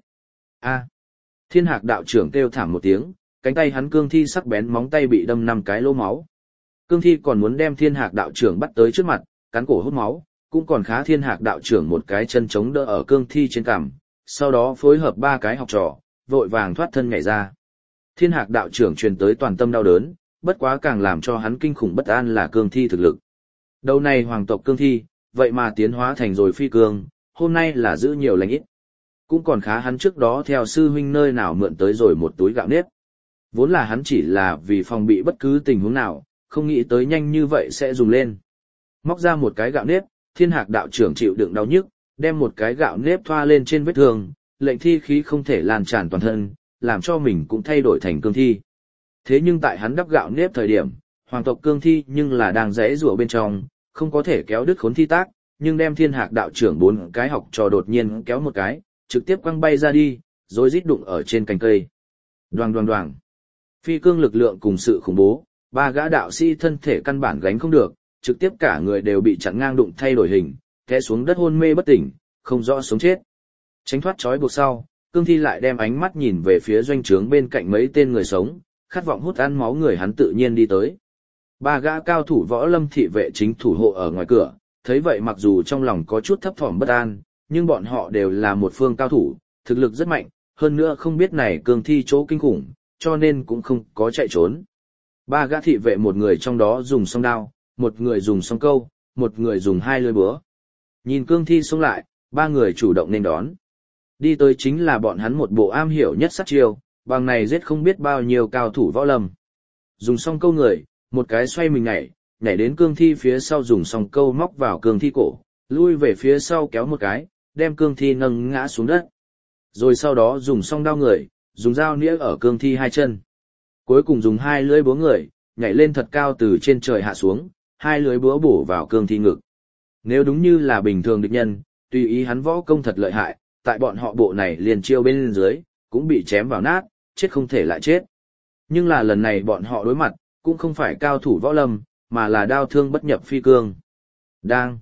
Speaker 1: Thiên Hạc đạo trưởng kêu thảm một tiếng, cánh tay hắn cương thi sắc bén móng tay bị đâm 5 cái lỗ máu. Cương thi còn muốn đem Thiên Hạc đạo trưởng bắt tới trước mặt, cắn cổ hút máu, cũng còn khá Thiên Hạc đạo trưởng một cái chân chống đỡ ở cương thi trên cằm, sau đó phối hợp 3 cái học trò, vội vàng thoát thân nhảy ra. Thiên Hạc đạo trưởng truyền tới toàn tâm đau đớn, bất quá càng làm cho hắn kinh khủng bất an là cương thi thực lực. Đầu này hoàng tộc cương thi, vậy mà tiến hóa thành rồi phi cương, hôm nay là giữ nhiều lành ít. Cũng còn khá hắn trước đó theo sư huynh nơi nào mượn tới rồi một túi gạo nếp. Vốn là hắn chỉ là vì phòng bị bất cứ tình huống nào, không nghĩ tới nhanh như vậy sẽ dùng lên. Móc ra một cái gạo nếp, Thiên Hạc đạo trưởng chịu đựng đau nhức, đem một cái gạo nếp thoa lên trên vết thương, lệnh thi khí không thể lan tràn toàn thân, làm cho mình cũng thay đổi thành cương thi. Thế nhưng tại hắn đắp gạo nếp thời điểm, hoàng tộc cương thi nhưng là đang rẽ rủa bên trong, không có thể kéo đứt khốn thi tác, nhưng đem Thiên Hạc đạo trưởng 4 cái học trò đột nhiên kéo một cái, trực tiếp quăng bay ra đi, rồi rít đụng ở trên cành cây. Đoàng đoàng đoàng. Phi cương lực lượng cùng sự khủng bố, 3 gã đạo sĩ thân thể căn bản gánh không được, trực tiếp cả người đều bị chặn ngang đụng thay đổi hình, té xuống đất hôn mê bất tỉnh, không rõ sống chết. Tránh thoát trói buộc sau, cương thi lại đem ánh mắt nhìn về phía doanh trướng bên cạnh mấy tên người sống, khát vọng hút ăn máu người hắn tự nhiên đi tới. 3 gã cao thủ võ lâm thị vệ chính thủ hộ ở ngoài cửa, thấy vậy mặc dù trong lòng có chút thấp thỏm bất an, nhưng bọn họ đều là một phương cao thủ, thực lực rất mạnh, hơn nữa không biết này cương thi chỗ kinh khủng, cho nên cũng không có chạy trốn. 3 gã thị vệ một người trong đó dùng song đao, một người dùng song câu, một người dùng 2 lưỡi búa. Nhìn cương thi xông lại, 3 người chủ động nên đón. Đi tới chính là bọn hắn một bộ am hiểu nhất sát chiêu, bằng này giết không biết bao nhiêu cao thủ võ lâm. Dùng song câu người, một cái xoay mình nhảy đến cương thi phía sau dùng song câu móc vào cương thi cổ, lui về phía sau kéo một cái, đem cương thi nâng ngã xuống đất. Rồi sau đó dùng song đao người, dùng dao nĩa ở cương thi 2 chân. Cuối cùng dùng 2 lưỡi búa người, nhảy lên thật cao từ trên trời hạ xuống, 2 lưỡi búa bổ vào cương thi ngực. Nếu đúng như là bình thường địch nhân, tùy ý hắn võ công thật lợi hại, tại bọn họ bộ này liền chiêu bên dưới, cũng bị chém vào nát, chết không thể lại chết. Nhưng là lần này bọn họ đối mặt, cũng không phải cao thủ võ lâm, mà là đao thương bất nhập phi cương. Đang.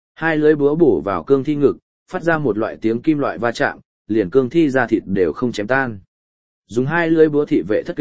Speaker 1: 2 lưỡi búa bổ vào cương thi ngực, phát ra một loại tiếng kim loại va chạm, liền cương thi ra thịt đều không chém tan. Dùng 2 lưỡi búa thị vệ thất kinh,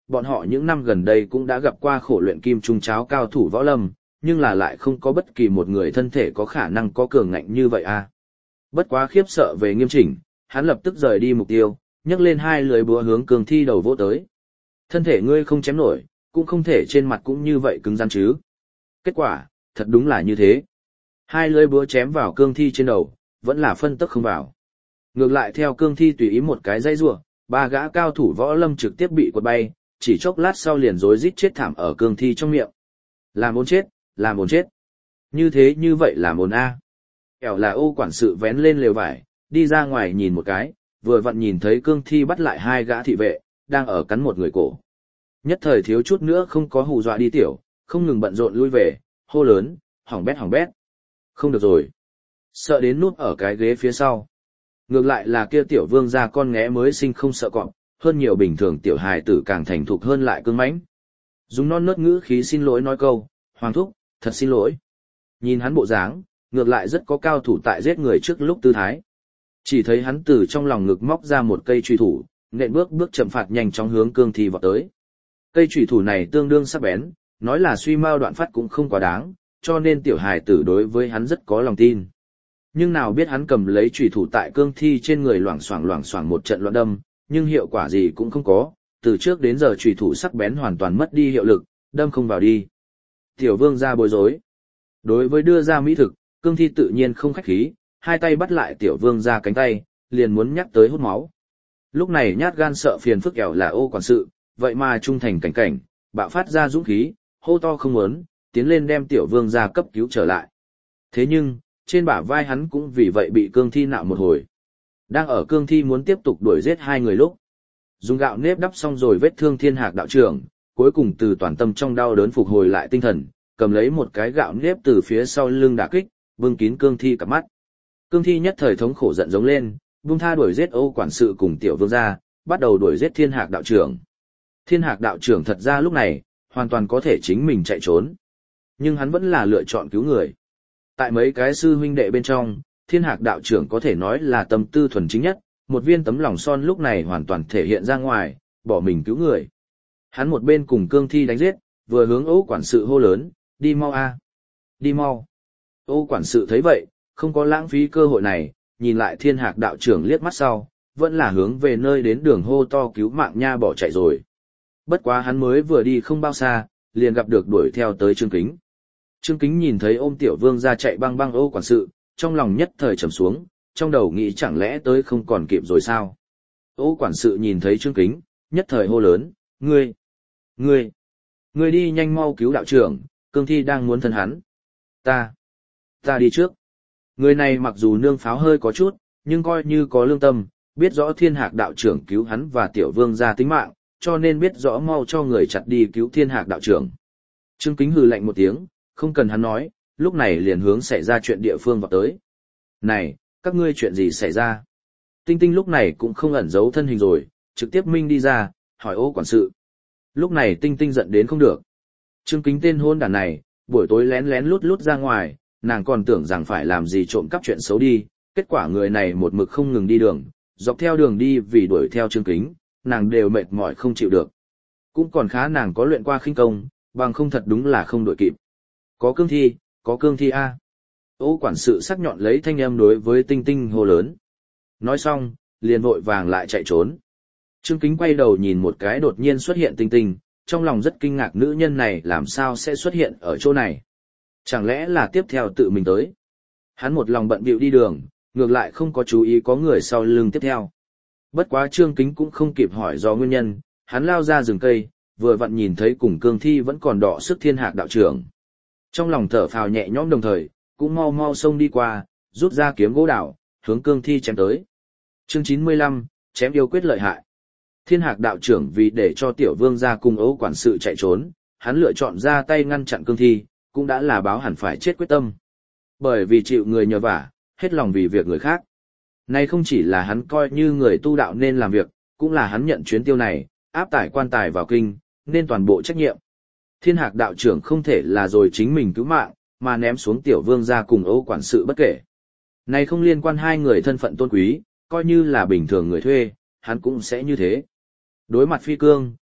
Speaker 1: bọn họ những năm gần đây cũng đã gặp qua khổ luyện kim trung cháo cao thủ võ lâm, nhưng là lại không có bất kỳ một người thân thể có khả năng có cường ngạnh như vậy à. Bất quá khiếp sợ về Nghiêm Chỉnh, hắn lập tức rời đi mục tiêu, nhấc lên hai lưỡi búa hướng Cương Thi đầu vỗ tới. Thân thể ngươi không chém nổi, cũng không thể trên mặt cũng như vậy cứng rắn chứ. Kết quả, thật đúng là như thế. Hai lưỡi búa chém vào Cương Thi trên đầu, vẫn là phân tấc không vào. Ngược lại theo Cương Thi tùy ý một cái dây rủa, ba gã cao thủ võ lâm trực tiếp bị quật bay, chỉ chốc lát sau liền rối rít chết thảm ở Cương Thi trong miệng. Làm ổn chết, làm ổn chết. Như thế như vậy làm ổn a. Kẻo là Ô quản sự vén lên lều vải, đi ra ngoài nhìn một cái, vừa vặn nhìn thấy Cương Thi bắt lại hai gã thị vệ, đang ở cắn một người cổ. Nhất thời thiếu chút nữa không có hù dọa đi tiểu, không ngừng bận rộn lui về, hô lớn, hỏng bét hỏng bét. Không được rồi. Sợ đến núp ở cái ghế phía sau. Ngược lại là kia tiểu vương gia con nghé mới sinh không sợ cọp, hơn nhiều bình thường tiểu hài tử càng thành thục hơn lại cương mãnh. Dùng non nớt ngữ khí xin lỗi nói câu, Hoàng thúc, thật xin lỗi. Nhìn hắn bộ dáng, ngược lại rất có cao thủ tại giết người trước lúc tư thái. Chỉ thấy hắn từ trong lòng ngực móc ra một cây truy thủ, nện bước bước chậm phạt nhanh chóng hướng Cương Thi vọt tới. Cây truy thủ này tương đương sắc bén, nói là suy mao đoạn phát cũng không quá đáng, cho nên tiểu hài tử đối với hắn rất có lòng tin. Nhưng nào biết hắn cầm lấy truy thủ tại Cương Thi trên người loảng xoảng một trận loạn đâm, nhưng hiệu quả gì cũng không có, từ trước đến giờ truy thủ sắc bén hoàn toàn mất đi hiệu lực, đâm không vào đi. Tiểu vương ra bối rối. Đối với đưa ra mỹ thực, Cương Thi tự nhiên không khách khí, hai tay bắt lại tiểu vương ra cánh tay, liền muốn nhắc tới hút máu. Lúc này nhát gan sợ phiền phức kẻo là Ô quản sự, vậy mà trung thành cảnh, bạo phát ra dũng khí, hô to không muốn, tiến lên đem tiểu vương ra cấp cứu trở lại. Thế nhưng, trên bả vai hắn cũng vì vậy bị Cương Thi nạo một hồi. Đang ở Cương Thi muốn tiếp tục đuổi giết hai người lúc. Dùng gạo nếp đắp xong rồi vết thương Thiên Hạc đạo trưởng, cuối cùng từ toàn tâm trong đau đớn phục hồi lại tinh thần, cầm lấy một cái gạo nếp từ phía sau lưng đả kích, bưng kín Cương Thi cặp mắt. Cương Thi nhất thời thống khổ giận giống lên, buông tha đuổi giết Ô quản sự cùng tiểu vương gia, bắt đầu đuổi giết Thiên Hạc đạo trưởng. Thiên Hạc đạo trưởng thật ra lúc này, hoàn toàn có thể chính mình chạy trốn. Nhưng hắn vẫn là lựa chọn cứu người. Tại mấy cái sư huynh đệ bên trong, Thiên Hạc đạo trưởng có thể nói là tâm tư thuần chính nhất, một viên tấm lòng son lúc này hoàn toàn thể hiện ra ngoài, bỏ mình cứu người. Hắn một bên cùng Cương Thi đánh giết, vừa hướng Ô quản sự hô lớn, đi mau a, đi mau. Ô quản sự thấy vậy, không có lãng phí cơ hội này, nhìn lại Thiên Hạc đạo trưởng liếc mắt sau, vẫn là hướng về nơi đến đường hô to cứu mạng nha bỏ chạy rồi. Bất quá hắn mới vừa đi không bao xa, liền gặp được đuổi theo tới Trương Kính. Trương Kính nhìn thấy ôm tiểu vương ra chạy băng băng Ô quản sự, trong lòng nhất thời trầm xuống, trong đầu nghĩ chẳng lẽ tới không còn kịp rồi sao. Ô quản sự nhìn thấy Trương Kính, nhất thời hô lớn, ngươi đi nhanh mau cứu đạo trưởng, Cương Thi đang muốn thân hắn. Ta đi trước. Người này mặc dù nương pháo hơi có chút, nhưng coi như có lương tâm, biết rõ Thiên Hạc đạo trưởng cứu hắn và tiểu vương ra tính mạng, cho nên biết rõ mau cho người chặt đi cứu Thiên Hạc đạo trưởng. Trương Kính hừ lạnh một tiếng, không cần hắn nói, lúc này liền hướng xảy ra chuyện địa phương vào tới. Này, các ngươi chuyện gì xảy ra? Tinh Tinh lúc này cũng không ẩn giấu thân hình rồi, trực tiếp minh đi ra, hỏi Ô quản sự. Lúc này Tinh Tinh giận đến không được. Trương Kính tên hôn đàn này, buổi tối lén lén lút ra ngoài, nàng còn tưởng rằng phải làm gì trộm cắp chuyện xấu đi, kết quả người này một mực không ngừng đi đường, dọc theo đường đi vì đuổi theo Trương Kính, nàng đều mệt mỏi không chịu được. Cũng còn khá nàng có luyện qua khinh công, bằng không thật đúng là không đuổi kịp. Có Cương Thi a. Ô quản sự sắc nhọn lấy thanh âm đối với Tinh Tinh hô lớn. Nói xong, liền vội vàng lại chạy trốn. Trương Kính quay đầu nhìn một cái đột nhiên xuất hiện Tinh Tinh, trong lòng rất kinh ngạc nữ nhân này làm sao sẽ xuất hiện ở chỗ này. Chẳng lẽ là tiếp theo tự mình tới. Hắn một lòng bận bịu đi đường, ngược lại không có chú ý có người sau lưng tiếp theo. Bất quá Trương Kính cũng không kịp hỏi do nguyên nhân, hắn lao ra rừng cây, vừa vặn nhìn thấy cùng Cương Thi vẫn còn đọ sức Thiên Hạc đạo trưởng. Trong lòng thở phào nhẹ nhõm đồng thời, cũng mau mau xông đi qua, rút ra kiếm gỗ đào, hướng Cương Thi chém tới. Chương 95, chém yêu quyết lợi hại. Thiên Hạc đạo trưởng vì để cho tiểu vương gia cùng Ô quản sự chạy trốn, hắn lựa chọn ra tay ngăn chặn Cương Thi, cũng đã là báo hẳn phải chết quyết tâm. Bởi vì chịu người nhờ vả, hết lòng vì việc người khác. Nay không chỉ là hắn coi như người tu đạo nên làm việc, cũng là hắn nhận chuyến tiêu này, áp tải quan tài vào kinh, nên toàn bộ trách nhiệm. Thiên Hạc đạo trưởng không thể là rồi chính mình cứu mạng, mà ném xuống tiểu vương gia cùng Ô quản sự bất kể. Này không liên quan hai người thân phận tôn quý, coi như là bình thường người thuê, hắn cũng sẽ như thế. Đối mặt phi cương,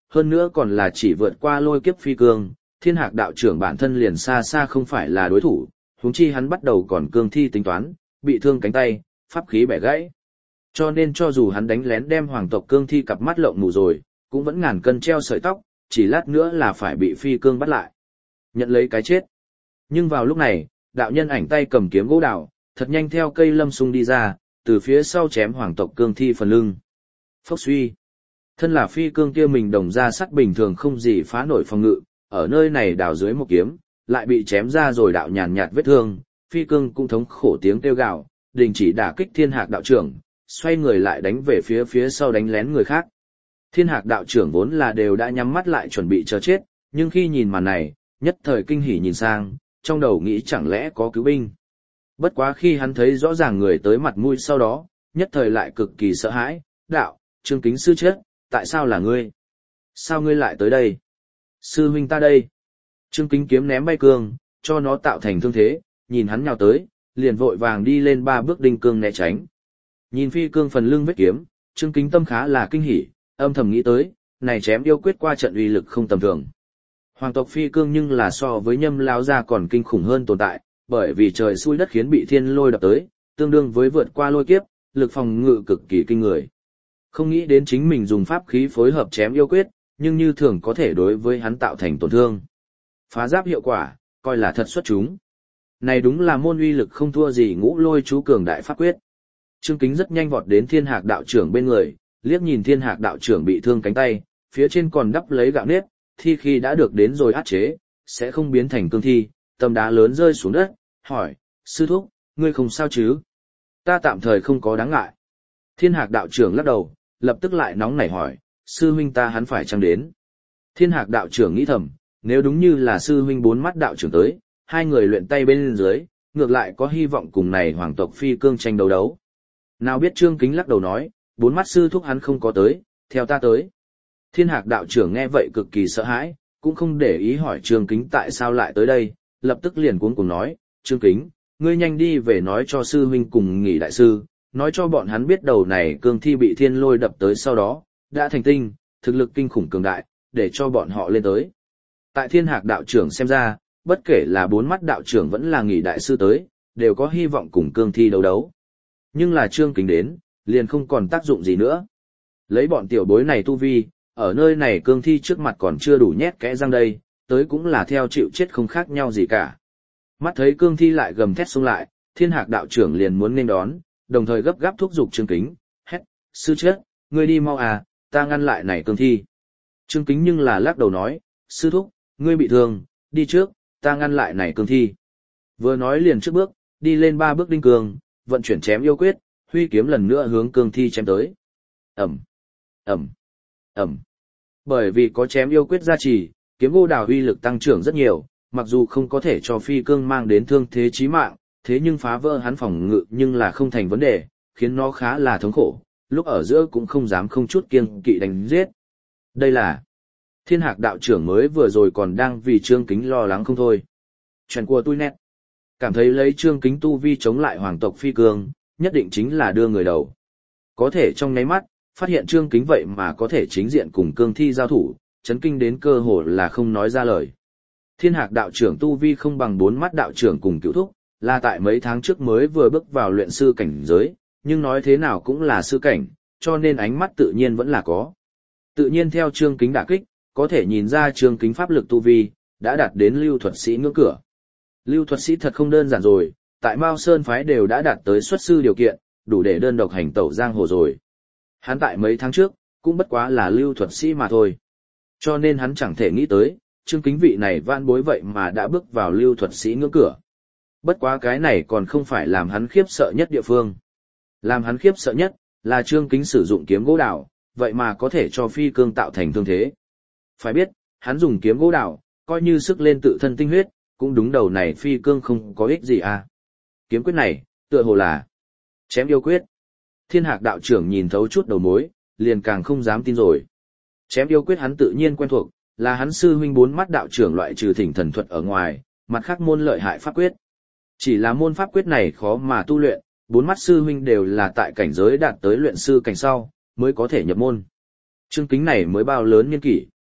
Speaker 1: hơn nữa còn là chỉ vượt qua lôi kiếp phi cương, Thiên Hạc đạo trưởng bản thân liền xa xa không phải là đối thủ, huống chi hắn bắt đầu còn cương thi tính toán, bị thương cánh tay, pháp khí bẻ gãy. Cho nên cho dù hắn đánh lén đem hoàng tộc cương thi cặp mắt lộng mù rồi, cũng vẫn ngàn cân treo sợi tóc, chỉ lát nữa là phải bị phi cương bắt lại. Nhận lấy cái chết. Nhưng vào lúc này, đạo nhân ảnh tay cầm kiếm gỗ đào, thật nhanh theo cây lâm sung đi ra, từ phía sau chém hoàng tộc cương thi phần lưng. Phốc suy. Thân là phi cương kia mình đồng ra sắt bình thường không gì phá nổi phòng ngự, ở nơi này đào dưới một kiếm, lại bị chém ra rồi đạo nhàn nhạt vết thương, phi cương cũng thống khổ tiếng kêu gào, đình chỉ đả kích Thiên Hạc đạo trưởng, xoay người lại đánh về phía sau đánh lén người khác. Thiên Hạc đạo trưởng vốn là đều đã nhắm mắt lại chuẩn bị chờ chết, nhưng khi nhìn màn này, nhất thời kinh hỉ nhìn sang, trong đầu nghĩ chẳng lẽ có cứu binh. Bất quá khi hắn thấy rõ ràng người tới mặt mũi sau đó, nhất thời lại cực kỳ sợ hãi, đạo, Trương Kính sư chết, tại sao là ngươi? Sao ngươi lại tới đây? Sư huynh ta đây. Trương Kính kiếm ném bay cương, cho nó tạo thành thương thế, nhìn hắn nhào tới, liền vội vàng đi lên 3 bước đinh cương né tránh. Nhìn phi cương phần lưng vết kiếm, Trương Kính tâm khá là kinh hỉ, âm thầm nghĩ tới, này chém yêu quyết qua trận uy lực không tầm thường. Hoàng tộc phi cương nhưng là so với Nhâm lão gia còn kinh khủng hơn tồn tại, bởi vì trời xui đất khiến bị thiên lôi đập tới, tương đương với vượt qua lôi kiếp, lực phòng ngự cực kỳ kinh người. Không nghĩ đến chính mình dùng pháp khí phối hợp chém yêu quyết, nhưng như thường có thể đối với hắn tạo thành tổn thương. Phá giáp hiệu quả, coi là thật xuất chúng. Này đúng là môn uy lực không thua gì Ngũ Lôi chú cường đại pháp quyết. Trương Kính rất nhanh vọt đến Thiên Hạc đạo trưởng bên người, liếc nhìn Thiên Hạc đạo trưởng bị thương cánh tay, phía trên còn đắp lấy gạo nếp, thi khi đã được đến rồi áp chế, sẽ không biến thành cương thi, tấm đá lớn rơi xuống đất, hỏi, sư thúc, ngươi không sao chứ? Ta tạm thời không có đáng ngại. Thiên Hạc đạo trưởng lắc đầu, lập tức lại nóng nảy hỏi, sư huynh ta hắn phải chăng đến? Thiên Hạc đạo trưởng nghĩ thầm, nếu đúng như là sư huynh 4 mắt đạo trưởng tới, hai người luyện tay bên dưới, ngược lại có hy vọng cùng này hoàng tộc phi cương tranh đấu đấu. Nào biết Trương Kính lắc đầu nói, 4 mắt sư thúc hắn không có tới, theo ta tới. Thiên Hạc đạo trưởng nghe vậy cực kỳ sợ hãi, cũng không để ý hỏi Trương Kính tại sao lại tới đây, lập tức liền cuống cuồng nói, Trương Kính, ngươi nhanh đi về nói cho sư huynh cùng Nghỉ đại sư, nói cho bọn hắn biết đầu này cương thi bị thiên lôi đập tới sau đó, đã thành tinh, thực lực kinh khủng cường đại, để cho bọn họ lên tới. Tại Thiên Hạc đạo trưởng xem ra, bất kể là 4 mắt đạo trưởng vẫn là Nghỉ đại sư tới, đều có hy vọng cùng cương thi đấu đấu. Nhưng là Trương Kính đến, liền không còn tác dụng gì nữa. Lấy bọn tiểu bối này tu vi, ở nơi này cương thi trước mặt còn chưa đủ nhét kẽ răng đây, tới cũng là theo chịu chết không khác nhau gì cả. Mắt thấy cương thi lại gầm thét xông lại, Thiên Hạc đạo trưởng liền muốn nên đón, đồng thời gấp gáp thúc giục Trương Kính, hét, sư chết, ngươi đi mau à, ta ngăn lại này cương thi. Trương Kính nhưng là lắc đầu nói, sư thúc, ngươi bị thương, đi trước, ta ngăn lại này cương thi. Vừa nói liền trước bước, đi lên 3 bước đinh cương, vận chuyển chém yêu quyết, huy kiếm lần nữa hướng cương thi chém tới. Ẩm, Ẩm, Ẩm. Bởi vì có chém yêu quyết gia trì, kiếm gỗ đào uy lực tăng trưởng rất nhiều, mặc dù không có thể cho phi cương mang đến thương thế chí mạng, thế nhưng phá vỡ hắn phòng ngự nhưng là không thành vấn đề, khiến nó khá là thống khổ, lúc ở giữa cũng không dám không chút kiêng kỵ đánh giết. Đây là Thiên Hạc đạo trưởng mới vừa rồi còn đang vì Trương Kính lo lắng không thôi. Chuyện của tôi nét. Cảm thấy lấy Trương Kính tu vi chống lại hoàng tộc phi cương, nhất định chính là đưa người đầu. Có thể trong nháy mắt, phát hiện Trương Kính vậy mà có thể chính diện cùng cương thi giao thủ, chấn kinh đến cơ hồ là không nói ra lời. Thiên Hạc đạo trưởng tu vi không bằng 4 mắt đạo trưởng cùng Cửu Thúc, là tại mấy tháng trước mới vừa bước vào luyện sư cảnh giới, nhưng nói thế nào cũng là sư cảnh, cho nên ánh mắt tự nhiên vẫn là có. Tự nhiên theo Trương Kính đả kích, có thể nhìn ra Trương Kính pháp lực tu vi, đã đạt đến lưu thuật sĩ ngưỡng cửa. Lưu thuật sĩ thật không đơn giản rồi, tại Mao Sơn phái đều đã đạt tới xuất sư điều kiện, đủ để đơn độc hành tẩu giang hồ rồi. Hắn tại mấy tháng trước, cũng bất quá là lưu thuật sĩ mà thôi. Cho nên hắn chẳng thể nghĩ tới, Trương Kính vị này vạn bối vậy mà đã bước vào lưu thuật sĩ ngưỡng cửa. Bất quá cái này còn không phải làm hắn khiếp sợ nhất địa phương. Làm hắn khiếp sợ nhất, là Trương Kính sử dụng kiếm gỗ đào, vậy mà có thể cho phi cương tạo thành thương thế. Phải biết, hắn dùng kiếm gỗ đào, coi như sức lên tự thân tinh huyết, cũng đúng đầu này phi cương không có ích gì à. Kiếm quyết này, tựa hồ là chém yêu quyết. Thiên Hạc đạo trưởng nhìn thấu chút đầu mối, liền càng không dám tin rồi. Chém yêu quyết hắn tự nhiên quen thuộc, là hắn sư huynh 4 mắt đạo trưởng loại trừ thỉnh thần thuật ở ngoài, mặt khác môn lợi hại pháp quyết. Chỉ là môn pháp quyết này khó mà tu luyện, 4 mắt sư huynh đều là tại cảnh giới đạt tới luyện sư cảnh sau, mới có thể nhập môn. Trương Kính này mới bao lớn niên kỷ,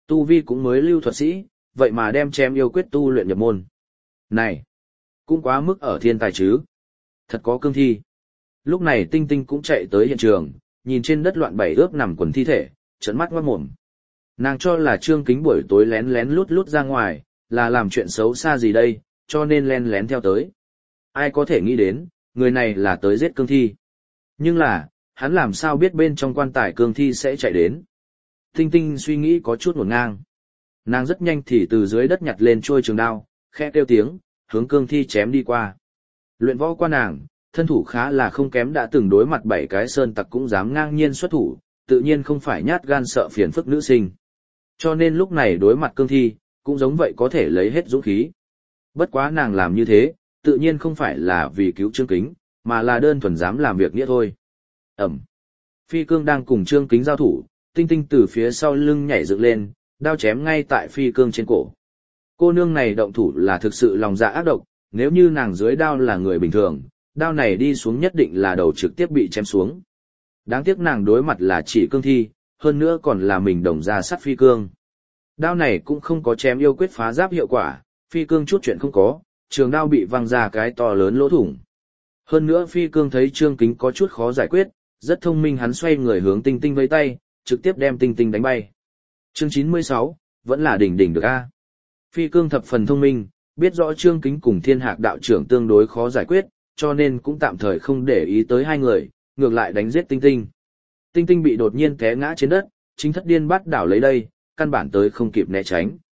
Speaker 1: Tu vi cũng mới lưu thuật sĩ, vậy mà đem chém yêu quyết tu luyện nhập môn. Này, cũng quá mức ở thiên tài chứ. Thật có cương thi. Lúc này Tinh Tinh cũng chạy tới hiện trường, nhìn trên đất loạn bảy ướp nằm quần thi thể, trợn mắt ngoát mồm. Nàng cho là Trương Kính buổi tối lén lén lút lút ra ngoài, là làm chuyện xấu xa gì đây, cho nên lén lén theo tới. Ai có thể nghĩ đến, người này là tới giết cương thi. Nhưng là, hắn làm sao biết bên trong quan tài cương thi sẽ chạy đến. Tinh Tinh suy nghĩ có chút ngổn ngang. Nàng rất nhanh thì từ dưới đất nhặt lên chuôi trường đao, khẽ kêu tiếng, hướng cương thi chém đi qua. Luyện võ qua nàng, thân thủ khá là không kém, đã từng đối mặt 7 cái sơn tặc cũng dám ngang nhiên xuất thủ, tự nhiên không phải nhát gan sợ phiền phức nữ sinh. Cho nên lúc này đối mặt cương thi, cũng giống vậy có thể lấy hết dũng khí. Bất quá nàng làm như thế, tự nhiên không phải là vì cứu Trương Kính, mà là đơn thuần dám làm việc nghĩa thôi. Ẩm. Phi cương đang cùng Trương Kính giao thủ, Tinh Tinh từ phía sau lưng nhảy dựng lên, đao chém ngay tại phi cương trên cổ. Cô nương này động thủ là thực sự lòng dạ ác độc, nếu như nàng dưới đao là người bình thường, đao này đi xuống nhất định là đầu trực tiếp bị chém xuống. Đáng tiếc nàng đối mặt là chỉ cương thi, hơn nữa còn là mình đồng ra sắt phi cương. Đao này cũng không có chém yêu quyết phá giáp hiệu quả, phi cương chút chuyện không có, trường đao bị văng ra cái to lớn lỗ thủng. Hơn nữa phi cương thấy Trương Kính có chút khó giải quyết, rất thông minh, hắn xoay người hướng Tinh Tinh vẫy tay, trực tiếp đem Tinh Tinh đánh bay. Chương 96, vẫn là đỉnh đỉnh được a. Phi cương thập phần thông minh, biết rõ Trương Kính cùng Thiên Hạc đạo trưởng tương đối khó giải quyết, cho nên cũng tạm thời không để ý tới hai người, ngược lại đánh giết Tinh Tinh. Tinh Tinh bị đột nhiên té ngã trên đất, chính thất điên bắt đảo lấy đây, căn bản tới không kịp né tránh.